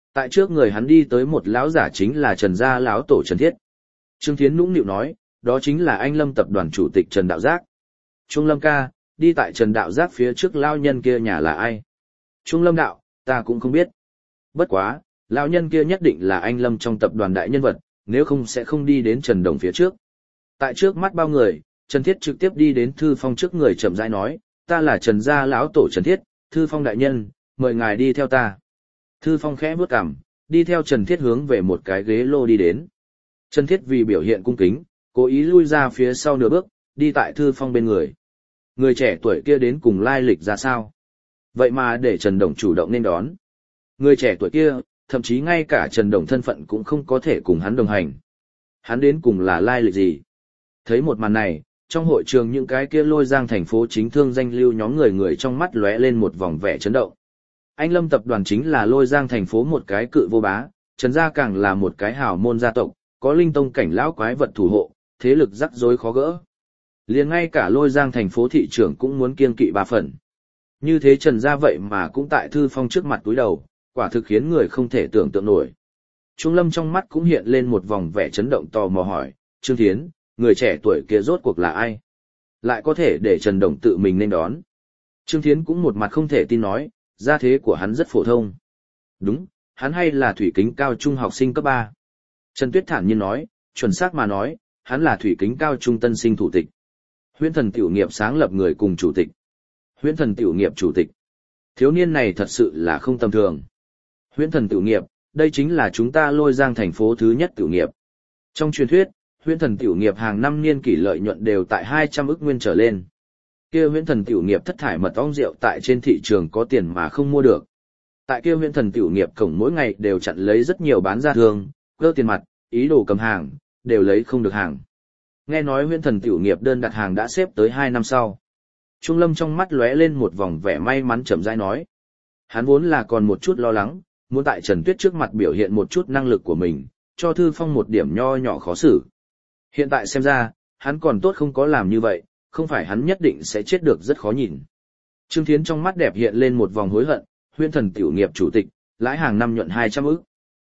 Tại trước người hắn đi tới một lão giả chính là Trần gia lão tổ Trần Thiết. Trương Thiến nũng nịu nói, đó chính là anh Lâm tập đoàn chủ tịch Trần Đạo Giác. Trung Lâm ca, đi tại Trần Đạo Giác phía trước lão nhân kia nhà là ai? Trung Lâm đạo, ta cũng không biết. Bất quá, lão nhân kia nhất định là anh Lâm trong tập đoàn đại nhân vật, nếu không sẽ không đi đến Trần Đồng phía trước. Tại trước mắt bao người, Trần Thiết trực tiếp đi đến Thư Phong trước người chậm rãi nói, ta là Trần gia lão tổ Trần Thiết, Thư Phong đại nhân, mời ngài đi theo ta. Thư Phong khẽ bước cằm, đi theo Trần Thiết hướng về một cái ghế lô đi đến. Trần Thiết vì biểu hiện cung kính, cố ý lui ra phía sau nửa bước, đi tại Thư Phong bên người. Người trẻ tuổi kia đến cùng lai lịch ra sao? Vậy mà để Trần Đồng chủ động nên đón. Người trẻ tuổi kia, thậm chí ngay cả Trần Đồng thân phận cũng không có thể cùng hắn đồng hành. Hắn đến cùng là lai lịch gì? Thấy một màn này, trong hội trường những cái kia Lôi Giang thành phố chính thương danh lưu nhóm người trong mắt lóe lên một vòng vẻ chấn động. Anh Lâm tập đoàn chính là Lôi Giang thành phố một cái cự vô bá, Trần gia càng là một cái hào môn gia tộc, có linh tông cảnh lão quái vật thủ hộ, thế lực rắc rối khó gỡ. Liền ngay cả Lôi Giang thành phố thị trưởng cũng muốn kiêng kỵ ba phần. Như thế Trần gia vậy mà cũng tại Thư Phong trước mặt túi đầu, quả thực khiến người không thể tưởng tượng nổi. Trung Lâm trong mắt cũng hiện lên một vòng vẻ chấn động tò mò hỏi, Trương Thiến, người trẻ tuổi kia rốt cuộc là ai? Lại có thể để Trần Đồng tự mình nên đón. Trương Thiến cũng một mặt không thể tin nói, gia thế của hắn rất phổ thông. Đúng, hắn hay là thủy kính cao trung học sinh cấp 3. Trần Tuyết thản nhiên nói, chuẩn xác mà nói, hắn là thủy kính cao trung tân sinh thủ tịch. Huyễn Thần Tiểu Nghiệp sáng lập người cùng chủ tịch. Huyễn Thần Tiểu Nghiệp chủ tịch. Thiếu niên này thật sự là không tầm thường. Huyễn Thần Tiểu Nghiệp, đây chính là chúng ta Lôi Giang thành phố thứ nhất tiểu nghiệp. Trong truyền thuyết, Huyễn Thần Tiểu Nghiệp hàng năm niên kỷ lợi nhuận đều tại 200 ức nguyên trở lên. Kia Huyễn Thần Tiểu Nghiệp thất thải mật ong rượu tại trên thị trường có tiền mà không mua được. Tại kia Huyễn Thần Tiểu Nghiệp cổng mỗi ngày đều chặn lấy rất nhiều bán ra thương, cơ tiền mặt, ý đồ cầm hàng, đều lấy không được hàng. Nghe nói Huyễn Thần Tiểu Nghiệp đơn đặt hàng đã xếp tới 2 năm sau. Trung Lâm trong mắt lóe lên một vòng vẻ may mắn chậm rãi nói. Hắn vốn là còn một chút lo lắng, muốn tại Trần Tuyết trước mặt biểu hiện một chút năng lực của mình, cho Thư Phong một điểm nho nhỏ khó xử. Hiện tại xem ra, hắn còn tốt không có làm như vậy, không phải hắn nhất định sẽ chết được rất khó nhìn. Trương Thiến trong mắt đẹp hiện lên một vòng hối hận, Huyễn Thần Tiểu Nghiệp chủ tịch, lãi hàng năm nhuận 200 ức.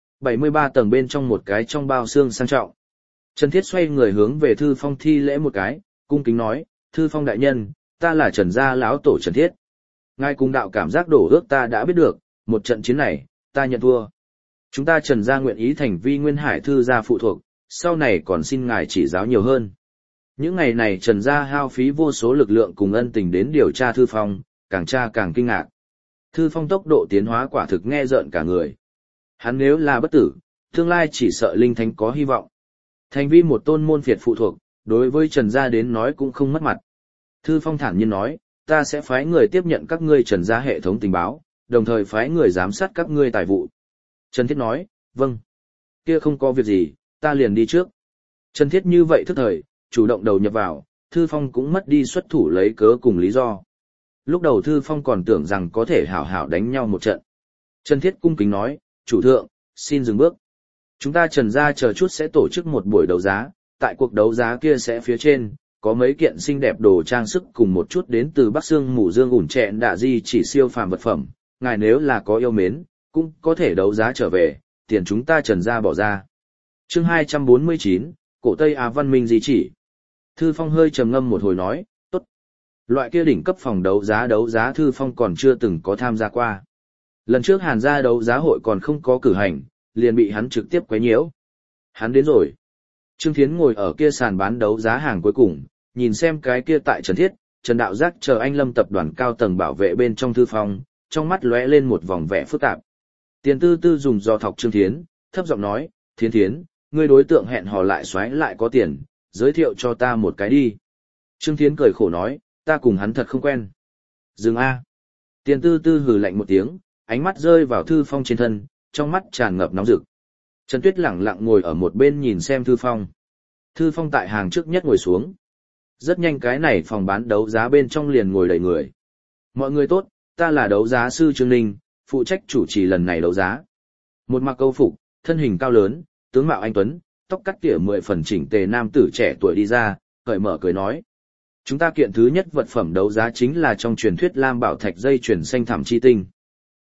73 tầng bên trong một cái trong bao xương sang trọng. Trần Thiết xoay người hướng về Thư Phong thi lễ một cái, cung kính nói, Thư Phong đại nhân, ta là Trần gia lão tổ Trần Thiết. Ngài cùng đạo cảm giác đổ ước ta đã biết được, một trận chiến này, ta nhận thua. Chúng ta Trần gia nguyện ý thành vi Nguyên Hải Thư gia phụ thuộc, sau này còn xin ngài chỉ giáo nhiều hơn. Những ngày này Trần gia hao phí vô số lực lượng cùng ân tình đến điều tra Thư Phong, càng tra càng kinh ngạc. Thư Phong tốc độ tiến hóa quả thực nghe rợn cả người. Hắn nếu là bất tử, tương lai chỉ sợ linh thánh có hy vọng. Thành vi một tôn môn phiệt phụ thuộc, đối với Trần gia đến nói cũng không mất mặt. Thư Phong thản nhiên nói, ta sẽ phái người tiếp nhận các ngươi Trần gia hệ thống tình báo, đồng thời phái người giám sát các ngươi tài vụ. Trần Thiết nói, vâng. Kia không có việc gì, ta liền đi trước. Trần Thiết như vậy thức thời, chủ động đầu nhập vào, Thư Phong cũng mất đi xuất thủ lấy cớ cùng lý do. Lúc đầu Thư Phong còn tưởng rằng có thể hảo hảo đánh nhau một trận. Trần Thiết cung kính nói, chủ thượng, xin dừng bước. Chúng ta Trần gia chờ chút sẽ tổ chức một buổi đấu giá, tại cuộc đấu giá kia sẽ phía trên, có mấy kiện xinh đẹp đồ trang sức cùng một chút đến từ Bắc Sương Mù Dương ủn trẹn đạ di chỉ siêu phàm vật phẩm, ngài nếu là có yêu mến, cũng có thể đấu giá trở về, tiền chúng ta Trần gia bỏ ra. Chương 249, Cổ Tây Á Văn Minh di chỉ. Thư Phong hơi trầm ngâm một hồi nói, tốt. Loại kia đỉnh cấp phòng đấu giá Thư Phong còn chưa từng có tham gia qua. Lần trước Hàn gia đấu giá hội còn không có cử hành, liền bị hắn trực tiếp quấy nhiễu. Hắn đến rồi. Trương Thiến ngồi ở kia sàn bán đấu giá hàng cuối cùng, nhìn xem cái kia tại Trần Thiết, Trần Đạo Giác chờ anh Lâm tập đoàn cao tầng bảo vệ bên trong Thư Phong, trong mắt lóe lên một vòng vẻ phức tạp. Tiền Tư Tư dùng dò thọc Trương Thiến, thấp giọng nói, Thiến, ngươi đối tượng hẹn hò lại xoáy lại có tiền, giới thiệu cho ta một cái đi. Trương Thiến cười khổ nói, ta cùng hắn thật không quen. Dừng a. Tiền Tư Tư hừ lạnh một tiếng, ánh mắt rơi vào Thư Phong trên thân, trong mắt tràn ngập nóng rực. Trần Tuyết lẳng lặng ngồi ở một bên nhìn xem Thư Phong. Thư Phong tại hàng trước nhất ngồi xuống. Rất nhanh cái này phòng bán đấu giá bên trong liền ngồi đầy người. Mọi người tốt, ta là đấu giá sư Trương Ninh, phụ trách chủ trì lần này đấu giá. Một mặc câu phục, thân hình cao lớn, tướng mạo anh tuấn, tóc cắt tỉa 10 phần chỉnh tề nam tử trẻ tuổi đi ra, cởi mở cười nói. Chúng ta kiện thứ nhất vật phẩm đấu giá chính là trong truyền thuyết Lam Bảo Thạch dây chuyền xanh thẳm chi tinh.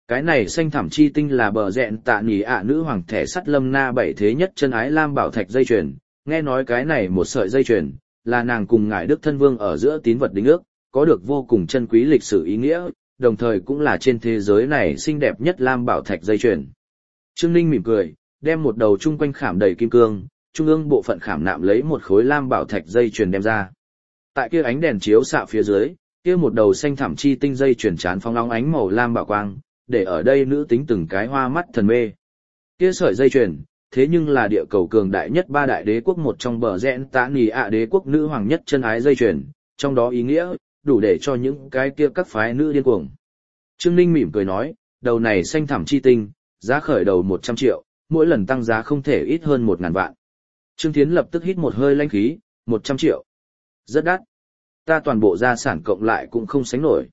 Cái này xanh thẳm chi tinh là bờ rẹn tạ nỉ ạ nữ hoàng thẻ sắt lâm na bảy thế nhất chân ái lam bảo thạch dây chuyền, nghe nói cái này một sợi dây chuyền, là nàng cùng ngài Đức Thân Vương ở giữa tín vật đính ước, có được vô cùng chân quý lịch sử ý nghĩa, đồng thời cũng là trên thế giới này xinh đẹp nhất lam bảo thạch dây chuyền. Trương Ninh mỉm cười, đem một đầu chung quanh khảm đầy kim cương, trung ương bộ phận khảm nạm lấy một khối lam bảo thạch dây chuyền đem ra. Tại kia ánh đèn chiếu xạ phía dưới, kia một đầu xanh thẳm chi tinh dây chuyền chán phóng óng ánh màu lam bảo quang, để ở đây nữ tính từng cái hoa mắt thần mê. Kia sợi dây chuyền, thế nhưng là địa cầu cường đại nhất ba đại đế quốc một trong bờ rẽn tạ nỉ ạ đế quốc nữ hoàng nhất chân ái dây chuyền, trong đó ý nghĩa đủ để cho những cái kia các phái nữ điên cuồng. Trương Ninh mỉm cười nói, đầu này xanh thẳm chi tinh, giá khởi đầu 100 triệu, mỗi lần tăng giá không thể ít hơn 1.000 vạn. Trương Thiến lập tức hít một hơi lãnh khí, 100 triệu. Rất đắt. Ta toàn bộ gia sản cộng lại cũng không sánh nổi.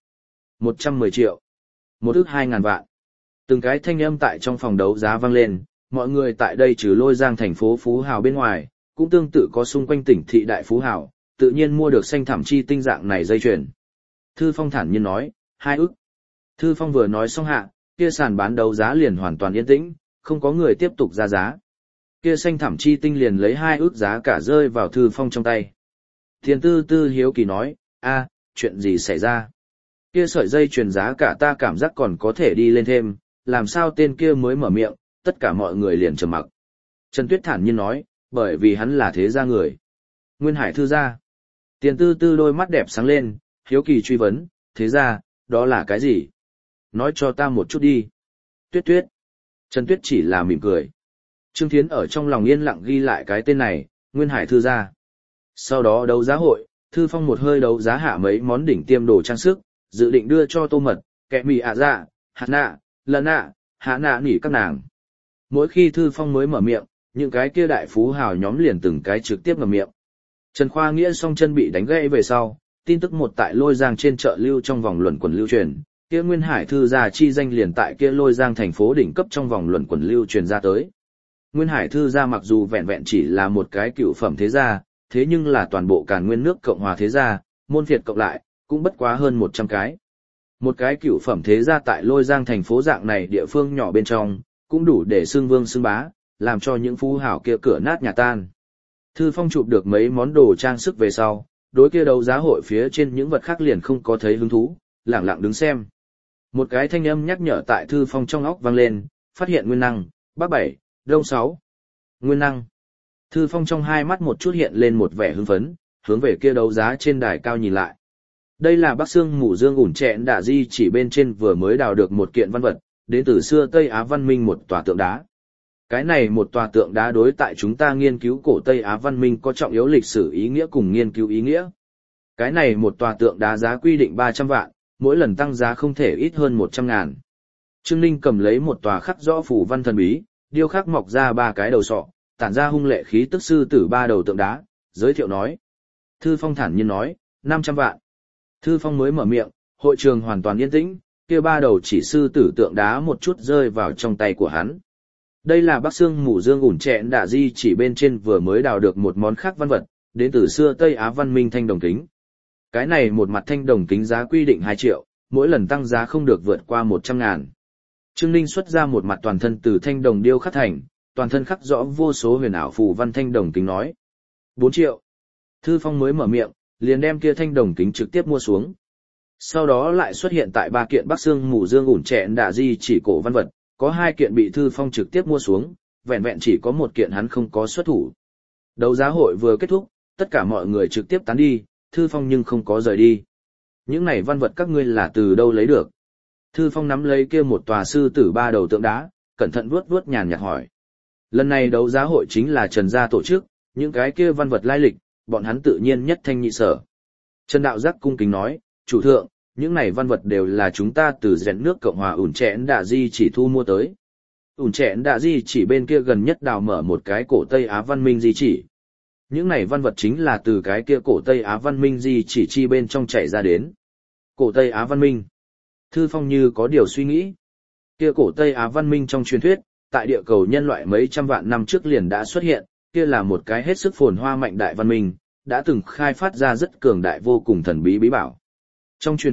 110 triệu. Một ức 2.000 vạn. Từng cái thanh âm tại trong phòng đấu giá vang lên, mọi người tại đây trừ Lôi Giang thành phố phú hào bên ngoài, cũng tương tự có xung quanh tỉnh thị đại phú hào, tự nhiên mua được xanh thẳm chi tinh dạng này dây chuyền. Thư Phong thản nhiên nói, 2 ức. Thư Phong vừa nói xong hạ, kia sàn bán đấu giá liền hoàn toàn yên tĩnh, không có người tiếp tục ra giá. Kia xanh thẳm chi tinh liền lấy 2 ức giá cả rơi vào Thư Phong trong tay. Tiền Tư Tư hiếu kỳ nói, chuyện gì xảy ra? Kia sợi dây chuyền giá cả ta cảm giác còn có thể đi lên thêm, làm sao tên kia mới mở miệng, tất cả mọi người liền trầm mặc. Trần Tuyết thản nhiên nói, bởi vì hắn là thế gia người. Nguyên Hải thư gia. Tiền Tư Tư đôi mắt đẹp sáng lên, hiếu kỳ truy vấn, thế gia, đó là cái gì? Nói cho ta một chút đi. Tuyết Tuyết. Trần Tuyết chỉ là mỉm cười. Trương Thiến ở trong lòng yên lặng ghi lại cái tên này, Nguyên Hải thư gia. Sau đó đấu giá hội, Thư Phong một hơi đấu giá hạ mấy món đỉnh tiêm đồ trang sức, dự định đưa cho Tô Mật, Kẹ Mì ạ dạ, Hạt Nạ, Lần Nạ, Hạ Nạ nỉ các nàng. Mỗi khi Thư Phong mới mở miệng, những cái kia đại phú hào nhóm liền từng cái trực tiếp mở miệng. Trần Khoa Nghĩa song chân bị đánh gãy về sau, tin tức một tại Lôi Giang trên chợ lưu trong vòng luẩn quẩn lưu truyền, kia Nguyên Hải thư gia chi danh liền tại kia Lôi Giang thành phố đỉnh cấp trong vòng luẩn quẩn lưu truyền ra tới. Nguyên Hải thư gia mặc dù vẹn vẹn chỉ là một cái cựu phẩm thế gia, thế nhưng là toàn bộ Càn Nguyên nước Cộng hòa thế gia, môn phiệt cộng lại, cũng bất quá hơn 100 cái. Một cái cựu phẩm thế gia tại Lôi Giang thành phố dạng này địa phương nhỏ bên trong, cũng đủ để xưng vương xưng bá, làm cho những phú hảo kia cửa nát nhà tan. Thư Phong chụp được mấy món đồ trang sức về sau, đối kia đấu giá hội phía trên những vật khác liền không có thấy hứng thú, lẳng lặng đứng xem. Một cái thanh âm nhắc nhở tại Thư Phong trong óc vang lên, phát hiện nguyên năng, Bắc 7, Đông 6. Nguyên năng. Thư Phong trong hai mắt một chút hiện lên một vẻ hưng phấn, hướng về kia đấu giá trên đài cao nhìn lại. Đây là Bắc Sương Mù Dương ủn trẹn đạ di chỉ bên trên vừa mới đào được một kiện văn vật, đến từ xưa Tây Á văn minh một tòa tượng đá. Cái này một tòa tượng đá đối tại chúng ta nghiên cứu cổ Tây Á văn minh có trọng yếu lịch sử ý nghĩa cùng nghiên cứu ý nghĩa. Cái này một tòa tượng đá giá quy định 300 vạn, mỗi lần tăng giá không thể ít hơn 100.000. Trương Ninh cầm lấy một tòa khắc rõ phù văn thần bí, điêu khắc mọc ra 3 cái đầu sọ, tản ra hung lệ khí tức sư tử 3 đầu tượng đá, giới thiệu nói. Thư Phong thản nhiên nói, 500 vạn. Thư Phong mới mở miệng, hội trường hoàn toàn yên tĩnh, kia 3 đầu chỉ sư tử tượng đá một chút rơi vào trong tay của hắn. Đây là Bắc Sương Mù Dương ủn trẹn đạ di chỉ bên trên vừa mới đào được một món khác văn vật, đến từ xưa Tây Á văn minh thanh đồng kính. Cái này một mặt thanh đồng kính giá quy định 2 triệu, mỗi lần tăng giá không được vượt qua 100.000. Trương Ninh xuất ra một mặt toàn thân từ thanh đồng điêu khắc thành, toàn thân khắc rõ vô số huyền ảo phù văn thanh đồng kính nói. 4 triệu. Thư Phong mới mở miệng, liền đem kia thanh đồng kính trực tiếp mua xuống. Sau đó lại xuất hiện tại 3 kiện Bắc Sương Mù Dương ủn trẹn đạ di chỉ cổ văn vật, có 2 kiện bị Thư Phong trực tiếp mua xuống, vẹn vẹn chỉ có 1 kiện hắn không có xuất thủ. Đấu giá hội vừa kết thúc, tất cả mọi người trực tiếp tán đi, Thư Phong nhưng không có rời đi. Những này văn vật các ngươi là từ đâu lấy được? Thư Phong nắm lấy kia một tòa sư tử 3 đầu tượng đá, cẩn thận vuốt vuốt nhàn nhạt hỏi. Lần này đấu giá hội chính là Trần gia tổ chức, những cái kia văn vật lai lịch, bọn hắn tự nhiên nhất thanh nhị sở. Trần Đạo Giác cung kính nói, chủ thượng, những này văn vật đều là chúng ta từ rèn nước Cộng hòa ủn trẹn đạ di chỉ thu mua tới. Ủn trẹn đạ di chỉ bên kia gần nhất đào mở một cái cổ Tây Á văn minh di chỉ. Những này văn vật chính là từ cái kia cổ Tây Á văn minh di chỉ chi bên trong chảy ra đến. Cổ Tây Á văn minh. Thư Phong như có điều suy nghĩ. Kia cổ Tây Á văn minh trong truyền thuyết, tại địa cầu nhân loại mấy trăm vạn năm trước liền đã xuất hiện, kia là một cái hết sức phồn hoa mạnh đại văn minh, đã từng khai phát ra rất cường đại vô cùng thần bí bí bảo. Trong truyền thuyết,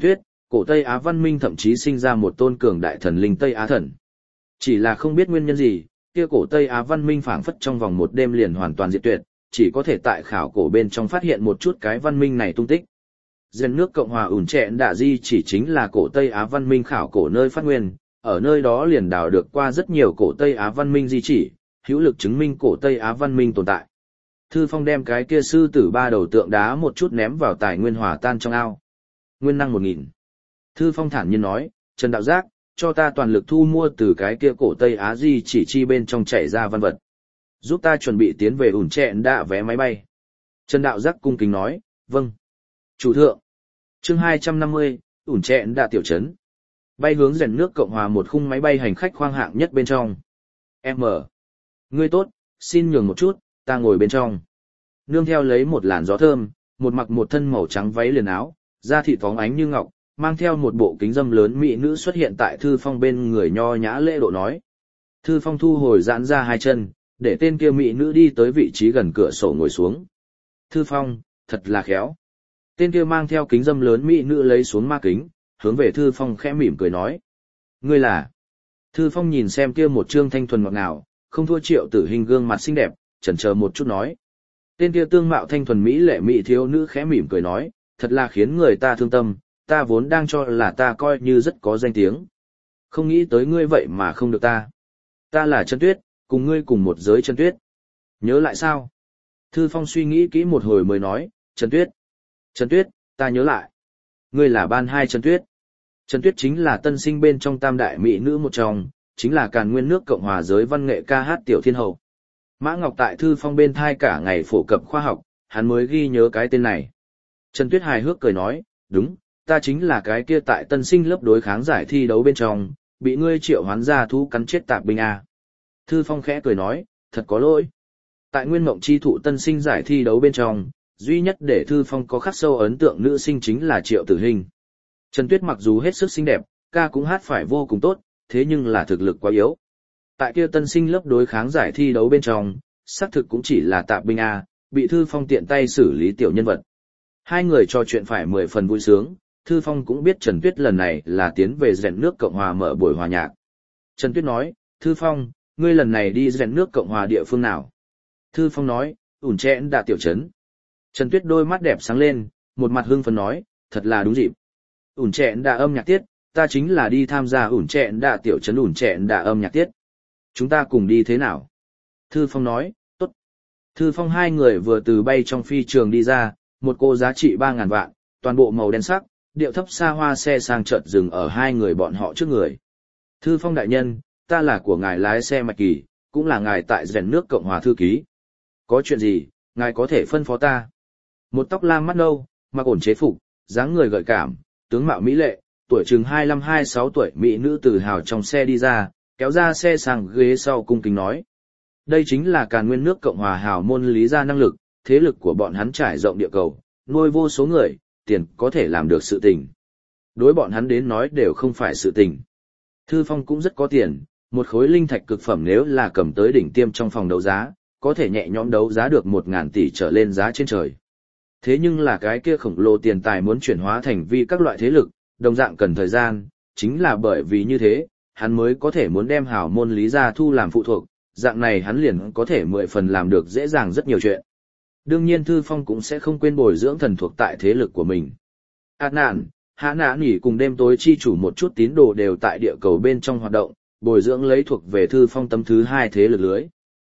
Cổ Tây Á văn minh thậm chí sinh ra một tôn cường đại thần linh Tây Á thần. Chỉ là không biết nguyên nhân gì, kia cổ Tây Á văn minh phảng phất trong vòng một đêm liền hoàn toàn diệt tuyệt, chỉ có thể tại khảo cổ bên trong phát hiện một chút cái văn minh này tung tích. Dân nước Cộng hòa ủn trẹn đạ di chỉ chính là cổ Tây Á văn minh khảo cổ nơi phát nguyên, ở nơi đó liền đào được qua rất nhiều cổ Tây Á văn minh di chỉ, hữu lực chứng minh cổ Tây Á văn minh tồn tại. Thư Phong đem cái kia sư tử ba đầu tượng đá một chút ném vào tài nguyên hòa tan trong ao. Nguyên năng 1000. Thư Phong thản nhiên nói, Trần Đạo Giác, cho ta toàn lực thu mua từ cái kia cổ Tây Á di chỉ chi bên trong chảy ra văn vật. Giúp ta chuẩn bị tiến về ủn trẹn đạ vé máy bay. Trần Đạo Giác cung kính nói, vâng. Chủ thượng. Chương 250, ủn trẹn đạ tiểu trấn. Bay hướng dần nước Cộng hòa một khung máy bay hành khách khoang hạng nhất bên trong. M. Ngươi tốt, xin nhường một chút, ta ngồi bên trong. Nương theo lấy một làn gió thơm, một mặc một thân màu trắng váy liền áo, da thịt phóng ánh như ngọc, mang theo một bộ kính dâm lớn mỹ nữ xuất hiện tại Thư Phong bên người nho nhã lễ độ nói. Thư Phong thu hồi giãn ra hai chân, để tên kia mỹ nữ đi tới vị trí gần cửa sổ ngồi xuống. Thư Phong, thật là khéo. Tên kia mang theo kính dâm lớn mỹ nữ lấy xuống ma kính, hướng về Thư Phong khẽ mỉm cười nói. Ngươi là? Thư Phong nhìn xem kia một trương thanh thuần ngọt ngào, không thua Triệu Tử Hình gương mặt xinh đẹp, chần chờ một chút nói. Tên kia tương mạo thanh thuần mỹ lệ mỹ thiếu nữ khẽ mỉm cười nói, thật là khiến người ta thương tâm, ta vốn đang cho là ta coi như rất có danh tiếng. Không nghĩ tới ngươi vậy mà không được ta. Ta là Trần Tuyết, cùng ngươi cùng một giới Trần Tuyết. Nhớ lại sao? Thư Phong suy nghĩ kỹ một hồi mới nói, Trần Tuyết. Trần Tuyết, ta nhớ lại. Ngươi là ban hai Trần Tuyết. Trần Tuyết chính là tân sinh bên trong tam đại mỹ nữ một trong, chính là Càn Nguyên nước Cộng hòa giới văn nghệ ca hát tiểu thiên hậu. Mã Ngọc tại Thư Phong bên thai cả ngày phổ cập khoa học, hắn mới ghi nhớ cái tên này. Trần Tuyết hài hước cười nói, đúng, ta chính là cái kia tại tân sinh lớp đối kháng giải thi đấu bên trong, bị ngươi triệu hoán ra thú cắn chết tạp binh A. Thư Phong khẽ cười nói, thật có lỗi. Tại Nguyên Mộng chi thụ tân sinh giải thi đấu bên trong, duy nhất để Thư Phong có khắc sâu ấn tượng nữ sinh chính là Triệu Tử Hình. Trần Tuyết mặc dù hết sức xinh đẹp, ca cũng hát phải vô cùng tốt, thế nhưng là thực lực quá yếu. Tại kia tân sinh lớp đối kháng giải thi đấu bên trong, xác thực cũng chỉ là tạp binh A, bị Thư Phong tiện tay xử lý tiểu nhân vật. Hai người trò chuyện phải 10 phần vui sướng, Thư Phong cũng biết Trần Tuyết lần này là tiến về rèn nước Cộng hòa mở buổi hòa nhạc. Trần Tuyết nói, Thư Phong, ngươi lần này đi rèn nước Cộng hòa địa phương nào? Thư Phong nói, ủn trẹn đạ tiểu trấn. Trần Tuyết đôi mắt đẹp sáng lên, một mặt hưng phấn nói, thật là đúng dịp. Ủn trẹn đạ âm nhạc tiết, ta chính là đi tham gia ủn trẹn đạ tiểu trấn ủn trẹn đạ âm nhạc tiết. Chúng ta cùng đi thế nào? Thư Phong nói, tốt. Thư Phong hai người vừa từ bay trong phi trường đi ra, một cô giá trị 3.000 vạn, toàn bộ màu đen sắc, điệu thấp xa hoa xe sang chợt dừng ở hai người bọn họ trước người. Thư Phong đại nhân, ta là của ngài lái xe Mạch Kỳ, cũng là ngài tại rèn nước Cộng hòa thư ký. Có chuyện gì, ngài có thể phân phó ta. Một tóc lam mắt nâu, mặc ổn chế phục, dáng người gợi cảm, tướng mạo mỹ lệ, tuổi chừng 25-26 tuổi mỹ nữ tự hào trong xe đi ra, kéo ra xe sang ghế sau cung kính nói. Đây chính là Càn Nguyên nước Cộng hòa hào môn lý gia năng lực, thế lực của bọn hắn trải rộng địa cầu, nuôi vô số người, tiền có thể làm được sự tình. Đối bọn hắn đến nói đều không phải sự tình. Thư Phong cũng rất có tiền, một khối linh thạch cực phẩm nếu là cầm tới đỉnh tiêm trong phòng đấu giá, có thể nhẹ nhõm đấu giá được 1.000 tỷ trở lên giá trên trời. Thế nhưng là cái kia khổng lồ tiền tài muốn chuyển hóa thành vi các loại thế lực, đồng dạng cần thời gian, chính là bởi vì như thế, hắn mới có thể muốn đem hào môn lý gia thu làm phụ thuộc, dạng này hắn liền có thể 10 phần làm được dễ dàng rất nhiều chuyện. Đương nhiên Thư Phong cũng sẽ không quên bồi dưỡng thần thuộc tại thế lực của mình. Nạn, Hạ Nã Nỉ cùng đêm tối chi chủ một chút tín đồ đều tại địa cầu bên trong hoạt động, bồi dưỡng lấy thuộc về Thư Phong tấm thứ 2 thế lực lưới.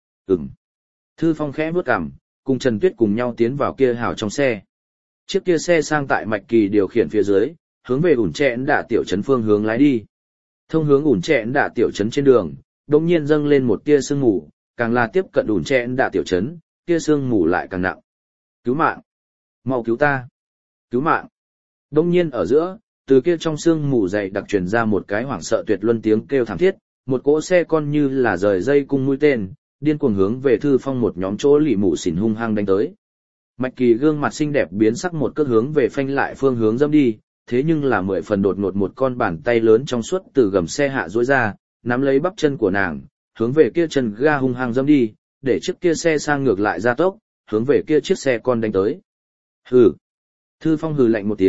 Thư Phong khẽ bước cằm, cùng Trần Tuyết cùng nhau tiến vào kia hào trong xe. Chiếc kia xe sang tại Mạch Kỳ điều khiển phía dưới, hướng về ủn trẹn đạ tiểu trấn phương hướng lái đi. Thông hướng ủn trẹn đạ tiểu trấn trên đường, đột nhiên dâng lên một tia sương mù, càng là tiếp cận ủn trẹn đạ tiểu trấn, tia sương mù lại càng nặng. Cứu mạng! Mau cứu ta! Cứu mạng! Đột nhiên ở giữa, từ kia trong sương mù dày đặc truyền ra một cái hoảng sợ tuyệt luân tiếng kêu thảm thiết, một cỗ xe con như là rời dây cung mũi tên, điên cuồng hướng về Thư Phong một nhóm chỗ lì mù xỉn hung hăng đánh tới. Mạch Kỳ gương mặt xinh đẹp biến sắc một cước hướng về phanh lại phương hướng dâm đi, thế nhưng là 10 phần đột ngột một con bàn tay lớn trong suốt từ gầm xe hạ duỗi ra, nắm lấy bắp chân của nàng, hướng về kia chân ga hung hăng dâm đi, để chiếc kia xe sang ngược lại ra tốc, hướng về kia chiếc xe con đánh tới. Hừ. Thư Phong hừ lạnh một tiếng,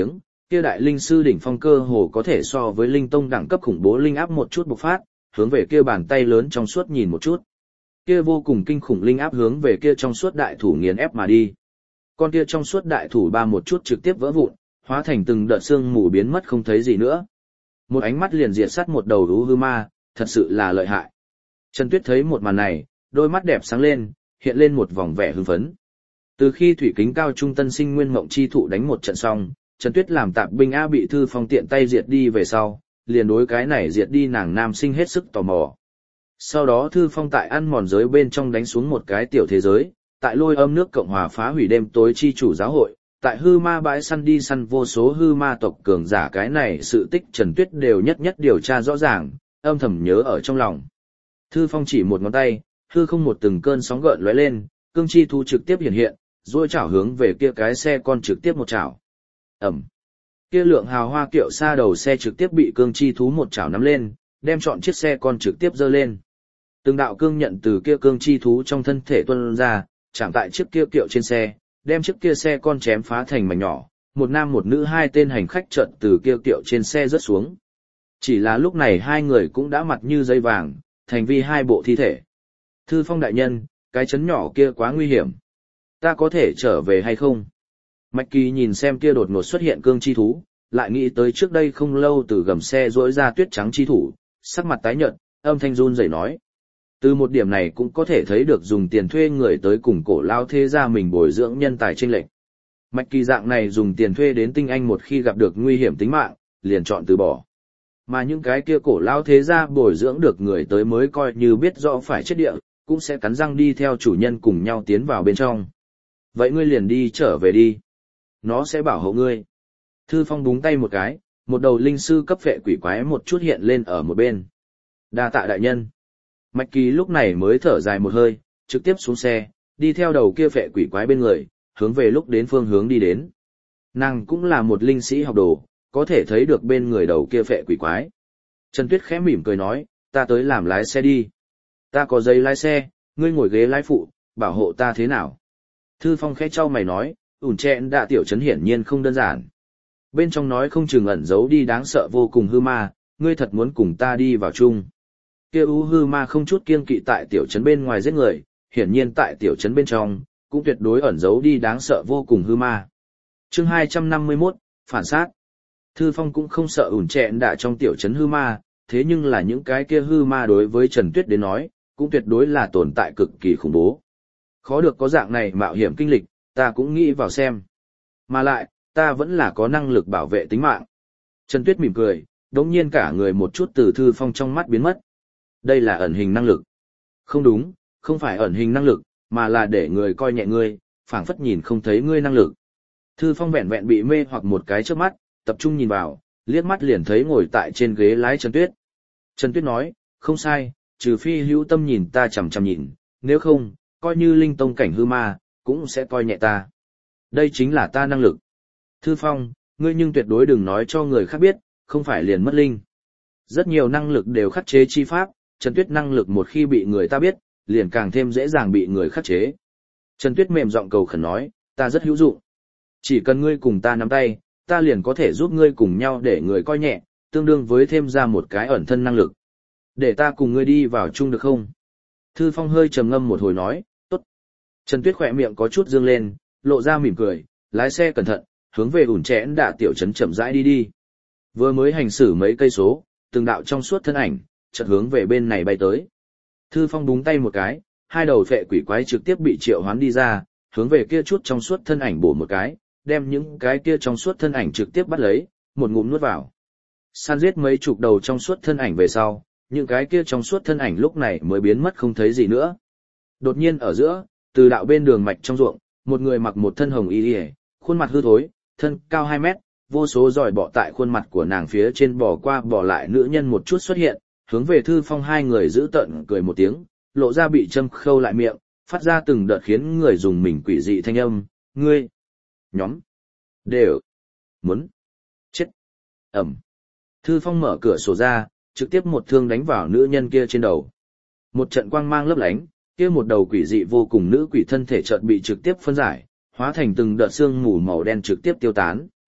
kia đại linh sư đỉnh phong cơ hồ có thể so với linh tông đẳng cấp khủng bố linh áp một chút bộc phát, hướng về kia bàn tay lớn trong suốt nhìn một chút. Kia vô cùng kinh khủng linh áp hướng về kia trong suốt đại thủ nghiền ép mà đi. Con kia trong suốt đại thủ ba một chút trực tiếp vỡ vụn, hóa thành từng đợt xương mù biến mất không thấy gì nữa. Một ánh mắt liền diệt sát một đầu hư ma, thật sự là lợi hại. Trần Tuyết thấy một màn này, đôi mắt đẹp sáng lên, hiện lên một vòng vẻ hưng phấn. Từ khi thủy kính cao trung tân sinh nguyên mộng chi thụ đánh một trận xong, Trần Tuyết làm tạp binh A bị Thư Phong tiện tay diệt đi về sau, liền đối cái này diệt đi nàng nam sinh hết sức tò mò. Sau đó Thư Phong tại ăn mòn giới bên trong đánh xuống một cái tiểu thế giới, tại lôi âm nước Cộng hòa phá hủy đêm tối chi chủ giáo hội, tại hư ma bãi săn đi săn vô số hư ma tộc cường giả, cái này sự tích Trần Tuyết đều nhất nhất điều tra rõ ràng, âm thầm nhớ ở trong lòng. Thư Phong chỉ một ngón tay, hư không một từng cơn sóng gợn lóe lên, cương chi thú trực tiếp hiện hiện, duỗi chảo hướng về kia cái xe con trực tiếp một chảo. Ẩm. Kia lượng hào hoa kiệu xa đầu xe trực tiếp bị cương chi thú một chảo nắm lên, đem trọn chiếc xe con trực tiếp giơ lên. Từng đạo cương nhận từ kia cương chi thú trong thân thể tuôn ra, chạm tại chiếc kia kiệu trên xe, đem chiếc kia xe con chém phá thành mảnh nhỏ, một nam một nữ hai tên hành khách chợt từ kia kiệu trên xe rớt xuống. Chỉ là lúc này hai người cũng đã mặt như dây vàng, thành vi hai bộ thi thể. Thư Phong đại nhân, cái chấn nhỏ kia quá nguy hiểm. Ta có thể trở về hay không? Mạch Kỳ nhìn xem kia đột ngột xuất hiện cương chi thú, lại nghĩ tới trước đây không lâu từ gầm xe rỗi ra tuyết trắng chi thủ, sắc mặt tái nhợt, âm thanh run rẩy nói. Từ một điểm này cũng có thể thấy được dùng tiền thuê người tới cùng cổ lao thế gia mình bồi dưỡng nhân tài chênh lệch. Mạch Kỳ dạng này dùng tiền thuê đến tinh anh một khi gặp được nguy hiểm tính mạng, liền chọn từ bỏ. Mà những cái kia cổ lao thế gia bồi dưỡng được người tới mới coi như biết rõ phải chết địa, cũng sẽ cắn răng đi theo chủ nhân cùng nhau tiến vào bên trong. Vậy ngươi liền đi trở về đi. Nó sẽ bảo hộ ngươi. Thư Phong búng tay một cái, một đầu linh sư cấp phệ quỷ quái một chút hiện lên ở một bên. Đa tạ đại nhân. Mạch Kỳ lúc này mới thở dài một hơi, trực tiếp xuống xe, đi theo đầu kia phệ quỷ quái bên người, hướng về lúc đến phương hướng đi đến. Nàng cũng là một linh sĩ học đồ, có thể thấy được bên người đầu kia phệ quỷ quái. Trần Tuyết khẽ mỉm cười nói, ta tới làm lái xe đi. Ta có giấy lái xe, ngươi ngồi ghế lái phụ, bảo hộ ta thế nào? Thư Phong khẽ trao mày nói, ủn chẹn đạ tiểu trấn hiển nhiên không đơn giản. Bên trong nói không chừng ẩn giấu đi đáng sợ vô cùng hư ma, ngươi thật muốn cùng ta đi vào chung. Kia ú hư ma không chút kiêng kỵ tại tiểu trấn bên ngoài giết người, hiển nhiên tại tiểu trấn bên trong, cũng tuyệt đối ẩn giấu đi đáng sợ vô cùng hư ma. Chương 251, phản sát. Thư Phong cũng không sợ ủn chẹn đạ trong tiểu trấn hư ma, thế nhưng là những cái kia hư ma đối với Trần Tuyết đến nói, cũng tuyệt đối là tồn tại cực kỳ khủng bố. Khó được có dạng này mạo hiểm kinh lịch, ta cũng nghĩ vào xem. Mà lại, ta vẫn là có năng lực bảo vệ tính mạng. Trần Tuyết mỉm cười, đống nhiên cả người một chút từ Thư Phong trong mắt biến mất. Đây là ẩn hình năng lực. Không đúng, không phải ẩn hình năng lực, mà là để người coi nhẹ ngươi, phảng phất nhìn không thấy ngươi năng lực. Thư Phong vẹn vẹn bị mê hoặc một cái trước mắt, tập trung nhìn vào, liếc mắt liền thấy ngồi tại trên ghế lái Trần Tuyết. Trần Tuyết nói, không sai, trừ phi hữu tâm nhìn ta chằm chằm nhìn, nếu không, coi như linh tông cảnh hư ma, cũng sẽ coi nhẹ ta. Đây chính là ta năng lực. Thư Phong, ngươi nhưng tuyệt đối đừng nói cho người khác biết, không phải liền mất linh. Rất nhiều năng lực đều khắc chế chi pháp, Trần Tuyết năng lực một khi bị người ta biết, liền càng thêm dễ dàng bị người khắc chế. Trần Tuyết mềm giọng cầu khẩn nói, ta rất hữu dụng. Chỉ cần ngươi cùng ta nắm tay, ta liền có thể giúp ngươi cùng nhau để người coi nhẹ, tương đương với thêm ra một cái ẩn thân năng lực. Để ta cùng ngươi đi vào chung được không? Thư Phong hơi trầm ngâm một hồi nói, tốt. Trần Tuyết khỏe miệng có chút dương lên, lộ ra mỉm cười, lái xe cẩn thận, hướng về ủn chẽn đạ tiểu trấn chậm rãi đi đi. Vừa mới hành xử mấy cây số, từng đạo trong suốt thân ảnh, chợt hướng về bên này bay tới. Thư Phong búng tay một cái, hai đầu phệ quỷ quái trực tiếp bị triệu hoán đi ra, hướng về kia chút trong suốt thân ảnh bổ một cái, đem những cái kia trong suốt thân ảnh trực tiếp bắt lấy, một ngụm nuốt vào. Săn giết mấy chục đầu trong suốt thân ảnh về sau, những cái kia trong suốt thân ảnh lúc này mới biến mất không thấy gì nữa. Đột nhiên ở giữa, từ đạo bên đường mạch trong ruộng, một người mặc một thân hồng y, khuôn mặt hư thối, thân cao 2 mét, vô số giỏi bọ tại khuôn mặt của nàng phía trên bò qua bò lại nữ nhân một chút xuất hiện, hướng về Thư Phong hai người giữ tợn cười một tiếng, lộ ra bị châm khâu lại miệng, phát ra từng đợt khiến người dùng mình quỷ dị thanh âm, ngươi, nhóm, đều, muốn, chết, ẩm. Thư Phong mở cửa sổ ra, trực tiếp một thương đánh vào nữ nhân kia trên đầu. Một trận quang mang lấp lánh, kia một đầu quỷ dị vô cùng nữ quỷ thân thể chợt bị trực tiếp phân giải, hóa thành từng đợt xương mù màu đen trực tiếp tiêu tán.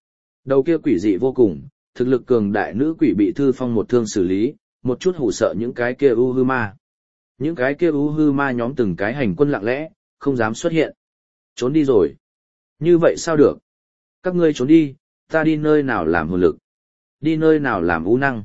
Đầu kia quỷ dị vô cùng, thực lực cường đại nữ quỷ bị Thư Phong một thương xử lý, một chút hù sợ những cái kia u hư ma. Những cái kia u hư ma nhóm từng cái hành quân lặng lẽ, không dám xuất hiện. Trốn đi rồi. Như vậy sao được? Các ngươi trốn đi, ta đi nơi nào làm hồn lực? Đi nơi nào làm u năng?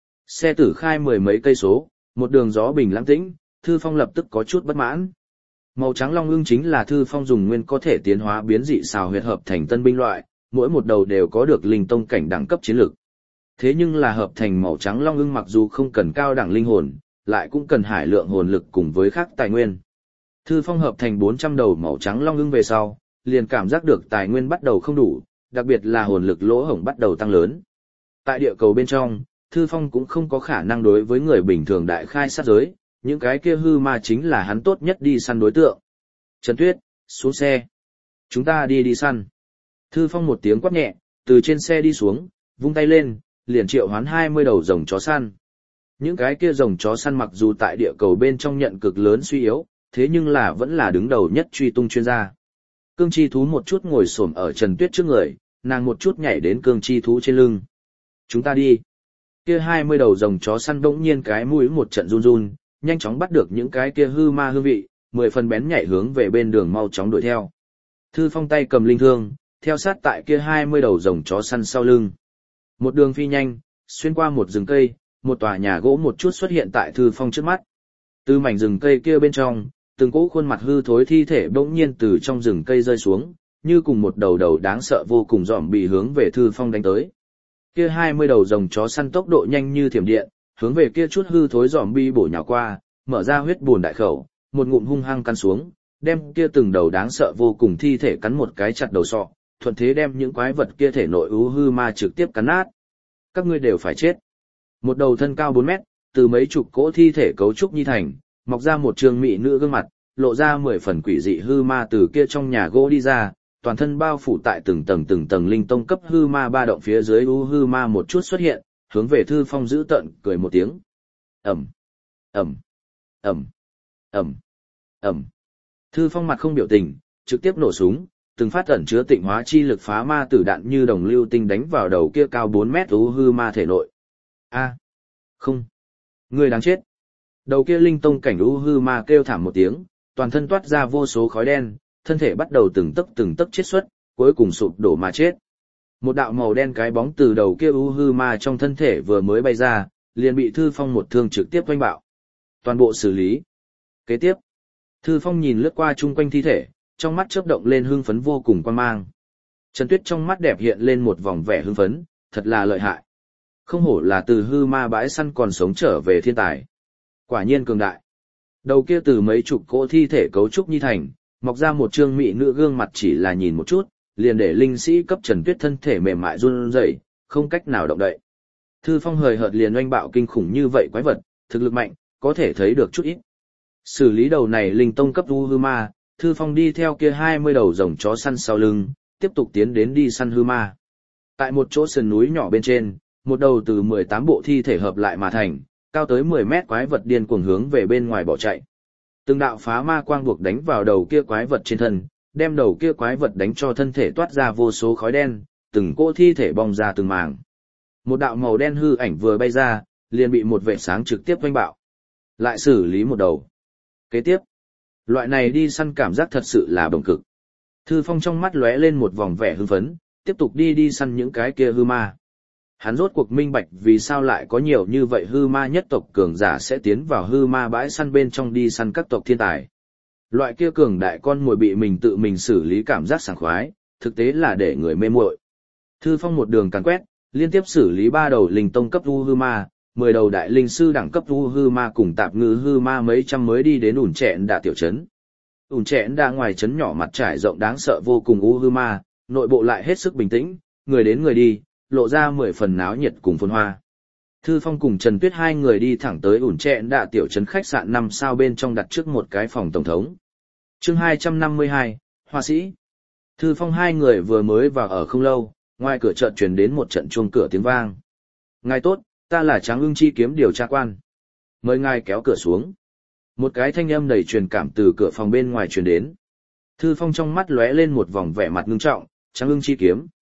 Xe tử khai 10 mấy cây số, một đường gió bình lãng tĩnh, Thư Phong lập tức có chút bất mãn. Màu trắng long ưng chính là Thư Phong dùng nguyên có thể tiến hóa biến dị xào huyệt hợp thành tân binh loại, mỗi một đầu đều có được linh tông cảnh đẳng cấp chiến lực. Thế nhưng là hợp thành màu trắng long ưng mặc dù không cần cao đẳng linh hồn, lại cũng cần hải lượng hồn lực cùng với khác tài nguyên. Thư Phong hợp thành 400 đầu màu trắng long ưng về sau, liền cảm giác được tài nguyên bắt đầu không đủ, đặc biệt là hồn lực lỗ hổng bắt đầu tăng lớn. Tại địa cầu bên trong, Thư Phong cũng không có khả năng đối với người bình thường đại khai sát giới, những cái kia hư ma chính là hắn tốt nhất đi săn đối tượng. Trần Tuyết, xuống xe. Chúng ta đi săn. Thư Phong một tiếng quát nhẹ, từ trên xe đi xuống, vung tay lên, liền triệu hoán 20 đầu rồng chó săn. Những cái kia rồng chó săn mặc dù tại địa cầu bên trong nhận cực lớn suy yếu, thế nhưng là vẫn là đứng đầu nhất truy tung chuyên gia. Cương chi thú một chút ngồi xổm ở Trần Tuyết trước người, nàng một chút nhảy đến cương chi thú trên lưng. Chúng ta đi. Kia 20 đầu rồng chó săn bỗng nhiên cái mũi một trận run run, nhanh chóng bắt được những cái kia hư ma hương vị, 10 phần bén nhảy hướng về bên đường mau chóng đuổi theo. Thư Phong tay cầm linh thương, theo sát tại kia 20 đầu rồng chó săn sau lưng. Một đường phi nhanh, xuyên qua một rừng cây, một tòa nhà gỗ một chút xuất hiện tại Thư Phong trước mắt. Từ mảnh rừng cây kia bên trong, từng cỗ khuôn mặt hư thối thi thể bỗng nhiên từ trong rừng cây rơi xuống, như cùng một đầu đầu đáng sợ vô cùng dòm bị hướng về Thư Phong đánh tới. Kia 20 đầu rồng chó săn tốc độ nhanh như thiểm điện, hướng về kia chút hư thối dòm bi bổ nhào qua, mở ra huyết buồn đại khẩu, một ngụm hung hăng cắn xuống, đem kia từng đầu đáng sợ vô cùng thi thể cắn một cái chặt đầu sọ, thuận thế đem những quái vật kia thể nội u hư ma trực tiếp cắn nát. Các ngươi đều phải chết. Một đầu thân cao 4 mét, từ mấy chục cỗ thi thể cấu trúc như thành, mọc ra một trường mỹ nữ gương mặt, lộ ra 10 phần quỷ dị hư ma từ kia trong nhà gỗ đi ra, toàn thân bao phủ tại từng tầng linh tông cấp hư ma ba động phía dưới u hư ma một chút xuất hiện, hướng về Thư Phong giữ tợn cười một tiếng. Ầm, ầm, ầm, ầm, ầm. Thư Phong mặt không biểu tình, trực tiếp nổ súng, từng phát ẩn chứa tịnh hóa chi lực phá ma tử đạn như đồng lưu tinh đánh vào đầu kia cao 4 mét u hư ma thể nội. A, không, người đáng chết. Đầu kia linh tông cảnh u hư ma kêu thảm một tiếng, toàn thân toát ra vô số khói đen, thân thể bắt đầu từng tấc chết xuất, cuối cùng sụp đổ mà chết. Một đạo màu đen cái bóng từ đầu kia u hư ma trong thân thể vừa mới bay ra, liền bị Thư Phong một thương trực tiếp oanh bạo. Toàn bộ xử lý. Kế tiếp, Thư Phong nhìn lướt qua chung quanh thi thể, trong mắt chớp động lên hưng phấn vô cùng quan mang. Trần Tuyết trong mắt đẹp hiện lên một vòng vẻ hưng phấn, thật là lợi hại. Không hổ là từ hư ma bãi săn còn sống trở về thiên tài. Quả nhiên cường đại. Đầu kia từ mấy chục cỗ thi thể cấu trúc như thành, mọc ra một trương mỹ nữ gương mặt chỉ là nhìn một chút, liền để linh sĩ cấp Trần Tuyết thân thể mềm mại run rẩy, không cách nào động đậy. Thư Phong hời hợt liền oanh bạo kinh khủng như vậy quái vật, thực lực mạnh, có thể thấy được chút ít. Xử lý đầu này linh tông cấp u hư ma, Thư Phong đi theo kia 20 đầu rồng chó săn sau lưng, tiếp tục tiến đến đi săn hư ma. Tại một chỗ sườn núi nhỏ bên trên, một đầu từ 18 bộ thi thể hợp lại mà thành, cao tới 10 mét quái vật điên cuồng hướng về bên ngoài bỏ chạy. Từng đạo phá ma quang buộc đánh vào đầu kia quái vật trên thân, đem đầu kia quái vật đánh cho thân thể toát ra vô số khói đen, từng cỗ thi thể bong ra từng mảng. Một đạo màu đen hư ảnh vừa bay ra, liền bị một vệt sáng trực tiếp vênh bạo. Lại xử lý một đầu. Kế tiếp, loại này đi săn cảm giác thật sự là bổng cực. Thư Phong trong mắt lóe lên một vòng vẻ hưng phấn, tiếp tục đi săn những cái kia hư ma. Hắn rốt cuộc minh bạch vì sao lại có nhiều như vậy hư ma nhất tộc cường giả sẽ tiến vào hư ma bãi săn bên trong đi săn các tộc thiên tài. Loại kia cường đại con mồi bị mình tự mình xử lý cảm giác sảng khoái, thực tế là để người mê muội. Thư Phong một đường càn quét, liên tiếp xử lý 3 đầu linh tông cấp u hư ma, 10 đầu đại linh sư đẳng cấp u hư ma cùng tạp ngư hư ma mấy trăm mới đi đến ủn trẹn đạ tiểu trấn. Ủn trẹn đạ ngoài trấn nhỏ mặt trải rộng đáng sợ vô cùng u hư ma, nội bộ lại hết sức bình tĩnh, người đến người đi, lộ ra 10 phần náo nhiệt cùng phồn hoa. Thư Phong cùng Trần Tuyết hai người đi thẳng tới ủn trẹn đạ tiểu trấn khách sạn 5 sao bên trong đặt trước một cái phòng tổng thống. Chương 252, Hoa sĩ. Thư Phong hai người vừa mới vào ở không lâu, ngoài cửa chợt truyền đến một trận chuông cửa tiếng vang. Ngài tốt, ta là Tráng Ưng Chi Kiếm điều tra quan. Mời ngài kéo cửa xuống. Một cái thanh âm đầy truyền cảm từ cửa phòng bên ngoài truyền đến. Thư Phong trong mắt lóe lên một vòng vẻ mặt ngưng trọng, Tráng Ưng Chi Kiếm.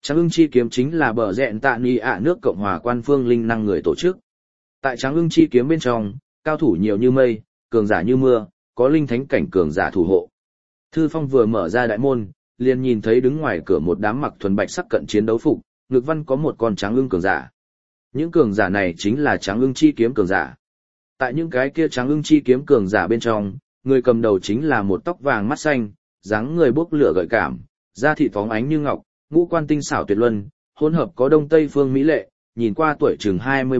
Tráng ưng chi kiếm chính là bờ rẹn tạ ni ạ nước Cộng hòa quan phương linh năng người tổ chức. Tại Tráng ưng chi kiếm bên trong, cao thủ nhiều như mây, cường giả như mưa, có linh thánh cảnh cường giả thủ hộ. Thư Phong vừa mở ra đại môn, liền nhìn thấy đứng ngoài cửa một đám mặc thuần bạch sắc cận chiến đấu phục, ngực văn có một con tráng ưng cường giả. Những cường giả này chính là Tráng ưng chi kiếm cường giả. Tại những cái kia Tráng ưng chi kiếm cường giả bên trong, người cầm đầu chính là một tóc vàng mắt xanh, dáng người bốc lửa gợi cảm, da thịt phóng ánh như ngọc, ngũ quan tinh xảo tuyệt luân, hỗn hợp có đông tây phương mỹ lệ, nhìn qua tuổi chừng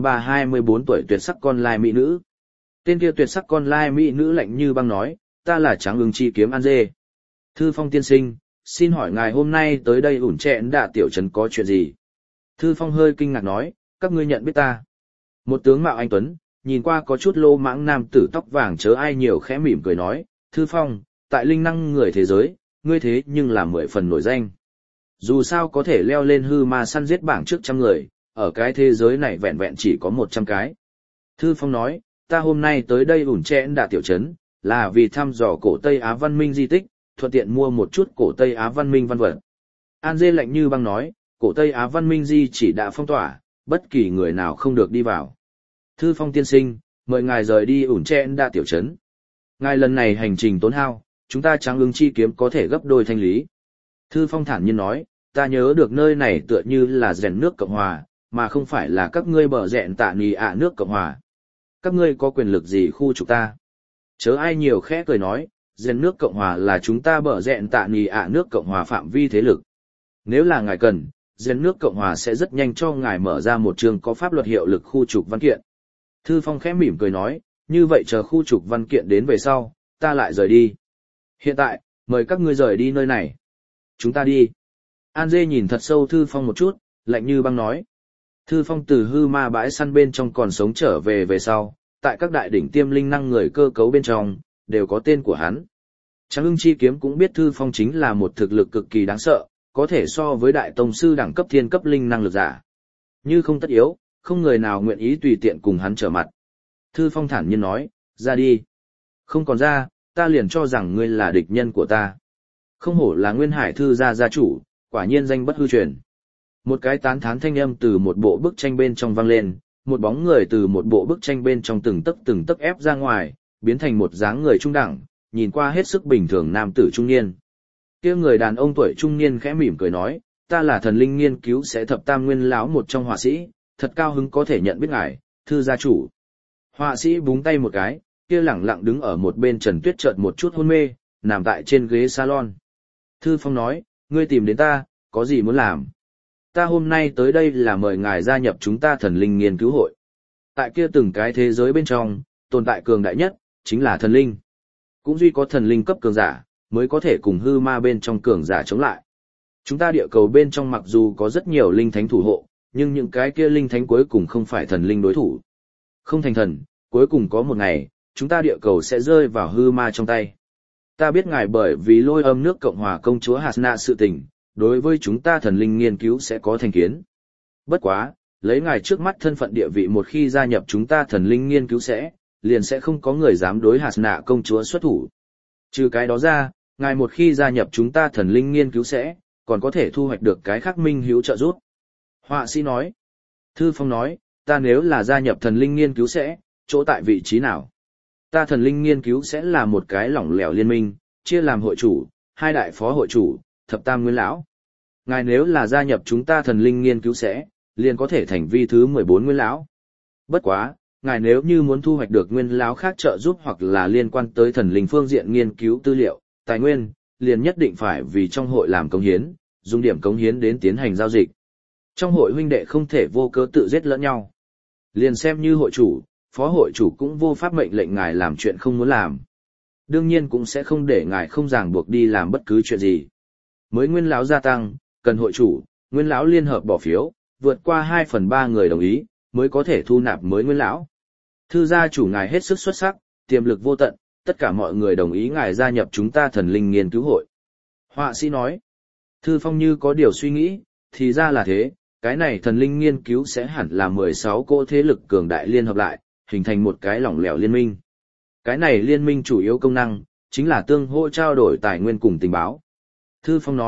23-24 tuổi tuyệt sắc con lai mỹ nữ. Tên kia tuyệt sắc con lai mỹ nữ lạnh như băng nói, ta là Tráng ưng chi kiếm An Dê. Thư Phong tiên sinh, xin hỏi ngài hôm nay tới đây ủn trẹn đạ tiểu trấn có chuyện gì? Thư Phong hơi kinh ngạc nói, các ngươi nhận biết ta. Một tướng mạo anh tuấn, nhìn qua có chút lô mãng nam tử tóc vàng chớ ai nhiều khẽ mỉm cười nói, Thư Phong, tại linh năng người thế giới, ngươi thế nhưng là 10 phần nổi danh. Dù sao có thể leo lên hư ma săn giết bảng trước 100 người, ở cái thế giới này vẹn vẹn chỉ có 100 cái. Thư Phong nói, ta hôm nay tới đây ủn trẹn đạ tiểu trấn, là vì thăm dò cổ Tây Á văn minh di tích, thuận tiện mua một chút cổ Tây Á văn minh văn vật. An Dê lạnh như băng nói, cổ Tây Á văn minh di chỉ đã phong tỏa, bất kỳ người nào không được đi vào. Thư Phong tiên sinh, mời ngài rời đi ủn trẹn đạ tiểu trấn. Ngài lần này hành trình tốn hao, chúng ta Tráng ưng chi kiếm có thể gấp đôi thanh lý. Thư Phong thản nhiên nói, ta nhớ được nơi này tựa như là rèn nước Cộng hòa, mà không phải là các ngươi bờ rẹn tạ nì ạ nước Cộng hòa. Các ngươi có quyền lực gì khu trục ta? Chớ ai nhiều khẽ cười nói, rèn nước Cộng hòa là chúng ta bờ rẹn tạ nì ạ nước Cộng hòa phạm vi thế lực. Nếu là ngài cần, rèn nước Cộng hòa sẽ rất nhanh cho ngài mở ra một trường có pháp luật hiệu lực khu trục văn kiện. Thư Phong khẽ mỉm cười nói, như vậy chờ khu trục văn kiện đến về sau, ta lại rời đi. Hiện tại, mời các ngươi rời đi nơi này. Chúng ta đi. An Dê nhìn thật sâu Thư Phong một chút, lạnh như băng nói. Thư Phong từ hư ma bãi săn bên trong còn sống trở về sau, tại các đại đỉnh tiêm linh năng người cơ cấu bên trong, đều có tên của hắn. Tráng ưng chi kiếm cũng biết Thư Phong chính là một thực lực cực kỳ đáng sợ, có thể so với đại tông sư đẳng cấp thiên cấp linh năng lực giả. Như không tất yếu, không người nào nguyện ý tùy tiện cùng hắn trở mặt. Thư Phong thản nhiên nói, ra đi. Không còn ra, ta liền cho rằng ngươi là địch nhân của ta. Không hổ là Nguyên Hải Thư gia gia chủ, quả nhiên danh bất hư truyền. Một cái tán thán thanh âm từ một bộ bức tranh bên trong vang lên, một bóng người từ một bộ bức tranh bên trong từng tấc ép ra ngoài, biến thành một dáng người trung đẳng, nhìn qua hết sức bình thường nam tử trung niên. Kia người đàn ông tuổi trung niên khẽ mỉm cười nói, ta là thần linh nghiên cứu sẽ thập tam nguyên lão một trong họa sĩ, thật cao hứng có thể nhận biết ngài, Thư gia chủ. Họa sĩ búng tay một cái, kia lẳng lặng đứng ở một bên Trần Tuyết chợt một chút hôn mê, nằm tại trên ghế salon. Thư Phong nói, ngươi tìm đến ta, có gì muốn làm? Ta hôm nay tới đây là mời ngài gia nhập chúng ta thần linh nghiên cứu hội. Tại kia từng cái thế giới bên trong, tồn tại cường đại nhất, chính là thần linh. Cũng duy có thần linh cấp cường giả, mới có thể cùng hư ma bên trong cường giả chống lại. Chúng ta địa cầu bên trong mặc dù có rất nhiều linh thánh thủ hộ, nhưng những cái kia linh thánh cuối cùng không phải thần linh đối thủ. Không thành thần, cuối cùng có một ngày, chúng ta địa cầu sẽ rơi vào hư ma trong tay. Ta biết ngài bởi vì Lôi Âm nước Cộng hòa công chúa Hasna sự tình, đối với chúng ta thần linh nghiên cứu sẽ có thành kiến. Bất quá, lấy ngài trước mắt thân phận địa vị một khi gia nhập chúng ta thần linh nghiên cứu sẽ, liền sẽ không có người dám đối Hasna công chúa xuất thủ. Trừ cái đó ra, ngài một khi gia nhập chúng ta thần linh nghiên cứu sẽ, còn có thể thu hoạch được cái khác minh hữu trợ giúp. Họa sĩ nói. Thư Phong nói, ta nếu là gia nhập thần linh nghiên cứu sẽ, chỗ tại vị trí nào? Ta thần linh nghiên cứu sẽ là một cái lỏng lẻo liên minh, chia làm hội chủ, 2 đại phó hội chủ, thập tam nguyên lão. Ngài nếu là gia nhập chúng ta thần linh nghiên cứu sẽ, liền có thể thành vi thứ 14 nguyên lão. Bất quá, ngài nếu như muốn thu hoạch được nguyên lão khác trợ giúp hoặc là liên quan tới thần linh phương diện nghiên cứu tư liệu, tài nguyên, liền nhất định phải vì trong hội làm cống hiến, dùng điểm cống hiến đến tiến hành giao dịch. Trong hội huynh đệ không thể vô cớ tự giết lẫn nhau. Liền xem như hội chủ, phó hội chủ cũng vô pháp mệnh lệnh ngài làm chuyện không muốn làm. Đương nhiên cũng sẽ không để ngài không ràng buộc đi làm bất cứ chuyện gì. Mới nguyên lão gia tăng, cần hội chủ, nguyên lão liên hợp bỏ phiếu, vượt qua 2/3 người đồng ý, mới có thể thu nạp mới nguyên lão. Thư gia chủ ngài hết sức xuất sắc, tiềm lực vô tận, tất cả mọi người đồng ý ngài gia nhập chúng ta thần linh nghiên cứu hội. Họa sĩ nói. Thư Phong như có điều suy nghĩ, thì ra là thế, cái này thần linh nghiên cứu sẽ hẳn là 16 cỗ thế lực cường đại liên hợp lại, hình thành một cái lỏng lẻo liên minh. Cái này liên minh chủ yếu công năng, chính là tương hỗ trao đổi tài nguyên cùng tình báo. Thư Phong nói,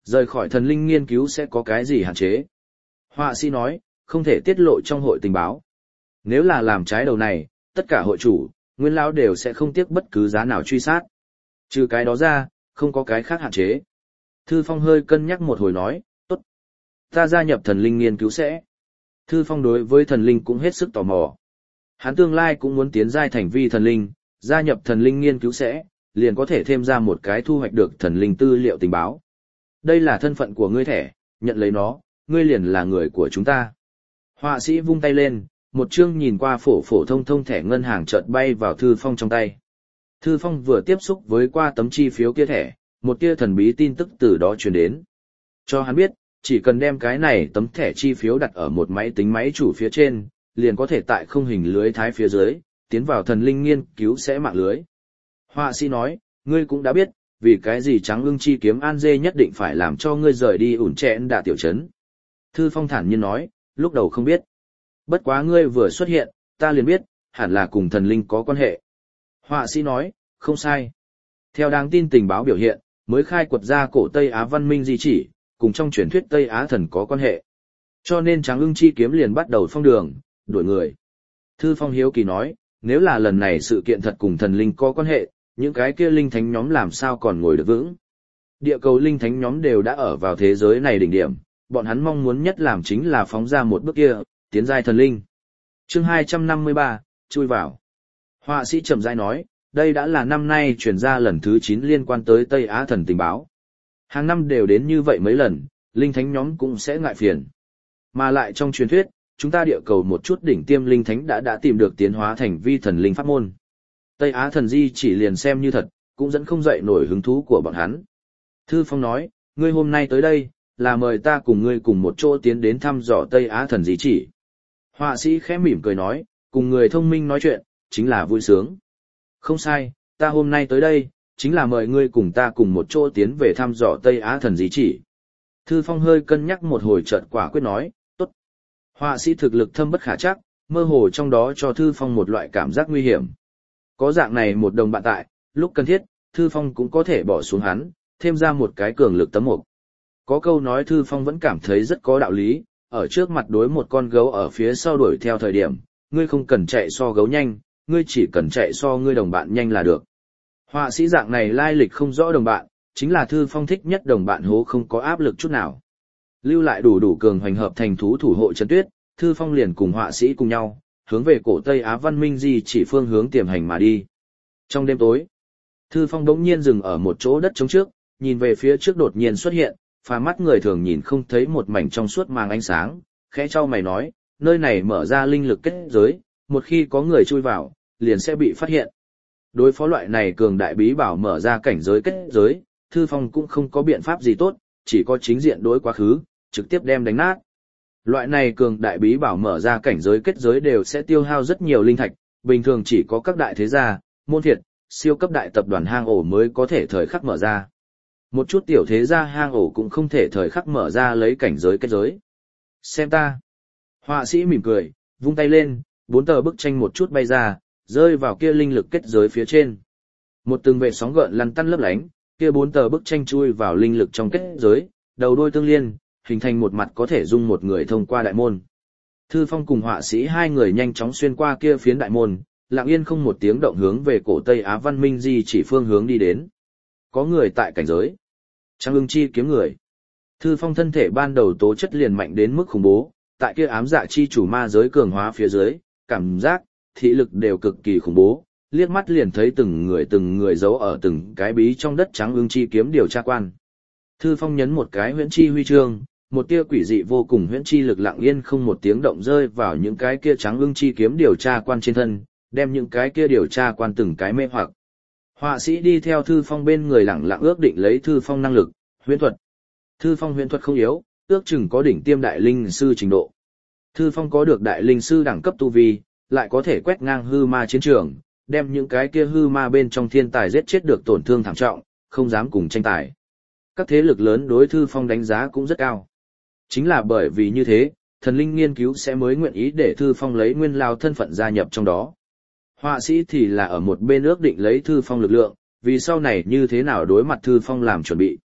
Rời khỏi thần linh nghiên cứu sẽ có cái gì hạn chế? Họa sĩ nói, không thể tiết lộ trong hội tình báo. Nếu là làm trái đầu này, tất cả hội chủ, nguyên lão đều sẽ không tiếc bất cứ giá nào truy sát. Trừ cái đó ra, không có cái khác hạn chế. Thư Phong hơi cân nhắc một hồi nói, tốt. Ta gia nhập thần linh nghiên cứu sẽ. Thư Phong đối với thần linh cũng hết sức tò mò. Hắn tương lai cũng muốn tiến giai thành vi thần linh, gia nhập thần linh nghiên cứu sẽ, liền có thể thêm ra một cái thu hoạch được thần linh tư liệu tình báo. Đây là thân phận của ngươi thẻ, nhận lấy nó, ngươi liền là người của chúng ta. Họa sĩ vung tay lên, một chương nhìn qua phổ phổ thông thông thẻ ngân hàng chợt bay vào Thư Phong trong tay. Thư Phong vừa tiếp xúc với qua tấm chi phiếu kia thẻ, một tia thần bí tin tức từ đó truyền đến. Cho hắn biết, chỉ cần đem cái này tấm thẻ chi phiếu đặt ở một máy tính máy chủ phía trên, liền có thể tại không hình lưới thái phía dưới, tiến vào thần linh nghiên cứu sẽ mạng lưới. Họa sĩ nói, ngươi cũng đã biết, vì cái gì Trắng Ưng chi kiếm An Dê nhất định phải làm cho ngươi rời đi ủn trẹn đạ tiểu trấn. Thư Phong thản nhiên nói, lúc đầu không biết. Bất quá ngươi vừa xuất hiện, ta liền biết, hẳn là cùng thần linh có quan hệ. Họa sĩ nói, không sai. Theo đáng tin tình báo biểu hiện, mới khai quật ra cổ Tây Á văn minh di chỉ, cùng trong truyền thuyết Tây Á thần có quan hệ. Cho nên Trắng Ưng chi kiếm liền bắt đầu phong đường, đuổi người. Thư Phong hiếu kỳ nói, nếu là lần này sự kiện thật cùng thần linh có quan hệ, những cái kia linh thánh nhóm làm sao còn ngồi được vững. Địa cầu linh thánh nhóm đều đã ở vào thế giới này đỉnh điểm, bọn hắn mong muốn nhất làm chính là phóng ra một bước kia, tiến giai thần linh. Chương 253, chui vào. Họa sĩ chậm rãi nói, đây đã là năm nay truyền ra lần thứ 9 liên quan tới Tây Á thần tình báo. Hàng năm đều đến như vậy mấy lần, linh thánh nhóm cũng sẽ ngại phiền. Mà lại trong truyền thuyết, chúng ta địa cầu một chút đỉnh tiêm linh thánh đã tìm được tiến hóa thành vi thần linh pháp môn. Tây Á thần di chỉ liền xem như thật, cũng dẫn không dậy nổi hứng thú của bọn hắn. Thư Phong nói, ngươi hôm nay tới đây, là mời ta cùng ngươi cùng một chỗ tiến đến thăm dò Tây Á thần di chỉ. Họa sĩ khẽ mỉm cười nói, cùng người thông minh nói chuyện, chính là vui sướng. Không sai, ta hôm nay tới đây, chính là mời ngươi cùng ta cùng một chỗ tiến về thăm dò Tây Á thần di chỉ. Thư Phong hơi cân nhắc một hồi chợt quả quyết nói, tốt. Họa sĩ thực lực thâm bất khả trắc, mơ hồ trong đó cho Thư Phong một loại cảm giác nguy hiểm. Có dạng này một đồng bạn tại, lúc cần thiết, Thư Phong cũng có thể bỏ xuống hắn, thêm ra một cái cường lực tấm mục. Có câu nói Thư Phong vẫn cảm thấy rất có đạo lý, ở trước mặt đối một con gấu ở phía sau đuổi theo thời điểm, ngươi không cần chạy so gấu nhanh, ngươi chỉ cần chạy so ngươi đồng bạn nhanh là được. Họa sĩ dạng này lai lịch không rõ đồng bạn, chính là Thư Phong thích nhất đồng bạn hố không có áp lực chút nào. Lưu lại đủ cường hoành hợp thành thú thủ hộ Trấn Tuyết, Thư Phong liền cùng họa sĩ cùng nhau, hướng về cổ Tây Á văn minh di chỉ phương hướng tiềm hành mà đi. Trong đêm tối, Thư Phong bỗng nhiên dừng ở một chỗ đất trống trước, nhìn về phía trước đột nhiên xuất hiện, phà mắt người thường nhìn không thấy một mảnh trong suốt màng ánh sáng, khẽ chau mày nói, nơi này mở ra linh lực kết giới, một khi có người chui vào, liền sẽ bị phát hiện. Đối phó loại này cường đại bí bảo mở ra cảnh giới kết giới, Thư Phong cũng không có biện pháp gì tốt, chỉ có chính diện đối quá khứ, trực tiếp đem đánh nát. Loại này cường đại bí bảo mở ra cảnh giới kết giới đều sẽ tiêu hao rất nhiều linh thạch, bình thường chỉ có các đại thế gia, môn phiệt, siêu cấp đại tập đoàn hang ổ mới có thể thời khắc mở ra. Một chút tiểu thế gia hang ổ cũng không thể thời khắc mở ra lấy cảnh giới kết giới. Xem ta. Họa sĩ mỉm cười, vung tay lên, 4 tờ bức tranh một chút bay ra, rơi vào kia linh lực kết giới phía trên. Một từng vệ sóng gợn lăn tăn lấp lánh, kia 4 tờ bức tranh chui vào linh lực trong kết giới, đầu đuôi tương liên, hình thành một mặt có thể dung một người thông qua đại môn. Thư Phong cùng họa sĩ hai người nhanh chóng xuyên qua kia phiến đại môn, lặng yên không một tiếng động hướng về cổ Tây Á văn minh di chỉ phương hướng đi đến. Có người tại cảnh giới. Trắng Ưng chi kiếm người. Thư Phong thân thể ban đầu tố chất liền mạnh đến mức khủng bố, tại kia ám dạ chi chủ ma giới cường hóa phía dưới, cảm giác, thị lực đều cực kỳ khủng bố, liếc mắt liền thấy từng người giấu ở từng cái bí trong đất Trắng Ưng chi kiếm điều tra quan. Thư Phong nhấn một cái huyễn chi huy chương, một tia quỷ dị vô cùng huyễn chi lực lặng yên không một tiếng động rơi vào những cái kia Trắng Ưng chi kiếm điều tra quan trên thân, đem những cái kia điều tra quan từng cái mê hoặc. Họa sĩ đi theo Thư Phong bên người lẳng lặng ước định lấy Thư Phong năng lực, huyễn thuật. Thư Phong huyễn thuật không yếu, ước chừng có đỉnh tiêm đại linh sư trình độ. Thư Phong có được đại linh sư đẳng cấp tu vi, lại có thể quét ngang hư ma chiến trường, đem những cái kia hư ma bên trong thiên tài giết chết được tổn thương thảm trọng, không dám cùng tranh tài. Các thế lực lớn đối Thư Phong đánh giá cũng rất cao. Chính là bởi vì như thế, thần linh nghiên cứu sẽ mới nguyện ý để Thư Phong lấy nguyên lao thân phận gia nhập trong đó. Họa sĩ thì là ở một bên ước định lấy Thư Phong lực lượng, vì sau này như thế nào đối mặt Thư Phong làm chuẩn bị.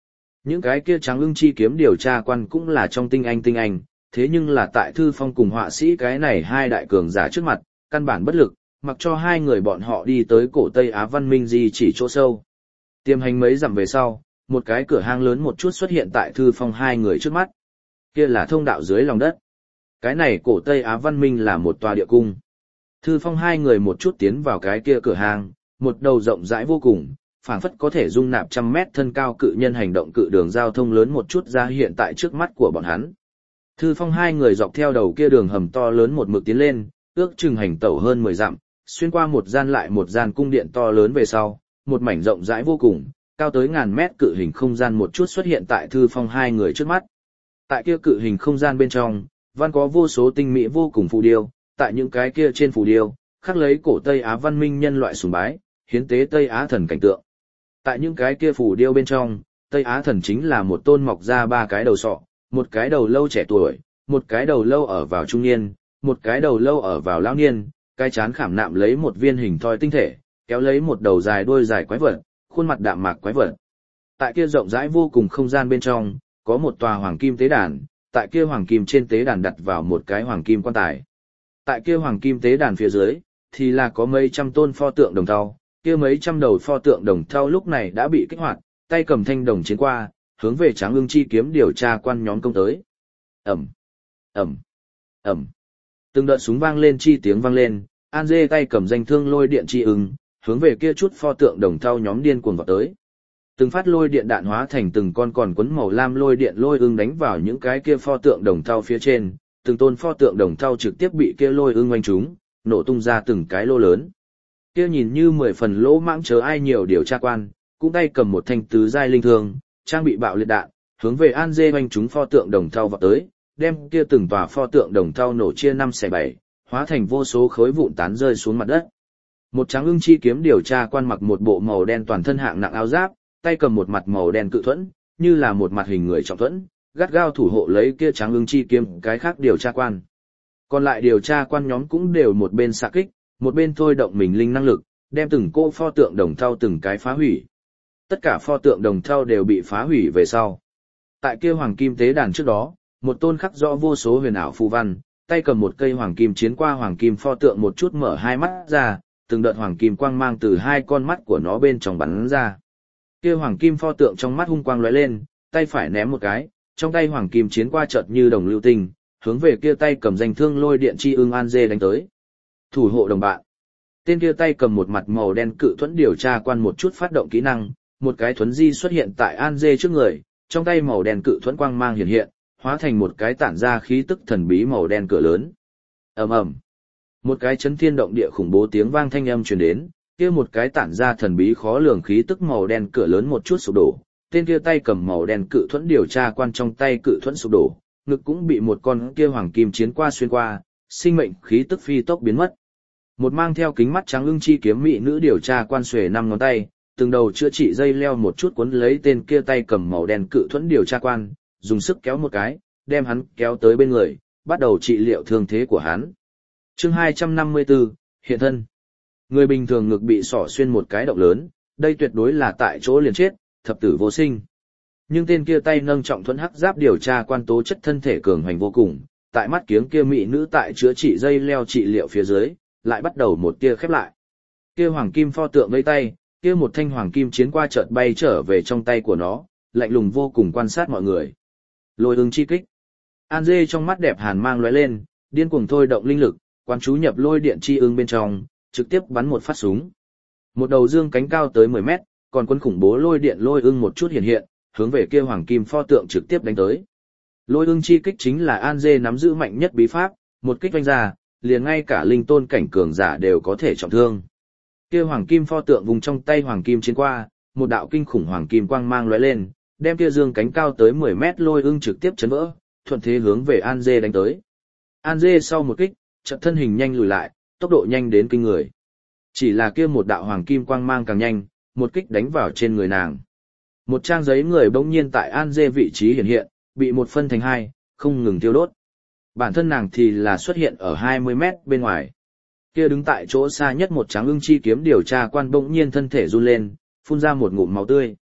Những cái kia trắng ưng chi kiếm điều tra quan cũng là trong tinh anh, thế nhưng là tại Thư Phong cùng họa sĩ cái này hai đại cường giả trước mặt, căn bản bất lực, mặc cho hai người bọn họ đi tới cổ Tây Á văn minh di chỉ chỗ sâu. Tiềm hành mấy dặm về sau, một cái cửa hang lớn một chút xuất hiện tại Thư Phong hai người trước mắt. Kia là thông đạo dưới lòng đất. Cái này cổ Tây Á văn minh là một tòa địa cung. Thư Phong hai người một chút tiến vào cái kia cửa hang, một đầu rộng rãi vô cùng, phảng phất có thể dung nạp trăm mét thân cao cự nhân hành động cự đường giao thông lớn một chút ra hiện tại trước mắt của bọn hắn. Thư Phong hai người dọc theo đầu kia đường hầm to lớn một mực tiến lên, ước chừng hành tẩu hơn 10 dặm, xuyên qua một gian lại một gian cung điện to lớn về sau, một mảnh rộng rãi vô cùng, cao tới ngàn mét cự hình không gian một chút xuất hiện tại Thư Phong hai người trước mắt. Tại kia cự hình không gian bên trong, văn có vô số tinh mỹ vô cùng phù điêu, tại những cái kia trên phù điêu, khắc lấy cổ Tây Á văn minh nhân loại sùng bái, hiến tế Tây Á thần cảnh tượng. Tại những cái kia phù điêu bên trong, Tây Á thần chính là một tôn mọc ra ba cái đầu sọ, một cái đầu lâu trẻ tuổi, một cái đầu lâu ở vào trung niên, một cái đầu lâu ở vào lão niên, cái chán khảm nạm lấy một viên hình thoi tinh thể, kéo lấy một đầu dài đuôi dài quái vật, khuôn mặt đạm mạc quái vật. Tại kia rộng rãi vô cùng không gian bên trong, có một tòa hoàng kim tế đàn, tại kia hoàng kim trên tế đàn đặt vào một cái hoàng kim quan tài. Tại kia hoàng kim tế đàn phía dưới, thì là có mấy trăm tôn pho tượng đồng thau, kia mấy trăm đầu pho tượng đồng thau lúc này đã bị kích hoạt, tay cầm thanh đồng chiến qua, hướng về Tráng Ưng chi kiếm điều tra quan nhóm công tới. Ầm, ầm, ầm. Từng đợt súng vang lên chi tiếng vang lên, An Dê tay cầm danh thương lôi điện chi ưng, hướng về kia chút pho tượng đồng thau nhóm điên cuồng vọt tới. Từng phát lôi điện đạn hóa thành từng con còn quấn màu lam lôi điện lôi ưng đánh vào những cái kia pho tượng đồng thau phía trên, từng tôn pho tượng đồng thau trực tiếp bị kia lôi ưng oanh trúng, nổ tung ra từng cái lô lớn. Kia nhìn như 10 phần lỗ mãng chớ ai nhiều điều tra quan, cũng tay cầm một thanh tứ giai linh thương, trang bị bạo liệt đạn, hướng về An Dê oanh trúng pho tượng đồng thau vọt tới, đem kia từng tòa pho tượng đồng thau nổ chia 5/7, hóa thành vô số khối vụn tán rơi xuống mặt đất. Một Tráng Ưng chi kiếm điều tra quan mặc một bộ màu đen toàn thân hạng nặng áo giáp, tay cầm một mặt màu đen cự thuẫn, như là một mặt hình người trọng thuẫn, gắt gao thủ hộ lấy kia Tráng Ưng chi kiếm cái khác điều tra quan. Còn lại điều tra quan nhóm cũng đều một bên xạ kích, một bên thôi động mình linh năng lực, đem từng cỗ pho tượng đồng thau từng cái phá hủy. Tất cả pho tượng đồng thau đều bị phá hủy về sau. Tại kia hoàng kim tế đàn trước đó, một tôn khắc rõ vô số huyền ảo phù văn, tay cầm một cây hoàng kim chiến qua hoàng kim pho tượng một chút mở hai mắt ra, từng đợt hoàng kim quang mang từ hai con mắt của nó bên trong bắn ra. Kia hoàng kim pho tượng trong mắt hung quang lóe lên, tay phải ném một cái, trong tay hoàng kim chiến qua chợt như đồng lưu tinh, hướng về kia tay cầm danh thương lôi điện chi ưng An Dê đánh tới. Thủ hộ đồng bạn. Tên kia tay cầm một mặt màu đen cự thuẫn điều tra quan một chút phát động kỹ năng, một cái thuấn di xuất hiện tại An Dê trước người, trong tay màu đen cự thuẫn quang mang hiện hiện, hóa thành một cái tản ra khí tức thần bí màu đen cửa lớn. Ầm ầm. Một cái chấn thiên động địa khủng bố tiếng vang thanh âm truyền đến, kia một cái tản ra thần bí khó lường khí tức màu đen cửa lớn một chút sụp đổ, tên kia tay cầm màu đen cự thuẫn điều tra quan trong tay cự thuẫn sụp đổ, ngực cũng bị một con kia hoàng kim chiến qua xuyên qua, sinh mệnh khí tức phi tốc biến mất. Một mang theo kính mắt Tráng Ưng chi kiếm mỹ nữ điều tra quan xuề 5 ngón tay, từng đầu chữa trị dây leo một chút cuốn lấy tên kia tay cầm màu đen cự thuẫn điều tra quan, dùng sức kéo một cái, đem hắn kéo tới bên người, bắt đầu trị liệu thương thế của hắn. Chương 254, hiện thân. Người bình thường ngực bị xỏ xuyên một cái động lớn, đây tuyệt đối là tại chỗ liền chết, thập tử vô sinh. Nhưng tên kia tay nâng trọng thuẫn hắc giáp điều tra quan tố chất thân thể cường hành vô cùng, tại mắt kiếng kia mỹ nữ tại chữa trị dây leo trị liệu phía dưới, lại bắt đầu một tia khép lại. Kia hoàng kim pho tượng vây tay, kia một thanh hoàng kim chiến qua chợt bay trở về trong tay của nó, lạnh lùng vô cùng quan sát mọi người. Lôi ưng chi kích. An Dê trong mắt đẹp hàn mang lóe lên, điên cuồng thôi động linh lực, quán chú nhập lôi điện chi ưng bên trong, trực tiếp bắn một phát súng. Một đầu dương cánh cao tới 10 mét, còn quân khủng bố lôi điện lôi ưng một chút hiện hiện, hướng về kia hoàng kim pho tượng trực tiếp đánh tới. Lôi ưng chi kích chính là An Dê nắm giữ mạnh nhất bí pháp, một kích vung ra, liền ngay cả linh tôn cảnh cường giả đều có thể trọng thương. Kia hoàng kim pho tượng vùng trong tay hoàng kim chiến qua, một đạo kinh khủng hoàng kim quang mang lóe lên, đem kia dương cánh cao tới 10 mét lôi ưng trực tiếp chấn vỡ, thuận thế hướng về An Dê đánh tới. An Dê sau một kích, chợt thân hình nhanh lùi lại, tốc độ nhanh đến kinh người. Chỉ là kia một đạo hoàng kim quang mang càng nhanh, một kích đánh vào trên người nàng. Một trang giấy người bỗng nhiên tại An Dê vị trí hiện hiện, bị một phân thành hai, không ngừng thiêu đốt. Bản thân nàng thì là xuất hiện ở 20 mét bên ngoài. Kia đứng tại chỗ xa nhất một Tráng Ưng chi kiếm điều tra quan bỗng nhiên thân thể run lên, phun ra một ngụm máu tươi.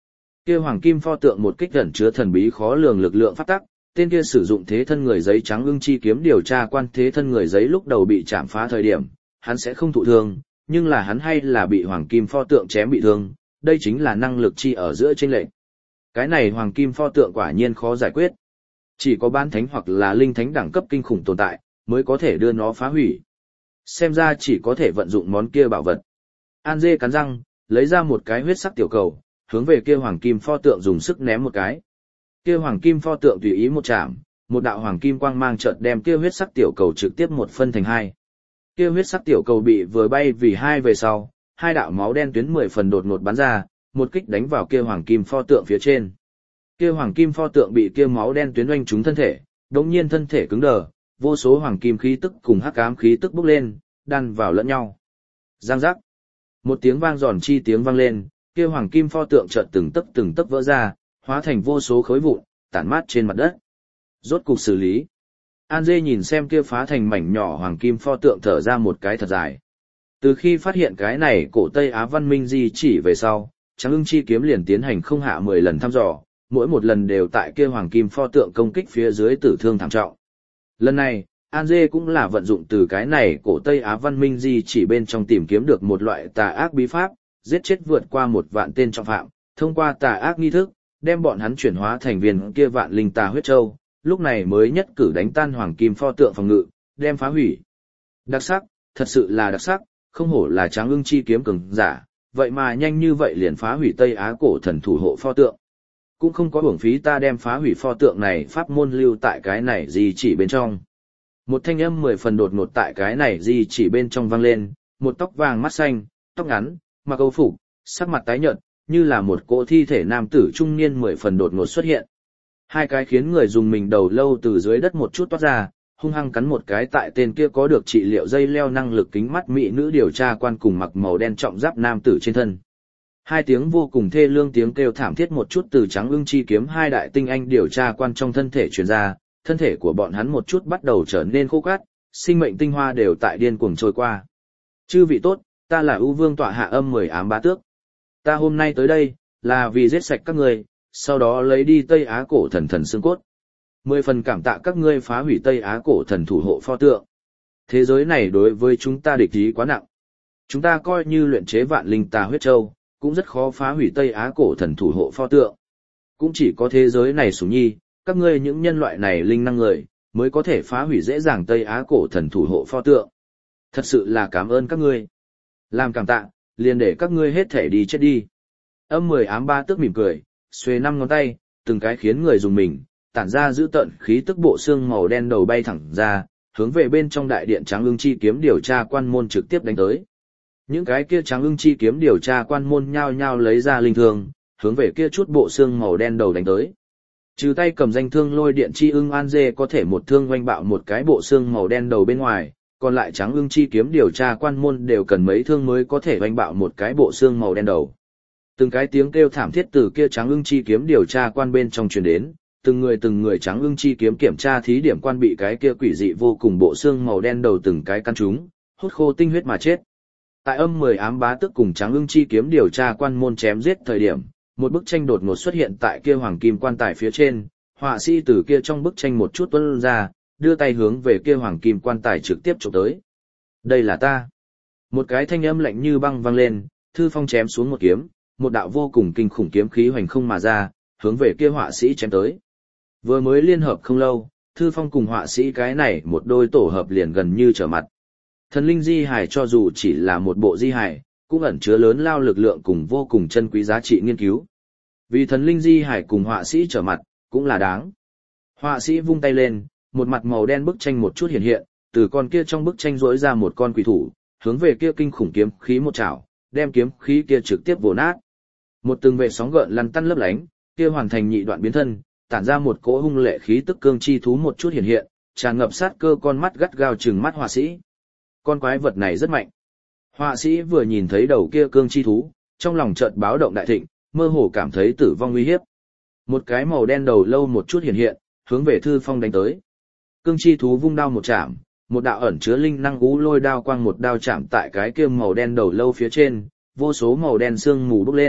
Kia hoàng kim pho tượng một kích ẩn chứa thần bí khó lường lực lượng pháp tắc, tên kia sử dụng thế thân người giấy trắng ưng chi kiếm điều tra quan thế thân người giấy lúc đầu bị chạm phá thời điểm, hắn sẽ không thụ thương, nhưng là hắn hay là bị hoàng kim pho tượng chém bị thương, đây chính là năng lực chi ở giữa chênh lệch. Cái này hoàng kim pho tượng quả nhiên khó giải quyết. Chỉ có bán thánh hoặc là linh thánh đẳng cấp kinh khủng tồn tại, mới có thể đưa nó phá hủy. Xem ra chỉ có thể vận dụng món kia bảo vật. An Dê cắn răng, lấy ra một cái huyết sắc tiểu cầu, hướng về kia hoàng kim pho tượng dùng sức ném một cái. Kia hoàng kim pho tượng tùy ý một chạm, một đạo hoàng kim quang mang chợt đem kia huyết sắc tiểu cầu trực tiếp một phân thành hai. Kia huyết sắc tiểu cầu bị vừa bay vì hai về sau, hai đạo máu đen tuyến 10 phần đột ngột bắn ra, một kích đánh vào kia hoàng kim pho tượng phía trên. Kia hoàng kim pho tượng bị kia máu đen tuyến oanh trúng thân thể, đột nhiên thân thể cứng đờ, vô số hoàng kim khí tức cùng hắc ám khí tức bốc lên, đan vào lẫn nhau. Giang giác. Một tiếng vang giòn chi tiếng vang lên, kia hoàng kim pho tượng chợt từng tấc vỡ ra, hóa thành vô số khối vụn, tản mát trên mặt đất. Rốt cục xử lý. An Dê nhìn xem kia phá thành mảnh nhỏ hoàng kim pho tượng thở ra một cái thật dài. Từ khi phát hiện cái này cổ Tây Á văn minh di chỉ về sau, Trắng Ưng Chi kiếm liền tiến hành không hạ 10 lần thăm dò, mỗi một lần đều tại kia hoàng kim pho tượng công kích phía dưới tử thương thảm trọng. Lần này, An Dê cũng là vận dụng từ cái này cổ Tây Á văn minh di chỉ bên trong tìm kiếm được một loại tà ác bí pháp, giết chết vượt qua 1 vạn tên trọng phạm, thông qua tà ác nghi thức, đem bọn hắn chuyển hóa thành viên kia vạn linh tà huyết châu, lúc này mới nhất cử đánh tan hoàng kim pho tượng phòng ngự, đem phá hủy. Đặc sắc, thật sự là đặc sắc, không hổ là Trắng Ưng Chi kiếm cường giả, vậy mà nhanh như vậy liền phá hủy Tây Á cổ thần thủ hộ pho tượng. Cũng không có uổng phí ta đem phá hủy pho tượng này pháp môn lưu tại cái này di chỉ bên trong. Một thanh âm 10 phần đột ngột tại cái này di chỉ bên trong vang lên, một tóc vàng mắt xanh, tóc ngắn, mặc âu phục, sắc mặt tái nhợt, như là một cỗ thi thể nam tử trung niên 10 phần đột ngột xuất hiện. Hai cái khiến người dùng mình đầu lâu từ dưới đất một chút toát ra, hung hăng cắn một cái tại tên kia có được trị liệu dây leo năng lực kính mắt mỹ nữ điều tra quan cùng mặc màu đen trọng giáp nam tử trên thân. Hai tiếng vô cùng thê lương tiếng kêu thảm thiết một chút từ Trắng Ưng Chi kiếm hai đại tinh anh điều tra quan trong thân thể truyền ra, thân thể của bọn hắn một chút bắt đầu trở nên khô cát, sinh mệnh tinh hoa đều tại điên cuồng trôi qua. Chư vị tốt, ta là ưu vương tọa hạ âm 10 ám bá tước. Ta hôm nay tới đây, là vì giết sạch các người, sau đó lấy đi Tây Á cổ thần thần xương cốt. 10 phần cảm tạ các ngươi phá hủy Tây Á cổ thần thủ hộ pho tượng. Thế giới này đối với chúng ta địch ý quá nặng. Chúng ta coi như luyện chế vạn linh tà huyết châu, cũng rất khó phá hủy Tây Á cổ thần thủ hộ pho tượng. Cũng chỉ có thế giới này sủng nhi, các ngươi những nhân loại này linh năng người, mới có thể phá hủy dễ dàng Tây Á cổ thần thủ hộ pho tượng. Thật sự là cảm ơn các ngươi. Làm cảm tạ, liền để các ngươi hết thể đi chết đi. Âm 10 ám ba tước mỉm cười, xuề 5 ngón tay, từng cái khiến người dùng mình, tản ra giữ tận khí tức bộ xương màu đen đầu bay thẳng ra, hướng về bên trong đại điện Trắng Ưng Chi kiếm điều tra quan môn trực tiếp đánh tới. Những cái kia Trắng Ưng Chi kiếm điều tra quan môn nhao nhao lấy ra linh thương, hướng về kia chút bộ xương màu đen đầu đánh tới. Trừ tay cầm danh thương lôi điện chi ưng An Dê có thể một thương oanh bạo một cái bộ xương màu đen đầu bên ngoài, còn lại Trắng Ưng Chi kiếm điều tra quan môn đều cần mấy thương mới có thể oanh bạo một cái bộ xương màu đen đầu. Từng cái tiếng kêu thảm thiết từ kia Trắng Ưng Chi kiếm điều tra quan bên trong truyền đến, từng người Trắng Ưng Chi kiếm kiểm tra thí điểm quan bị cái kia quỷ dị vô cùng bộ xương màu đen đầu từng cái căn trúng, hút khô tinh huyết mà chết. Tại âm 10 ám bá tước cùng Trắng Ưng Chi kiếm điều tra quan môn chém giết thời điểm, một bức tranh đột ngột xuất hiện tại kia hoàng kim quan tài phía trên, họa sĩ từ kia trong bức tranh một chút tuôn ra, đưa tay hướng về kia hoàng kim quan tài trực tiếp chụp tới. Đây là ta. Một cái thanh âm lạnh như băng vang lên, Thư Phong chém xuống một kiếm, một đạo vô cùng kinh khủng kiếm khí hoành không mà ra, hướng về kia họa sĩ chém tới. Vừa mới liên hợp không lâu, Thư Phong cùng họa sĩ cái này một đôi tổ hợp liền gần như trở mặt. Thần linh di hải cho dù chỉ là một bộ di hải, cũng ẩn chứa lớn lao lực lượng cùng vô cùng chân quý giá trị nghiên cứu. Vì thần linh di hải cùng họa sĩ trở mặt, cũng là đáng. Họa sĩ vung tay lên, một mặt màu đen bức tranh một chút hiện hiện, từ con kia trong bức tranh rỗi ra một con quỷ thủ, hướng về kia kinh khủng kiếm khí một chảo, đem kiếm khí kia trực tiếp vồ nát. Một từng vệ sóng gợn lăn tăn lấp lánh, kia hoàn thành nhị đoạn biến thân, tản ra một cỗ hung lệ khí tức cương chi thú một chút hiện hiện, tràn ngập sát cơ con mắt gắt gao trừng mắt họa sĩ. Con quái vật này rất mạnh. Họa sĩ vừa nhìn thấy đầu kia cương chi thú, trong lòng chợt báo động đại thịnh, mơ hồ cảm thấy tử vong nguy hiếp. Một cái màu đen đầu lâu một chút hiện hiện, hướng về Thư Phong đánh tới. Cương chi thú vung đao một chạm, một đạo ẩn chứa linh năng ú lôi đao quang một đao chạm tại cái kia màu đen đầu lâu phía trên, vô số màu đen sương mù bốc lên,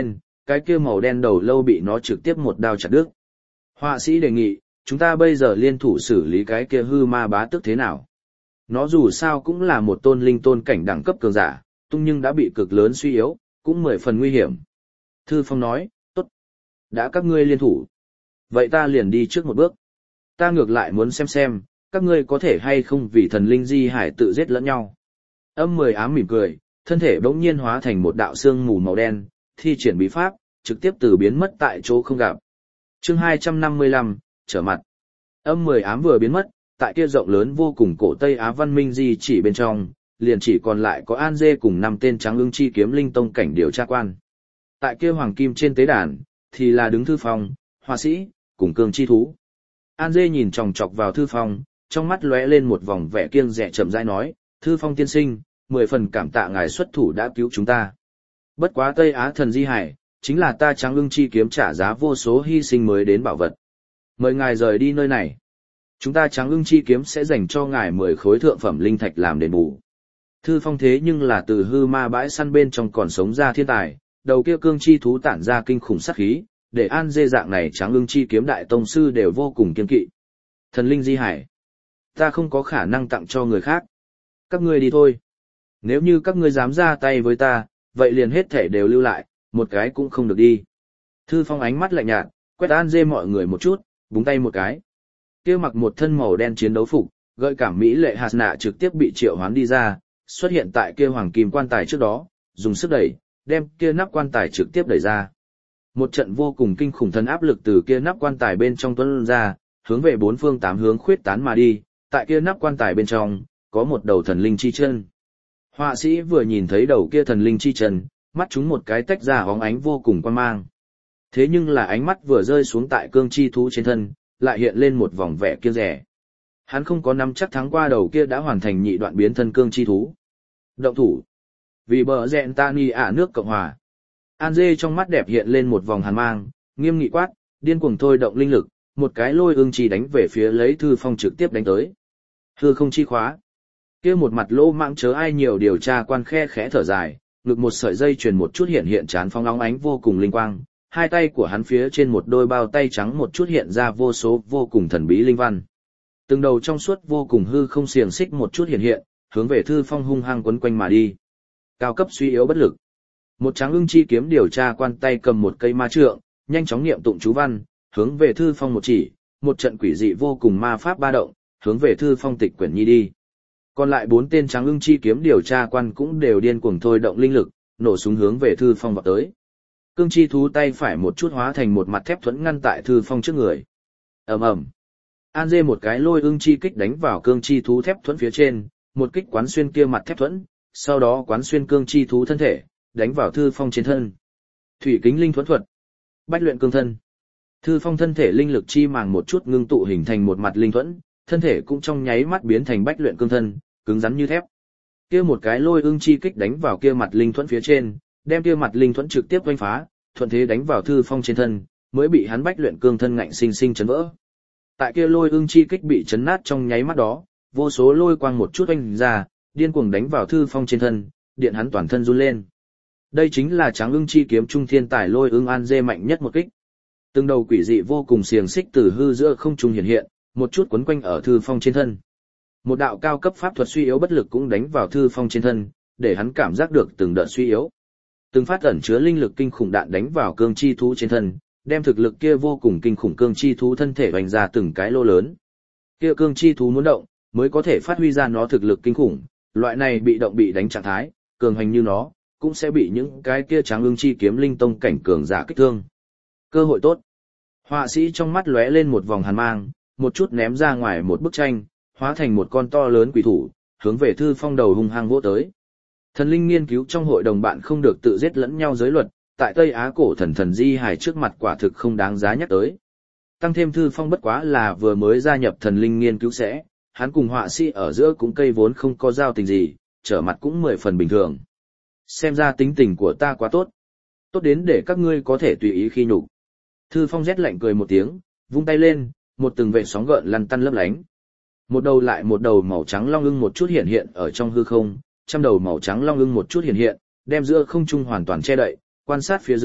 cái kia màu đen đầu lâu bị nó trực tiếp một đao chặt đứt. Họa sĩ đề nghị, chúng ta bây giờ liên thủ xử lý cái kia hư ma bá tước thế nào? Nó dù sao cũng là một tôn linh tôn cảnh đẳng cấp cường giả, tung nhưng đã bị cực lớn suy yếu, cũng 10 phần nguy hiểm. Thư Phong nói, tốt. Đã các ngươi liên thủ. Vậy ta liền đi trước một bước. Ta ngược lại muốn xem, các ngươi có thể hay không vì thần linh di hải tự giết lẫn nhau. Âm 10 ám mỉm cười, thân thể bỗng nhiên hóa thành một đạo xương mù màu đen, thi triển bí pháp, trực tiếp từ biến mất tại chỗ không gặp. Chương 255, trở mặt. Âm 10 ám vừa biến mất, tại kia rộng lớn vô cùng cổ Tây Á văn minh di chỉ bên trong, liền chỉ còn lại có An Dê cùng 5 tên trắng ưng chi kiếm linh tông cảnh điều tra quan. Tại kia hoàng kim trên tế đàn, thì là đứng Thư Phong, họa sĩ, cùng cương chi thú. An Dê nhìn chòng chọc vào Thư Phong, trong mắt lóe lên một vòng vẻ kiêng dè chậm rãi nói, Thư Phong tiên sinh, 10 phần cảm tạ ngài xuất thủ đã cứu chúng ta. Bất quá Tây Á thần di hải, chính là ta trắng ưng chi kiếm trả giá vô số hy sinh mới đến bảo vật. Mời ngài rời đi nơi này. Chúng ta trắng ưng chi kiếm sẽ dành cho ngài 10 khối thượng phẩm linh thạch làm đền bù. Thư Phong thế nhưng là từ hư ma bãi săn bên trong còn sống ra thiên tài, đầu kia cương chi thú tản ra kinh khủng sát khí, để An Dê dạng này trắng ưng chi kiếm đại tông sư đều vô cùng kiên kỵ. Thần linh di hải, ta không có khả năng tặng cho người khác. Các ngươi đi thôi. Nếu như các ngươi dám ra tay với ta, vậy liền hết thể đều lưu lại, một cái cũng không được đi. Thư Phong ánh mắt lạnh nhạt, quét An Dê mọi người một chút, búng tay một cái. Kia mặc một thân màu đen chiến đấu phục, gợi cảm mỹ lệ hạt nạ trực tiếp bị triệu hoán đi ra, xuất hiện tại kia hoàng kim quan tài trước đó, dùng sức đẩy, đem kia nắp quan tài trực tiếp đẩy ra. Một trận vô cùng kinh khủng thân áp lực từ kia nắp quan tài bên trong tuôn ra, hướng về bốn phương tám hướng khuyết tán mà đi, tại kia nắp quan tài bên trong, có một đầu thần linh chi chân. Họa sĩ vừa nhìn thấy đầu kia thần linh chi chân, mắt chúng một cái tách ra óng ánh vô cùng quan mang. Thế nhưng là ánh mắt vừa rơi xuống tại cương chi thú trên thân, lại hiện lên một vòng vẻ kiêng dè. Hắn không có nắm chắc thắng qua đầu kia đã hoàn thành nhị đoạn biến thân cương chi thú. Động thủ. Vì bờ rẹn ta ni ả nước Cộng Hòa. An Dê trong mắt đẹp hiện lên một vòng hàn mang, nghiêm nghị quát, điên cuồng thôi động linh lực, một cái lôi ương chi đánh về phía lấy Thư Phong trực tiếp đánh tới. Hư không chi khóa. Kia một mặt lỗ mạng chớ ai nhiều điều tra quan khe khẽ thở dài, ngực một sợi dây chuyền một chút hiện chán phong óng ánh vô cùng linh quang, hai tay của hắn phía trên một đôi bao tay trắng một chút hiện ra vô số vô cùng thần bí linh văn. Từng đầu trong suốt vô cùng hư không xiềng xích một chút hiện, hướng về Thư Phong hung hăng quấn quanh mà đi. Cao cấp suy yếu bất lực. Một tráng ưng chi kiếm điều tra quan tay cầm một cây ma trượng, nhanh chóng niệm tụng chú văn, hướng về Thư Phong một chỉ, một trận quỷ dị vô cùng ma pháp ba động, hướng về Thư Phong tịch quyển nhi đi. Còn lại 4 tên tráng ưng chi kiếm điều tra quan cũng đều điên cuồng thôi động linh lực, nổ súng hướng về Thư Phong vào tới. Cương chi thú tay phải một chút hóa thành một mặt thép thuẫn ngăn tại Thư Phong trước người. Ầm ầm. An Dê một cái lôi ưng chi kích đánh vào cương chi thú thép thuẫn phía trên, một kích quán xuyên kia mặt thép thuẫn, sau đó quán xuyên cương chi thú thân thể, đánh vào Thư Phong trên thân. Thủy kính linh thuẫn thuật, bách luyện cương thân. Thư Phong thân thể linh lực chi màng một chút ngưng tụ hình thành một mặt linh thuẫn, thân thể cũng trong nháy mắt biến thành bách luyện cương thân, cứng rắn như thép. Kia một cái lôi ưng chi kích đánh vào kia mặt linh thuẫn phía trên, đem kia mặt linh thuẫn trực tiếp oanh phá, thuận thế đánh vào Thư Phong trên thân, mới bị hắn bách luyện cương thân ngạnh sinh sinh chấn vỡ. Tại kia lôi ưng chi kích bị chấn nát trong nháy mắt đó, vô số lôi quang một chút oanh ra, điên cuồng đánh vào Thư Phong trên thân, điện hắn toàn thân run lên. Đây chính là tráng ưng chi kiếm trung thiên tài lôi ưng An Dê mạnh nhất một kích. Từng đầu quỷ dị vô cùng xiềng xích từ hư giữa không trung hiện, một chút quấn quanh ở Thư Phong trên thân. Một đạo cao cấp pháp thuật suy yếu bất lực cũng đánh vào Thư Phong trên thân, để hắn cảm giác được từng đợt suy yếu. Từng phát ẩn chứa linh lực kinh khủng đạn đánh vào cương chi thú trên thân, đem thực lực kia vô cùng kinh khủng cương chi thú thân thể vành ra từng cái lô lớn. Kia cương chi thú muốn động, mới có thể phát huy ra nó thực lực kinh khủng, loại này bị động bị đánh trạng thái, cường hành như nó, cũng sẽ bị những cái kia tráng ưng chi kiếm linh tông cảnh cường giả kích thương. Cơ hội tốt. Họa sĩ trong mắt lóe lên một vòng hàn mang, một chút ném ra ngoài một bức tranh, hóa thành một con to lớn quỷ thủ, hướng về Thư Phong đầu hung hăng vỗ tới. Thần linh nghiên cứu trong hội đồng bạn không được tự giết lẫn nhau giới luật, tại Tây Á cổ thần di hài trước mặt quả thực không đáng giá nhắc tới. Tăng thêm Thư Phong bất quá là vừa mới gia nhập thần linh nghiên cứu sẽ, hắn cùng họa sĩ ở giữa cũng cây vốn không có giao tình gì, trở mặt cũng 10 phần bình thường. Xem ra tính tình của ta quá tốt. Tốt đến để các ngươi có thể tùy ý khi nhục. Thư Phong rét lạnh cười một tiếng, vung tay lên, một từng vệt sóng gợn lăn tăn lấp lánh. Một đầu lại một đầu màu trắng long ưng một chút hiện ở trong hư không, trăm đầu màu trắng long ưng một chút hiện, đem giữa không trung hoàn toàn che đậy, quan sát phía dưới,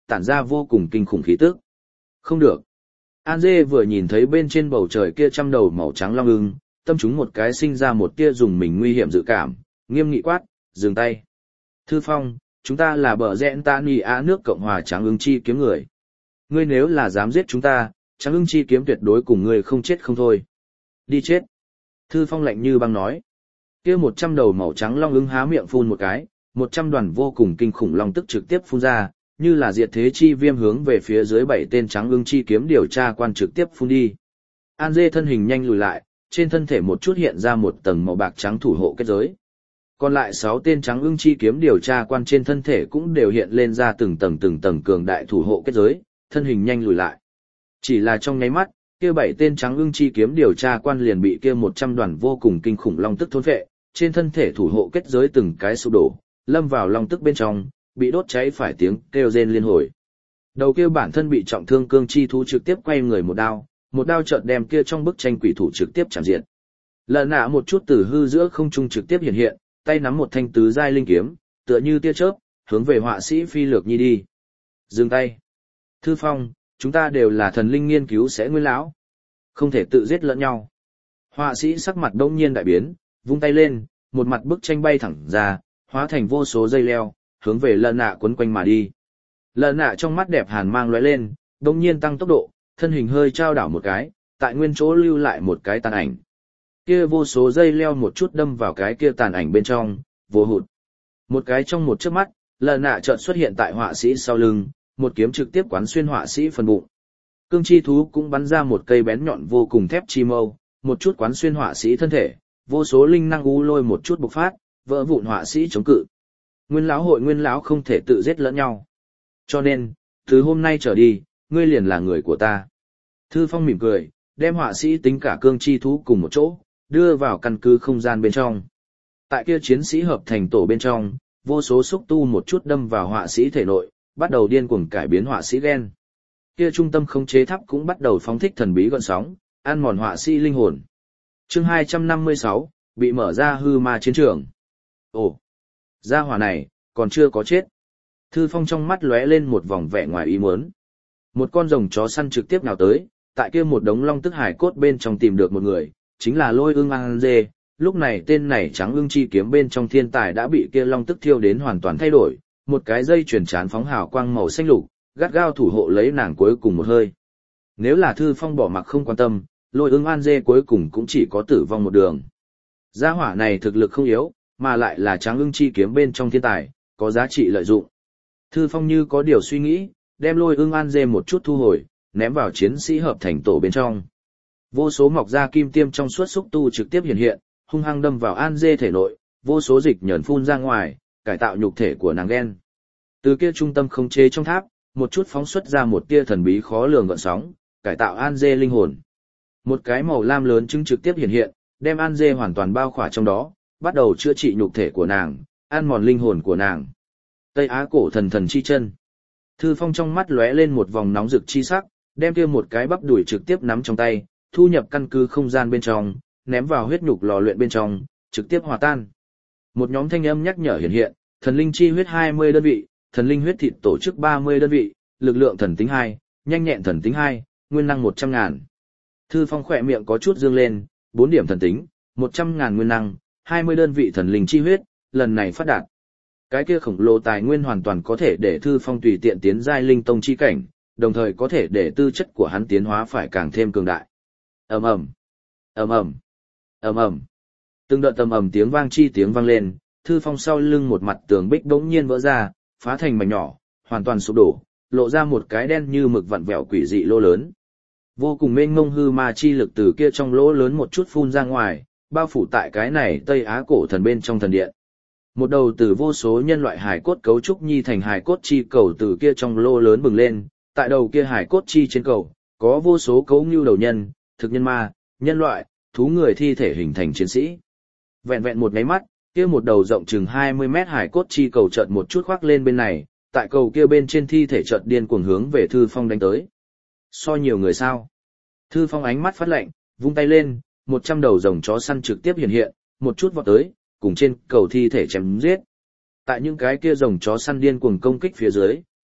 tản ra vô cùng kinh khủng khí tức. Không được. An Dê vừa nhìn thấy bên trên bầu trời kia trăm đầu màu trắng long ưng, tâm chúng một cái sinh ra một tia dùng mình nguy hiểm dự cảm, nghiêm nghị quát, dừng tay. Thư Phong, chúng ta là bờ rẽn ta nì á nước Cộng hòa Trắng Ưng Chi kiếm người. Ngươi nếu là dám giết chúng ta, Trắng Ưng Chi kiếm tuyệt đối cùng ngươi không chết không thôi. Đi chết. Thư Phong lạnh như băng nói. Kia 100 đầu màu trắng long ưng há miệng phun một cái, 100 đoàn vô cùng kinh khủng long tức trực tiếp phun ra, như là diệt thế chi viêm hướng về phía dưới 7 tên Trắng Ưng Chi kiếm điều tra quan trực tiếp phun đi. An Dê thân hình nhanh lùi lại, trên thân thể một chút hiện ra một tầng màu bạc trắng thủ hộ kết giới. Còn lại 6 tên Trắng Ưng Chi kiếm điều tra quan trên thân thể cũng đều hiện lên ra từng tầng cường đại thủ hộ kết giới, thân hình nhanh lùi lại. Chỉ là trong nháy mắt, kia 7 tên Trắng Ưng Chi kiếm điều tra quan liền bị kia 100 đoàn vô cùng kinh khủng long tức thôn phệ, trên thân thể thủ hộ kết giới từng cái sụp đổ, lâm vào long tức bên trong, bị đốt cháy phải tiếng kêu rên liên hồi. Đầu kia bản thân bị trọng thương cương chi thú trực tiếp quay người một đao chợt đem kia trong bức tranh quỷ thủ trực tiếp chạm diệt. Lần nạ một chút từ hư giữa không trung trực tiếp hiện hiện, tay nắm một thanh tứ giai linh kiếm, tựa như tia chớp, hướng về họa sĩ Phi Lược Nhi đi. Dừng tay. Thư Phong, chúng ta đều là thần linh nghiên cứu sẽ nguyên lão, không thể tự giết lẫn nhau. Họa sĩ sắc mặt đông nhiên đại biến, vung tay lên, một mặt bức tranh bay thẳng ra, hóa thành vô số dây leo, hướng về lần nạ quấn quanh mà đi. Lần nạ trong mắt đẹp hàn mang lóe lên, đông nhiên tăng tốc độ, thân hình hơi trao đảo một cái, tại nguyên chỗ lưu lại một cái tàn ảnh. Kia vô số dây leo một chút đâm vào cái kia tàn ảnh bên trong, vô hụt. Một cái trong một chớp mắt, lần nạ chợt xuất hiện tại họa sĩ sau lưng, một kiếm trực tiếp quán xuyên họa sĩ phần bụng. Cương chi thú cũng bắn ra một cây bén nhọn vô cùng thép chi mâu, một chút quán xuyên họa sĩ thân thể, vô số linh năng u lôi một chút bộc phát, vỡ vụn họa sĩ chống cự. Nguyên lão không thể tự giết lẫn nhau. Cho nên, từ hôm nay trở đi, ngươi liền là người của ta. Thư Phong mỉm cười, đem họa sĩ tính cả cương chi thú cùng một chỗ, đưa vào căn cứ không gian bên trong. Tại kia chiến sĩ hợp thành tổ bên trong, vô số xúc tu một chút đâm vào họa sĩ thể nội, bắt đầu điên cuồng cải biến họa sĩ gen. Kia trung tâm khống chế tháp cũng bắt đầu phóng thích thần bí gợn sóng, ăn mòn họa sĩ linh hồn. Chương 256, bị mở ra hư ma chiến trường. Ồ, gia hỏa này còn chưa có chết. Thư Phong trong mắt lóe lên một vòng vẻ ngoài ý muốn. Một con rồng chó săn trực tiếp nào tới, tại kia một đống long tức hải cốt bên trong tìm được một người, chính là Lôi Ưng An Dê. Lúc này tên này Trắng Ưng Chi kiếm bên trong thiên tài đã bị kia long tức thiêu đến hoàn toàn thay đổi, một cái dây chuyền chán phóng hào quang màu xanh lục, gắt gao thủ hộ lấy nàng cuối cùng một hơi. Nếu là Thư Phong bỏ mặc không quan tâm, Lôi Ưng An Dê cuối cùng cũng chỉ có tử vong một đường. Gia hỏa này thực lực không yếu, mà lại là Trắng Ưng Chi kiếm bên trong thiên tài, có giá trị lợi dụng. Thư Phong như có điều suy nghĩ, đem Lôi Ưng An Dê một chút thu hồi, ném vào chiến sĩ hợp thành tổ bên trong. Vô số mọc ra kim tiêm trong suốt xúc tu trực tiếp hiện, hung hăng đâm vào An Dê thể nội, vô số dịch nhờn phun ra ngoài, cải tạo nhục thể của nàng gen. Từ kia trung tâm khống chế trong tháp, một chút phóng xuất ra một tia thần bí khó lường gợn sóng, cải tạo An Dê linh hồn. Một cái màu lam lớn trứng trực tiếp hiện, đem An Dê hoàn toàn bao khỏa trong đó, bắt đầu chữa trị nhục thể của nàng, ăn mòn linh hồn của nàng. Tây Á cổ thần chi chân. Thư Phong trong mắt lóe lên một vòng nóng rực chi sắc, đem kia một cái bắp đùi trực tiếp nắm trong tay, thu nhập căn cứ không gian bên trong, ném vào huyết nhục lò luyện bên trong, trực tiếp hòa tan. Một nhóm thanh âm nhắc nhở hiện, thần linh chi huyết 20 đơn vị, thần linh huyết thịt tổ chức 30 đơn vị, lực lượng thần tính 2, nhanh nhẹn thần tính 2, nguyên năng 100.000. Thư Phong khỏe miệng có chút dương lên, 4 điểm thần tính, 100.000 nguyên năng, 20 đơn vị thần linh chi huyết, lần này phát đạt. Cái kia khổng lồ tài nguyên hoàn toàn có thể để Thư Phong tùy tiện tiến giai linh tông chi cảnh, đồng thời có thể để tư chất của hắn tiến hóa phải càng thêm cường đại. Ầm ầm, ầm ầm, ầm ầm. Từng đợt ầm ầm tiếng vang lên, Thư Phong sau lưng một mặt tường bích bỗng nhiên vỡ ra, phá thành mảnh nhỏ, hoàn toàn sụp đổ, lộ ra một cái đen như mực vặn vẹo quỷ dị lỗ lớn. Vô cùng mênh mông hư ma chi lực từ kia trong lỗ lớn một chút phun ra ngoài, bao phủ tại cái này Tây Á cổ thần bên trong thần điện. Một đầu từ vô số nhân loại hài cốt cấu trúc nhi thành hài cốt chi cầu từ kia trong lỗ lớn bừng lên, tại đầu kia hài cốt chi trên cầu, có vô số cấu ngưu đầu nhân, thực nhân ma, nhân loại, thú người thi thể hình thành chiến sĩ. Vẹn vẹn một nháy mắt, kia một đầu rộng chừng 20 mét hài cốt chi cầu chợt một chút khoác lên bên này, tại cầu kia bên trên thi thể chợt điên cuồng hướng về Thư Phong đánh tới. So nhiều người sao? Thư Phong ánh mắt phát lạnh, vung tay lên, 100 đầu rồng chó săn trực tiếp hiện, một chút vọt tới, cùng trên cầu thi thể chém giết. Tại những cái kia rồng chó săn điên cuồng công kích phía dưới,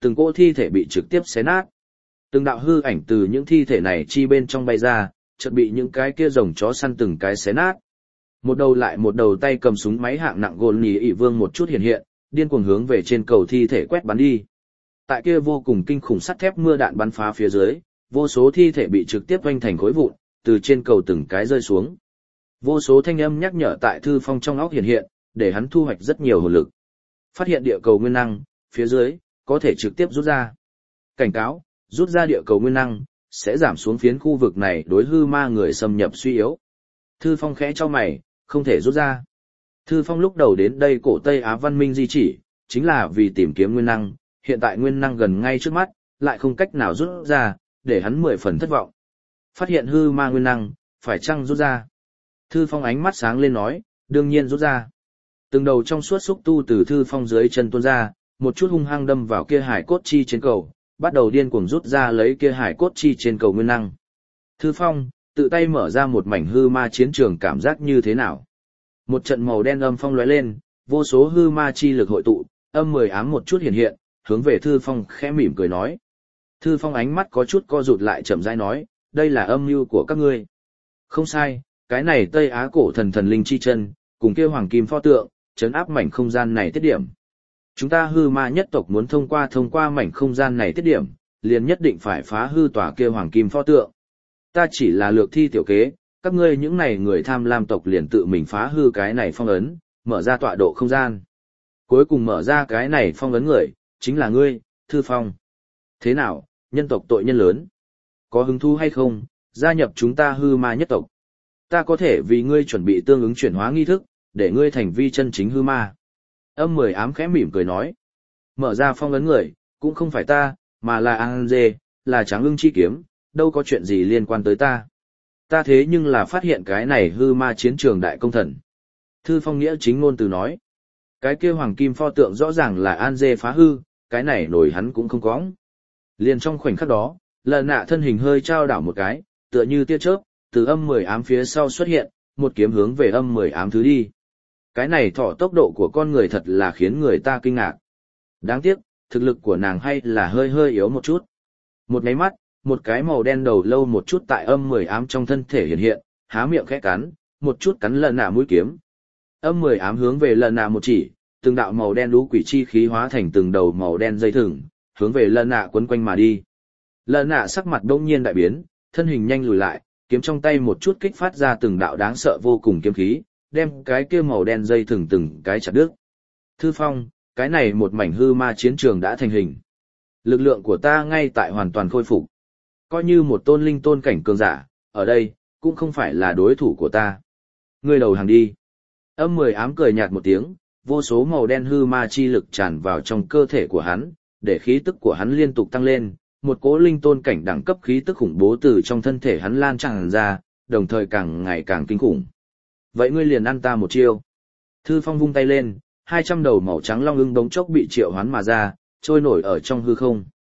từng cỗ thi thể bị trực tiếp xé nát. Từng đạo hư ảnh từ những thi thể này chi bên trong bay ra, chợt bị những cái kia rồng chó săn từng cái xé nát. Một đầu lại một đầu tay cầm súng máy hạng nặng gồn nhì ỷ vương một chút hiện hiện, điên cuồng hướng về trên cầu thi thể quét bắn đi. Tại kia vô cùng kinh khủng sắt thép mưa đạn bắn phá phía dưới, vô số thi thể bị trực tiếp vênh thành khối vụn, từ trên cầu từng cái rơi xuống. Vô số thanh âm nhắc nhở tại Thư Phong trong óc hiện hiện, để hắn thu hoạch rất nhiều hồn lực. Phát hiện địa cầu nguyên năng, phía dưới, có thể trực tiếp rút ra. Cảnh cáo, rút ra địa cầu nguyên năng, sẽ giảm xuống phiến khu vực này đối hư ma người xâm nhập suy yếu. Thư Phong khẽ cho mày, không thể rút ra. Thư Phong lúc đầu đến đây cổ Tây Á văn minh di chỉ, chính là vì tìm kiếm nguyên năng, hiện tại nguyên năng gần ngay trước mắt, lại không cách nào rút ra, để hắn 10 phần thất vọng. Phát hiện hư ma nguyên năng, phải chăng rút ra? Thư Phong ánh mắt sáng lên nói, đương nhiên rút ra. Từng đầu trong suốt xúc tu từ Thư Phong dưới chân tuôn ra, một chút hung hăng đâm vào kia hải cốt chi trên cầu, bắt đầu điên cuồng rút ra lấy kia hải cốt chi trên cầu nguyên năng. Thư Phong, tự tay mở ra một mảnh hư ma chiến trường cảm giác như thế nào? Một trận màu đen âm phong lóe lên, vô số hư ma chi lực hội tụ, âm 10 ám một chút hiện hiện, hướng về Thư Phong khẽ mỉm cười nói. Thư Phong ánh mắt có chút co rụt lại chậm rãi nói, đây là âm mưu của các ngươi. Không sai, cái này Tây Á cổ thần thần linh chi chân, cùng kia hoàng kim pho tượng, trấn áp mảnh không gian này tiết điểm. Chúng ta hư ma nhất tộc muốn thông qua mảnh không gian này tiết điểm, liền nhất định phải phá hư tòa kia hoàng kim pho tượng. Ta chỉ là lược thi tiểu kế, các ngươi những này người tham lam tộc liền tự mình phá hư cái này phong ấn, mở ra tọa độ không gian. Cuối cùng mở ra cái này phong ấn người, chính là ngươi, Thư Phong. Thế nào, nhân tộc tội nhân lớn? Có hứng thú hay không, gia nhập chúng ta hư ma nhất tộc? Ta có thể vì ngươi chuẩn bị tương ứng chuyển hóa nghi thức, để ngươi thành vi chân chính hư ma. Âm 10 ám khẽ mỉm cười nói. Mở ra phong ấn người, cũng không phải ta, mà là An Dê, là Tráng Ưng chi kiếm, đâu có chuyện gì liên quan tới ta. Ta thế nhưng là phát hiện cái này hư ma chiến trường đại công thần. Thư Phong nghĩa chính ngôn từ nói. Cái kia hoàng kim pho tượng rõ ràng là An Dê phá hư, cái này nổi hắn cũng không có. Liền trong khoảnh khắc đó, lần nạ thân hình hơi trao đảo một cái, tựa như tia chớp, từ âm 10 ám phía sau xuất hiện, một kiếm hướng về âm 10 ám thứ đi. Cái này thọ tốc độ của con người thật là khiến người ta kinh ngạc. Đáng tiếc, thực lực của nàng hay là hơi yếu một chút. Một cái mắt, một cái màu đen đầu lâu một chút tại âm 10 ám trong thân thể hiện hiện, há miệng khẽ cắn, một chút cắn lần nạ mũi kiếm. Âm 10 ám hướng về lần nạ một chỉ, từng đạo màu đen lũ quỷ chi khí hóa thành từng đầu màu đen dây thừng, hướng về lần nạ quấn quanh mà đi. Lần nạ sắc mặt đông nhiên đại biến, thân hình nhanh lùi lại, kiếm trong tay một chút kích phát ra từng đạo đáng sợ vô cùng kiếm khí, đem cái kia màu đen dây thừng từng cái chặt đứt. Thư Phong, cái này một mảnh hư ma chiến trường đã thành hình. Lực lượng của ta ngay tại hoàn toàn khôi phục. Coi như một tôn linh tôn cảnh cường giả, ở đây, cũng không phải là đối thủ của ta. Ngươi đầu hàng đi. Âm 10 ám cười nhạt một tiếng, vô số màu đen hư ma chi lực tràn vào trong cơ thể của hắn, để khí tức của hắn liên tục tăng lên, một cỗ linh tôn cảnh đẳng cấp khí tức khủng bố từ trong thân thể hắn lan tràn ra, đồng thời càng ngày càng kinh khủng. Vậy ngươi liền ăn ta một chiêu. Thư Phong vung tay lên, 200 đầu màu trắng long ưng đống chốc bị triệu hoán mà ra, trôi nổi ở trong hư không.